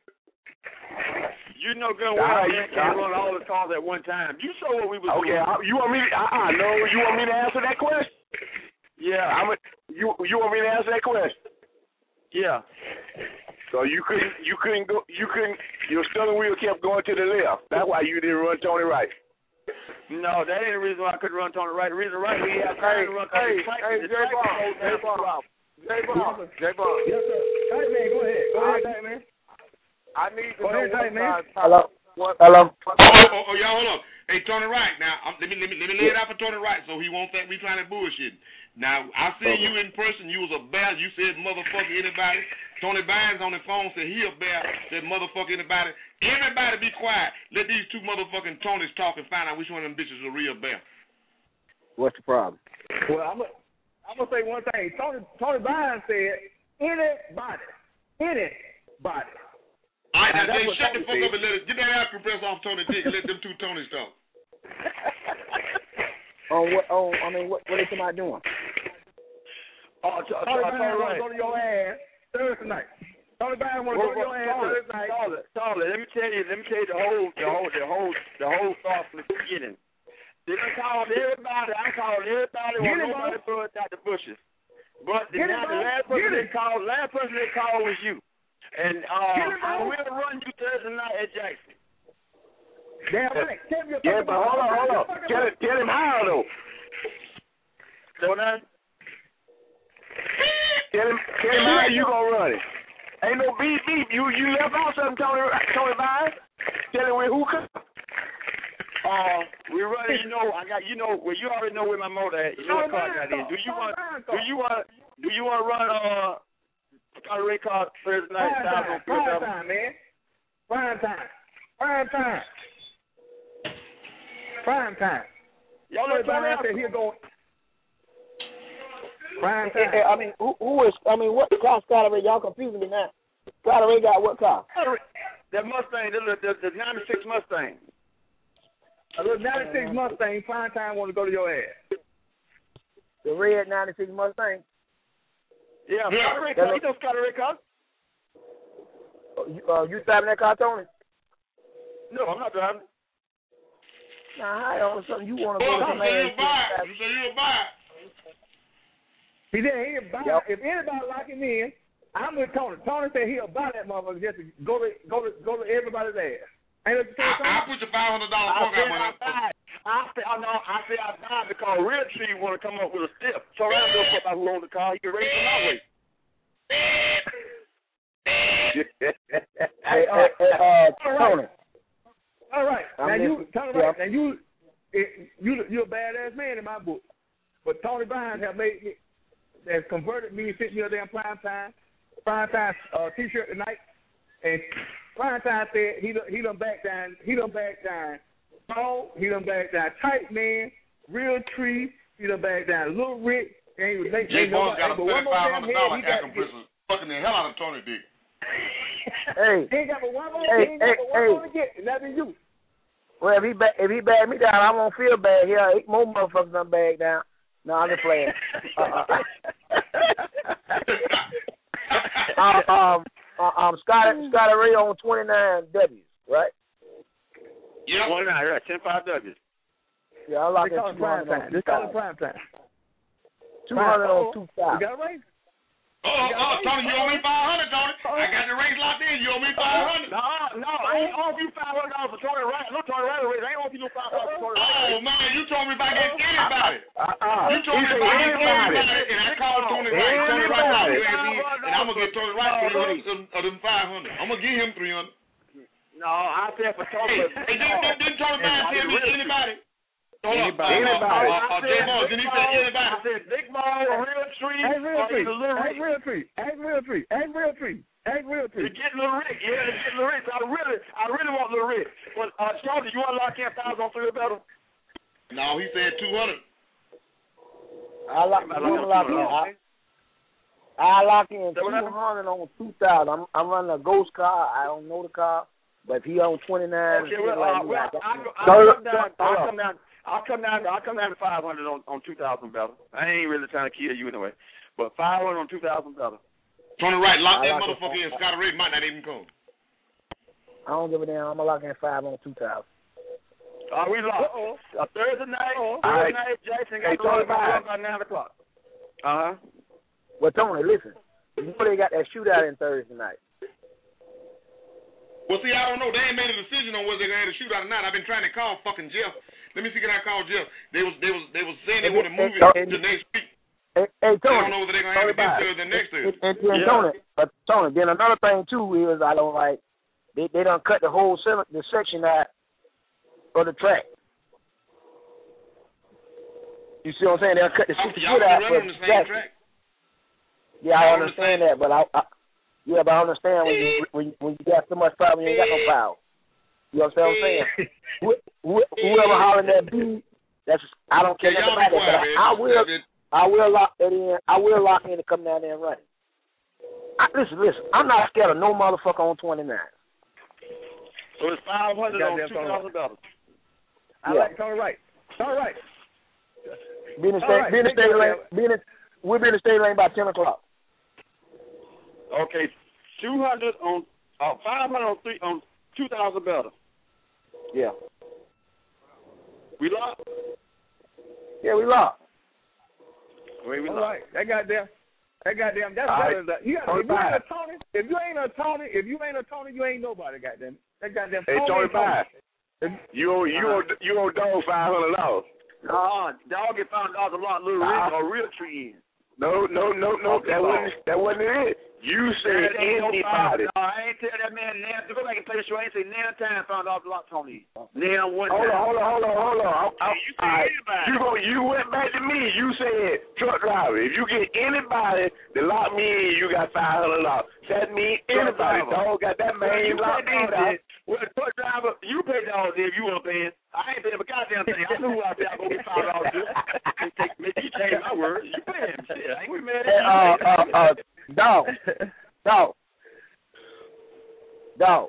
[SPEAKER 10] You know good well I can't run all the calls at one time. You saw what we was
[SPEAKER 18] okay, doing. Okay, you want me to, uh-uh, no, you want me to answer that question?
[SPEAKER 10] Yeah.
[SPEAKER 18] I'm a, you you want me to answer that question?
[SPEAKER 10] Yeah.
[SPEAKER 18] So you couldn't, you couldn't go, you couldn't, your steering wheel kept going to the left. That's why you didn't run Tony Wright.
[SPEAKER 10] No, that ain't the reason why I couldn't run Tony Wright. The reason why we have time to run Tony Wright.
[SPEAKER 17] Hey, hey, J Bob, J Bob, J Bob, J Bob.
[SPEAKER 21] Yes, sir. Hey, man, go ahead. Go ahead, hey, man.
[SPEAKER 17] I need to
[SPEAKER 21] go
[SPEAKER 17] know
[SPEAKER 21] ahead,
[SPEAKER 17] what
[SPEAKER 21] man.
[SPEAKER 17] Hello.
[SPEAKER 21] What? Hello.
[SPEAKER 2] Oh, oh, oh, y'all, hold on. Hey, Tony Wright. Now, um, let me let me let me lay it out for Tony Wright, so he won't think we trying to bullshit. Now, I see okay. you in person. You was a bear. You said motherfucker anybody. Tony Bynes on the phone said he a bear. Said motherfucker anybody. Everybody be quiet. Let these two motherfucking Tonys talk and find out which one of them bitches is a real bear.
[SPEAKER 21] What's the problem? Well, I'm gonna I'm gonna say one thing. Tony Tony Bynes said anybody, anybody.
[SPEAKER 2] All right, now, now Jay, shut the fuck said. up and let it get that air compressor off Tony Dick and let them two Tonys talk.
[SPEAKER 21] Oh, what? Oh, I mean, what? What is somebody doing? Oh, Tony Bynes want to go to your ass Thursday night. Tony Bynes want to go to your ass Thursday night.
[SPEAKER 10] Charlie, Charlie, let me tell you, let me tell you the whole, the whole, the whole, the whole thought from the beginning. They called everybody. I called everybody. When nobody put out the bushes. But the, now, the last person they called, last person they called was you. And uh, I will run you Thursday night at Jackson.
[SPEAKER 21] Damn right.
[SPEAKER 18] Yeah, but hold on, hold on. Tell him, tell him how though.
[SPEAKER 10] So now,
[SPEAKER 18] tell him, tell him how you gonna run it. Ain't no beep beep. You you left out something, Tony Tony Bynes. Tell him where who come.
[SPEAKER 10] Uh, we running. You know, I got. You know, well, you already know where my motor at. You know what car I got in. Do you want? Do you want? Do you want to run? Uh. Got a red car Thursday night.
[SPEAKER 21] Prime time, prime time, man. Prime time. Prime time. Prime time.
[SPEAKER 10] Y'all know
[SPEAKER 21] everybody out there here going. Prime time.
[SPEAKER 17] I mean, who, who is? I mean, what car Skyler? Y'all confusing me now. Skyler got what car?
[SPEAKER 10] That Mustang, the the, the ninety-six Mustang.
[SPEAKER 21] A little ninety-six Mustang. Prime time want to go to your ass.
[SPEAKER 17] The red ninety-six Mustang.
[SPEAKER 10] Yeah, yeah. Red car. You know Skyler red car.
[SPEAKER 17] You, uh, you driving that car, Tony?
[SPEAKER 10] No, I'm not driving.
[SPEAKER 17] Now, how all of a sudden you want to
[SPEAKER 2] oh,
[SPEAKER 17] go to the man?
[SPEAKER 2] You say you'll buy it.
[SPEAKER 21] He said he'll buy yep. it. If anybody like him in, I'm with Tony. Tony said he'll buy that motherfucker just to go to go to go to everybody's ass. Ain't that
[SPEAKER 2] I, I'll put your five hundred dollars program on it.
[SPEAKER 10] I say I know I say I buy because Real Tree want to come up with a step. So I'm gonna put my who on the car. He can race him my way.
[SPEAKER 17] hey, uh, uh, Tony.
[SPEAKER 21] All right.
[SPEAKER 17] I'm
[SPEAKER 21] now you, Tony, right.
[SPEAKER 17] Yeah.
[SPEAKER 21] Now you, it, you, you're a badass man in my book. But Tony Bynes have made me, that converted me and sent me a damn prime time, prime time uh, T-shirt tonight, and prime time said he done, he done back down, he done back down, Paul, he done back down, Tight Man, Real Tree, he done back down, Little Rick, and he was making.
[SPEAKER 2] Jay Bones got a thirty-five hundred dollar air compressor, fucking the hell out of Tony Dick.
[SPEAKER 21] Hey, he ain't got but one more.
[SPEAKER 8] Hey,
[SPEAKER 21] he ain't got
[SPEAKER 8] hey,
[SPEAKER 21] but one
[SPEAKER 8] hey.
[SPEAKER 21] more to get, and that be you.
[SPEAKER 8] Well, if he ba- if he bag me down, I won't feel bad. Here, eight more motherfuckers done bag down. No, I'm just playing. uh, uh, um, uh, um, Scotty, Scotty Ray on twenty-nine W's, right?
[SPEAKER 10] Yeah, twenty-nine, right? ten five W's.
[SPEAKER 8] Yeah, I like
[SPEAKER 21] They
[SPEAKER 8] it.
[SPEAKER 21] call it prime time. They call it prime time.
[SPEAKER 8] Two hundred on two thousand.
[SPEAKER 21] You got a raise?
[SPEAKER 2] Oh, oh, Tony, you owe me five hundred, Tony. I got the race locked in. You owe me five hundred.
[SPEAKER 10] No, no, I ain't owe you five hundred dollars for Tony Wright. No Tony Wright raise. I ain't owe you no five hundred dollars for Tony Wright.
[SPEAKER 2] Oh man, you told me if I get anybody.
[SPEAKER 10] Uh-uh.
[SPEAKER 2] You told me if I get anybody, and I called Tony Wright. Tony Wright called me, and I'm gonna get Tony Wright three hundred of them five hundred. I'm gonna give him three hundred.
[SPEAKER 10] No, I said for Tony.
[SPEAKER 2] Hey, didn't didn't Tony Wright tell me anybody?
[SPEAKER 21] Anybody.
[SPEAKER 2] Anybody. Uh, uh, Jay Bones, didn't he say anybody?
[SPEAKER 10] I said Big Ball, Real Tree,
[SPEAKER 21] Ain't Real Tree.
[SPEAKER 10] or Little
[SPEAKER 21] Ain't
[SPEAKER 10] Rick.
[SPEAKER 21] Real Tree. Ain't Real Tree. Ain't Real Tree. Ain't Real Tree.
[SPEAKER 10] To get Little Rick, yeah, to get Little Rick. So I really, I really want Little Rick. But uh, Tony, you want to lock in thousand on three or better?
[SPEAKER 2] No, he said two hundred.
[SPEAKER 8] I lock, I lock in. I, I lock in two hundred on two thousand. I'm I'm running a ghost car. I don't know the car, but if he on twenty-nine,
[SPEAKER 10] Okay, well,
[SPEAKER 8] like
[SPEAKER 10] uh,
[SPEAKER 8] me,
[SPEAKER 10] well,
[SPEAKER 8] I
[SPEAKER 10] I'll
[SPEAKER 8] got-
[SPEAKER 10] come down. I'll come down. I'll come down. I'll come down to five hundred on on two thousand better. I ain't really trying to kill you anyway, but five hundred on two thousand better.
[SPEAKER 2] Tony Wright, lock
[SPEAKER 8] I
[SPEAKER 2] that
[SPEAKER 8] like
[SPEAKER 2] motherfucker in. Scotty Ray might not even come.
[SPEAKER 8] I don't give a damn. I'm gonna lock in five on two thousand.
[SPEAKER 10] Are we locked? Uh, Thursday night.
[SPEAKER 8] Uh-oh.
[SPEAKER 10] Thursday
[SPEAKER 8] All right.
[SPEAKER 10] night. Jackson
[SPEAKER 8] Hey,
[SPEAKER 10] got
[SPEAKER 8] Tony
[SPEAKER 10] to
[SPEAKER 8] Biden.
[SPEAKER 10] by nine o'clock. Uh huh.
[SPEAKER 8] Well, Tony, listen. You know they got that shootout in Thursday night.
[SPEAKER 2] Well, see, I don't know. They ain't made a decision on whether they're gonna have a shootout or not. I've been trying to call fucking Jeff. Let me see, can I call Jeff? They was they was they was saying they want to move it to next week.
[SPEAKER 8] Hey, hey, Tony.
[SPEAKER 2] They don't know whether they're gonna have it this Thursday or next Thursday.
[SPEAKER 8] And, and, and Tony, but Tony, then another thing too is I don't like they they done cut the whole se- the section out of the track. You see what I'm saying? They'll cut the
[SPEAKER 2] Oh,
[SPEAKER 8] super
[SPEAKER 2] y'all
[SPEAKER 8] shit out
[SPEAKER 2] be
[SPEAKER 8] for
[SPEAKER 2] running on the
[SPEAKER 8] the
[SPEAKER 2] same
[SPEAKER 8] track.
[SPEAKER 2] track.
[SPEAKER 8] Yeah, I
[SPEAKER 2] Y'all
[SPEAKER 8] understand that, but I, I yeah, but I understand when you when you, when you got so much power, you ain't got no power. You understand what I'm saying? Wh- wh- Whoever hollering that beat, that's I don't care
[SPEAKER 2] Yeah,
[SPEAKER 8] nothing
[SPEAKER 2] y'all
[SPEAKER 8] about
[SPEAKER 2] be
[SPEAKER 8] that. But
[SPEAKER 2] quiet,
[SPEAKER 8] I, I
[SPEAKER 2] man.
[SPEAKER 8] will
[SPEAKER 2] Yeah,
[SPEAKER 8] I will lock that in. I will lock in to come down there and run it. I, listen, listen. I'm not scared of no motherfucker on twenty-nine.
[SPEAKER 10] So it's five hundred on
[SPEAKER 21] Goddamn
[SPEAKER 10] two thousand dollars.
[SPEAKER 21] I
[SPEAKER 8] Yeah.
[SPEAKER 21] like Tony Wright. Tony Wright.
[SPEAKER 8] Be in the
[SPEAKER 21] All
[SPEAKER 8] state,
[SPEAKER 21] right,
[SPEAKER 8] be in the
[SPEAKER 21] take
[SPEAKER 8] state
[SPEAKER 21] care,
[SPEAKER 8] lane.
[SPEAKER 21] man.
[SPEAKER 8] Be in the, we'll be in the state lane by ten o'clock.
[SPEAKER 10] Okay, two hundred on uh, five hundred on three on two thousand better.
[SPEAKER 8] Yeah.
[SPEAKER 10] We locked.
[SPEAKER 8] Yeah, we locked.
[SPEAKER 10] Wait, we
[SPEAKER 21] All
[SPEAKER 10] locked.
[SPEAKER 21] right. That goddamn. That goddamn. That's
[SPEAKER 8] All
[SPEAKER 21] better
[SPEAKER 8] right.
[SPEAKER 21] than that. You got,
[SPEAKER 8] Tony
[SPEAKER 21] if you ain't a
[SPEAKER 8] Biden.
[SPEAKER 21] Tony, if you ain't a Tony, if you ain't a Tony, you ain't nobody. Goddamn. That goddamn.
[SPEAKER 18] Hey, Tony
[SPEAKER 21] ain't Tony.
[SPEAKER 18] Biden. You owe you owe you owe dog five hundred dollars.
[SPEAKER 10] No, dog get five dollars a lot. Little Rick or Real Tree in.
[SPEAKER 18] No, no, no, no. That wasn't that wasn't it. You said
[SPEAKER 10] That ain't no five.
[SPEAKER 18] anybody.
[SPEAKER 10] No, I ain't tell that man now. To go back and play the show, I ain't say now time found out a lot Tony. Now one
[SPEAKER 18] Hold
[SPEAKER 10] time.
[SPEAKER 18] on, hold on, hold on, hold on. I, I,
[SPEAKER 10] You
[SPEAKER 18] all right.
[SPEAKER 10] anybody.
[SPEAKER 18] You go. You went back to me. You said truck driver. If you get anybody to lock me in, you got five hundred dollars. That means
[SPEAKER 10] Truck
[SPEAKER 18] anybody.
[SPEAKER 10] driver.
[SPEAKER 18] Dog got that
[SPEAKER 10] Well, you
[SPEAKER 18] man locked
[SPEAKER 10] pay
[SPEAKER 18] in.
[SPEAKER 10] dog. Well, the truck driver, you pay dog if you want to pay. I ain't paying a goddamn thing. I knew who I said I was going to get five dollars. Maybe you change my word. You pay him. Shit, I ain't we mad at you.
[SPEAKER 8] Uh, uh, uh, dog, dog, dog.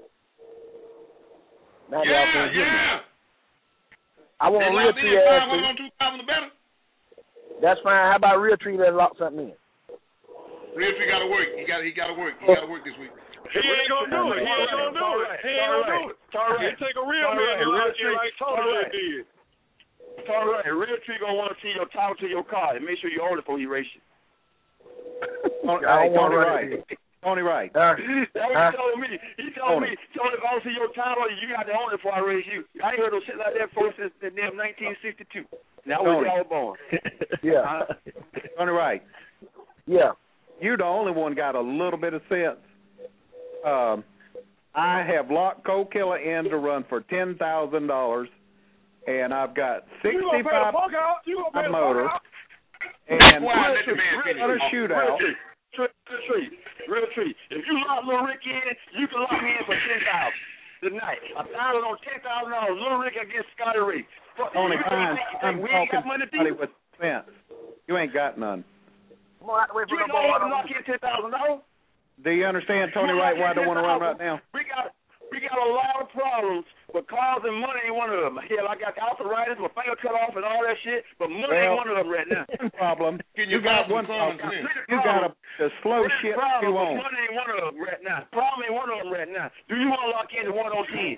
[SPEAKER 8] Now
[SPEAKER 2] Yeah,
[SPEAKER 8] y'all can't hear me.
[SPEAKER 2] yeah.
[SPEAKER 8] I want
[SPEAKER 2] They
[SPEAKER 8] a real
[SPEAKER 2] locked in
[SPEAKER 8] tree
[SPEAKER 2] five
[SPEAKER 8] ass.
[SPEAKER 2] hundred on two thousand or better.
[SPEAKER 8] That's fine. How about real tree that lock something in?
[SPEAKER 2] Real Tree got to work. He got he got to work. He got to work this week.
[SPEAKER 11] He ain't gonna do it. He ain't gonna do it. He ain't gonna do it. He take a real man and lock you like Tony did.
[SPEAKER 10] All right, Real Tree gonna want to see your title to your car and make sure you own it before he race you.
[SPEAKER 21] Tony,
[SPEAKER 8] I don't
[SPEAKER 21] hey,
[SPEAKER 8] want
[SPEAKER 21] Tony
[SPEAKER 8] to
[SPEAKER 21] Wright. Tony Wright.
[SPEAKER 8] Uh,
[SPEAKER 10] That's what
[SPEAKER 8] uh,
[SPEAKER 10] he told me. He told me, Tony, if I don't see your title, you got to own it before I raise you. I ain't heard no shit like that before since the damn nineteen sixty-two. Now
[SPEAKER 21] Tony.
[SPEAKER 10] was y'all born.
[SPEAKER 8] yeah,
[SPEAKER 10] Uh,
[SPEAKER 21] Tony Wright.
[SPEAKER 8] yeah.
[SPEAKER 21] You're the only one got a little bit of sense. Um, I have locked Cole Killer in to run for ten thousand dollars, and I've got
[SPEAKER 11] You gonna pay the
[SPEAKER 21] sixty-five
[SPEAKER 11] fuck out? You gonna pay the
[SPEAKER 21] motor,
[SPEAKER 11] fuck out?
[SPEAKER 22] And
[SPEAKER 2] Real treat,
[SPEAKER 22] real shootout.
[SPEAKER 1] Real treat, real treat. If you lock Lil Rick in, you can lock me in for ten thousand tonight. A thousand on ten thousand dollars. Lil Rick against Scotty Ray.
[SPEAKER 22] Tony, fine. I'm
[SPEAKER 1] we
[SPEAKER 22] talking
[SPEAKER 1] ain't got money to
[SPEAKER 22] somebody with sense. You ain't got none.
[SPEAKER 1] Come on, out the way for you don't want to lock in ten thousand dollars.
[SPEAKER 22] Do you understand, Tony Wright, why I don't want to run right now?
[SPEAKER 1] We got we got a lot of problems, but cars and money ain't one of them. Hell, I got arthritis, my finger cut off, and all that shit, but money
[SPEAKER 22] well,
[SPEAKER 1] ain't one of them right now.
[SPEAKER 22] problem.
[SPEAKER 2] Can
[SPEAKER 22] you,
[SPEAKER 2] you
[SPEAKER 22] got one problem. You got a, a slow shit
[SPEAKER 1] problem,
[SPEAKER 22] you on.
[SPEAKER 1] Money ain't one of them right now. Problem ain't one of them right now. Do you want to lock in the one on ten?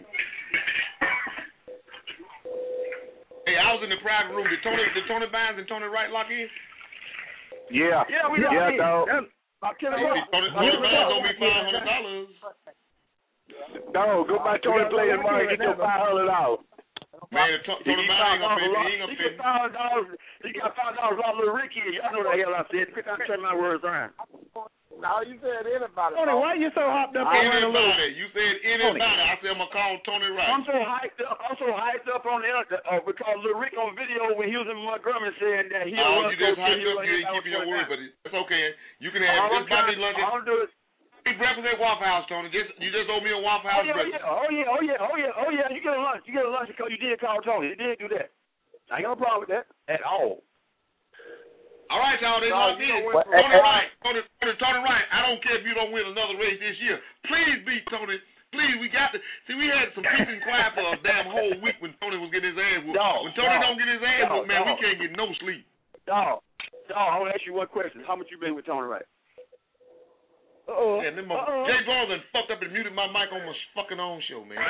[SPEAKER 2] Hey, I was in the private room. Did Tony, did Tony Bynes and Tony Wright lock in?
[SPEAKER 4] Yeah.
[SPEAKER 1] Yeah, we
[SPEAKER 4] yeah,
[SPEAKER 1] locked in.
[SPEAKER 4] dog.
[SPEAKER 1] I'll tell you
[SPEAKER 2] Hey,
[SPEAKER 1] what.
[SPEAKER 2] Tony, Tony Bynes owe me five hundred dollars.
[SPEAKER 4] No, go by Tony Play tomorrow and get your five hundred dollars.
[SPEAKER 2] Man, Tony Bynes ain't gonna pay me. He ain't gonna
[SPEAKER 1] He
[SPEAKER 2] pay me.
[SPEAKER 1] got five dollars. He got five dollars off Lil Ricky. Y'all know the hell I said. Quick, I turn my words around.
[SPEAKER 17] No, you said anybody.
[SPEAKER 22] Tony, why are you so hopped up on a little?
[SPEAKER 2] Anybody. You said anybody. I said I'm gonna call Tony Wright.
[SPEAKER 1] I'm so hyped up. I'm so hyped up on the internet uh, because Lil Rick on video when he was in Montgomery saying that he.
[SPEAKER 2] Oh, you just hyped up. You ain't keeping your word, but it's okay. You can have this Bobby lunch.
[SPEAKER 1] All I'm doing.
[SPEAKER 2] Eat breakfast at Waffle House, Tony. Just you just owe me a Waffle House
[SPEAKER 1] Oh yeah,
[SPEAKER 2] breakfast.
[SPEAKER 1] oh yeah, oh yeah, oh yeah, oh yeah. You get a lunch. You get a lunch because you did call Tony. You did do that. I ain't got no problem with that at all.
[SPEAKER 2] All right, y'all. They
[SPEAKER 1] No,
[SPEAKER 2] locked
[SPEAKER 1] you
[SPEAKER 2] in.
[SPEAKER 1] don't win
[SPEAKER 2] Tony
[SPEAKER 1] for-
[SPEAKER 2] Wright. Tony, Tony, Tony Wright. I don't care if you don't win another race this year. Please beat Tony. Please, we got to see. We had some peace and quiet for a damn whole week when Tony was getting his ass whooped.
[SPEAKER 1] Dog,
[SPEAKER 2] when Tony
[SPEAKER 1] dog,
[SPEAKER 2] don't get his ass
[SPEAKER 1] dog,
[SPEAKER 2] whooped, man,
[SPEAKER 1] dog.
[SPEAKER 2] we can't get no sleep.
[SPEAKER 1] Dog, dog. I want to ask you one question. How much you been with Tony Wright? Uh-oh.
[SPEAKER 2] Yeah, them uh-oh. Jay Balls done fucked up and muted my mic on my fucking own show, man.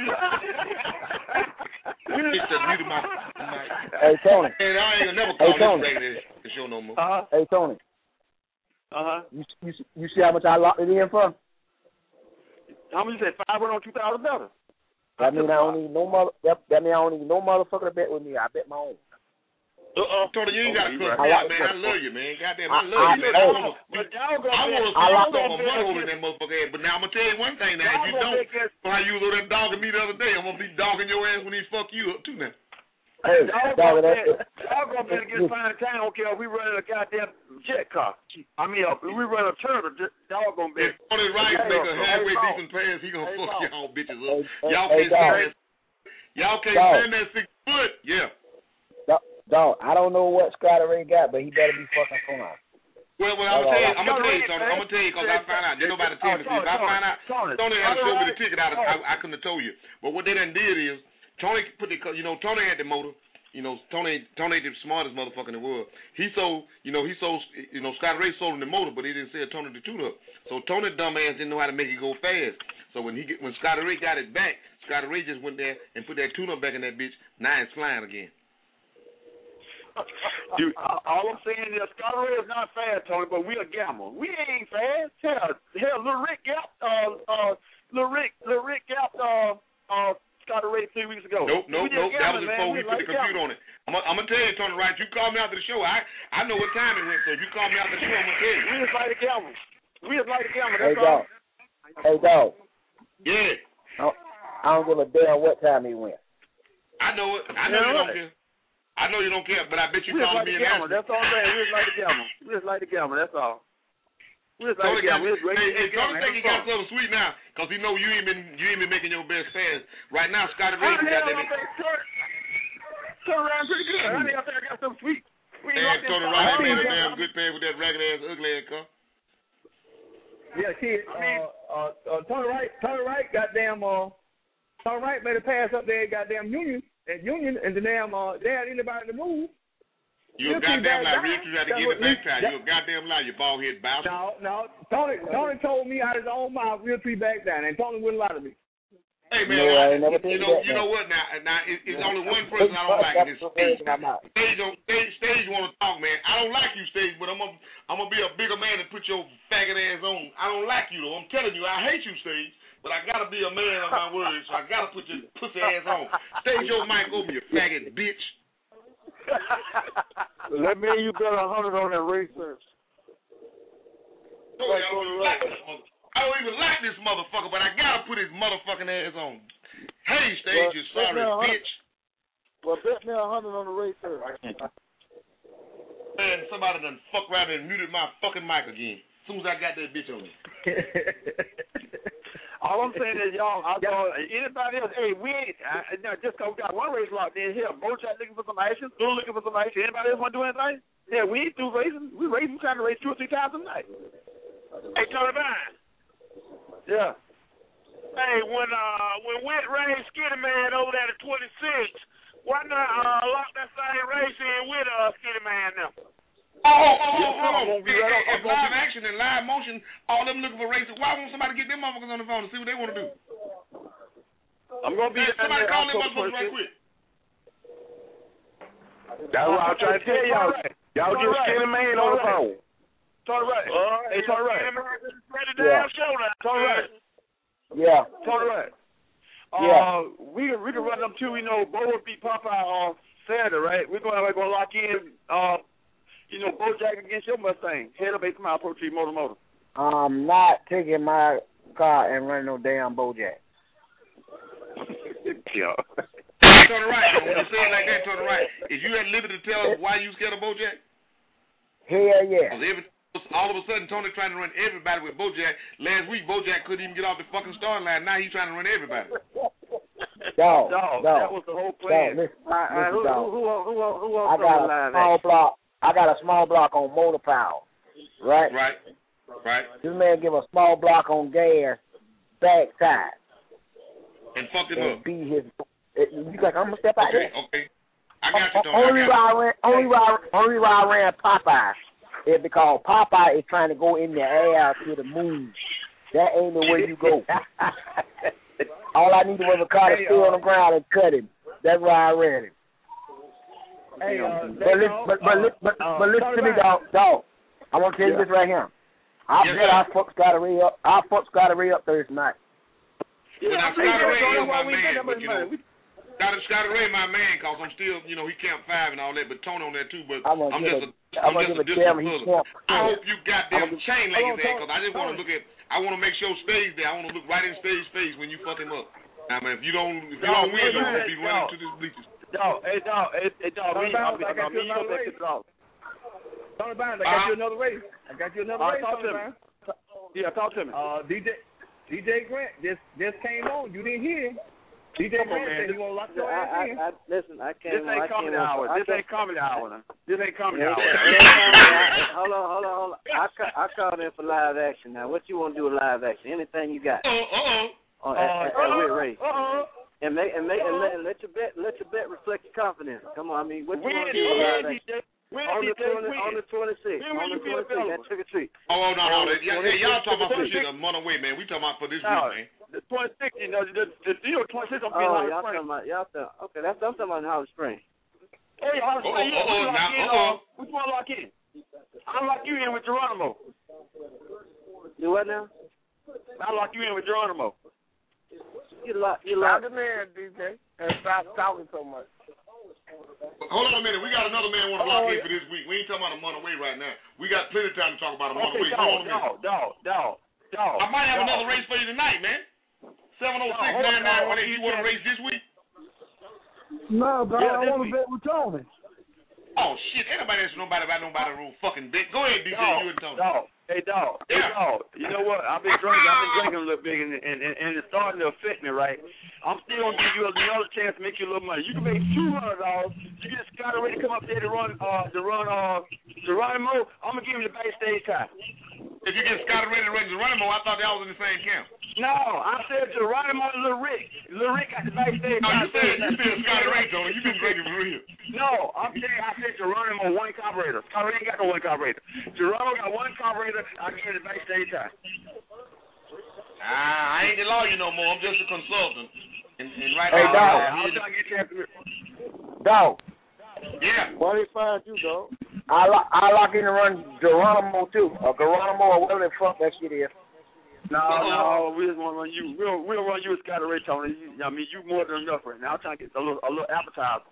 [SPEAKER 2] Bitch done muted my mic.
[SPEAKER 17] Hey, Tony.
[SPEAKER 2] Man, I ain't gonna never
[SPEAKER 17] Hey,
[SPEAKER 2] call
[SPEAKER 17] Tony.
[SPEAKER 2] this radio the show no more.
[SPEAKER 1] Uh-huh.
[SPEAKER 17] Hey, Tony.
[SPEAKER 1] Uh-huh.
[SPEAKER 17] You, you you see how much I locked it in for?
[SPEAKER 1] How much you said? Five hundred on two thousand dollars.
[SPEAKER 17] That mean I don't need no mother. That, that mean I don't need no motherfucker to bet with me. I bet my own.
[SPEAKER 2] Uh-uh. Tony, you ain't gotta cuss
[SPEAKER 17] I
[SPEAKER 2] me out,
[SPEAKER 17] like
[SPEAKER 2] man. I
[SPEAKER 17] that.
[SPEAKER 2] love you, man. Goddamn, I
[SPEAKER 17] I-
[SPEAKER 2] love
[SPEAKER 17] I-
[SPEAKER 2] you, man.
[SPEAKER 17] hey.
[SPEAKER 2] I wanna,
[SPEAKER 1] But y'all gonna
[SPEAKER 2] I
[SPEAKER 1] bet-
[SPEAKER 2] wanna
[SPEAKER 1] I
[SPEAKER 2] see
[SPEAKER 1] like
[SPEAKER 2] you throw
[SPEAKER 1] that
[SPEAKER 2] my
[SPEAKER 1] bet
[SPEAKER 2] mother hole in
[SPEAKER 1] against-
[SPEAKER 2] that motherfucker ass. But now I'm gonna tell you one thing. Now, if
[SPEAKER 1] Y'all
[SPEAKER 2] you
[SPEAKER 1] gonna
[SPEAKER 2] don't,
[SPEAKER 1] bet against-
[SPEAKER 2] how you was over there dogging me the other day, I'm gonna be dogging your ass when he fuck you up too now.
[SPEAKER 17] Hey,
[SPEAKER 1] Y'all
[SPEAKER 17] dog,
[SPEAKER 1] gonna
[SPEAKER 17] that,
[SPEAKER 1] bet, y'all gonna bet against Fine Town. Okay, if we running a goddamn jet car. I mean, if we run a turtle, y'all gonna bet.
[SPEAKER 2] If Tony Wright
[SPEAKER 1] Hey,
[SPEAKER 2] make a
[SPEAKER 1] hey,
[SPEAKER 2] halfway
[SPEAKER 1] Paul.
[SPEAKER 2] decent pass, he gonna
[SPEAKER 1] Hey,
[SPEAKER 2] fuck
[SPEAKER 1] Paul.
[SPEAKER 2] y'all bitches up.
[SPEAKER 17] Hey,
[SPEAKER 2] Y'all
[SPEAKER 17] hey,
[SPEAKER 2] can't
[SPEAKER 17] dog.
[SPEAKER 2] stand that. Y'all can't
[SPEAKER 17] Dog.
[SPEAKER 2] stand that six foot. Yeah.
[SPEAKER 17] dog, dog, I don't know what Scotty Ray got, but he better be fucking fine.
[SPEAKER 2] Well, well, I'm gonna tell you, I'm gonna tell you, Tony. I'm gonna tell you because I found out. Didn't nobody tell me. If I find out, Tony had to show me the ticket out. I, I couldn't have told you. But what they done did is, Tony put the, you know, Tony had the motor. You know, Tony, Tony the smartest motherfucker in the world. He sold, you know, he sold, you know, Scotty Ray sold him the motor, but he didn't sell Tony the tune-up. So Tony dumbass didn't know how to make it go fast. So when he get, when Scotty Ray got it back, Scotty Ray just went there and put that tune-up back in that bitch. Now it's flying again.
[SPEAKER 1] Dude, all I'm saying is Scotty Ray is not fast, Tony, but we a gamble. We ain't fast. Hell, hell, Lil Rick got, uh, uh, Lil Rick, Lil Rick got, uh, uh, Scotty Ray three weeks ago.
[SPEAKER 2] Nope, nope,
[SPEAKER 1] We
[SPEAKER 2] nope.
[SPEAKER 1] just
[SPEAKER 2] That was
[SPEAKER 1] gambling,
[SPEAKER 2] before
[SPEAKER 1] man.
[SPEAKER 2] we put the computer on it. I'm, I'm gonna tell you, Tony Wright. You called me after the show. I I know what time it went. So if you call me after the show, I'm gonna tell you.
[SPEAKER 1] We just like to gamble. We just like to gamble.
[SPEAKER 17] Hey,
[SPEAKER 1] That's all.
[SPEAKER 17] dog. Hey, dog.
[SPEAKER 2] Yeah.
[SPEAKER 17] I don't, I don't give a damn what time he went.
[SPEAKER 2] I know it. I know
[SPEAKER 1] Yeah,
[SPEAKER 2] you don't
[SPEAKER 1] right.
[SPEAKER 2] care. I know you don't care, but I bet you
[SPEAKER 1] We just
[SPEAKER 2] calling
[SPEAKER 1] like
[SPEAKER 2] me
[SPEAKER 1] to
[SPEAKER 2] and
[SPEAKER 1] gamble.
[SPEAKER 2] asking.
[SPEAKER 1] That's all I'm saying. We just like to gamble. We just like to gamble. That's all. We just like
[SPEAKER 2] Tony
[SPEAKER 1] to gamble.
[SPEAKER 2] got,
[SPEAKER 1] We just like
[SPEAKER 2] hey,
[SPEAKER 1] to
[SPEAKER 2] hey,
[SPEAKER 1] gamble.
[SPEAKER 2] Tony think he got something sweet now, cause he know you ain't been you ain't been making your best pass. Right now, Scotty Ray got that.
[SPEAKER 1] Turn around pretty good. I think I think I got some sweet. We
[SPEAKER 2] Man,
[SPEAKER 1] locked in
[SPEAKER 2] Tony
[SPEAKER 1] something.
[SPEAKER 2] Wright
[SPEAKER 1] I
[SPEAKER 2] made a
[SPEAKER 1] mean,
[SPEAKER 2] damn good pass with that ragged ass ugly ass car.
[SPEAKER 21] Yeah, kid. Uh, uh, uh, Tony Wright, Tony Wright, goddamn. Uh, Tony Wright made a pass up there, at goddamn Union, at Union, and the damn. Uh, they had anybody to move.
[SPEAKER 2] You a
[SPEAKER 21] Realty
[SPEAKER 2] goddamn
[SPEAKER 21] back
[SPEAKER 2] lie.
[SPEAKER 21] down.
[SPEAKER 2] Realty tried to
[SPEAKER 21] That's
[SPEAKER 2] get
[SPEAKER 21] what
[SPEAKER 2] it back
[SPEAKER 21] we-
[SPEAKER 2] time.
[SPEAKER 21] that-
[SPEAKER 2] You a goddamn lie. You bald head bastard.
[SPEAKER 21] No, no. Tony, Tony told me out of his own mouth, Realty back down, and Tony wouldn't lie to me.
[SPEAKER 2] Hey man,
[SPEAKER 17] No, I ain't never
[SPEAKER 2] I, you
[SPEAKER 17] told
[SPEAKER 2] know,
[SPEAKER 17] you that,
[SPEAKER 2] you know
[SPEAKER 17] man.
[SPEAKER 2] what? Now, now it, it's only one person I don't like, and it's Stage. Stage, don't, stage, stage want to talk, man. I don't like you, Stage, but I'm gonna, I'm gonna be a bigger man and put your faggot ass on. I don't like you though. I'm telling you, I hate you, Stage, but I gotta be a man of my words, so I gotta put your pussy ass on. Stage your mic over, you faggot bitch.
[SPEAKER 17] Let me you bet a hundred on that research.
[SPEAKER 2] I don't even like this mother- I don't even like this motherfucker, but I gotta put his motherfucking ass on. Hey, Stage,
[SPEAKER 17] Well,
[SPEAKER 2] you
[SPEAKER 17] bet
[SPEAKER 2] sorry
[SPEAKER 17] me a hundred-
[SPEAKER 2] bitch.
[SPEAKER 17] Well, bet me a hundred on the research.
[SPEAKER 2] Man, somebody done fuck around and muted my fucking mic again. As soon as I got that bitch on me.
[SPEAKER 10] All I'm saying is, y'all, I thought anybody else, hey, we ain't, I, no, just because we got one race locked in here, Bojack looking for some action, Blue looking for some action. Anybody else want to do anything? Yeah, we ain't through racing. We racing, trying to race two or three times a night.
[SPEAKER 15] Hey, Tony Vine.
[SPEAKER 10] Yeah.
[SPEAKER 15] Hey, when uh when Whit raced Skinny Man over there at twenty-six, why not uh, lock that same race in with uh, Skinny Man now?
[SPEAKER 2] Oh, oh, oh, oh, oh. If live action and live motion, all them looking for races, why won't somebody get them motherfuckers on the phone to see what they want to do?
[SPEAKER 10] I'm going to be...
[SPEAKER 2] Hey, somebody call them motherfuckers right quick.
[SPEAKER 18] That's what I'm trying to tell y'all. Y'all get Skinny Man on the phone.
[SPEAKER 10] Tony Wright. Hey, Tony Wright.
[SPEAKER 15] Yeah.
[SPEAKER 10] Tony Wright.
[SPEAKER 21] Yeah.
[SPEAKER 10] Tony Wright. Uh,
[SPEAKER 21] Yeah.
[SPEAKER 10] we can we can run them too. We know Bo will beat Popeye on Saturday, right? We're going to we're going to lock in... Uh, You know, Bojack against your Mustang. Head up eight mile Pro Tree Motor Motor.
[SPEAKER 21] I'm not taking my car and running no damn Bojack.
[SPEAKER 18] Yeah.
[SPEAKER 2] Turn right. When you say it like that, turn right. Is you at liberty to tell us why you scared of Bojack?
[SPEAKER 21] Hell yeah.
[SPEAKER 2] Every, all of a sudden, Tony trying to run everybody with Bojack. Last week, Bojack couldn't even get off the fucking starting line. Now he's trying to run everybody.
[SPEAKER 21] Dog,
[SPEAKER 10] dog,
[SPEAKER 21] dog,
[SPEAKER 10] that was the whole plan.
[SPEAKER 21] Dog, listen,
[SPEAKER 10] all right,
[SPEAKER 21] listen,
[SPEAKER 10] who,
[SPEAKER 21] dog.
[SPEAKER 10] who, who, who, who, who
[SPEAKER 21] I got a small block. I got a small block on motor power, right?
[SPEAKER 2] Right, right.
[SPEAKER 21] This man give a small block on gas backside.
[SPEAKER 2] And fucked him
[SPEAKER 21] and
[SPEAKER 2] up.
[SPEAKER 21] Beat his. You like I'm gonna step out
[SPEAKER 2] okay,
[SPEAKER 21] there?
[SPEAKER 2] Okay, I got you, Tony.
[SPEAKER 21] Only
[SPEAKER 2] I got
[SPEAKER 21] why I ran, only why, only why I ran Popeye is because Popeye is trying to go in the air to the moon. That ain't the way you go. All I needed was a car to hey, stay
[SPEAKER 10] uh,
[SPEAKER 21] on the ground and cut him. That's why I ran him.
[SPEAKER 10] Hey, uh,
[SPEAKER 21] but, listen, but, but, uh, but, uh, but listen to me, dog. Dog, I want to tell you
[SPEAKER 10] yeah.
[SPEAKER 21] this right here. I
[SPEAKER 2] yes,
[SPEAKER 21] bet our folks got to re up. Our folks got to re up Thursday night.
[SPEAKER 2] Yeah, well, now, Scotty Ray is my man, but, you know,
[SPEAKER 10] we...
[SPEAKER 2] Scotty, Scotty Ray my man, because I'm still, you know, he Camp five and all that, but Tony on that too, but
[SPEAKER 21] I'm,
[SPEAKER 2] I'm just a,
[SPEAKER 21] a,
[SPEAKER 2] I'm just a distant puller. I hope you got them
[SPEAKER 21] gonna,
[SPEAKER 2] chain leg his ass, because I just want to look at, I want to make sure Stage there. I want to look right in Stage's face when you fuck him up. I mean, if you don't, if you don't win, you're going to be running to this bleachers.
[SPEAKER 10] Dog, hey, dog, hey, hey, dog, me, I mean, I got you another race. Tony Barnes, I got you another race. I got you another race, Tony Barnes. Yeah, talk to me. Uh, D J D J Grant just just came on. You didn't hear him. D J Grant said he gonna lock your ass
[SPEAKER 20] I,
[SPEAKER 10] in.
[SPEAKER 20] I, I, listen, I can't.
[SPEAKER 10] This ain't comedy hour. This ain't comedy hour. Now. This ain't comedy hour.
[SPEAKER 20] Hold on, hold on, hold on. I I called in for live action. Now, what you want to do with live action? Anything you got?
[SPEAKER 2] Uh oh.
[SPEAKER 20] On at, at, at Whit Race.
[SPEAKER 10] Uh oh.
[SPEAKER 20] And make and make and let, and let your bet let your bet reflect your confidence. Come on, I mean, what you want to do with live action? On the twenty, on the twenty-sixth, on the twenty-sixth, that trick or treat.
[SPEAKER 2] Oh no, no, no. Yeah, yeah, y'all talking about some shit a month away, man. We talking about for this week, man.
[SPEAKER 10] The twenty-sixth, you know, the the deal twenty-sixth. I'm
[SPEAKER 20] oh,
[SPEAKER 10] getting
[SPEAKER 20] y'all talking about y'all talking. Okay, that's I'm talking about Holly Springs.
[SPEAKER 10] Hey, Holly Springs,
[SPEAKER 2] oh, oh,
[SPEAKER 10] yeah,
[SPEAKER 2] now,
[SPEAKER 10] in,
[SPEAKER 2] oh,
[SPEAKER 10] uh, which one lock in? I lock you in with Geronimo.
[SPEAKER 20] Do what now?
[SPEAKER 10] I lock you in with Geronimo.
[SPEAKER 20] You lock, you lock.
[SPEAKER 17] Stop the man, D J, and stop talking so much.
[SPEAKER 2] Hold on a minute. We got another man want to lock oh, in for this week. We ain't talking about a month away right now. We got plenty of time to talk about a month
[SPEAKER 10] okay,
[SPEAKER 2] away.
[SPEAKER 10] Hold on a minute. Dog, dog, dog.
[SPEAKER 2] I might have
[SPEAKER 10] dog.
[SPEAKER 2] another race for you tonight, man. seven oh six, nine nine one eight. You want to race this week?
[SPEAKER 6] No, dog.
[SPEAKER 10] Yeah,
[SPEAKER 6] I want to
[SPEAKER 10] week.
[SPEAKER 6] bet with Tony.
[SPEAKER 2] Oh, shit. Ain't nobody asking nobody about nobody rule fucking bet. Go ahead, D J.
[SPEAKER 10] Dog,
[SPEAKER 2] you and Tony.
[SPEAKER 10] Dog. Hey, dog.
[SPEAKER 2] Yeah.
[SPEAKER 10] Hey, dog. You know what? I've been drinking. I've been drinking a little bit, and, and, and, and it's starting to affect me, right? I'm still going to give you another chance to make you a little money. You can make two hundred dollars. You just got ready to come up there to run, uh, to run, uh, Geronimo. I'm going to give you the backstage time.
[SPEAKER 2] If you get Scotty ready to run Geronimo, I thought y'all was in the same camp.
[SPEAKER 10] No, I said Geronimo and Lil Rick. Lil Rick got the backstage
[SPEAKER 2] no,
[SPEAKER 10] time.
[SPEAKER 2] You said, you said Scotty Ray, Tony. You been drinking for real.
[SPEAKER 10] No, I'm saying I said Geronimo one carburetor. Scotty ain't got no one carburetor. Geronimo got one carburetor. I give you the backstage time.
[SPEAKER 2] Ah, I ain't the lawyer no more. I'm just a consultant. And, and right
[SPEAKER 21] hey,
[SPEAKER 2] now,
[SPEAKER 21] dog.
[SPEAKER 10] I'm trying to get you.
[SPEAKER 21] Dog.
[SPEAKER 2] Yeah.
[SPEAKER 17] Why they find you, dog?
[SPEAKER 21] I lock, I lock in to run Geronimo too, or Geronimo, or whatever the fuck that shit is.
[SPEAKER 10] No, no, we just want to run you. We'll we'll run you with Scotty Ray, Tony. You, I mean, you more than enough right now. I'm trying to get a little a little appetizer.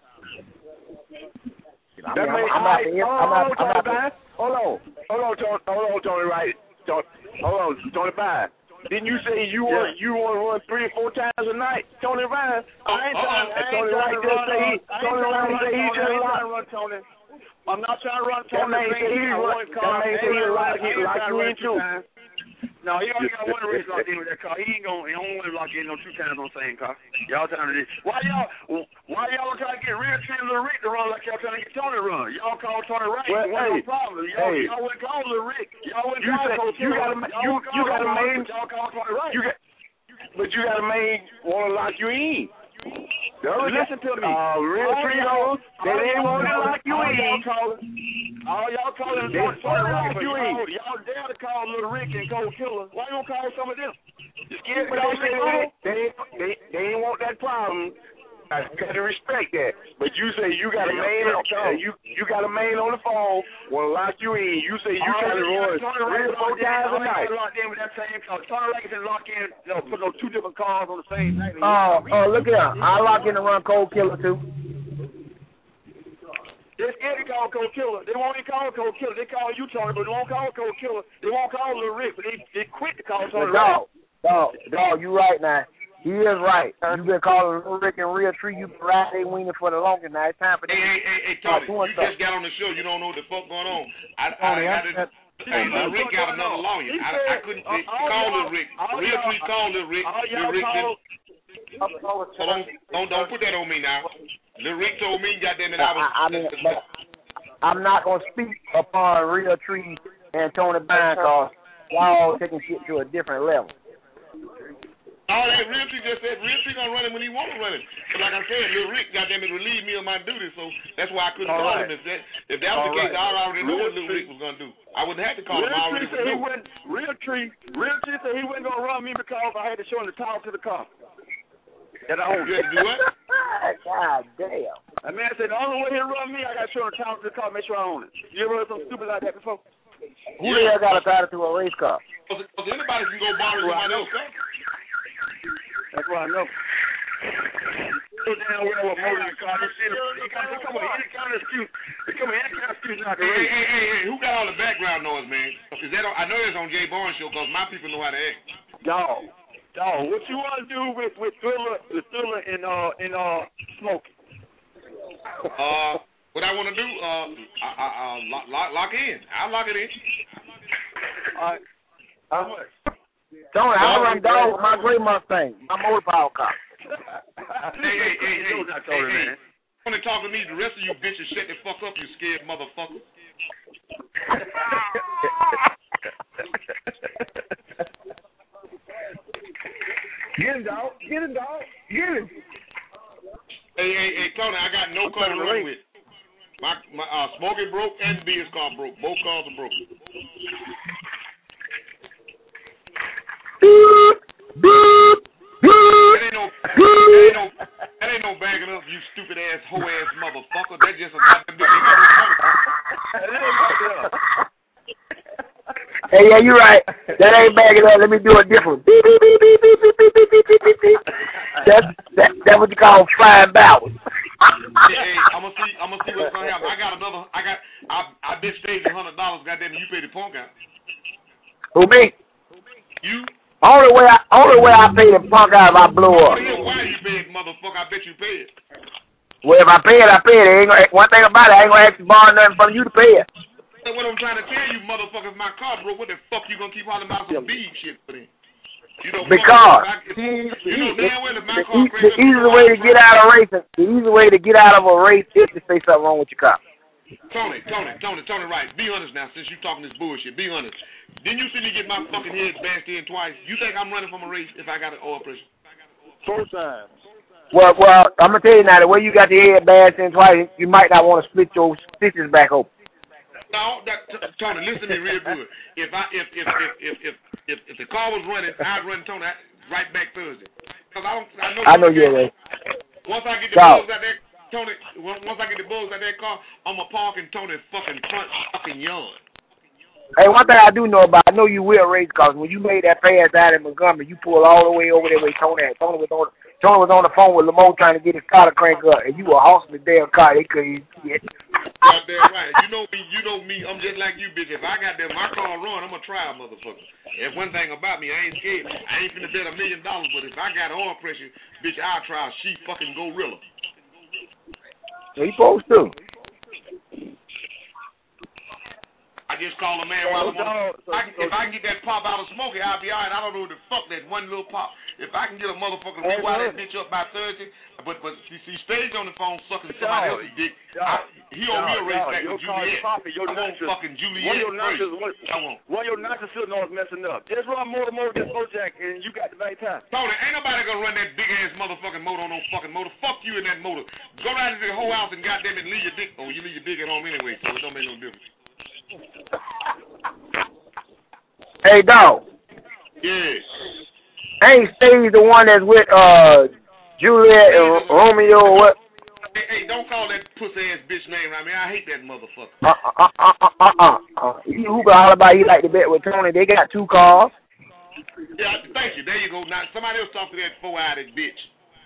[SPEAKER 21] I mean, I'm, I'm out here. I'm out. I'm out.
[SPEAKER 18] Hold on, hold on, Tony. Hold on, Tony. Right, Tony. Hold on, Tony. Bye.
[SPEAKER 10] Didn't you say you
[SPEAKER 1] Yeah.
[SPEAKER 10] want you want to run three or four times a night, Tony Ryan?
[SPEAKER 1] I ain't trying, I ain't
[SPEAKER 10] Tony
[SPEAKER 1] trying
[SPEAKER 10] Ryan
[SPEAKER 1] to
[SPEAKER 10] just
[SPEAKER 1] run.
[SPEAKER 10] say he,
[SPEAKER 1] I ain't
[SPEAKER 10] Tony
[SPEAKER 1] trying to
[SPEAKER 10] Ryan
[SPEAKER 1] run
[SPEAKER 10] say he
[SPEAKER 1] Tony.
[SPEAKER 10] just
[SPEAKER 1] I ain't
[SPEAKER 10] lost.
[SPEAKER 1] trying to run Tony. I'm not trying to run
[SPEAKER 10] That
[SPEAKER 1] Tony.
[SPEAKER 10] man say he
[SPEAKER 1] I
[SPEAKER 10] run.
[SPEAKER 1] one
[SPEAKER 10] That
[SPEAKER 1] car.
[SPEAKER 10] man
[SPEAKER 1] I
[SPEAKER 10] say
[SPEAKER 1] ain't
[SPEAKER 10] he
[SPEAKER 1] trying to
[SPEAKER 10] lock
[SPEAKER 1] run- I
[SPEAKER 10] it
[SPEAKER 1] ain't
[SPEAKER 10] like
[SPEAKER 1] trying to
[SPEAKER 10] you
[SPEAKER 1] run
[SPEAKER 10] in
[SPEAKER 1] two
[SPEAKER 10] too.
[SPEAKER 1] times. No, he only got one race locked in with that car. He ain't gonna, he don't want to lock in no two times on the same car. Y'all trying to do? Why y'all? Why y'all trying to get real Tree Lil Rick to run like y'all trying to get Tony to run? Y'all call Tony right.
[SPEAKER 10] Well,
[SPEAKER 1] Well,
[SPEAKER 10] hey,
[SPEAKER 1] no problem. Y'all,
[SPEAKER 10] hey.
[SPEAKER 1] y'all wouldn't call Lil Rick. Y'all wouldn't
[SPEAKER 10] You
[SPEAKER 1] call
[SPEAKER 10] say-
[SPEAKER 1] Coach
[SPEAKER 10] you
[SPEAKER 1] Hill.
[SPEAKER 10] gotta-
[SPEAKER 1] Y'all
[SPEAKER 10] you-
[SPEAKER 1] wouldn't call
[SPEAKER 10] you gotta
[SPEAKER 1] Tony,
[SPEAKER 10] main-
[SPEAKER 1] Y'all call Tony right.
[SPEAKER 10] You got, but you got a main want to lock you in. The other
[SPEAKER 1] Listen
[SPEAKER 10] guy-
[SPEAKER 1] to me.
[SPEAKER 10] Uh, real
[SPEAKER 1] All
[SPEAKER 10] tree
[SPEAKER 1] y'all-
[SPEAKER 10] hoes, they
[SPEAKER 1] all
[SPEAKER 10] didn't
[SPEAKER 1] y'all
[SPEAKER 10] want to
[SPEAKER 1] calling-
[SPEAKER 10] lock you
[SPEAKER 1] all y'all
[SPEAKER 10] in.
[SPEAKER 1] calling- All y'all calling
[SPEAKER 10] They
[SPEAKER 1] Tony
[SPEAKER 10] wanna
[SPEAKER 1] right,
[SPEAKER 10] lock
[SPEAKER 1] but
[SPEAKER 10] you
[SPEAKER 1] y'all,
[SPEAKER 10] in.
[SPEAKER 1] y'all dare to call Lil Rick and Cold Killer. Why you don't call some of them? You scared
[SPEAKER 10] But
[SPEAKER 1] with all
[SPEAKER 10] they,
[SPEAKER 1] this
[SPEAKER 10] say they, they, they, they ain't want that problem. I got to respect that. But you say you got a
[SPEAKER 1] Yeah,
[SPEAKER 10] man,
[SPEAKER 1] yeah,
[SPEAKER 10] uh, you you got a man on the phone, want to lock you in. You say you
[SPEAKER 1] All
[SPEAKER 10] try to
[SPEAKER 1] they
[SPEAKER 10] run
[SPEAKER 1] got Tony
[SPEAKER 10] three or
[SPEAKER 1] Rick
[SPEAKER 10] four
[SPEAKER 1] locked in,
[SPEAKER 10] times a
[SPEAKER 1] all they
[SPEAKER 10] night.
[SPEAKER 1] got locked in with that same car. Tony Rick can lock in, you know, put those two different cars on the same night.
[SPEAKER 21] Oh, oh, look here. I lock in to run Cold Killer too.
[SPEAKER 1] They're scared to call Cold Killer. They won't even call Cold Killer. They call you Tony, but they won't call Cold Killer. They won't call Lil Rick, but they they quit to call Tony
[SPEAKER 21] But
[SPEAKER 1] Rick.
[SPEAKER 21] dog, dog, dog, you right now. He is right. You been calling Lil Rick and Real Tree. You been riding wiener for the longest now. It's time for
[SPEAKER 2] Hey,
[SPEAKER 21] them.
[SPEAKER 2] hey, hey, hey,
[SPEAKER 21] Start
[SPEAKER 2] Tony,
[SPEAKER 21] doing
[SPEAKER 2] you
[SPEAKER 21] stuff.
[SPEAKER 2] just got on the show. You don't know what the fuck going on. I, I,
[SPEAKER 21] Tony,
[SPEAKER 2] I
[SPEAKER 21] I'm-
[SPEAKER 2] got to. Hey, Lil Rick got another lawyer.
[SPEAKER 1] He
[SPEAKER 2] I, I
[SPEAKER 1] said,
[SPEAKER 2] couldn't
[SPEAKER 1] uh,
[SPEAKER 2] say,
[SPEAKER 1] all
[SPEAKER 2] call
[SPEAKER 1] y'all-
[SPEAKER 2] Lil Rick.
[SPEAKER 1] all
[SPEAKER 2] Real
[SPEAKER 1] y'all-
[SPEAKER 2] Tree call Lil Rick.
[SPEAKER 1] all
[SPEAKER 2] Lil
[SPEAKER 1] y'all
[SPEAKER 2] Rick
[SPEAKER 1] call-
[SPEAKER 2] didn't. So don't, don't, don't put that on me now. Lil Rick told me, goddamn it, I was.
[SPEAKER 21] I, I mean, but I'm not gonna speak upon Real Tree and Tony Bine cause y'all taking shit to a different level.
[SPEAKER 2] All that Real Tree just said, Real Tree gonna run it when he want to run it. But like I said, Lil Rick, goddamn it, relieved me of my duty, so that's why I couldn't
[SPEAKER 1] All
[SPEAKER 2] call
[SPEAKER 1] right.
[SPEAKER 2] him. If that, if that was
[SPEAKER 1] All
[SPEAKER 2] the case,
[SPEAKER 1] right.
[SPEAKER 2] I already knew
[SPEAKER 1] Real
[SPEAKER 2] what Lil
[SPEAKER 1] Tree-
[SPEAKER 2] Rick was gonna do. I wouldn't have to call him. I
[SPEAKER 1] Real
[SPEAKER 2] already
[SPEAKER 1] Tree said he
[SPEAKER 2] knew.
[SPEAKER 1] wouldn't. Real Tree, Real Tree said he wasn't gonna run me because I had to show him the title to the car. That I owned.
[SPEAKER 2] You had to do what?
[SPEAKER 21] God damn.
[SPEAKER 1] That man said the only way he'll run me, I got to show him the title to the car, make sure I own it. You ever heard something stupid like that before?
[SPEAKER 21] Who the hell got a title to a race car?
[SPEAKER 2] Because anybody can go borrow somebody else's car.
[SPEAKER 1] That's what I know. So down well with motor car. They see the- they come, they come with any kind of excuse. They come with any kind of excuse not to
[SPEAKER 2] Hey,
[SPEAKER 1] race.
[SPEAKER 2] hey, hey, hey, who got all the background noise, man? Is that on, I know it's on Jay Barnes show because my people know how to act.
[SPEAKER 1] Dog, dog. What you want to do with with Thriller, with Thriller and uh and uh Smokey?
[SPEAKER 2] Uh, what I want to do, uh, I, I, I, lock, lock, lock in. I'll lock it in.
[SPEAKER 1] All right. How much?
[SPEAKER 21] Tony, I run dog with my gray Mustang, my motor power car.
[SPEAKER 2] Hey, hey, hey, hey,
[SPEAKER 1] Those not
[SPEAKER 2] hey,
[SPEAKER 1] Tony,
[SPEAKER 2] hey.
[SPEAKER 1] man.
[SPEAKER 2] Want to talk to me? The rest of you bitches, shut the fuck up, you scared motherfucker.
[SPEAKER 21] Get him, dog. Get him, dog. Get him.
[SPEAKER 2] Hey, hey, hey, Tony, I got no car to run with. My, my uh, Smokey broke and B's car broke. Both cars are broke. That ain't no, that ain't no, that ain't no bagging up, you stupid ass, hoe ass motherfucker. That just a goddamn bitch. You got no car.
[SPEAKER 21] Hey, yeah, you're right. That ain't bagging up. Let me do a different. Beep, beep, beep, beep, beep, beep, beep, beep, beep, beep, beep. That's that. That's what you call flying backwards.
[SPEAKER 2] Hey, hey, I'm gonna see. I'm gonna see what's gonna happen. I got another. I got. I I bitch staged a hundred dollars. Goddamn, you pay the punk out.
[SPEAKER 21] Who me?
[SPEAKER 2] You.
[SPEAKER 21] Only way I only way I pay the punk out if I blow up.
[SPEAKER 2] Why you pay it, motherfucker? I bet you pay it.
[SPEAKER 21] Well, if I pay it, I pay it. Ain't gonna, one thing about it, I ain't gonna ask you borrow nothing from you to pay it.
[SPEAKER 2] That's what I'm trying to tell you, motherfuckers. My car broke. What the fuck you gonna keep hollering about some bead shit for them? You know,
[SPEAKER 21] Because
[SPEAKER 2] fuck, I, you know damn well if my
[SPEAKER 21] the,
[SPEAKER 2] car
[SPEAKER 21] the,
[SPEAKER 2] crashed
[SPEAKER 21] the easy way to get out of racing, the easy way to get out of a race is to say something wrong with your car.
[SPEAKER 2] Tony, Tony, Tony, Tony, right. Be honest now, since you talking this bullshit. Be honest. Didn't you see me get my fucking head bashed in twice? You think I'm running from a race if I got an oil pressure?
[SPEAKER 21] Four times. Well, well, I'm gonna tell you now. The way you got your head bashed in twice, you might not want to split your stitches back open.
[SPEAKER 2] No, that, Tony, listen to me real good. If I if if if if if, if, if the car was running, I'd run Tony right back Thursday. Cause I don't, I know.
[SPEAKER 21] I know you're right.
[SPEAKER 2] Once I get the
[SPEAKER 21] Dog.
[SPEAKER 2] bugs out there, Tony. Once I get the bugs out that car, I'ma park in Tony fucking front fucking yard.
[SPEAKER 21] Hey, one thing I do know about, I know you will race, cause when you made that pass out in Montgomery, you pulled all the way over there where Tony at. Tony was on, Tony was on the phone with Lamone trying to get his car to crank up, and you were horsing the damn car. They couldn't even see it.
[SPEAKER 2] Goddamn right. You know me. You know me. I'm just like you, bitch. If I got that my car run, I'm gonna try a motherfucker. That's one thing about me. I ain't scared. I ain't finna bet a million dollars, but if I got oil pressure, bitch, I'll try a sheep fucking gorilla.
[SPEAKER 21] So you supposed to.
[SPEAKER 2] I just call a man while I'm on. I, if I can get that pop out of smoking, I'll be all right. I don't know what the fuck that one little pop. If I can get a motherfucker to rewire that bitch up by Thursday, but but see, see Stage on the phone sucking somebody else's dick. I, he on me a race back with Juliet.
[SPEAKER 10] Poppy, your
[SPEAKER 2] I want
[SPEAKER 10] notches,
[SPEAKER 2] fucking Juliet.
[SPEAKER 10] One of your notches, one,
[SPEAKER 2] I want.
[SPEAKER 10] one of your notches still know it's messing up. Just run motor motor this Bojack, and you got the right time.
[SPEAKER 2] Tony, ain't nobody gonna run that big ass motherfucking motor on no fucking motor. Fuck you in that motor. Go down to the whole house and goddamn it, leave your dick. Oh, you leave your dick at home anyway, so it don't make no difference.
[SPEAKER 21] Hey, dog.
[SPEAKER 2] Yeah.
[SPEAKER 21] Ain't Steve the one that's with uh Juliet and Romeo or what?
[SPEAKER 2] Hey, hey, don't call that pussy ass bitch name right, man. I hate that motherfucker.
[SPEAKER 21] Uh uh uh uh uh uh. uh. He who got all about he like to bet with Tony. They got two cars.
[SPEAKER 2] Yeah, thank you. There you go. Now somebody else talk to that four-eyed bitch.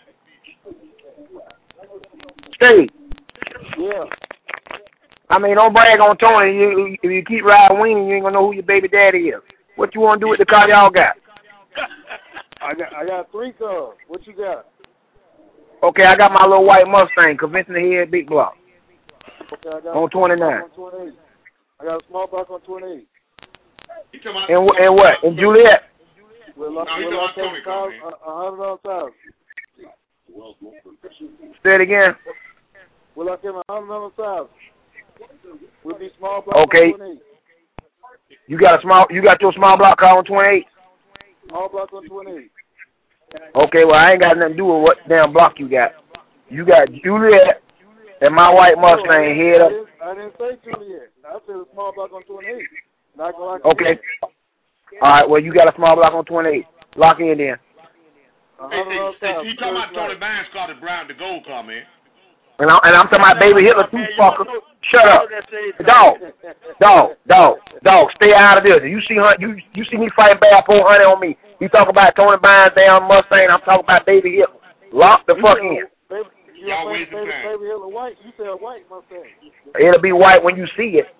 [SPEAKER 21] Steve.
[SPEAKER 17] Yeah.
[SPEAKER 21] I mean, don't brag on Tony. You, if you keep riding weenie, you ain't gonna know who your baby daddy is. What you want to do with the car y'all got?
[SPEAKER 17] I got I got three cars. What you got?
[SPEAKER 21] Okay, I got my little white Mustang, convincing the head big block.
[SPEAKER 17] Okay, I got
[SPEAKER 21] on twenty-nine.
[SPEAKER 17] On twenty-eight. I got a small block on twenty-eight.
[SPEAKER 21] And and what? And Juliet?
[SPEAKER 17] Will I, will I take a hundred on thousand?
[SPEAKER 21] Say it again.
[SPEAKER 17] Will I give a hundred on thousand? Will be small block
[SPEAKER 21] okay.
[SPEAKER 17] on twenty-eight.
[SPEAKER 21] You got a small. You got your small block car on twenty-eight.
[SPEAKER 17] Small block on twenty-eight.
[SPEAKER 21] Okay, well I ain't got nothing to do with what damn block you got. You got Juliet and my white Mustang head up.
[SPEAKER 17] I didn't, I didn't say Juliet. I said a small block on twenty-eight. Not gonna like
[SPEAKER 21] okay. All right. Well, you got a small block on twenty-eight. Lock in then.
[SPEAKER 2] Hey, hey, hey, you talking about Tony Bynes car, the brown, the gold car, man?
[SPEAKER 21] And I'm, and I'm talking about baby Hitler too, fucker. Shut up, dog, dog, dog, dog. Stay out of this. You see, hun, you you see me fighting bad for honey on me. You talk about Tony Bynes damn Mustang. I'm talking about baby Hitler. Lock the fuck in.
[SPEAKER 2] Y'all wait the time.
[SPEAKER 17] Baby Hitler white. You said white Mustang.
[SPEAKER 21] It'll be white when you see it.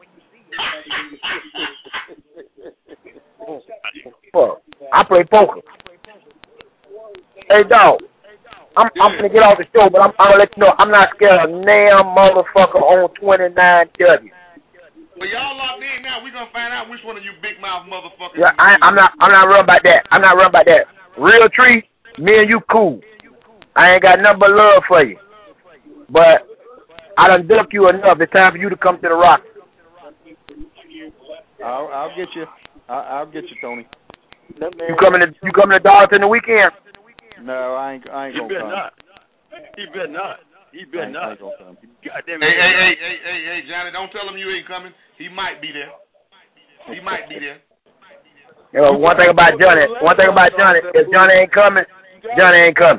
[SPEAKER 21] Fuck. I play poker. Hey, dog. I'm yeah. I'm gonna get off the show, but I'm, I'm gonna let you know I'm not scared of damn motherfucker on twenty-nine W.
[SPEAKER 2] But y'all locked in now. We gonna find out which one of you big mouth motherfuckers.
[SPEAKER 21] Yeah, I, I'm not. I'm not running about that. I'm not running about that. Real tree, me and you cool. I ain't got nothing but love for you. But I done duck you enough. It's time for you to come to the rock.
[SPEAKER 22] I'll, I'll get you. I'll, I'll get you, Tony.
[SPEAKER 21] You coming to you coming to Darlington the weekend?
[SPEAKER 22] No, I ain't. I ain't
[SPEAKER 10] he
[SPEAKER 22] gonna
[SPEAKER 10] better
[SPEAKER 22] come.
[SPEAKER 10] not. He better not. He better not.
[SPEAKER 22] Come.
[SPEAKER 10] Goddamn
[SPEAKER 2] hey, hey, hey, hey, hey, hey, Johnny! Don't tell him you ain't coming. He might be there. He might be there.
[SPEAKER 21] You know, one thing about Johnny. One thing about Johnny. If Johnny ain't coming, Johnny ain't coming.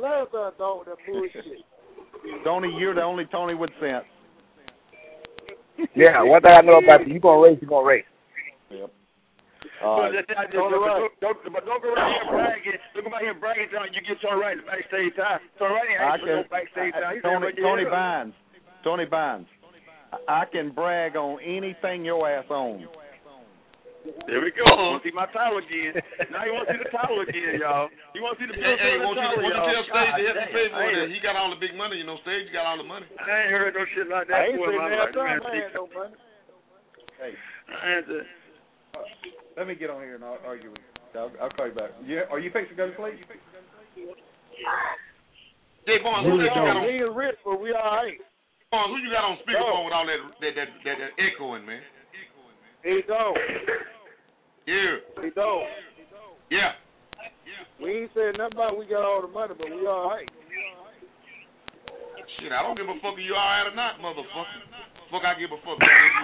[SPEAKER 22] Tony, you're the only Tony with sense.
[SPEAKER 21] Yeah, one thing I know about you, you gonna race, you gonna race.
[SPEAKER 22] Yep.
[SPEAKER 10] Uh, but, just, don't, right. don't, don't, but don't go out here bragging. Don't go out here bragging until you get Tony Wright the backstage time. Tony Wright ain't actually no backstage time. He's
[SPEAKER 22] Tony, Tony
[SPEAKER 10] right
[SPEAKER 22] Bynes. Tony Bynes. I can brag on anything your ass owns.
[SPEAKER 10] There we go. Want to see my towel again? Now you want to see the towel again, y'all. You want to see the
[SPEAKER 2] hey, hey, want
[SPEAKER 10] towel,
[SPEAKER 2] you, want
[SPEAKER 10] y'all.
[SPEAKER 2] you tell Stage to help me pay for it? He got all the big money, you know. Stage got all the money.
[SPEAKER 10] I ain't heard no shit like that.
[SPEAKER 17] I ain't
[SPEAKER 10] saying
[SPEAKER 17] that time. I ain't no money.
[SPEAKER 22] Hey.
[SPEAKER 10] I ain't uh,
[SPEAKER 22] Let me get on here and I'll argue with you. I'll, I'll call you back. Yeah, are you fixing to go to sleep?
[SPEAKER 2] Jay Barnes, who you got on?
[SPEAKER 17] He is rich, but we all right.
[SPEAKER 2] Barnes, who you got on speakerphone with all that that that, that, that echoing, man?
[SPEAKER 17] He don't.
[SPEAKER 2] Yeah.
[SPEAKER 17] He don't.
[SPEAKER 2] Yeah.
[SPEAKER 17] We ain't saying nothing about we got all the money, but we all right.
[SPEAKER 2] Shit, I don't give a fuck if you all right or not, motherfucker. Fuck, I give a fuck.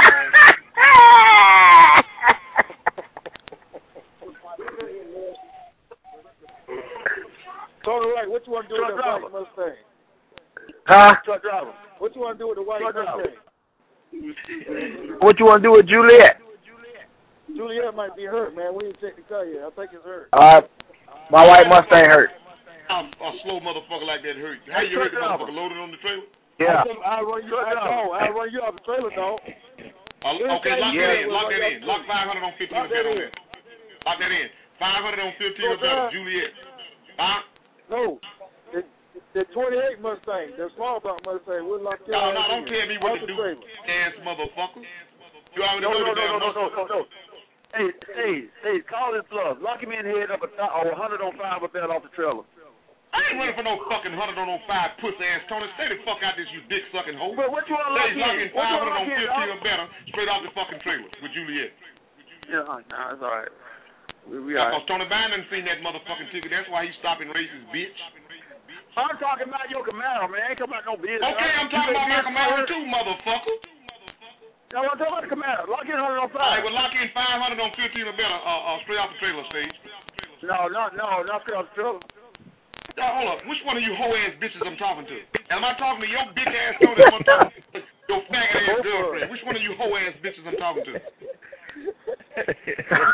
[SPEAKER 17] Tony Wright, what you want to do with that white Mustang?
[SPEAKER 21] Huh?
[SPEAKER 10] Truck driver.
[SPEAKER 17] What you want to do with the white Mustang?
[SPEAKER 21] What you want to do with Juliet?
[SPEAKER 17] Juliet might be hurt, man. We didn't check the car yet. I think it's hurt.
[SPEAKER 21] Uh, my white Mustang hurt.
[SPEAKER 2] I'm a slow motherfucker like that hurt. How you hurt the motherfucker loaded on the trailer?
[SPEAKER 8] Yeah.
[SPEAKER 6] I run you out, dog. I run you out the trailer, dog.
[SPEAKER 2] Uh, okay, lock that in. Lock that in. Lock five hundred on fifteen or better on that. Lock that in. Five hundred on fifteen or better. Juliet. Huh?
[SPEAKER 6] No. The, the twenty-eight Mustang, the small block Mustang, we'll lock your
[SPEAKER 2] No, no,
[SPEAKER 6] ass
[SPEAKER 2] don't
[SPEAKER 6] in.
[SPEAKER 2] tell me what to do, ass motherfucker. You already know the damn
[SPEAKER 10] no, no, no, no. Hey, hey, hey, call this bluff. Lock him in head up a or one hundred on five or better off the trailer.
[SPEAKER 2] I ain't running for no fucking one hundred on five pussy ass Tony. Stay the fuck out this, you dick sucking hoe.
[SPEAKER 10] But what you want to lock in?
[SPEAKER 2] Locking five hundred on fifteen or better straight off the fucking trailer with Juliet.
[SPEAKER 10] Yeah, no, it's all right. We, we
[SPEAKER 2] yeah,
[SPEAKER 10] all right.
[SPEAKER 2] Because Tony Bynum seen that motherfucking ticket. That's why he's stopping races, bitch.
[SPEAKER 10] I'm talking about your Camaro, man. I ain't talking about no business.
[SPEAKER 2] Okay, I'm talking about my Camaro too, motherfucker.
[SPEAKER 10] No, I'm talking about the Camaro. Lock in one hundred on five.
[SPEAKER 2] All right, well, lock in five hundred on fifteen or better uh, uh, straight off the trailer stage.
[SPEAKER 10] No, no, no, not straight off the trailer.
[SPEAKER 2] Now, hold up. Which one of you hoe-ass bitches I'm talking to? Am I talking to your bitch-ass Tony or am I talking to your faggot-ass girlfriend? Which one of you hoe-ass bitches I'm talking to? I,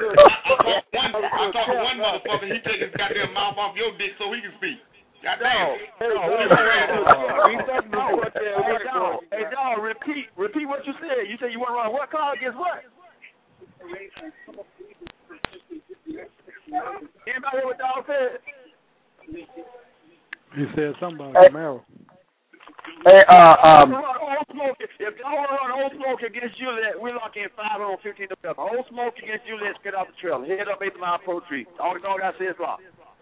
[SPEAKER 2] I talk to one motherfucker. He take his goddamn mouth off your dick so he can speak. Goddamn.
[SPEAKER 10] Hey, dog. Hey, dog, repeat, repeat what you said. You said you want to run what car against what? Anybody hear what dog said?
[SPEAKER 22] He said something about hey, Camaro.
[SPEAKER 8] Hey, uh, um.
[SPEAKER 10] If y'all want to run Old Smoke against Juliet, we lock in five on fifteen to better. Old Smoke against Juliet, get off the trail. Head up eight mile pro tree. All the dog I say is lock.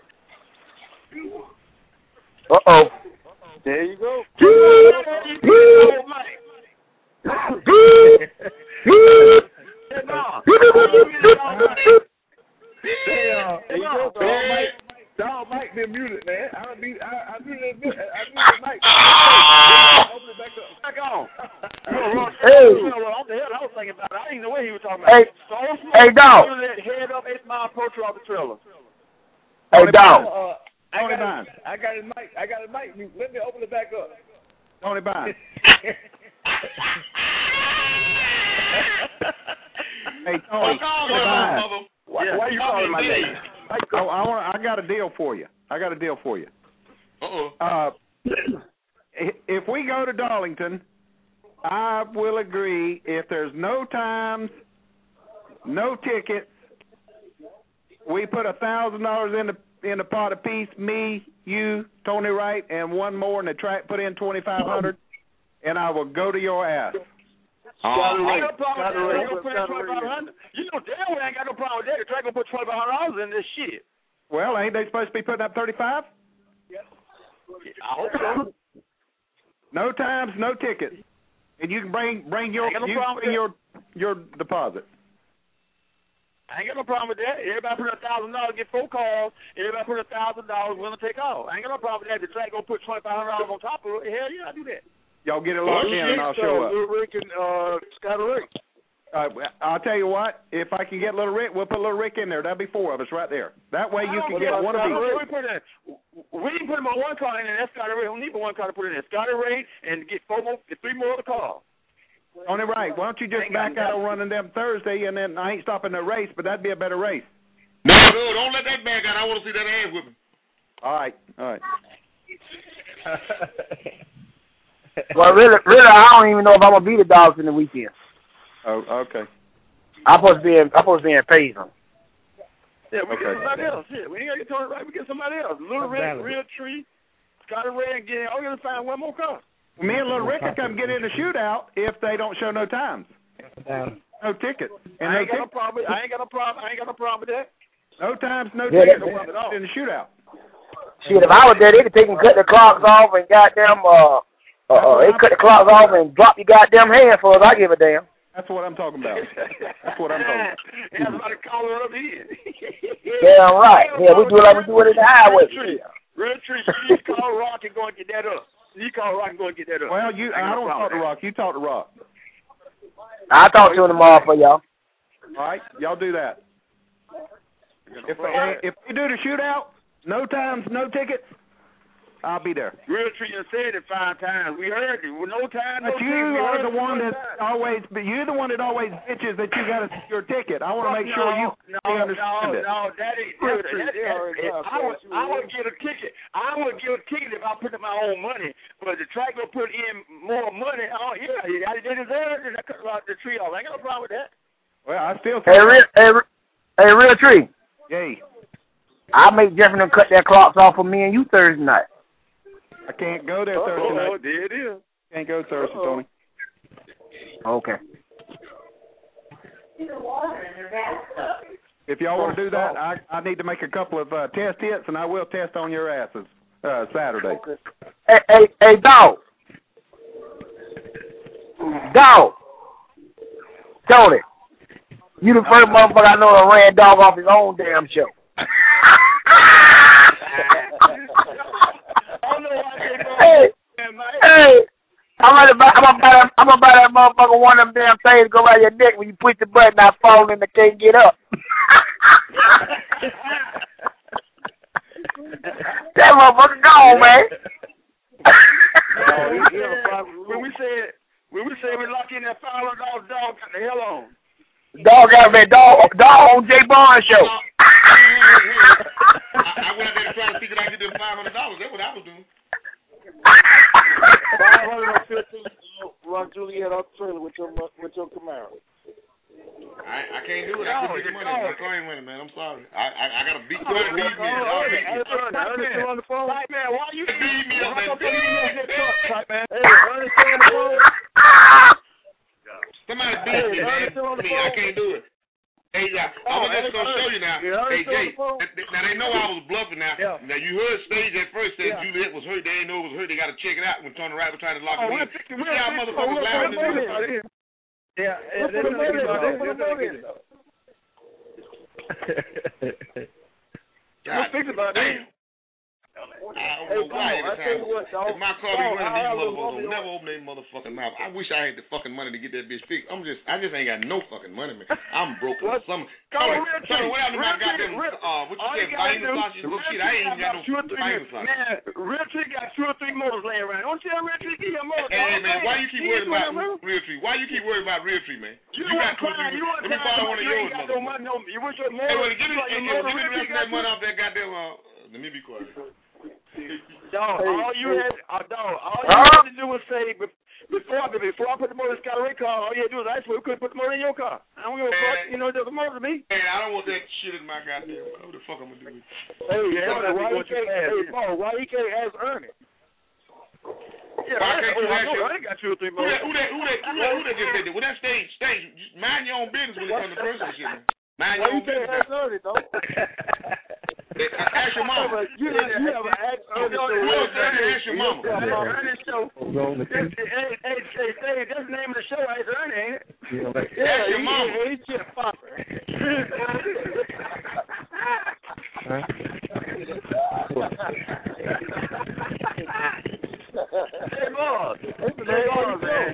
[SPEAKER 8] Uh oh.
[SPEAKER 10] There you go.
[SPEAKER 21] Hey, yo, dog Mike, dog Mike been muted, man. I be, I, I muted, I muted Mike. Open it back up.
[SPEAKER 10] Back on.
[SPEAKER 8] Hey.
[SPEAKER 10] What the hell I was thinking about? I didn't know what he was talking about.
[SPEAKER 8] Hey,
[SPEAKER 10] so,
[SPEAKER 8] hey, dog.
[SPEAKER 10] Head up eight mile approach off the trailer.
[SPEAKER 8] Hey, dog.
[SPEAKER 21] Uh, I got Bonds. I got his mic. I got his mic. Let me open it back up.
[SPEAKER 22] Tony Bonds. Hey, Tony. Tony
[SPEAKER 10] Why, yeah. why you calling my name?
[SPEAKER 22] I, I, want, I got a deal for you. I got a deal for you.
[SPEAKER 2] Uh-oh.
[SPEAKER 22] Uh, if we go to Darlington, I will agree if there's no times, no tickets, we put a thousand dollars in the in the pot apiece. Me, you, Tony Wright, and one more, and the track put in twenty five hundred, and I will go to your ass.
[SPEAKER 10] Uh, I ain't no problem with that. Put twenty-five hundred. You know damn well I ain't got no problem with that. The track gonna put twenty-five hundred dollars in this shit.
[SPEAKER 22] Well, ain't they supposed to be putting up thirty-five?
[SPEAKER 10] Yeah. I hope so.
[SPEAKER 22] No times, no tickets, and you can bring bring your
[SPEAKER 10] no
[SPEAKER 22] you bring your your deposit.
[SPEAKER 10] I ain't got no problem with that. Everybody put a thousand dollars, get four calls. Everybody put a thousand dollars, willing to take off. I ain't got no problem with that. The track gonna put twenty-five hundred dollars on top of it. Hell yeah, I do that.
[SPEAKER 22] Y'all get it locked in, and I'll show up.
[SPEAKER 6] Little Rick and uh, Scotty Rick.
[SPEAKER 22] Uh, I'll tell you what. If I can get Little Rick, we'll put Little Rick in there. That'll be four of us right there. That way you can get one of each.
[SPEAKER 10] We put in. We didn't put him on one car, and that's Scotty Rick. We don't need but one car to put in there. Scotty Rick and get four more, get three more of the car.
[SPEAKER 22] Only right. Why don't you just back out on running them Thursday, and then I ain't stopping the race, but that'd be a better race.
[SPEAKER 2] No, no, don't let that back out. I want to see that ass whipping.
[SPEAKER 22] All right, all right.
[SPEAKER 8] Well, really, really, I don't even know if I'm gonna be the dogs in the weekend.
[SPEAKER 22] Oh, okay.
[SPEAKER 8] I'm supposed to be in. I'm supposed to be in Payson.
[SPEAKER 10] Yeah, we
[SPEAKER 22] okay.
[SPEAKER 10] get somebody else. Yeah, we ain't got to get right. We get somebody else. Little Rick, Real Tree, Scotty Ray, and get. Oh, you gotta find one more car.
[SPEAKER 22] Me and Little Rick can come get in the shootout if they don't show no times. No tickets. And
[SPEAKER 10] I ain't
[SPEAKER 22] no
[SPEAKER 10] got no problem. I ain't got no problem. I ain't got no problem with that.
[SPEAKER 22] No times, no
[SPEAKER 8] yeah,
[SPEAKER 22] tickets in the shootout.
[SPEAKER 8] Shit, if I was there, they could take and cut the clocks off and goddamn. Uh, uh, uh they cut the clocks off and drop your goddamn hand for us. I give a damn.
[SPEAKER 22] That's what I'm talking about. That's what I'm talking about.
[SPEAKER 10] Yeah, somebody call her up here.
[SPEAKER 8] Yeah, right. Yeah, we do it like we do it in the highway.
[SPEAKER 10] Real Tree, you call Rock and go and get that up. You call Rock and go and get that up.
[SPEAKER 22] Well, you, I, I don't talk to Rock. You talk to Rock.
[SPEAKER 8] I'll talk to him tomorrow for y'all.
[SPEAKER 22] All right, y'all do that. If uh, if you do the shootout, no times, no tickets, I'll be there.
[SPEAKER 1] Real Tree done said it five times. We heard it. With no time, no
[SPEAKER 22] But you
[SPEAKER 1] ticket,
[SPEAKER 22] are the
[SPEAKER 1] we
[SPEAKER 22] one
[SPEAKER 1] heard
[SPEAKER 22] that
[SPEAKER 1] it.
[SPEAKER 22] always, but you're the one that always bitches that you got a secure ticket. I want to make
[SPEAKER 1] no,
[SPEAKER 22] sure you
[SPEAKER 1] no,
[SPEAKER 22] understand
[SPEAKER 1] no,
[SPEAKER 22] it.
[SPEAKER 1] No, that ain't.
[SPEAKER 22] Real
[SPEAKER 1] That,
[SPEAKER 22] Tree,
[SPEAKER 1] that,
[SPEAKER 22] they
[SPEAKER 1] that,
[SPEAKER 22] already
[SPEAKER 1] that,
[SPEAKER 22] got
[SPEAKER 1] I would,
[SPEAKER 22] that.
[SPEAKER 1] I would get a ticket. I would give a ticket if I put in my own money. But the track will put in more money. Oh yeah, they deserve it. I cut the tree off. I ain't got no problem with that.
[SPEAKER 22] Well, I still.
[SPEAKER 8] Hey, real, hey, hey, Real Tree.
[SPEAKER 22] Yay.
[SPEAKER 8] I'll make Jeffrey them cut their clocks off for me and you Thursday night.
[SPEAKER 22] I can't go there
[SPEAKER 1] Uh-oh,
[SPEAKER 22] Thursday night.
[SPEAKER 1] there it is.
[SPEAKER 22] Can't go Thursday,
[SPEAKER 1] Uh-oh.
[SPEAKER 22] Tony.
[SPEAKER 8] Okay.
[SPEAKER 22] If y'all want to do that, I I need to make a couple of uh, test hits, and I will test on your asses uh, Saturday.
[SPEAKER 8] Hey, hey, hey, dog. Dog. Tony. You the first motherfucker I know that ran dog off his own damn show. Hey, hey, I'm gonna buy, I'm gonna buy that, I'm gonna buy that motherfucker one of them damn things go around your neck when you push the button, I fall and I can't get up. That motherfucker gone, man.
[SPEAKER 1] When we said when we said we lock in that five hundred dollar dog, got the hell on.
[SPEAKER 8] Dog got that dog, dog on Jay Barnes show.
[SPEAKER 2] I, I went out there to try to see if I could get them five hundred dollars. That's what I was doing.
[SPEAKER 6] Five hundred and fifteen. Run Juliet off the trailer with your with your Camaro.
[SPEAKER 2] I I can't do it. I couldn't get the money. I couldn't win it, man. I'm sorry. I I, I got to beat. You got to beat me.
[SPEAKER 6] Ernest on the phone.
[SPEAKER 1] Right, man, why you
[SPEAKER 2] beat me up, man?
[SPEAKER 1] man?
[SPEAKER 6] Hey, Ernest on the phone.
[SPEAKER 2] Somebody beat me, man. Me, I can't do it. Hey, uh, I'm just gonna show you now. Hey, Jay. Now they know I was bluffing. Now, now you heard Stage at first said Juliet was hurt. They didn't know it was hurt. They got to check it out when Tony Wright was trying to lock it in. You see how motherfuckers lying to do.
[SPEAKER 21] Yeah,
[SPEAKER 6] Let's put a minute. Let's put a minute.
[SPEAKER 2] God,
[SPEAKER 1] fix about
[SPEAKER 2] damn. I don't know why every time. If my car be running, these motherfuckers will never open their motherfucking mouth. I wish I had the fucking money to get that bitch fixed. I'm just, I just ain't got no fucking money, man. I'm broke for some. Tony, Tony, what happened to my goddamn, uh, what you said, Vitamin sausage, little shit? I ain't even got no Vitamin sausage.
[SPEAKER 1] Man, Real Tree got two or three motors laying around. Don't tell Real Tree, get your motor.
[SPEAKER 2] Hey, man, why you keep worried about Real Tree? Why you keep worried about Real Tree, man?
[SPEAKER 1] You
[SPEAKER 2] got
[SPEAKER 1] two or three.
[SPEAKER 2] Let me borrow one of yours, motherfucker.
[SPEAKER 1] You wish your motor.
[SPEAKER 2] Hey, well, give me, hey, well, give me the rest of that money off that goddamn, uh, let me be quiet.
[SPEAKER 1] Dog, all you had, uh, dog, all you had to do was say before I before I put the motor in the Scotty car, all you had to do was ask for we couldn't put the motor in your car. I don't give a fuck, you know, there's a motor to me.
[SPEAKER 2] Hey, I don't want that shit in my goddamn. What the fuck I'm gonna do with it?
[SPEAKER 6] Hey, yeah, why he can't? Hey, Paul, why he can't ask Ernie?
[SPEAKER 1] Yeah,
[SPEAKER 2] why can't you ask
[SPEAKER 1] I ain't got two or three
[SPEAKER 2] Who
[SPEAKER 1] motors.
[SPEAKER 2] that? Who that? Who that? Who that? Who that just said that? Well, that stage, stage. Just mind your own business when it comes to personal shit, man. Mind your
[SPEAKER 6] Why
[SPEAKER 2] own
[SPEAKER 6] you can't
[SPEAKER 2] business.
[SPEAKER 6] ask Ernie, though?
[SPEAKER 2] Ask your mama.
[SPEAKER 6] You you have an ask Ernie.
[SPEAKER 2] Ask your mama.
[SPEAKER 1] Ernie show. Hey, hey, hey, hey, that's the name of the show. Ask Ernie, ain't it?
[SPEAKER 6] Yeah,
[SPEAKER 2] Ask your
[SPEAKER 6] he,
[SPEAKER 2] mama.
[SPEAKER 6] he, he's just popping.
[SPEAKER 1] Hey, Boss. Hey, Boss, man.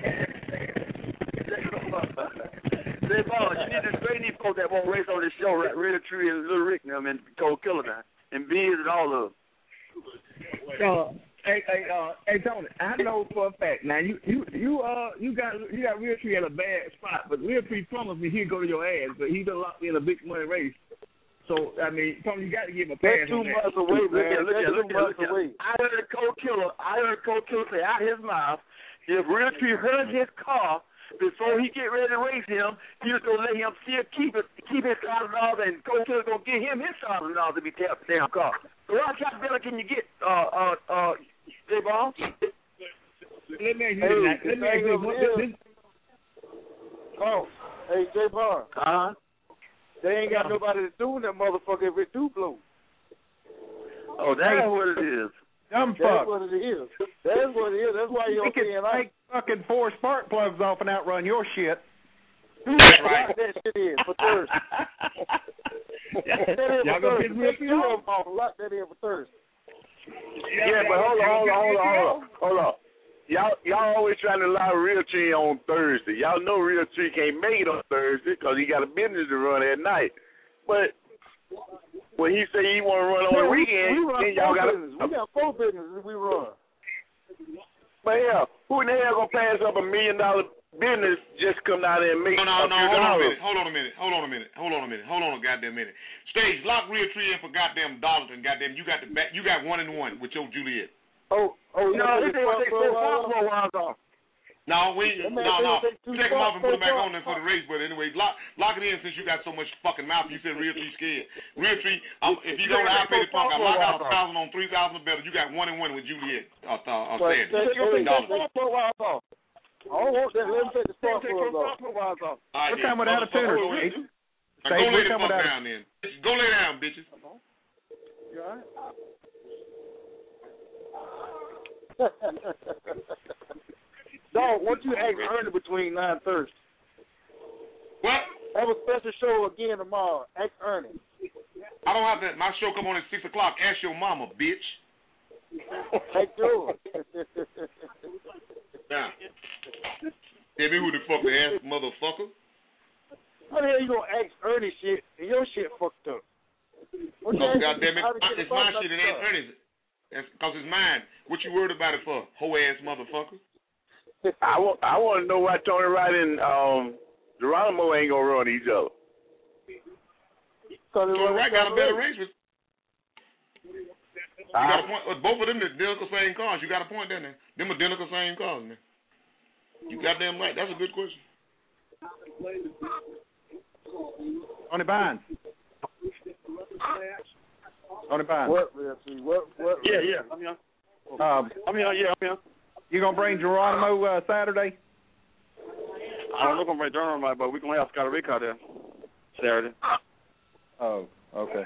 [SPEAKER 1] Say, Boss, you need to straighten these folks that won't race on this show, right? Real Tree and Little Rick and them and Cold Killer now. And Beans and all of them.
[SPEAKER 21] Uh, hey, hey, uh, hey, Tony. I know for a fact. Now you, you, you, uh, you got, you got Real Tree at a bad spot, but Real Tree promised me he'd go to your ass, but he done locked in a big money race. So I mean, Tony, you got to give him a pass.
[SPEAKER 6] That's two
[SPEAKER 21] on that.
[SPEAKER 6] months away, man.
[SPEAKER 1] Look at, look at, look at,
[SPEAKER 6] Two months away.
[SPEAKER 1] I heard a Cold Killer. I heard Cold Killer say out his mouth, if Real Tree hurt his car before he get ready to race him, he was gonna let him still keep it, keep his thousand dollars, and Cold Killer gonna give him his thousand dollars to be tapped the damn car. So what kind of bill can you get, uh, uh, uh, J-Ball?
[SPEAKER 21] Let me ask you
[SPEAKER 6] Hey,
[SPEAKER 21] this. Let me ask you this. What- this.
[SPEAKER 6] Oh, hey, J. Barnes.
[SPEAKER 1] Uh-huh.
[SPEAKER 6] They ain't got nobody to do that motherfucker if it do blow.
[SPEAKER 1] Oh, that's what it is.
[SPEAKER 22] Dumb
[SPEAKER 6] That's
[SPEAKER 22] fuck.
[SPEAKER 6] what it is. That's what it is. That's why you
[SPEAKER 22] He
[SPEAKER 6] don't
[SPEAKER 22] can
[SPEAKER 6] see it like
[SPEAKER 22] take fucking four spark plugs off and outrun your shit.
[SPEAKER 6] That's right. Lock that shit in for Thursday. Lock that in
[SPEAKER 21] Y'all
[SPEAKER 6] for
[SPEAKER 21] gonna
[SPEAKER 6] Thursday.
[SPEAKER 21] piss me off
[SPEAKER 6] Take two of them off and lock that in for Thursday.
[SPEAKER 18] Yeah, but hold on, hold on, hold on, hold on, hold on. Y'all, y'all always trying to lie Real Tree on Thursday. Y'all know Real Tree can't make it on Thursday because he got a business to run at night. But when he say he want to run on
[SPEAKER 6] Yeah,
[SPEAKER 18] the
[SPEAKER 6] we,
[SPEAKER 18] weekend,
[SPEAKER 6] we run
[SPEAKER 18] then y'all
[SPEAKER 6] four
[SPEAKER 18] got
[SPEAKER 6] businesses. We got four businesses we run.
[SPEAKER 18] But yeah, who in the hell gonna pass up a million dollar business just come out there and make
[SPEAKER 2] No, no,
[SPEAKER 18] a
[SPEAKER 2] no.
[SPEAKER 18] few
[SPEAKER 2] Hold on a
[SPEAKER 18] dollars?
[SPEAKER 2] minute. Hold on a minute. Hold on a minute. Hold on a minute. Hold on a goddamn minute. Stage, lock Realtree in for goddamn Darlington. Goddamn, you got the back. You got one and one with your Juliet.
[SPEAKER 6] Oh, oh,
[SPEAKER 8] No,
[SPEAKER 6] yeah,
[SPEAKER 8] this ain't what they said four miles off.
[SPEAKER 2] No, we
[SPEAKER 6] That
[SPEAKER 2] no
[SPEAKER 6] man
[SPEAKER 2] no.
[SPEAKER 6] said take two
[SPEAKER 2] Take them off and put them back
[SPEAKER 6] spots,
[SPEAKER 2] on there for the race. But anyway, lock lock it in since you got so much fucking mouth. You said Realtree scared. Realtree, um, if you don't I pay the punk, I lock out a thousand on three thousand or better. You got one and one with Juliet. Uh, uh, uh Sandy.
[SPEAKER 6] I don't want that. Let him take the spot for us off.
[SPEAKER 2] All right,
[SPEAKER 22] What
[SPEAKER 2] then.
[SPEAKER 22] time without a tuner, Stage?
[SPEAKER 2] Now go lay the fuck down then. Go lay down, bitches.
[SPEAKER 6] You all right? Dog, what you ask Ernie between nine and Thursday?
[SPEAKER 2] What?
[SPEAKER 6] Have a special show again tomorrow. Ask Ernie.
[SPEAKER 2] I don't have that. My show come on at six o'clock. Ask your mama, bitch.
[SPEAKER 6] Hey, do it.
[SPEAKER 2] Now, tell me who the fuck the ass motherfucker.
[SPEAKER 6] How the hell you gonna ask Ernie shit and your shit fucked up? What
[SPEAKER 2] No,
[SPEAKER 6] you
[SPEAKER 2] goddamn it.
[SPEAKER 6] asking-
[SPEAKER 2] It's my shit. It ain't Ernie's. That's because it's mine. What you worried about it for, hoe ass motherfucker?
[SPEAKER 18] I want I want to know why Tony Wright and um, Geronimo ain't gonna run each other.
[SPEAKER 6] Tony
[SPEAKER 2] Wright got a better race with. You
[SPEAKER 18] Uh,
[SPEAKER 2] got a point. Both of them the identical same cars. You got a point there. Them identical same cars, man. You goddamn right. That's a good question.
[SPEAKER 22] Tony Bynes. Tony Bynes.
[SPEAKER 6] What, Realtree? What, what?
[SPEAKER 8] Yeah, yeah. I'm here.
[SPEAKER 22] Um,
[SPEAKER 8] I'm here, yeah, I'm here.
[SPEAKER 22] you gonna bring Geronimo uh, Saturday?
[SPEAKER 8] I don't know if I'm right down right, but we're going to have Scotty Rick out there Saturday.
[SPEAKER 22] Oh, okay.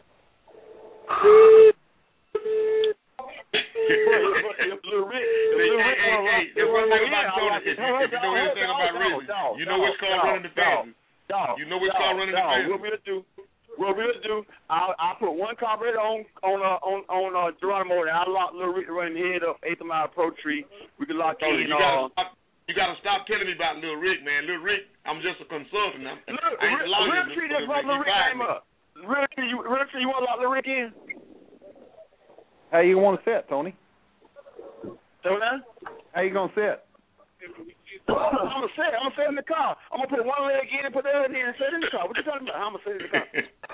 [SPEAKER 8] Little Rick. Little Rick.
[SPEAKER 2] Hey, hey, hey, one thing about Tony, if you, if you know anything about racing, you know which car running the fastest. You know which car running the fastest.
[SPEAKER 8] What we'll do, what we'll do, I'll, I'll put one carburetor on on uh, on on uh, Geronimo, and I'll lock Little Rick running head up eighth mile Pro Tree. We can lock
[SPEAKER 2] Tony,
[SPEAKER 8] in.
[SPEAKER 2] you
[SPEAKER 8] Uh,
[SPEAKER 2] gotta stop. You gotta stop telling me about Lil Rick, man. Lil Rick, I'm just a consultant. I'm,
[SPEAKER 8] Look,
[SPEAKER 2] I ain't
[SPEAKER 8] Real
[SPEAKER 2] allowing
[SPEAKER 8] Tree,
[SPEAKER 2] you
[SPEAKER 8] that's
[SPEAKER 2] to
[SPEAKER 8] why Lil Rick came up. Real Tree, you, Real Tree, you want to lock Lil Rick in?
[SPEAKER 22] How you want to sit, Tony?
[SPEAKER 8] So now?
[SPEAKER 22] How you gonna sit?
[SPEAKER 8] I'm gonna sit. I'm gonna sit in the car. I'm gonna put one leg in and put the other in and sit in the car. What you talking about? I'm gonna sit in the car.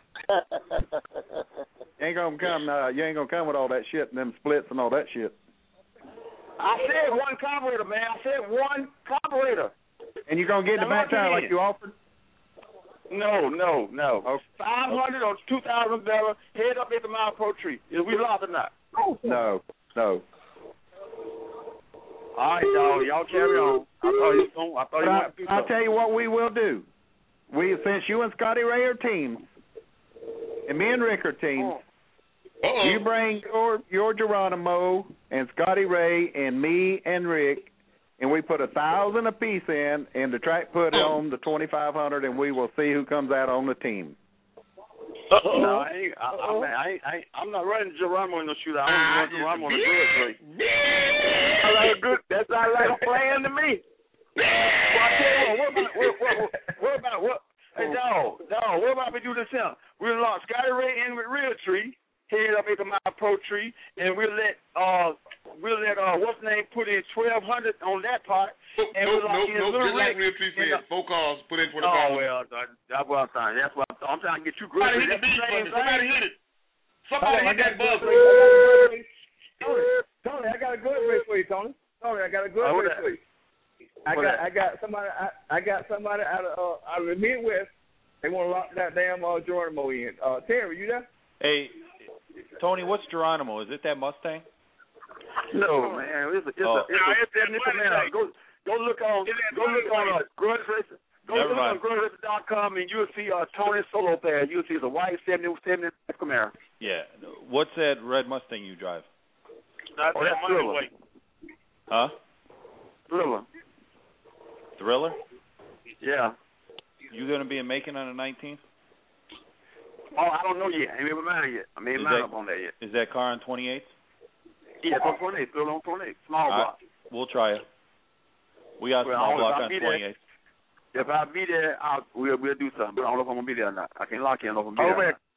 [SPEAKER 22] You ain't gonna come. Uh, you ain't gonna come with all that shit and them splits and all that shit.
[SPEAKER 8] I said one carburetor, man. I said one carburetor.
[SPEAKER 22] And you gonna get the back tire like you offered?
[SPEAKER 8] No, no, no.
[SPEAKER 22] Okay.
[SPEAKER 8] Five hundred or two thousand dollars. Head up at the mile Pro Tree. Is we lost or not?
[SPEAKER 22] No, no.
[SPEAKER 8] All right, y'all. Y'all carry on. I thought you. I thought
[SPEAKER 22] But
[SPEAKER 8] you
[SPEAKER 22] I,
[SPEAKER 8] wanted to do
[SPEAKER 22] I'll
[SPEAKER 8] something.
[SPEAKER 22] tell you what we will do. We since you and Scotty Ray are teams, and me and Rick are teams.
[SPEAKER 2] Uh-oh.
[SPEAKER 22] You bring your your Geronimo and Scotty Ray and me and Rick, and we put a thousand apiece in, and the track put on the twenty five hundred, and we will see who comes out on the team.
[SPEAKER 8] No, I ain't. I, I, mean, I ain't. I ain't. I'm not running Geronimo in the shootout. I'm running Geronimo in the good race. That's like a good. That's not like a plan to me. Well, I tell you what. What about what? What, what, what about what? Hey, dog, dog. What about we do this here? We'll lock Scotty Ray in with Realtree, head up into my Pro Tree, and we'll let uh we'll let uh what's the name put in twelve hundred on that part. And
[SPEAKER 2] Nope,
[SPEAKER 8] we'll lock
[SPEAKER 2] nope,
[SPEAKER 8] in
[SPEAKER 2] nope.
[SPEAKER 8] Little
[SPEAKER 2] Just like
[SPEAKER 8] Rick.
[SPEAKER 2] Realtree said, four cars, put in twenty
[SPEAKER 8] Oh
[SPEAKER 2] five.
[SPEAKER 8] well, that- that's what I'm saying. That's what I'm, I'm trying to get you good.
[SPEAKER 2] Somebody hit the
[SPEAKER 8] That's
[SPEAKER 2] beat
[SPEAKER 8] the
[SPEAKER 2] for
[SPEAKER 8] same
[SPEAKER 2] me. Somebody
[SPEAKER 8] thing.
[SPEAKER 2] hit it. Somebody hit that buzz.
[SPEAKER 21] Tony, Tony, I got a good race for you, Tony. Tony, I got a good
[SPEAKER 8] Oh,
[SPEAKER 21] race
[SPEAKER 8] that-
[SPEAKER 21] for you. I
[SPEAKER 8] what
[SPEAKER 21] got,
[SPEAKER 8] that?
[SPEAKER 21] I got somebody, I, I got somebody out of, uh, out of the Midwest. They want to lock that damn uh, Geronimo in. Uh, Terry, you there?
[SPEAKER 19] Hey, Tony, what's Geronimo? Is it that Mustang?
[SPEAKER 8] No, man. It's a, it's
[SPEAKER 19] Oh.
[SPEAKER 8] a, it's a, it's a nickel man. Go, go look on, go look on uh, Grudge Racing. Go
[SPEAKER 19] Never
[SPEAKER 8] look
[SPEAKER 19] mind.
[SPEAKER 8] on grudge racing dot com and you'll see uh, Tony Solo there. You'll see it's a white seventy seventy Camaro.
[SPEAKER 19] Yeah. What's that red Mustang you drive?
[SPEAKER 8] That's oh, that's Thriller.
[SPEAKER 19] Huh?
[SPEAKER 8] Thriller.
[SPEAKER 19] Thriller?
[SPEAKER 8] Yeah.
[SPEAKER 19] You gonna be in Macon on the nineteenth?
[SPEAKER 8] Oh, I don't know yet. I ain't made my mind yet. I made
[SPEAKER 19] Is
[SPEAKER 8] mine
[SPEAKER 19] that-
[SPEAKER 8] up on that yet.
[SPEAKER 19] Is that car on twenty-eighth?
[SPEAKER 8] Yeah, it's on twenty-eight. Thriller on twenty-eight. Small
[SPEAKER 19] All right.
[SPEAKER 8] block.
[SPEAKER 19] We'll try it. We got a
[SPEAKER 8] Well,
[SPEAKER 19] small
[SPEAKER 8] I'll-
[SPEAKER 19] block
[SPEAKER 8] I'll
[SPEAKER 19] on
[SPEAKER 8] be there.
[SPEAKER 19] twenty-eighth.
[SPEAKER 8] If I be there, I'll, we'll we'll do something. But I don't know if I'm gonna be there or not. I can't lock in. I don't know if I'm gonna be
[SPEAKER 21] Oh,
[SPEAKER 8] there.
[SPEAKER 21] man.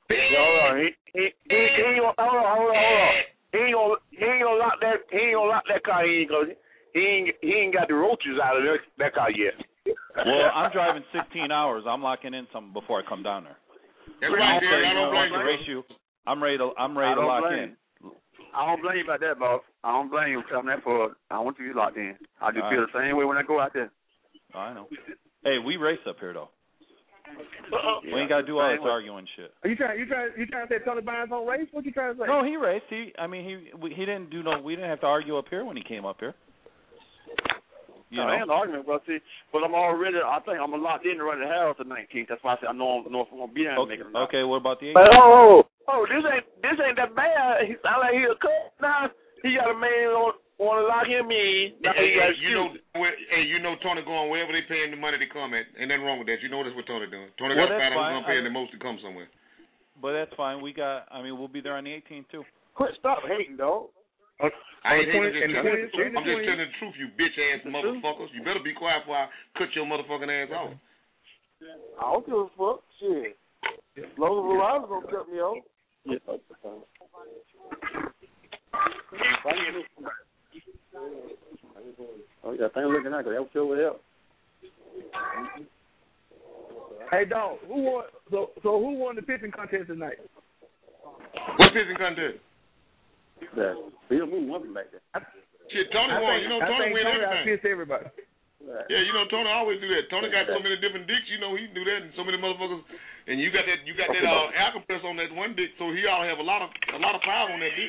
[SPEAKER 8] Hold on, he he he, he ain't gonna hold on, hold on, hold on. He ain't gonna he ain't gonna lock that he ain't gonna lock that car. He ain't gonna he ain't he ain't got the roaches out of that, that car yet.
[SPEAKER 5] Well, I'm driving sixteen hours. I'm locking in something before I come down there.
[SPEAKER 2] That's right, Derek. I don't blame you.
[SPEAKER 5] Race you. I'm ready to. I'm ready to lock in.
[SPEAKER 1] I don't blame you about that, boss. I don't blame you for coming that for. I want you to be locked in. I do
[SPEAKER 5] All
[SPEAKER 1] feel
[SPEAKER 5] right.
[SPEAKER 1] the same way when I go out there.
[SPEAKER 5] I know. Hey, we race up here though.
[SPEAKER 1] Uh-oh.
[SPEAKER 5] We ain't got to do all this arguing shit.
[SPEAKER 21] Are you trying? You trying? You trying to say Tony Bynes don't race? What you trying to say?
[SPEAKER 5] No, he raced. He. I mean, he. We, he didn't do no. We didn't have to argue up here when he came up here. You
[SPEAKER 1] no,
[SPEAKER 5] know?
[SPEAKER 1] I ain't arguing, bro. See, but I'm already. I think I'm locked in to run the house the nineteenth. That's why I said I know, I know if I'm gonna be there.
[SPEAKER 5] Okay.
[SPEAKER 1] And
[SPEAKER 5] Okay. What about the
[SPEAKER 8] But
[SPEAKER 5] eighteenth?
[SPEAKER 8] oh, oh, this ain't this ain't that bad. He sound like he a cut now. He got a man on want to lock him in. Now
[SPEAKER 2] Hey,
[SPEAKER 8] he got
[SPEAKER 2] hey, you know, where, hey, you know, Tony going wherever they pay him the money to come at. Ain't nothing wrong with that. You know that's what Tony doing. Tony
[SPEAKER 5] Well,
[SPEAKER 2] got to
[SPEAKER 5] that's
[SPEAKER 2] find out who's
[SPEAKER 5] fine.
[SPEAKER 2] gonna pay him
[SPEAKER 5] I-
[SPEAKER 2] the most to come somewhere.
[SPEAKER 5] But that's fine. We got. I mean, we'll be there on the eighteenth too.
[SPEAKER 6] Quit stop hating, dog.
[SPEAKER 2] I ain't
[SPEAKER 21] twenty,
[SPEAKER 2] hating, I'm just,
[SPEAKER 21] twenty,
[SPEAKER 2] I'm just
[SPEAKER 21] twenty.
[SPEAKER 2] telling the truth, you bitch ass motherfuckers. You better be quiet before I cut your motherfucking ass off.
[SPEAKER 6] I don't give a fuck. Shit. As long as Verizon's gonna cut me off.
[SPEAKER 1] Oh yeah, thing looking like that. That sure will help.
[SPEAKER 21] Hey, dog. Who won? So, so who won the pitching contest tonight?
[SPEAKER 2] What pitching contest?
[SPEAKER 1] Yeah, Bill Moon won back there.
[SPEAKER 2] Shit, Tony
[SPEAKER 21] I
[SPEAKER 2] won.
[SPEAKER 21] think,
[SPEAKER 2] You know,
[SPEAKER 21] I
[SPEAKER 2] Tony
[SPEAKER 21] think
[SPEAKER 2] win
[SPEAKER 21] Tony
[SPEAKER 2] everything.
[SPEAKER 21] outpitched everybody.
[SPEAKER 2] Yeah, you know, Tony always do that. Tony got so many different dicks, you know, he do that, and so many motherfuckers. And you got that, you got that uh, air compressor on that one dick, so he ought to have a lot of, a lot of power on that dick.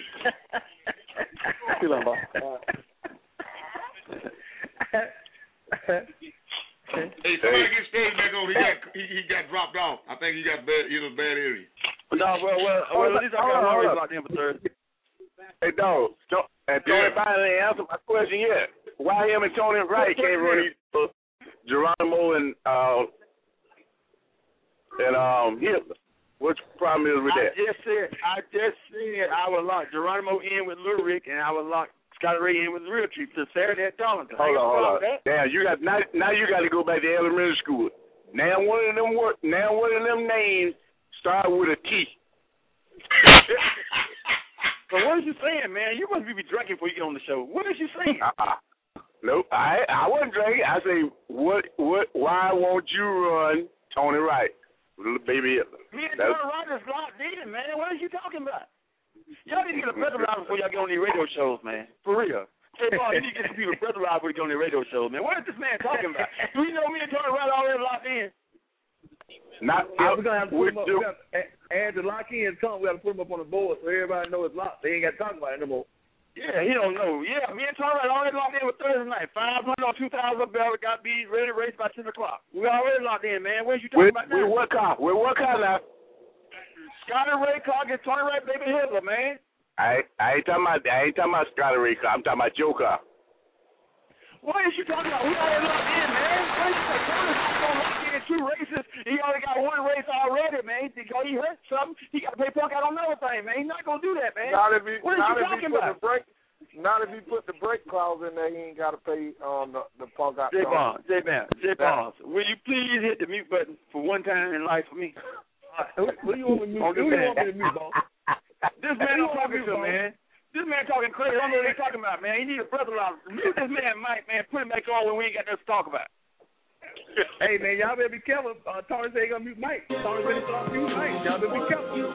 [SPEAKER 2] Hey, somebody get started back on. He got, he, he got dropped off. I think he got bad, he was a bad area.
[SPEAKER 1] No, well, well, well, at least I got one race locked in for Thursday.
[SPEAKER 8] Hey, dog. To- and Tony
[SPEAKER 2] Yeah.
[SPEAKER 8] Bynes ain't answered my question yet. Why him and Tony Wright can't run these uh, Geronimo and uh, and um Hitler? What's the problem is with
[SPEAKER 1] I
[SPEAKER 8] that?
[SPEAKER 1] just said, I just said I would lock Geronimo in with Lil Rick, and I would lock Scotty Ray in with Real Tree to Saturday at Darlington.
[SPEAKER 8] Hold on, hold on. Now you got now, now you got to go back to elementary school. Now one of them work. Now one of them names start with a T.
[SPEAKER 1] So what is you saying, man? You must be drinking before you get on the show. What is you saying?
[SPEAKER 8] Uh-uh. Nope, I I wasn't drinking. I say, what what? Why won't you run Tony Wright, little baby Hitler?
[SPEAKER 1] Me and
[SPEAKER 8] That's-
[SPEAKER 1] Tony Wright is locked in, man. What are you talking about? Y'all need to get a breathalyzer before y'all get on these radio shows, man. For real. Hey, Paul, you need to get some people a breathalyzer before you get on these radio shows, man. What is this man talking about? Do you know me and Tony Wright already locked in?
[SPEAKER 8] Not
[SPEAKER 21] Yeah, we're gonna have to put
[SPEAKER 8] with
[SPEAKER 21] him up.
[SPEAKER 8] you.
[SPEAKER 21] We got to add the lock in come. We got to put him up on the board so everybody knows it's locked. They ain't got to talk about it no more.
[SPEAKER 1] Yeah, he don't know. Yeah, me and Tony Wright already locked in with Thursday night. five hundred on two thousand bell. Got beat, ready to race by ten o'clock. We already locked in, man. What are you talking
[SPEAKER 8] With,
[SPEAKER 1] about
[SPEAKER 8] with
[SPEAKER 1] now?
[SPEAKER 8] what car? With what car now?
[SPEAKER 1] Scotty Ray car against Tony Wright, baby Hitler, man.
[SPEAKER 8] I I ain't talking about I ain't talking about Scotty Ray car. I'm talking about your car.
[SPEAKER 1] What is you talking about? We already locked in, man. What is you talking about? Tony's gonna lock in two races. He only got one race already, man. Because he hurt something, he got to pay punk out on another thing, man. He's not gonna do that, man.
[SPEAKER 6] Not if he,
[SPEAKER 1] What is
[SPEAKER 6] not
[SPEAKER 1] you
[SPEAKER 6] if he
[SPEAKER 1] talking
[SPEAKER 6] put
[SPEAKER 1] about?
[SPEAKER 6] the brake, not if he put the brake clause in there. He ain't got to pay um the, the punk out.
[SPEAKER 1] J Bonds, J Bonds, J Bonds. Will you please hit the mute button for one time in life for me?
[SPEAKER 21] Who, who you want me to mute? Who you want me to mute, boss?
[SPEAKER 1] This man I'm talking to, man. This man talking crazy. I don't know what he's talking about, man. He need a breathalyzer. Mute this man, Mike, man. Put him back on when we ain't got nothing to talk about.
[SPEAKER 21] Hey, man, y'all better be careful. Uh, Tony said he gonna mute Mike. Tony better start mute Mike. Y'all better be careful. That's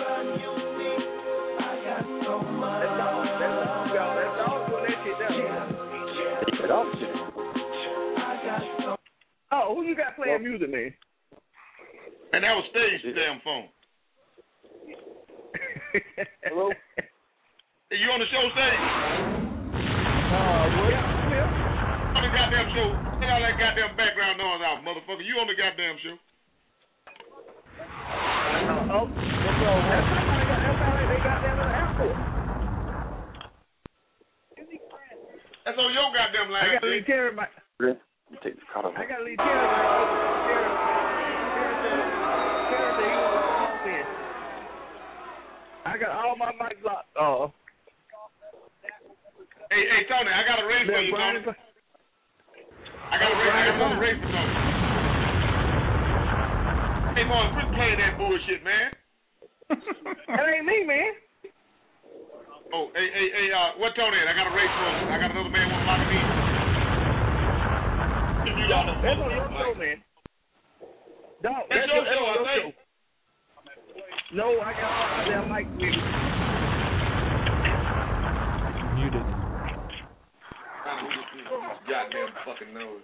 [SPEAKER 21] all. That's all, y'all. That's all doing that shit down. Oh, who you got playing music, man?
[SPEAKER 2] And that was Stage, damn phone.
[SPEAKER 21] Hello?
[SPEAKER 2] Hey, you on the show, Stage?
[SPEAKER 21] Uh, well,
[SPEAKER 2] On the goddamn show. Get all that goddamn background noise out, motherfucker. You on the goddamn show.
[SPEAKER 21] Uh, oh, what's wrong? That sound like that sound like they got down at the airport.
[SPEAKER 2] That's on your goddamn line,
[SPEAKER 21] I got to leave Terry. My,
[SPEAKER 1] You take the car off.
[SPEAKER 21] I got to leave Terry. Terry, Terry, Terry said he was on the phone in. I got all my mics locked. Oh.
[SPEAKER 2] Hey, hey, Tony, I got a race for you, Tony. I got a race. I got another race for Tony. Hey, boy, quit playing that bullshit, man.
[SPEAKER 21] That ain't me, man.
[SPEAKER 2] Oh, hey, hey, hey, uh, what Tony? I got a race for I got another man want to lock me in.
[SPEAKER 21] Dog, that's on your show, man. Dog,
[SPEAKER 2] that's, that's your show, I think.
[SPEAKER 21] No, I got all that mic with me.
[SPEAKER 3] Muted.
[SPEAKER 2] Goddamn fucking nose.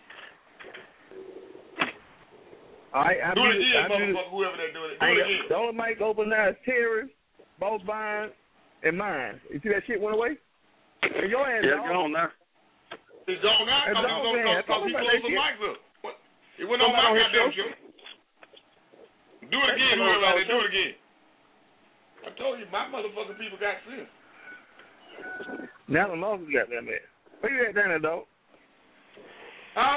[SPEAKER 21] All right, I
[SPEAKER 2] do it
[SPEAKER 21] muted,
[SPEAKER 2] again,
[SPEAKER 21] I muted.
[SPEAKER 2] motherfucker, whoever they're doing it. Do
[SPEAKER 21] I
[SPEAKER 2] it
[SPEAKER 21] got,
[SPEAKER 2] again.
[SPEAKER 21] the only mic open now is Terry's, Boss Vine, and mine. You see that shit went away? And your ass
[SPEAKER 1] yeah, gone now.
[SPEAKER 2] It's gone now?
[SPEAKER 21] It's
[SPEAKER 2] Because
[SPEAKER 21] gone, man.
[SPEAKER 2] we closed the mics up. What? It went on
[SPEAKER 21] Somebody
[SPEAKER 2] my
[SPEAKER 21] on his
[SPEAKER 2] goddamn
[SPEAKER 21] show?
[SPEAKER 2] show. Do it again, whoever out there. Do it again. I told you, my motherfucking people got sense.
[SPEAKER 21] Now the motherfuckers got that man. Where you at down there, dog?
[SPEAKER 2] Huh?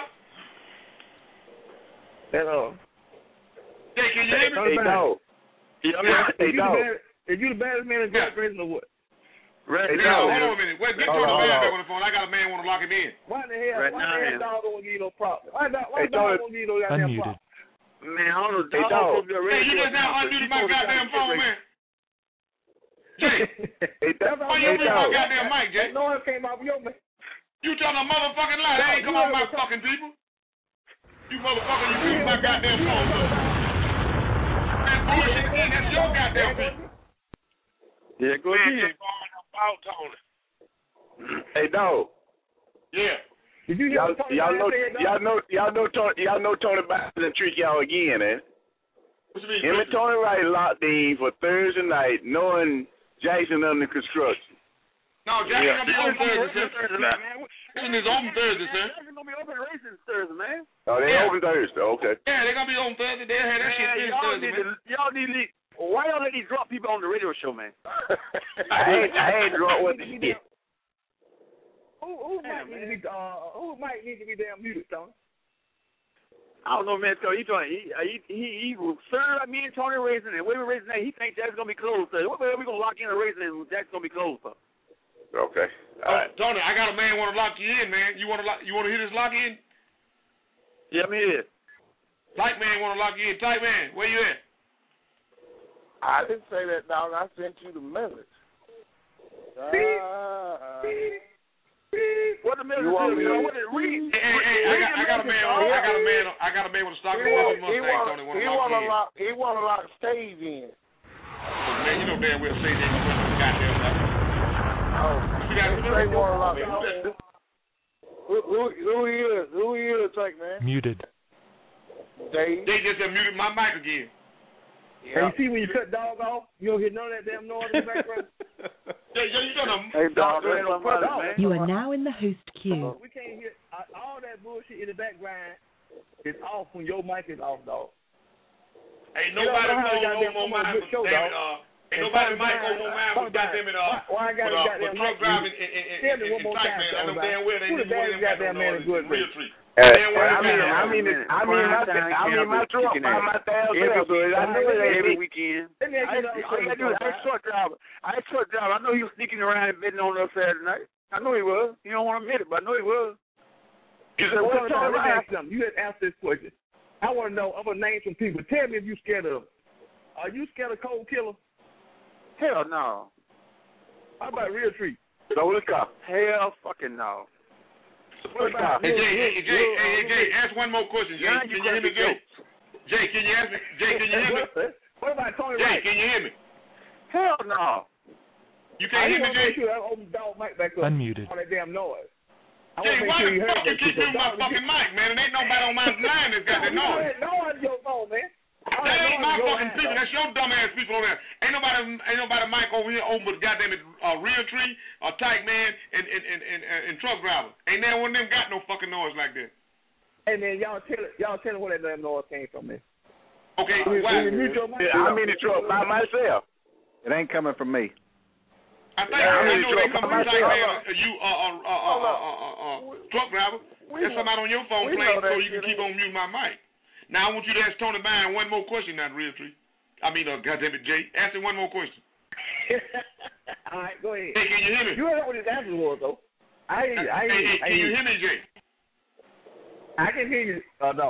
[SPEAKER 21] Hello.
[SPEAKER 2] Hey, can you hear me?
[SPEAKER 21] Hey, dog.
[SPEAKER 2] Yeah,
[SPEAKER 21] hey,
[SPEAKER 2] hey,
[SPEAKER 21] dog.
[SPEAKER 2] dog.
[SPEAKER 21] Is you the baddest man in Great Britain or what?
[SPEAKER 2] Right
[SPEAKER 21] hey,
[SPEAKER 2] now,
[SPEAKER 21] dog.
[SPEAKER 2] hold on a minute. Wait, get Tony Man back on the phone. I got a man want to lock him in.
[SPEAKER 21] Why the hell?
[SPEAKER 2] Right
[SPEAKER 21] why
[SPEAKER 2] now,
[SPEAKER 21] the hell
[SPEAKER 2] man.
[SPEAKER 21] dog don't give you no problem? Why, dog, why
[SPEAKER 2] Hey,
[SPEAKER 21] dog
[SPEAKER 2] dog.
[SPEAKER 21] don't give you no goddamn
[SPEAKER 3] Unmuted.
[SPEAKER 21] problem?
[SPEAKER 1] Man, I don't know.
[SPEAKER 21] Hey, dog.
[SPEAKER 2] Hey, you just now unmuted my goddamn phone, man. Jay.
[SPEAKER 21] Hey, dog.
[SPEAKER 2] Why you mute my goddamn mic, Jay?
[SPEAKER 21] No one came out with your man.
[SPEAKER 2] You telling a motherfucking lie. They ain't come on my fucking people. You motherfucker, you mute my goddamn phone, sir. That bullshit again, that's your goddamn people.
[SPEAKER 1] Yeah, go ahead.
[SPEAKER 15] About Tony.
[SPEAKER 18] Hey, dog.
[SPEAKER 2] Yeah.
[SPEAKER 21] Did you hear
[SPEAKER 18] y'all,
[SPEAKER 21] what Tony
[SPEAKER 18] y'all know,
[SPEAKER 21] said, dog?
[SPEAKER 18] y'all know, y'all know, Tony, y'all know Tony Biden trick y'all again, eh?
[SPEAKER 2] What you mean?
[SPEAKER 18] Him and Tony Wright locked in for Thursday night, knowing Jackson under construction.
[SPEAKER 2] No, Jackson
[SPEAKER 1] Yeah.
[SPEAKER 2] gonna be open Thursday, sir. Jackson is open Thursday, sir.
[SPEAKER 1] Jackson gonna be open racing Thursday, man.
[SPEAKER 18] Oh, they
[SPEAKER 2] Yeah.
[SPEAKER 18] open Thursday. Okay.
[SPEAKER 2] Yeah, they're gonna be on Thursday. They'll have that shit
[SPEAKER 1] Man,
[SPEAKER 2] finished
[SPEAKER 1] y'all
[SPEAKER 2] Thursday,
[SPEAKER 1] need
[SPEAKER 2] man.
[SPEAKER 1] to, y'all need to, why y'all let these drunk people on the radio show, man?
[SPEAKER 18] I ain't, I ain't drunk with the shit.
[SPEAKER 21] Who, who might need to be, uh, who might need to be damn muted, Tony?
[SPEAKER 1] I don't know, man. So he trying, he, he, he, he served like me and Tony racing, and we were racing that. He thinks Jack's gonna be closed. So what the hell we gonna lock in a racing and Jack's gonna be closed for?
[SPEAKER 18] Okay. All
[SPEAKER 2] Oh,
[SPEAKER 18] right.
[SPEAKER 2] Tony, I got a man want to lock you in, man. You want to lock? You want to hit this lock in?
[SPEAKER 1] Yeah, I'm here.
[SPEAKER 2] Tight man want to lock you in. Tight man, where you at?
[SPEAKER 17] I didn't say that, dog. I sent you the message. Uh,
[SPEAKER 1] What the message
[SPEAKER 17] You want
[SPEAKER 1] is?
[SPEAKER 17] me
[SPEAKER 1] You know,
[SPEAKER 17] to-
[SPEAKER 1] what it read?
[SPEAKER 2] Hey, hey, hey, I got, I got a man. On, I got a man. I got a man with a stock
[SPEAKER 17] he
[SPEAKER 2] and
[SPEAKER 17] want,
[SPEAKER 2] Mustang.
[SPEAKER 17] he want,
[SPEAKER 2] Tony want
[SPEAKER 17] he
[SPEAKER 2] to lock
[SPEAKER 17] want
[SPEAKER 2] you
[SPEAKER 17] to
[SPEAKER 2] in.
[SPEAKER 17] lock, he want to lock Stave in.
[SPEAKER 2] Man, you know damn well say they gonna win this goddamn lock.
[SPEAKER 17] Oh,
[SPEAKER 2] You got
[SPEAKER 17] he say want to lock.
[SPEAKER 2] man.
[SPEAKER 17] Who, who, who he is? Who he is, Tank, man?
[SPEAKER 3] Muted.
[SPEAKER 17] Dave.
[SPEAKER 2] They just have muted my mic again.
[SPEAKER 21] And you see when you cut dog off, you don't hear none of that damn noise in the background.
[SPEAKER 2] Yeah, yeah, you done a.
[SPEAKER 1] Hey, dog,
[SPEAKER 21] Dog,
[SPEAKER 1] ain't no problem, man.
[SPEAKER 12] You are now in the host queue.
[SPEAKER 21] We can't hear uh, all that bullshit in the background. Is off when your mic is off, dog.
[SPEAKER 2] Ain't
[SPEAKER 21] You don't
[SPEAKER 2] nobody
[SPEAKER 21] know how
[SPEAKER 2] know
[SPEAKER 21] to
[SPEAKER 2] no
[SPEAKER 21] goddamn
[SPEAKER 2] more
[SPEAKER 21] come on
[SPEAKER 2] mind
[SPEAKER 21] good
[SPEAKER 2] but
[SPEAKER 21] show,
[SPEAKER 2] damn it,
[SPEAKER 21] dog.
[SPEAKER 2] uh, ain't
[SPEAKER 21] And
[SPEAKER 2] nobody
[SPEAKER 21] Tony
[SPEAKER 2] mic
[SPEAKER 21] Brown,
[SPEAKER 2] on no mind
[SPEAKER 21] Tony
[SPEAKER 2] but goddamn it, uh,
[SPEAKER 21] Why, why I got
[SPEAKER 2] but,
[SPEAKER 21] a
[SPEAKER 2] uh,
[SPEAKER 21] goddamn
[SPEAKER 2] but truck
[SPEAKER 21] mic?
[SPEAKER 2] driving and, and, and,
[SPEAKER 21] Tell me
[SPEAKER 2] and,
[SPEAKER 21] one
[SPEAKER 2] and
[SPEAKER 21] more
[SPEAKER 2] tight
[SPEAKER 21] time,
[SPEAKER 2] man, I know
[SPEAKER 21] Tony
[SPEAKER 2] damn well they
[SPEAKER 21] Who the
[SPEAKER 2] ain't one of them
[SPEAKER 21] baddest
[SPEAKER 2] got no
[SPEAKER 21] goddamn man
[SPEAKER 2] noise
[SPEAKER 21] in Good
[SPEAKER 2] in real
[SPEAKER 21] Britain?
[SPEAKER 2] tree.
[SPEAKER 18] Uh,
[SPEAKER 2] Damn well
[SPEAKER 18] I
[SPEAKER 2] they
[SPEAKER 18] mean,
[SPEAKER 2] got
[SPEAKER 18] I
[SPEAKER 2] no
[SPEAKER 18] mean,
[SPEAKER 2] noise.
[SPEAKER 18] I mean, my, I mean, my truck by my thousand
[SPEAKER 1] Every
[SPEAKER 18] so I know it ain't
[SPEAKER 1] every
[SPEAKER 18] me.
[SPEAKER 1] weekend.
[SPEAKER 21] Let me ask
[SPEAKER 1] I,
[SPEAKER 21] you another
[SPEAKER 1] all you gotta do is
[SPEAKER 21] question,
[SPEAKER 1] ask truck driver. I asked truck driver. I know he was sneaking around and bidding on us Saturday night. I know he was. He don't want to admit it, but I know he was.
[SPEAKER 21] You said, what Tony, let me ask you something. You just asked this question. I want to know, I'm going to name some people. Tell me if you're scared of them. Are you scared of Cold Killer?
[SPEAKER 1] Hell no.
[SPEAKER 21] How about Real Tree?
[SPEAKER 18] So let's go.
[SPEAKER 1] Hell fucking no.
[SPEAKER 21] What about
[SPEAKER 2] Hey, Jay,
[SPEAKER 21] Real-
[SPEAKER 2] hey, Jay,
[SPEAKER 21] Real-
[SPEAKER 2] hey, hey, Jay, ask one more question, Jay.
[SPEAKER 1] Now
[SPEAKER 2] Can
[SPEAKER 1] you
[SPEAKER 2] you hear me,
[SPEAKER 1] crack
[SPEAKER 2] Jay?
[SPEAKER 1] the
[SPEAKER 2] Jay, can you ask me? Jay, can you hear me?
[SPEAKER 21] What about Tony
[SPEAKER 2] Jay,
[SPEAKER 21] Wright?
[SPEAKER 2] can you hear me?
[SPEAKER 1] Hell no.
[SPEAKER 2] You
[SPEAKER 21] I
[SPEAKER 2] can't hear me,
[SPEAKER 21] just want to
[SPEAKER 2] Jay?
[SPEAKER 21] make sure I open the dog mic back up.
[SPEAKER 3] Unmuted.
[SPEAKER 21] All that damn noise. I
[SPEAKER 2] Jay,
[SPEAKER 21] want to make
[SPEAKER 2] why
[SPEAKER 21] sure
[SPEAKER 2] the
[SPEAKER 21] you heard
[SPEAKER 2] fuck you
[SPEAKER 21] that
[SPEAKER 2] keep
[SPEAKER 21] shit.
[SPEAKER 2] muting my fucking mic, man? And ain't nobody on my line that's got that
[SPEAKER 21] You
[SPEAKER 2] noise.
[SPEAKER 21] had noise in your phone, man. All
[SPEAKER 2] That
[SPEAKER 21] that
[SPEAKER 2] ain't
[SPEAKER 21] noise
[SPEAKER 2] my
[SPEAKER 21] in your
[SPEAKER 2] fucking
[SPEAKER 21] line,
[SPEAKER 2] people.
[SPEAKER 21] dog.
[SPEAKER 2] That's your dumb ass people on there. Ain't nobody, ain't nobody mic over here open but goddamn it, uh, Real Tree, a Tight Man, and and, and and and truck driver. Ain't there one of them got no fucking noise like that.
[SPEAKER 21] Hey, man, y'all tell it, y'all tell it where that damn noise came from, man.
[SPEAKER 2] Okay,
[SPEAKER 21] Will you-
[SPEAKER 2] why?
[SPEAKER 21] will you mute your mic?
[SPEAKER 18] I'm in the truck by myself.
[SPEAKER 3] It ain't coming from me.
[SPEAKER 2] I think
[SPEAKER 18] Yeah,
[SPEAKER 2] I
[SPEAKER 18] I'm in
[SPEAKER 2] know
[SPEAKER 18] the
[SPEAKER 2] they
[SPEAKER 18] truck
[SPEAKER 2] come
[SPEAKER 18] by
[SPEAKER 2] from Tight
[SPEAKER 18] myself.
[SPEAKER 2] Man. uh, You uh uh uh uh, uh, uh, uh truck driver.
[SPEAKER 17] We
[SPEAKER 2] There's
[SPEAKER 17] know-
[SPEAKER 2] somebody on your phone
[SPEAKER 17] we
[SPEAKER 2] playing
[SPEAKER 17] know that
[SPEAKER 2] so you can
[SPEAKER 17] shit
[SPEAKER 2] keep
[SPEAKER 17] ain't-
[SPEAKER 2] on muting my mic. Now I want you to ask Tony Byrne one more question, not Real Tree. I mean, uh, goddamn it, Jay. Ask him one more question.
[SPEAKER 21] All right, go ahead.
[SPEAKER 2] Hey, can you hear me?
[SPEAKER 21] You heard what his answer was, though. I hear you. I
[SPEAKER 2] Hey,
[SPEAKER 21] hear you.
[SPEAKER 2] hey,
[SPEAKER 21] I
[SPEAKER 2] can
[SPEAKER 21] hear
[SPEAKER 2] you
[SPEAKER 21] you.
[SPEAKER 2] hear me, Jay?
[SPEAKER 21] I can hear you, uh, no.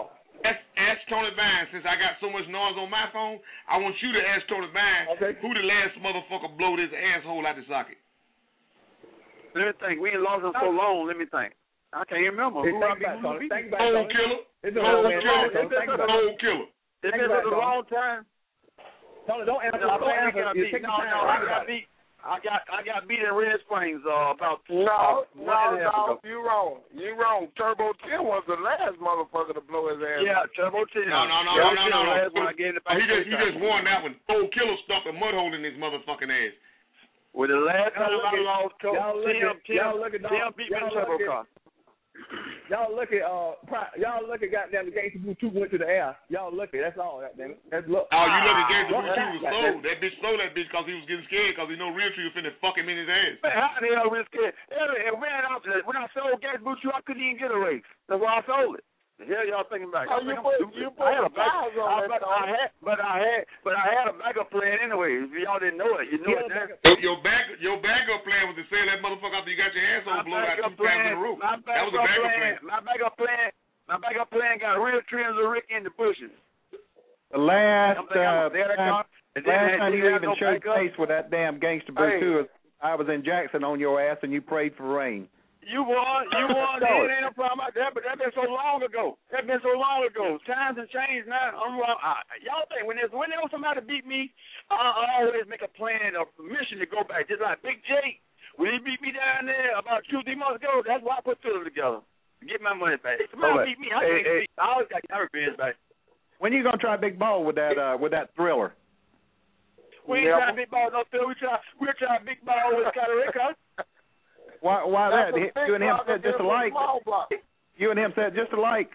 [SPEAKER 2] ask, ask Tony Vine, since I got so much noise on my phone, I want you to ask Tony Vine
[SPEAKER 1] okay.
[SPEAKER 2] who the last motherfucker blowed his asshole out the socket.
[SPEAKER 1] Let me think. We ain't lost him so long. Let me think. I can't remember.
[SPEAKER 21] Hey,
[SPEAKER 1] who
[SPEAKER 21] think
[SPEAKER 1] I
[SPEAKER 21] about
[SPEAKER 1] who
[SPEAKER 21] Tony. Think about
[SPEAKER 2] Old
[SPEAKER 21] Tony.
[SPEAKER 2] killer.
[SPEAKER 21] It's
[SPEAKER 2] Old
[SPEAKER 21] a
[SPEAKER 2] killer.
[SPEAKER 21] Old
[SPEAKER 2] killer. Old killer.
[SPEAKER 1] It's been a long time.
[SPEAKER 21] Tony, don't answer.
[SPEAKER 1] No,
[SPEAKER 21] Don't
[SPEAKER 1] I
[SPEAKER 21] answer.
[SPEAKER 1] got
[SPEAKER 21] You
[SPEAKER 1] beat.
[SPEAKER 21] take
[SPEAKER 1] No,
[SPEAKER 21] your
[SPEAKER 1] no,
[SPEAKER 21] time.
[SPEAKER 1] I got beat. I got I got beat in Red Springs uh, about
[SPEAKER 17] No,
[SPEAKER 1] uh,
[SPEAKER 17] no,
[SPEAKER 1] one and a half
[SPEAKER 17] no,
[SPEAKER 1] ago.
[SPEAKER 17] you wrong. You wrong. Turbo ten was the last motherfucker to blow his ass.
[SPEAKER 1] Yeah, Turbo ten.
[SPEAKER 2] No, no, no,
[SPEAKER 1] yeah,
[SPEAKER 2] no, no, no.
[SPEAKER 1] Last one I gave it
[SPEAKER 2] Oh,
[SPEAKER 1] back
[SPEAKER 2] he just he
[SPEAKER 1] first
[SPEAKER 2] just
[SPEAKER 1] time.
[SPEAKER 2] won that one. Old killer stuck a mud hole in his motherfucking ass.
[SPEAKER 1] Well, the last time
[SPEAKER 21] Y'all look
[SPEAKER 1] I
[SPEAKER 21] at-
[SPEAKER 1] lost,
[SPEAKER 21] y'all look
[SPEAKER 1] Tim,
[SPEAKER 21] at- y'all look at
[SPEAKER 1] Tim, Tim beat me in
[SPEAKER 21] y'all
[SPEAKER 1] the turbo
[SPEAKER 21] look at-
[SPEAKER 1] car.
[SPEAKER 21] Y'all look at uh, pri- y'all look at goddamn the Gangsta Boo two went to the air. Y'all look at that's all. Goddamn it. That's look.
[SPEAKER 2] Oh, you look at Gangsta
[SPEAKER 21] Don't
[SPEAKER 2] Boo two
[SPEAKER 21] act
[SPEAKER 2] was
[SPEAKER 21] like
[SPEAKER 2] slow.
[SPEAKER 21] that.
[SPEAKER 2] That bitch slow that bitch because he was getting scared because he know Real Tree was finna fuck him in his ass.
[SPEAKER 1] Man, how the hell was scared? And when I, when I sold Gas Boot I couldn't even get a race. That's why I sold it. The hell y'all thinking about?
[SPEAKER 17] Oh,
[SPEAKER 1] Y'all
[SPEAKER 17] you
[SPEAKER 1] think
[SPEAKER 17] put
[SPEAKER 1] I'm stupid?
[SPEAKER 17] you
[SPEAKER 1] I
[SPEAKER 17] put
[SPEAKER 1] had
[SPEAKER 17] the
[SPEAKER 1] a back,
[SPEAKER 17] tires on
[SPEAKER 1] I,
[SPEAKER 17] that.
[SPEAKER 1] but I had, but I had, but I had a backup plan anyway. If y'all didn't know it, you knew it. Now.
[SPEAKER 2] Your, your back your backup plan was to sell that motherfucker after you got your asshole blown out two times in a row.
[SPEAKER 1] My
[SPEAKER 2] That was a backup plan.
[SPEAKER 1] plan. My backup plan. My backup plan got Real Tree and Rick in the bushes.
[SPEAKER 22] The last
[SPEAKER 1] I'm thinking I
[SPEAKER 22] uh,
[SPEAKER 1] was there to
[SPEAKER 22] time,
[SPEAKER 1] come, and then
[SPEAKER 22] last
[SPEAKER 1] had-
[SPEAKER 22] time
[SPEAKER 1] then
[SPEAKER 22] you
[SPEAKER 1] had
[SPEAKER 22] even
[SPEAKER 1] no
[SPEAKER 22] showed
[SPEAKER 1] backup.
[SPEAKER 22] face with that damn Gangsta Boo
[SPEAKER 1] Hey.
[SPEAKER 22] two, I was in Jackson on your ass and you prayed for rain.
[SPEAKER 1] You won, you won. It ain't no problem about that, but that been so long ago. That been so long ago. Times have changed now. I'm wrong. I, y'all think when there's whenever somebody beat me, I, I always make a plan, a mission to go back. Just like Big J, when he beat me down there about two, three months ago, that's why I put Thriller together to get my money back. If somebody
[SPEAKER 22] Hold it.
[SPEAKER 1] beat me, I
[SPEAKER 22] Hey,
[SPEAKER 1] can't
[SPEAKER 22] hey.
[SPEAKER 1] beat. I always got my revenge back.
[SPEAKER 22] When you gonna try big ball with that uh, with that Thriller?
[SPEAKER 1] We ain't trying big ball no Phil. We try, we're trying big ball with Scotty Rickard.
[SPEAKER 22] Why why that?
[SPEAKER 17] That's a big
[SPEAKER 22] You and him
[SPEAKER 17] block
[SPEAKER 22] said just
[SPEAKER 17] against a
[SPEAKER 22] alike.
[SPEAKER 17] small block.
[SPEAKER 22] You and him said just alike.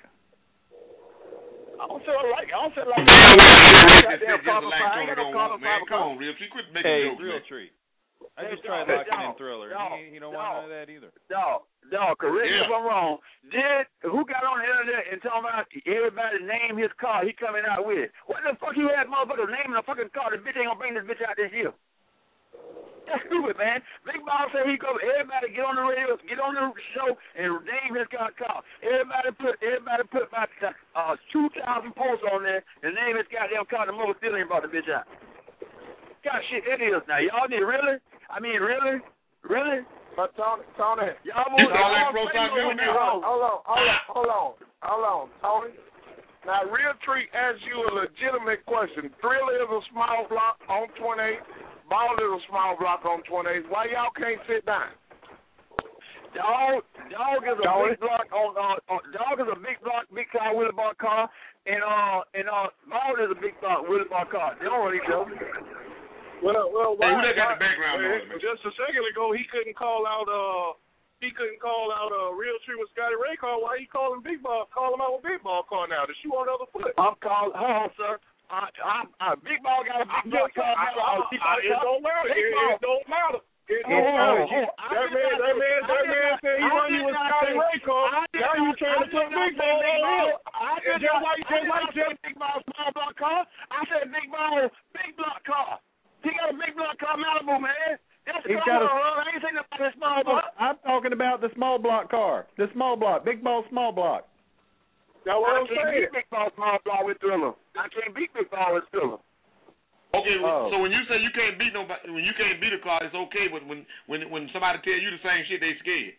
[SPEAKER 1] I don't feel like. I don't feel like.
[SPEAKER 2] Just just like Tony don't want, man. Come on, Real Tree, quit making
[SPEAKER 5] Hey,
[SPEAKER 2] jokes,
[SPEAKER 5] Real
[SPEAKER 2] man.
[SPEAKER 5] Tree. I just
[SPEAKER 1] Hey,
[SPEAKER 5] tried
[SPEAKER 1] dog,
[SPEAKER 5] locking in
[SPEAKER 1] dog,
[SPEAKER 5] Thriller.
[SPEAKER 1] dog,
[SPEAKER 5] he, he don't
[SPEAKER 1] dog.
[SPEAKER 5] want none of that either.
[SPEAKER 1] Dog, dog, correct me
[SPEAKER 2] Yeah.
[SPEAKER 1] if I'm wrong. Did who got on the internet and talking about everybody name his car he coming out with? What the fuck you had motherfuckers naming a fucking car? The bitch ain't gonna bring this bitch out this year. That's stupid, man. Big Boss said he go. Everybody get on the radio, get on the show, and name his car. car. Everybody put, everybody put about uh, two thousand posts on there and name his goddamn car. The mother still ain't brought the bitch out. God shit, it is now. Y'all need really? I mean, really, really?
[SPEAKER 17] But Tony, Tony,
[SPEAKER 1] Y'all
[SPEAKER 2] You
[SPEAKER 1] move.
[SPEAKER 2] sound like
[SPEAKER 1] y'all
[SPEAKER 2] Pro
[SPEAKER 1] say
[SPEAKER 2] Side
[SPEAKER 1] no
[SPEAKER 2] Bill
[SPEAKER 1] with
[SPEAKER 2] now.
[SPEAKER 1] that hoe.
[SPEAKER 17] hold on, hold on, hold on, hold on, Tony. Now, Real Tree asked you a legitimate question. Thriller is a small block on twenty-eight. Ball is a small block on twenty-eight. Why y'all can't sit down?
[SPEAKER 1] Dog, dog is a
[SPEAKER 17] Dog.
[SPEAKER 1] big block on. Uh, uh, dog is a big block, big car, wheelie bar car, and uh, and uh, ball is a big block, wheelie bar car. They don't really go.
[SPEAKER 11] Well, well,
[SPEAKER 2] Hey, who
[SPEAKER 11] why,
[SPEAKER 2] that got
[SPEAKER 11] why-
[SPEAKER 2] the background
[SPEAKER 11] uh,
[SPEAKER 2] noise, man?
[SPEAKER 11] Just a second ago, he couldn't call out. Uh, he couldn't call out a uh, Real Tree with Scotty Ray car. Why he calling Big Ball? Call him out with Big Ball car now. The shoe on the other foot.
[SPEAKER 1] I'm calling. Hold on, sir. I, I, I, big ball got a
[SPEAKER 11] I'm
[SPEAKER 1] big block
[SPEAKER 11] just,
[SPEAKER 1] car.
[SPEAKER 11] I, I,
[SPEAKER 1] now.
[SPEAKER 11] I, it don't matter. It,
[SPEAKER 1] Big ball.
[SPEAKER 11] it don't matter. It
[SPEAKER 1] Hold
[SPEAKER 11] don't
[SPEAKER 1] on,
[SPEAKER 11] matter.
[SPEAKER 1] hold on. I
[SPEAKER 11] That
[SPEAKER 1] did
[SPEAKER 11] man,
[SPEAKER 1] not-
[SPEAKER 11] that man,
[SPEAKER 1] I
[SPEAKER 11] that
[SPEAKER 1] did
[SPEAKER 11] man
[SPEAKER 1] not-
[SPEAKER 11] said he
[SPEAKER 1] I
[SPEAKER 11] run
[SPEAKER 1] did
[SPEAKER 11] you with
[SPEAKER 1] not
[SPEAKER 11] Scotty
[SPEAKER 1] say-
[SPEAKER 11] Ray car.
[SPEAKER 1] I did
[SPEAKER 11] Now you
[SPEAKER 1] not-
[SPEAKER 11] trying
[SPEAKER 1] I
[SPEAKER 11] to
[SPEAKER 1] did
[SPEAKER 11] put
[SPEAKER 1] not
[SPEAKER 11] Big
[SPEAKER 1] say
[SPEAKER 11] Ball
[SPEAKER 1] big
[SPEAKER 11] on
[SPEAKER 1] ball.
[SPEAKER 11] him.
[SPEAKER 1] I
[SPEAKER 11] It's
[SPEAKER 1] did
[SPEAKER 11] just
[SPEAKER 1] not-
[SPEAKER 11] like,
[SPEAKER 1] I
[SPEAKER 11] just
[SPEAKER 1] did
[SPEAKER 11] like,
[SPEAKER 1] not say big ball, small block car. I said big ball, big block car. He got a big block car Malibu, man. That's the
[SPEAKER 22] He's
[SPEAKER 1] car.
[SPEAKER 22] got a-
[SPEAKER 1] I ain't saying nothing about that small block.
[SPEAKER 22] I'm talking about the small block car. The small block. Big ball small block.
[SPEAKER 11] That's what
[SPEAKER 1] I
[SPEAKER 11] I'm
[SPEAKER 1] can't
[SPEAKER 11] saying.
[SPEAKER 1] beat big ball, small block with Thriller. I can't beat big ball with Thriller.
[SPEAKER 2] Okay,
[SPEAKER 22] Oh.
[SPEAKER 2] so when you say you can't beat nobody, when you can't beat a car, it's okay. But when when when somebody tell you the same shit, they scared.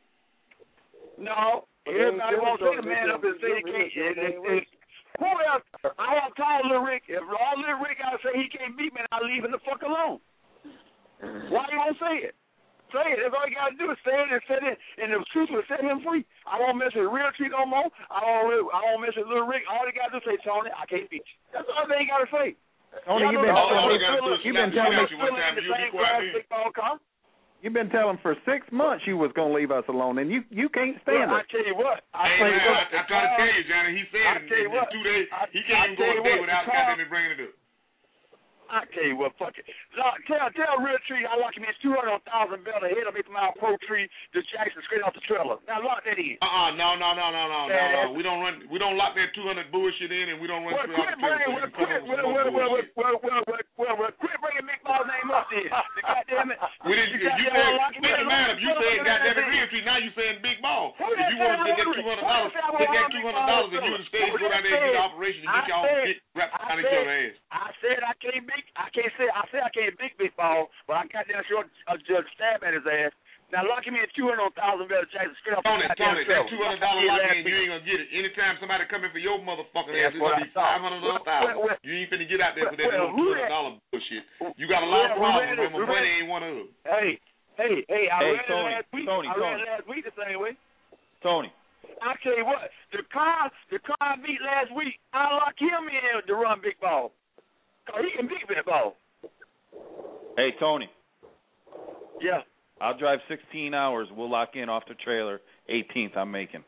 [SPEAKER 1] No,
[SPEAKER 17] But
[SPEAKER 1] everybody
[SPEAKER 17] they
[SPEAKER 1] won't
[SPEAKER 17] still
[SPEAKER 1] say the
[SPEAKER 17] don't-
[SPEAKER 1] man
[SPEAKER 17] they
[SPEAKER 1] up and
[SPEAKER 17] still-
[SPEAKER 1] say he
[SPEAKER 17] they
[SPEAKER 1] can't.
[SPEAKER 17] still-
[SPEAKER 1] and-
[SPEAKER 17] they
[SPEAKER 1] and-
[SPEAKER 17] still-
[SPEAKER 1] and- Who else? I have told Lil Rick, if all Lil Rick I say he can't beat me, I leave him the fuck alone. Why you won't say it? Say it. That's all you gotta do is say it and set it, and the truth will set him free. I won't mess with Real Tree no more. I won't. I won't mess with Lil Rick. All they gotta do is say, Tony, I can't beat you. That's all they gotta say.
[SPEAKER 22] Tony,
[SPEAKER 1] Y'all
[SPEAKER 22] you've
[SPEAKER 1] know
[SPEAKER 22] been
[SPEAKER 1] that
[SPEAKER 2] all
[SPEAKER 22] telling
[SPEAKER 2] they
[SPEAKER 22] me,
[SPEAKER 2] gotta do is
[SPEAKER 22] you've been
[SPEAKER 2] slap
[SPEAKER 22] telling
[SPEAKER 2] you
[SPEAKER 22] me,
[SPEAKER 2] at you one time,
[SPEAKER 1] the
[SPEAKER 2] and you'll be
[SPEAKER 1] same
[SPEAKER 2] quiet
[SPEAKER 1] class
[SPEAKER 2] then.
[SPEAKER 1] big ball car.
[SPEAKER 22] you've been telling for six months you was gonna leave us alone, and you you can't stand
[SPEAKER 1] Well, I
[SPEAKER 22] it.
[SPEAKER 1] tell you what. I
[SPEAKER 2] Hey
[SPEAKER 1] tell
[SPEAKER 2] man,
[SPEAKER 1] you what.
[SPEAKER 2] I, I try to tell you, Johnny. He
[SPEAKER 1] I
[SPEAKER 2] said in,
[SPEAKER 1] tell you
[SPEAKER 2] in,
[SPEAKER 1] what,
[SPEAKER 2] two days
[SPEAKER 1] I-
[SPEAKER 2] he
[SPEAKER 1] I
[SPEAKER 2] can't even
[SPEAKER 1] tell
[SPEAKER 2] go
[SPEAKER 1] you
[SPEAKER 2] a day
[SPEAKER 1] what,
[SPEAKER 2] without
[SPEAKER 1] the car-
[SPEAKER 2] goddamn bringing it up.
[SPEAKER 10] I tell you what, fuck it. Lock, tell tell Real Tree I lock him in two hundred thousand better ahead of eight mile pro tree to Jackson straight off the trailer. Now lock that in.
[SPEAKER 2] Uh uh no no no no no no no. We don't run we don't lock that two hundred bullshit in, and we don't run
[SPEAKER 10] well,
[SPEAKER 2] straight off the trailer.
[SPEAKER 10] Well, quit well, well, well, well, well, well, well, well, well, quit bringing Big Ball's name up there. Goddamn it.
[SPEAKER 2] We didn't. You, you said, listen, man, if you said goddamn it Real Tree, now you saying Big Ball. If you want to get that two hundred dollars, get that two hundred dollars, and you the stage go down there and get the operation and get y'all get wrapped around each other's ass.
[SPEAKER 10] I said I can't big. I can't say. I said I can't big Big Ball, but I got down short a judge stab at his ass. Now lock him in two hundred thousand better Jackson straight off.
[SPEAKER 2] Tony, Tony, that two hundred dollar lock in, you ain't gonna get it. Anytime somebody come in for your motherfucking ass, it's gonna be five hundred or a thousand. You ain't finna get out there for that little two hundred dollar bullshit. You got a lot of problems, but money ain't one of them.
[SPEAKER 10] Hey, hey, hey! I
[SPEAKER 5] hey,
[SPEAKER 10] read
[SPEAKER 5] Tony,
[SPEAKER 10] it last week.
[SPEAKER 5] Tony,
[SPEAKER 10] I read
[SPEAKER 5] Tony.
[SPEAKER 10] it last week the same way.
[SPEAKER 5] Tony.
[SPEAKER 10] I tell you what, the car, the car I beat last week, I lock him in to run Big Ball. Cause he can beat Big Ball.
[SPEAKER 5] Hey, Tony.
[SPEAKER 10] Yeah.
[SPEAKER 5] I'll drive sixteen hours. We'll lock in off the trailer. eighteenth, I'm making.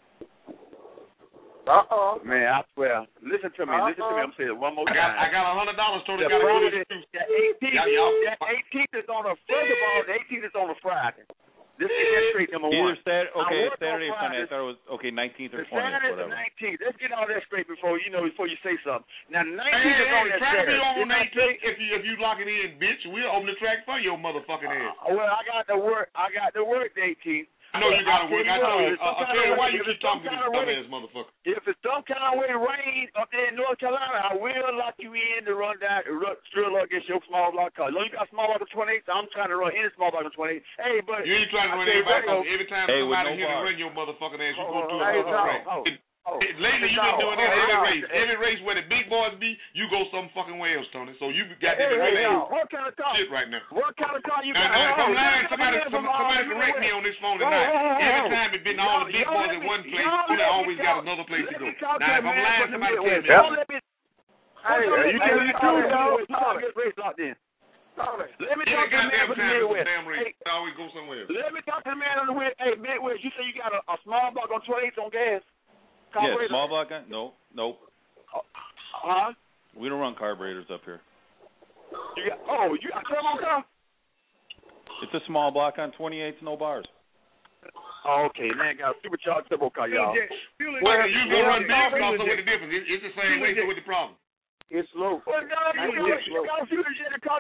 [SPEAKER 10] Uh-oh. Man, I swear. Listen to me.
[SPEAKER 2] Uh-oh.
[SPEAKER 10] Listen to me. I'm saying it one more
[SPEAKER 2] I
[SPEAKER 10] time.
[SPEAKER 2] got, I got one hundred dollars, Tony.
[SPEAKER 10] The
[SPEAKER 2] Got
[SPEAKER 10] Friday,
[SPEAKER 2] to
[SPEAKER 10] that eighteenth,
[SPEAKER 2] y'all, y'all.
[SPEAKER 10] that eighteenth is on a, first of all, the eighteenth is on a Friday. This is that straight, number
[SPEAKER 5] Either
[SPEAKER 10] one.
[SPEAKER 5] Saturday, okay,
[SPEAKER 10] I
[SPEAKER 5] Saturday or Sunday. I
[SPEAKER 10] Friday.
[SPEAKER 5] thought it was, okay, nineteenth or
[SPEAKER 10] The
[SPEAKER 5] twentieth,
[SPEAKER 10] Saturday
[SPEAKER 5] whatever.
[SPEAKER 10] the nineteenth. Let's get all that straight before, you know, before you say something. Now, the nineteenth
[SPEAKER 2] Hey,
[SPEAKER 10] is on
[SPEAKER 2] hey,
[SPEAKER 10] that
[SPEAKER 2] try to be
[SPEAKER 10] Saturday.
[SPEAKER 2] on
[SPEAKER 10] Didn't I
[SPEAKER 2] nineteenth if you if you lock it in, bitch. We'll open the track for your motherfucking ass.
[SPEAKER 10] Uh, well, I got to work. I got to work the eighteenth.
[SPEAKER 2] I know you got to work. I know you. Uh, I'll tell you why you keep talking to this dumbass motherfucker.
[SPEAKER 10] If it's some kind of way rain up there in North Carolina, I will lock you in to run down, run, drill against your small block car. You know you got small block of twenty-eight, so I'm trying to run any small block of twenty-eight. Hey, but
[SPEAKER 2] you ain't trying to run everybody else. Every time
[SPEAKER 5] hey,
[SPEAKER 2] somebody
[SPEAKER 5] no
[SPEAKER 2] here to run your motherfucking ass, you
[SPEAKER 10] oh,
[SPEAKER 2] go to
[SPEAKER 10] oh,
[SPEAKER 2] a
[SPEAKER 10] hey,
[SPEAKER 2] other track.
[SPEAKER 10] oh, oh. Oh,
[SPEAKER 2] lately, you've been doing that
[SPEAKER 10] oh,
[SPEAKER 2] every
[SPEAKER 10] oh,
[SPEAKER 2] race.
[SPEAKER 10] oh,
[SPEAKER 2] Every race where the big boys be, you go some fucking way else, Tony. So you got
[SPEAKER 10] hey,
[SPEAKER 2] that
[SPEAKER 10] hey,
[SPEAKER 2] hey,
[SPEAKER 10] hey, what kind of car?
[SPEAKER 2] shit right now.
[SPEAKER 10] What kind of car you
[SPEAKER 2] now,
[SPEAKER 10] got?
[SPEAKER 2] now, if I'm
[SPEAKER 10] oh,
[SPEAKER 2] lying,
[SPEAKER 10] oh,
[SPEAKER 2] somebody,
[SPEAKER 10] oh,
[SPEAKER 2] some,
[SPEAKER 10] oh,
[SPEAKER 2] somebody
[SPEAKER 10] oh,
[SPEAKER 2] correct
[SPEAKER 10] oh,
[SPEAKER 2] me on this phone
[SPEAKER 10] oh,
[SPEAKER 2] tonight.
[SPEAKER 10] oh, oh,
[SPEAKER 2] Every
[SPEAKER 10] oh.
[SPEAKER 2] time it's been all the big boys in one place, Tony always got another place to go. Now, if I'm lying, somebody tell me.
[SPEAKER 10] Hey, you can be true, dog. Get race locked in. Let me talk to the man from the Midwest.
[SPEAKER 2] Hey, always go somewhere.
[SPEAKER 10] Let me talk to the man on the Midwest. Hey, Midwest, you say you got a, a small block on twenty-eight on gas?
[SPEAKER 5] Yeah, small block on? No, nope.
[SPEAKER 10] Huh?
[SPEAKER 5] We don't run carburetors up here.
[SPEAKER 10] You got, oh, you got a turbo car?
[SPEAKER 5] It's a small block on twenty-eights, no bars.
[SPEAKER 10] Oh, okay, man, got a supercharged turbo car, y'all.
[SPEAKER 2] Well, you go run big car, so what's the difference? It's the same way, so what's the problem?
[SPEAKER 10] It's slow. Well, God, you got a fuel injector car.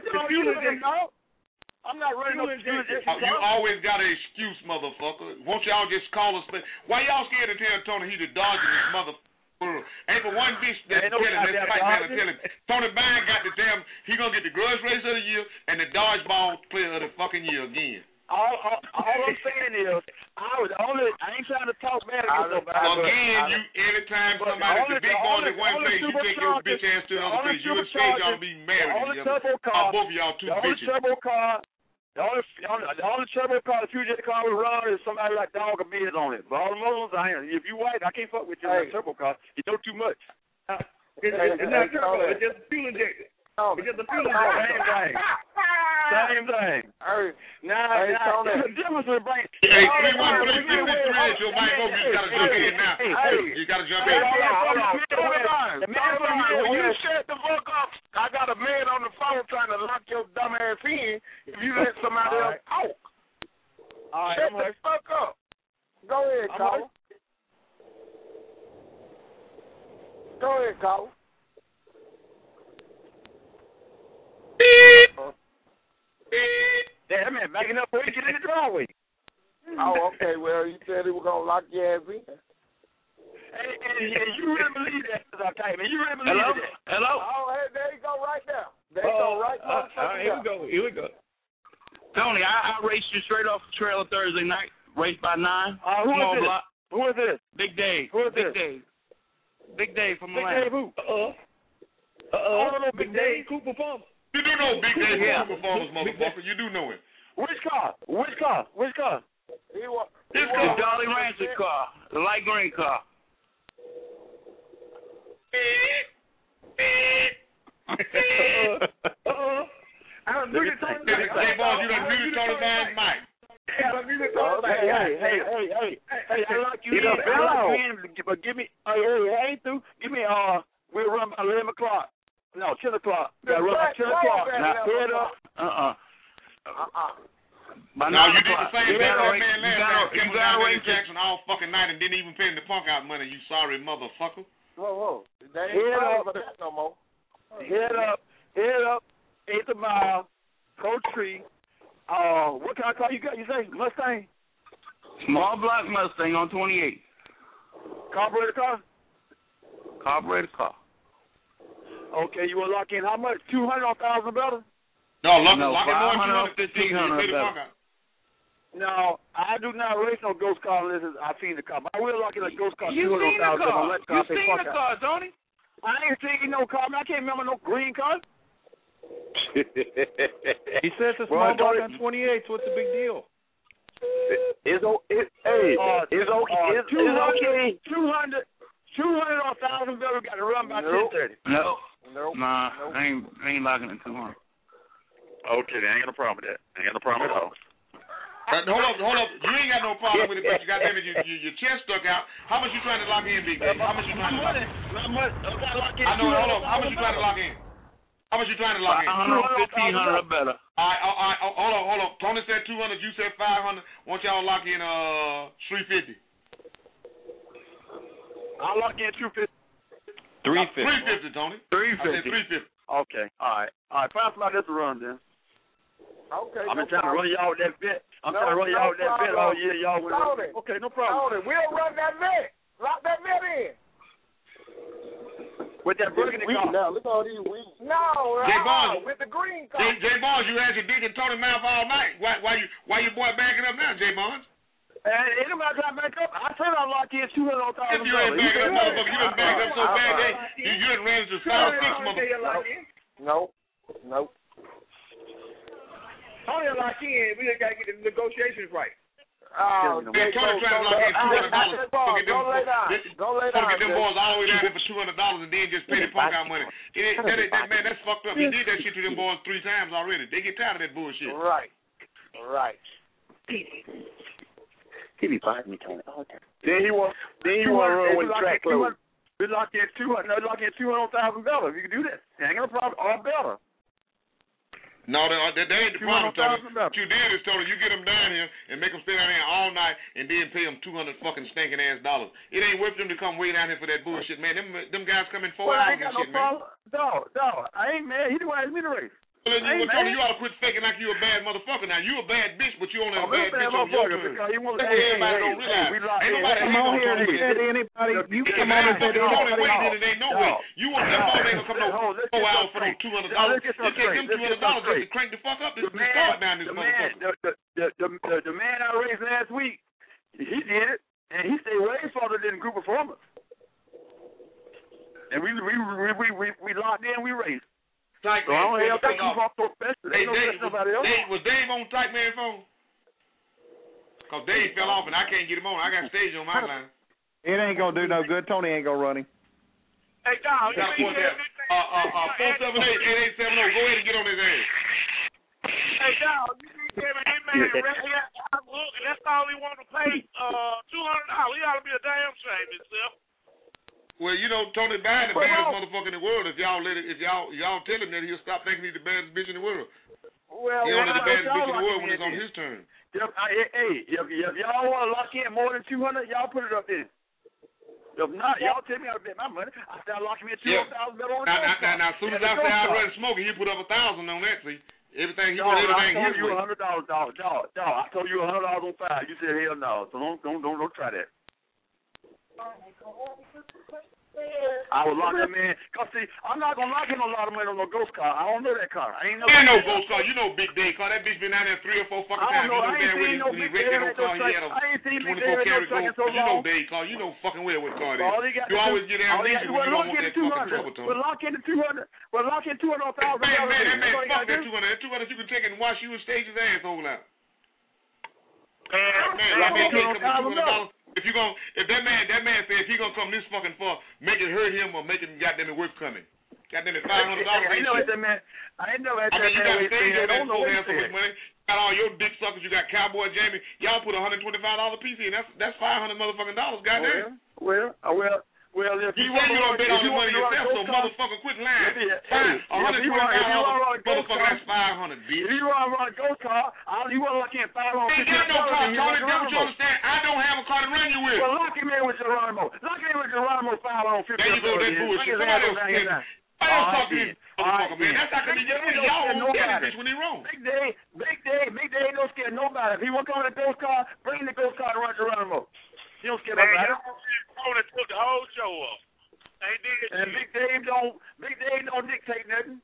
[SPEAKER 10] I'm not running no fuel injector car.
[SPEAKER 2] You always got an excuse, motherfucker. Won't y'all just call us? Why y'all scared to tell Tony he the dodging this motherfucker? Ain't for one bitch that's
[SPEAKER 10] no
[SPEAKER 2] telling that fight man to tell him. Tony Byrne got the damn, he gonna get the grudge race of the year and the dodgeball player of the fucking year again.
[SPEAKER 10] All, all, all I'm saying is, I was only, I ain't trying to talk bad against nobody.
[SPEAKER 2] Again, you every time somebody, the big boy in one place, you take your bitch ass to another place. You expect y'all to be married.
[SPEAKER 10] The only turbo car,
[SPEAKER 2] both of y'all two
[SPEAKER 10] the only
[SPEAKER 2] bitches.
[SPEAKER 10] turbo car, the only, the only, the only turbo car, the future car we run is somebody like Dog or Biz on it. But all the others, I ain't. If you white, I can't fuck with you on that turbo car. You know too much.
[SPEAKER 21] Uh, it's, it's, it's not turbo. It's just fuel injected. It's just a fuel injected.
[SPEAKER 10] Same thing. Same thing.
[SPEAKER 17] Hey,
[SPEAKER 10] now,
[SPEAKER 17] hey,
[SPEAKER 10] now there's a difference with brain.
[SPEAKER 2] Hey, three one three six six three, your mic open. You gotta jump in now. You gotta jump in.
[SPEAKER 11] When you shut the fuck up, I got a man on the phone trying to lock your dumb ass in if you let somebody else talk.
[SPEAKER 10] All right,
[SPEAKER 11] Shut the fuck up.
[SPEAKER 17] Go ahead, Cole. Go ahead, Cole.
[SPEAKER 10] Damn, man, backing up before you get in the driveway.
[SPEAKER 17] Oh, okay. Well, you said he was gonna lock your ass in.
[SPEAKER 10] Hey, hey, hey, you really believe that, okay, man? You really believe
[SPEAKER 21] Hello?
[SPEAKER 10] that?
[SPEAKER 21] Hello?
[SPEAKER 17] Oh, hey, there you go, right there. There you
[SPEAKER 21] uh,
[SPEAKER 17] go, right
[SPEAKER 21] uh,
[SPEAKER 17] there.
[SPEAKER 21] uh, here we go. Here we go. Tony, I, I raced you straight off the trailer Thursday night. Raced by nine.
[SPEAKER 10] Uh, who
[SPEAKER 21] Small
[SPEAKER 10] is this?
[SPEAKER 21] block.
[SPEAKER 10] Who is this?
[SPEAKER 21] Big Dave.
[SPEAKER 10] Who is
[SPEAKER 21] Big
[SPEAKER 10] this?
[SPEAKER 21] Dave. Big Dave from
[SPEAKER 10] Big
[SPEAKER 21] Atlanta.
[SPEAKER 10] Dave who?
[SPEAKER 21] Uh-uh. Uh-uh. Big Dave Cooper Farmer.
[SPEAKER 2] You do know Big Dave
[SPEAKER 21] Yeah.
[SPEAKER 2] Cooper Farmers, motherfucker. You do know him.
[SPEAKER 10] Which car? Which car? Which car?
[SPEAKER 17] He was,
[SPEAKER 21] This is Dolly Rancher's car. The light green car. uh-uh. I don't do this on the mic.
[SPEAKER 2] Hey, boss, you done do this on the mic.
[SPEAKER 21] I don't do this on the mic.
[SPEAKER 10] Hey, hey, hey, hey, hey, I like you in. I like you in, but give me, hey, hey, I ain't through. Give me, uh, we'll run by eleven o'clock. No, ten o'clock. Got to run at ten o'clock. Now head up.
[SPEAKER 19] Uh uh.
[SPEAKER 10] Uh uh.
[SPEAKER 2] By no, you did the same thing that man last night. Came down to Jackson all fucking night and didn't even pay him the punk out money. You sorry motherfucker.
[SPEAKER 8] Whoa, whoa. That ain't
[SPEAKER 10] Head up.
[SPEAKER 8] for that no more.
[SPEAKER 10] Head up. Head up. Eighth of mile. Coach Tree. Uh, what kind of car you got? You say Mustang?
[SPEAKER 19] Small block Mustang on twenty-eight.
[SPEAKER 10] Carburetor car?
[SPEAKER 19] Carburetor car.
[SPEAKER 10] Okay, you want to lock in how much? Two hundred or thousand better?
[SPEAKER 2] No, lock,
[SPEAKER 19] no,
[SPEAKER 2] lock it more than two hundred.
[SPEAKER 19] fifteen hundred better.
[SPEAKER 10] No, I do not race no ghost car unless I've seen the car. But I will lock in a ghost car.
[SPEAKER 19] You seen the car? You seen the car, Tony?
[SPEAKER 10] I ain't seen no car. I can't remember no green car.
[SPEAKER 5] He says it's a small block on twenty-eight. So what's the big deal?
[SPEAKER 10] It's it, hey,
[SPEAKER 8] uh,
[SPEAKER 10] it's okay.
[SPEAKER 8] Uh,
[SPEAKER 10] it's, it's okay. Two hundred, two hundred or thousand better got to run by ten thirty.
[SPEAKER 19] No,
[SPEAKER 8] nope.
[SPEAKER 19] nah,
[SPEAKER 8] nope.
[SPEAKER 19] I ain't, I ain't locking in two hundred.
[SPEAKER 10] Okay, then I ain't got no problem with that. I ain't got no problem at all.
[SPEAKER 2] Uh, hold up, hold up. You ain't got no problem with it, but you got damn it, you, you, your chest stuck out. How much you trying to lock in, Big Dave? How much you trying to lock in?
[SPEAKER 10] Not much.
[SPEAKER 2] I know. Hold up. How much you trying to lock in? How much you trying to lock in?
[SPEAKER 19] fifteen hundred better.
[SPEAKER 2] All right, all right, hold on, hold on. Tony said two hundred. You said five hundred. Want y'all lock in uh three fifty?
[SPEAKER 10] I'll lock in two fifty.
[SPEAKER 5] Three fifty.
[SPEAKER 2] Three fifty, Tony.
[SPEAKER 10] Three
[SPEAKER 2] I said
[SPEAKER 10] fifty.
[SPEAKER 2] three fifty.
[SPEAKER 10] Okay. All right. All right. Find somebody else to run then.
[SPEAKER 8] Okay.
[SPEAKER 10] I've been
[SPEAKER 8] no
[SPEAKER 10] trying
[SPEAKER 8] problem.
[SPEAKER 10] to run y'all with that bet. I'm
[SPEAKER 8] no,
[SPEAKER 10] trying to run y'all
[SPEAKER 8] no
[SPEAKER 10] with that bet all year. Y'all with
[SPEAKER 8] Tony.
[SPEAKER 10] Okay, no problem.
[SPEAKER 8] Tony, we'll run that bet. Lock that bet in.
[SPEAKER 10] With that burgundy
[SPEAKER 8] we,
[SPEAKER 10] car.
[SPEAKER 8] Now, look at all these weeds. No,
[SPEAKER 2] Jay
[SPEAKER 8] no,
[SPEAKER 2] Barnes.
[SPEAKER 8] with the green car.
[SPEAKER 2] Jay, Jay Barnes, you had your dick in Tony mouth all night. Why, why you, why your boy backing up now, Jay Barnes?
[SPEAKER 10] And anybody try to back up? I said I'll lock in two hundred thousand.
[SPEAKER 2] If you ain't backing up, motherfucker, you done backed up so bad that you, you done ran into five six motherfuckers.
[SPEAKER 8] No, no.
[SPEAKER 21] Tony lock in. We just got to get the negotiations right.
[SPEAKER 8] Oh,
[SPEAKER 2] man, Tony trying to lock in two hundred dollars.
[SPEAKER 8] Go lay down. Go lay down.
[SPEAKER 2] Get them boys all the way down there for two hundred dollars and then just pay the punk out money. It ain't, that, ain't, that man, that's fucked up. He did that shit to them boys three times already. They get tired of that bullshit.
[SPEAKER 8] Right. Right.
[SPEAKER 10] He be fighting me, Tony. Oh, then he want, then he want to run with the track closed. We lock in two hundred. Lock in two hundred thousand dollars. You can do that. Ain't got no problem. Or better.
[SPEAKER 2] No, that, that, that ain't the problem, Tony. What you did is, Tony, you get them down here and make them stay down here all night and then pay them two hundred fucking stinking ass dollars. It ain't worth them to come way down here for that bullshit, man. Them them guys come in four
[SPEAKER 10] well,
[SPEAKER 2] hours
[SPEAKER 10] I ain't got
[SPEAKER 2] and
[SPEAKER 10] no
[SPEAKER 2] shit,
[SPEAKER 10] problem.
[SPEAKER 2] man.
[SPEAKER 10] Dog, dog. I ain't mad. He the one asked me to race.
[SPEAKER 2] Well, you, Tony, you ought to quit faking like you a bad motherfucker. Now, you a bad bitch, but you only a
[SPEAKER 10] I'm
[SPEAKER 2] bad
[SPEAKER 10] a
[SPEAKER 2] bitch
[SPEAKER 10] bad
[SPEAKER 2] on your
[SPEAKER 10] motherfucker
[SPEAKER 2] turn.
[SPEAKER 10] because he wants
[SPEAKER 2] That's
[SPEAKER 10] to
[SPEAKER 2] what
[SPEAKER 10] hey,
[SPEAKER 2] everybody
[SPEAKER 10] hey,
[SPEAKER 2] don't
[SPEAKER 10] hey,
[SPEAKER 2] realize.
[SPEAKER 10] we lock
[SPEAKER 2] Ain't
[SPEAKER 10] in.
[SPEAKER 2] nobody
[SPEAKER 10] Come on here and said
[SPEAKER 21] anybody. You
[SPEAKER 2] If
[SPEAKER 21] come
[SPEAKER 2] man
[SPEAKER 21] on and
[SPEAKER 2] said
[SPEAKER 21] say
[SPEAKER 2] the only way,
[SPEAKER 21] anybody.
[SPEAKER 2] then it ain't no way. You want that ball ain't gonna come no four hours for them two hundred dollars. You take them two hundred dollars just to crank the fuck up this start down this motherfucker.
[SPEAKER 10] The, the, the, the, the man I raced last week, he did it, and he stayed way farther than group performance. And we we we we we, we locked in, we raced.
[SPEAKER 2] Type
[SPEAKER 10] so I don't have that
[SPEAKER 2] off.
[SPEAKER 10] off so special.
[SPEAKER 2] Hey,
[SPEAKER 10] Ain't no
[SPEAKER 2] Dave,
[SPEAKER 10] nobody else.
[SPEAKER 2] Dave, was Dave on Type Man phone? Cause Dave fell off and I can't get him on. I got stage on my line.
[SPEAKER 22] It ain't gonna do no good. Tony ain't gonna run him.
[SPEAKER 15] Hey, Dog, you
[SPEAKER 2] got that? Uh, uh, uh, four seven eight, eight eight seven zero. Go ahead and get on his ass.
[SPEAKER 15] Hey, Dog, you keep giving him man look, and that's all he want to pay. Uh, two hundred dollars. He ought to be a damn shame himself.
[SPEAKER 2] Well, you know, Tony Biden, the baddest motherfucker in the world. If y'all let it, if y'all y'all tell him that, he'll stop thinking he's the baddest bitch in the world.
[SPEAKER 10] Well,
[SPEAKER 2] he only the baddest bitch in the world
[SPEAKER 10] in
[SPEAKER 2] when it's on his turn.
[SPEAKER 10] If, I, hey, if, if y'all want to lock in more than two hundred, y'all put it up there. If not, y'all tell me how to bet my money. I start locking me at two hundred thousand dollars.
[SPEAKER 2] Now, now, now, now, as soon as I say I run smoking, he put up a thousand on that. See, everything he put everything his way.
[SPEAKER 10] I told you a hundred dollars, dog, dog, dog. I told you a hundred dollars on five. You said hell no. So don't, don't, don't, don't try that. I would lock that man. Cause see, I'm not gonna lock in a lot of money on no ghost car. I don't know that car. I ain't know.
[SPEAKER 2] Ain't no ghost car. You know Big Dave car. That bitch been down there three or four fucking times.
[SPEAKER 10] Know,
[SPEAKER 2] You know damn well
[SPEAKER 10] no
[SPEAKER 2] when he wrecked that old car, he had a twenty-four karat gold.
[SPEAKER 10] So
[SPEAKER 2] you know Dave car. You know fucking well what car it is. You always get amnesia when you don't want that fucking trouble, Tony.
[SPEAKER 10] We'll lock in the two hundred. We'll lock in two hundred thousand.
[SPEAKER 2] Man, man, that man, fuck that two hundred. That two hundred you can take and wash you and stage his asshole out. Man, man, that man can't come with two hundred dollars. If you gonna, if that man, that man said if he gonna come this fucking far, make it hurt him or make it goddamn it worth coming. Goddamn it, five hundred dollars.
[SPEAKER 10] I know that man. I know that
[SPEAKER 2] I mean, you got stage on that
[SPEAKER 10] man.
[SPEAKER 2] four hands so much money. Got all your dick suckers. You got Cowboy Jamie. Y'all put a hundred twenty-five dollar piece in. That's that's five hundred motherfucking dollars. Goddamn.
[SPEAKER 10] Well, well, well,
[SPEAKER 1] Well, if
[SPEAKER 2] you
[SPEAKER 1] you
[SPEAKER 2] say
[SPEAKER 1] want
[SPEAKER 2] you don't bet
[SPEAKER 1] if
[SPEAKER 2] on
[SPEAKER 1] you
[SPEAKER 2] the money
[SPEAKER 1] want to
[SPEAKER 2] yourself, so
[SPEAKER 1] run a
[SPEAKER 2] motherfucker quit lying.
[SPEAKER 1] If you-
[SPEAKER 2] Fine,
[SPEAKER 1] hey,
[SPEAKER 2] one hundred
[SPEAKER 1] if you want-
[SPEAKER 2] twenty-five
[SPEAKER 1] if you want to run
[SPEAKER 2] dollars,
[SPEAKER 1] a ghost
[SPEAKER 2] motherfucker,
[SPEAKER 1] car-
[SPEAKER 2] that's five hundred, bitch.
[SPEAKER 1] If you want to run a ghost car, all you want to look in five hundred
[SPEAKER 2] Ain't
[SPEAKER 1] fifty
[SPEAKER 2] got no car,
[SPEAKER 1] dollars.
[SPEAKER 2] Tony. That's what you understand. I don't have a car to run you with.
[SPEAKER 1] Well, lock him in with Geronimo. Lock him in with Geronimo five hundred fifty
[SPEAKER 2] There
[SPEAKER 1] dollars.
[SPEAKER 2] you go, that bullshit. Somebody else said that. I don't talk to this motherfucker, man. That's not gonna be just y'all won't tell this bitch when he wrong.
[SPEAKER 1] Big Day, Big Day, Big Day don't scare nobody. If he want to come in a ghost car, bring the ghost car to run Geronimo. He don't scare
[SPEAKER 15] Man,
[SPEAKER 1] nobody.
[SPEAKER 15] Tony took the whole show up. They did.
[SPEAKER 1] And Big Dave don't, Big Dave don't dictate nothing.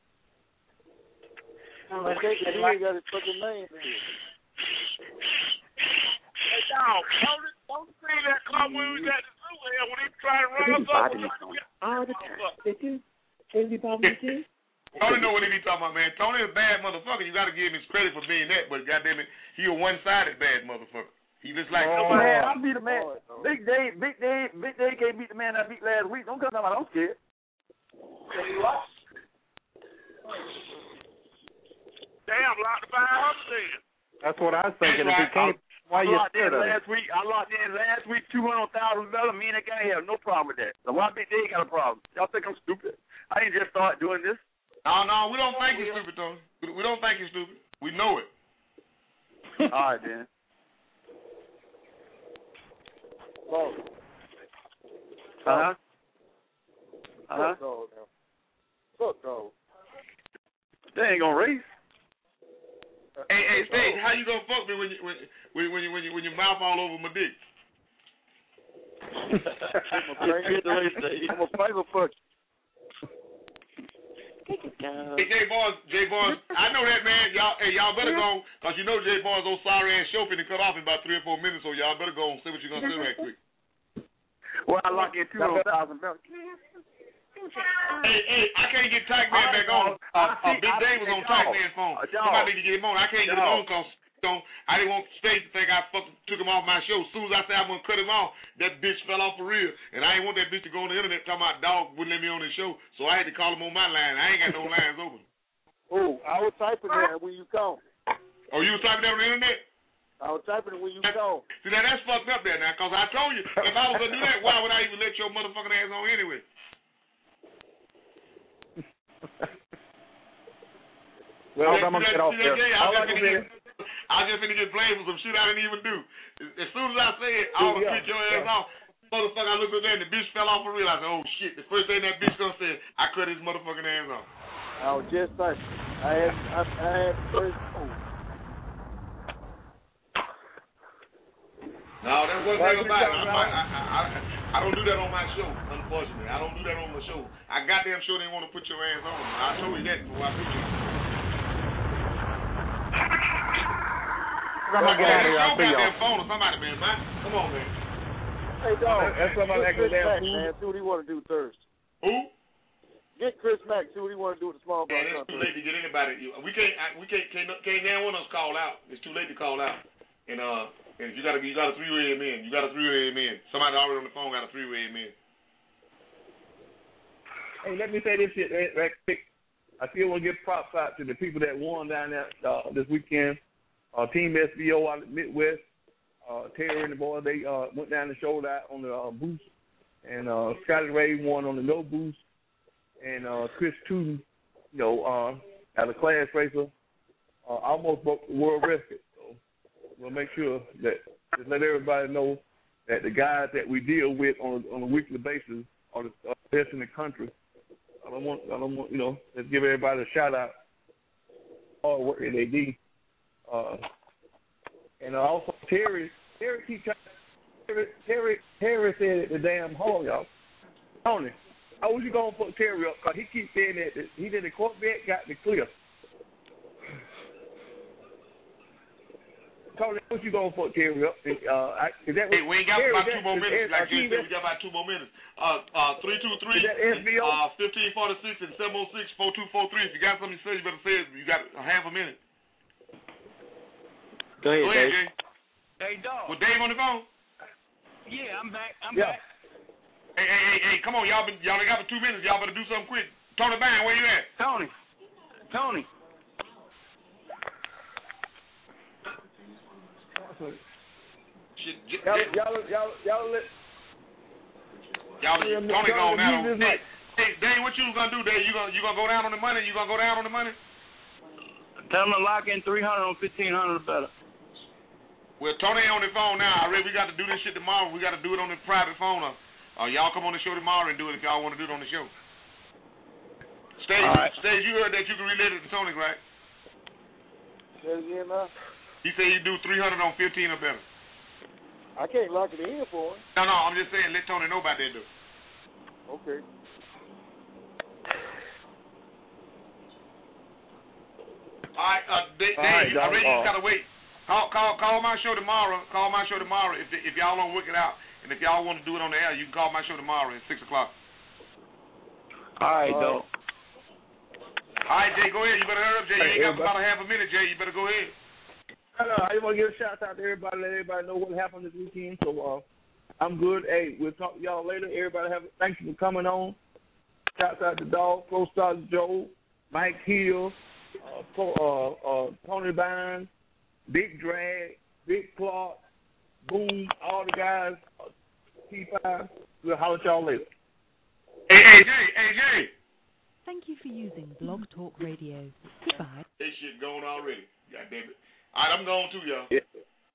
[SPEAKER 6] Well, they think he ain't got his fucking name in it.
[SPEAKER 15] Hey, dog, don't, don't say that car when we got the zoo here when he was trying to run us up.
[SPEAKER 13] All the time. They do. Everybody do.
[SPEAKER 2] Tony know what he be talking about, man. Tony is a bad motherfucker. You got to give him his credit for being that, but goddamn it, he a one-sided bad motherfucker. He just like
[SPEAKER 1] oh,
[SPEAKER 2] somebody.
[SPEAKER 1] Man, I beat a man. Oh, Big Dave, Big Dave, Big Dave can't beat the man I beat last week. Don't come down, I'm scared.
[SPEAKER 15] Damn, locked the five hundred then.
[SPEAKER 22] That's what I was thinking.
[SPEAKER 1] Right.
[SPEAKER 22] If he can't, why
[SPEAKER 1] I
[SPEAKER 22] you
[SPEAKER 1] locked in
[SPEAKER 22] scared of
[SPEAKER 1] last
[SPEAKER 22] him?
[SPEAKER 1] week. I locked in last week two hundred thousand dollars. Me and that guy have no problem with that. So why Big Dave got a problem? Y'all think I'm stupid? I didn't just start doing this.
[SPEAKER 2] No, no, we don't think you're stupid, Tony. We don't think you're stupid. We know it.
[SPEAKER 1] All right, then.
[SPEAKER 6] Oh.
[SPEAKER 1] Uh-huh. Uh-huh.
[SPEAKER 6] Fuck dog now. Fuck dog.
[SPEAKER 1] They ain't gonna race.
[SPEAKER 2] Hey, hey, State, how you gonna fuck me when you when when when you when you when your mouth all over my dick?
[SPEAKER 6] I'm a paper fuck.
[SPEAKER 2] Hey, J Boys, J Boys, I know that, man. Y'all, hey, y'all better go, cause you know J Boys, those sorry ass show finna cut off in about three or four minutes, so y'all better go and see what you're gonna say right quick.
[SPEAKER 1] Well, I lock in two hundred thousand dollars.
[SPEAKER 2] Hey, hey, I can't get Tyke Man back on. Uh, uh, Big Dave was on Tyke Man's phone. Somebody need to get him on. I can't get him on cause don't, I didn't want State to think I fucking took him off my show. As soon as I said I'm gonna cut him off, that bitch fell off for real. And I ain't want that bitch to go on the internet talking about dog wouldn't let me on his show. So I had to call him on my line. I ain't got no lines open.
[SPEAKER 6] Oh, I was typing that when you called.
[SPEAKER 2] Oh, you was typing that on the internet?
[SPEAKER 6] I was typing it when you called.
[SPEAKER 2] See, now that's fucked up there now, because I told you, if I was going to do that, why would I even let your motherfucking ass on anyway?
[SPEAKER 22] Well, I'm going to get off there.
[SPEAKER 2] I was just going to get blamed for some shit I didn't even do. As soon as I said, I want to kick your ass off, motherfucker, I looked at that and the bitch fell off for real. I said, oh, shit. The first thing that bitch gonna say, I cut his motherfucking ass off.
[SPEAKER 6] I was just typing. I had, I, I had first. Oh.
[SPEAKER 2] No, that's one thing about it. I, I, I, I don't do that on my show, unfortunately. I don't do that on the show. I goddamn sure they want to put your ass on. I'll show you that before I put you on.
[SPEAKER 22] Somebody get out of here. I'll see
[SPEAKER 2] goddamn
[SPEAKER 22] y'all.
[SPEAKER 2] phone or somebody, man. man. Come on, man.
[SPEAKER 6] Hey, dog.
[SPEAKER 22] That's somebody that can
[SPEAKER 6] Chris
[SPEAKER 22] damn
[SPEAKER 6] Mack,
[SPEAKER 22] fool.
[SPEAKER 6] man. See what he want to do Thursday.
[SPEAKER 2] Who?
[SPEAKER 6] Get Chris Mack. See what he want to do with the small block.
[SPEAKER 2] Man, it's too late to get anybody. We can't. I, we can't. Can't, can't now one of us call out. It's too late to call out. And uh, and you gotta you got a three way in. You got a three way in. Somebody already on the phone got a three way in.
[SPEAKER 21] Hey, let me say this shit right, right quick. I still want to give props out to the people that won down there uh, this weekend. Uh, Team S B O out of the Midwest. Uh, Terry and the boys, they uh, went down and showed out on the uh, boost. And uh, Scotty Ray won on the no boost. And uh, Chris Tootin, you know, uh, as a class racer, uh, almost broke the world record. So we'll make sure that just let everybody know that the guys that we deal with on on a weekly basis are the are the best in the country. I don't want, I don't want, you know, let's give everybody a shout out. All the work that they do. Uh, and also Terry, Terry keep trying. Terry, Terry, Terry said at the damn hall, y'all. Tony, how was you gonna put Terry up? Cause he keeps saying that he did the Corvette got the clear. Tony, what you gonna put Terry up? Uh, I, is that what,
[SPEAKER 2] hey, we ain't got
[SPEAKER 21] Terry,
[SPEAKER 2] about
[SPEAKER 21] that,
[SPEAKER 2] two more
[SPEAKER 21] is,
[SPEAKER 2] minutes.
[SPEAKER 21] is,
[SPEAKER 2] Like you
[SPEAKER 21] is,
[SPEAKER 2] said, we got about two more minutes. Uh, uh, three two three, uh, fifteen forty six, and seven zero six four two four three. If you got something to say, you better say it. You got a half a minute.
[SPEAKER 16] Go ahead,
[SPEAKER 2] Go ahead,
[SPEAKER 16] Dave.
[SPEAKER 2] Jay.
[SPEAKER 16] Hey, dog.
[SPEAKER 2] With Dave on the phone.
[SPEAKER 16] Yeah, I'm back. I'm
[SPEAKER 21] yeah.
[SPEAKER 16] back.
[SPEAKER 2] Hey, hey, hey, hey, come on, y'all. Been, y'all ain't got for two minutes. Y'all better do something quick. Tony Bang, where you at?
[SPEAKER 16] Tony. Tony.
[SPEAKER 2] Shit, j-
[SPEAKER 21] Y'all,
[SPEAKER 2] j-
[SPEAKER 21] y'all, y'all, y'all let.
[SPEAKER 2] Y'all, Tony going down on. Hey, hey, Dave, what you gonna do, Dave? You gonna you gonna go down on the money? You gonna go down on the money?
[SPEAKER 16] Tell them to lock in three hundred on fifteen hundred or better.
[SPEAKER 2] Well, Tony on the phone now. I read we got to do this shit tomorrow. We got to do it on the private phone. Uh, uh, y'all come on the show tomorrow and do it if y'all want to do it on the show. Stage, right. Stage, you heard that you can relate it to Tony, right?
[SPEAKER 8] Say it again, man.
[SPEAKER 2] He said you do three hundred on fifteen or better.
[SPEAKER 8] I can't lock it in for him.
[SPEAKER 2] No, no, I'm just saying let Tony know about that, though.
[SPEAKER 8] Okay.
[SPEAKER 2] All right, uh, Dave,
[SPEAKER 21] All right,
[SPEAKER 2] I really
[SPEAKER 21] uh,
[SPEAKER 2] just gotta wait. Call, call, call my show tomorrow. Call my show tomorrow if if y'all don't work it out, and if y'all want to do it on the air, you can call my show tomorrow at six o'clock.
[SPEAKER 16] All right,
[SPEAKER 8] uh,
[SPEAKER 16] though.
[SPEAKER 2] All right, Jay, go ahead. You better hurry up, Jay. You ain't got about a half a minute, Jay. You better go ahead.
[SPEAKER 21] I just want to give a shout out to everybody, let everybody know what happened this weekend. So uh, I'm good. Hey, we'll talk to y'all later. Everybody have thank you for coming on. Shout out to Dog, Pro Star Joe, Mike Hill, uh, uh, uh, Tony Bynes, Big Drag, Big Clark, Boom, all the guys. Uh, T five. We'll holler at y'all later.
[SPEAKER 2] Hey, hey, Jay, hey, Jay.
[SPEAKER 12] Thank you for using Blog Talk Radio. Goodbye.
[SPEAKER 2] This shit going already. God damn it. All right, I'm going too, y'all.
[SPEAKER 21] Yeah.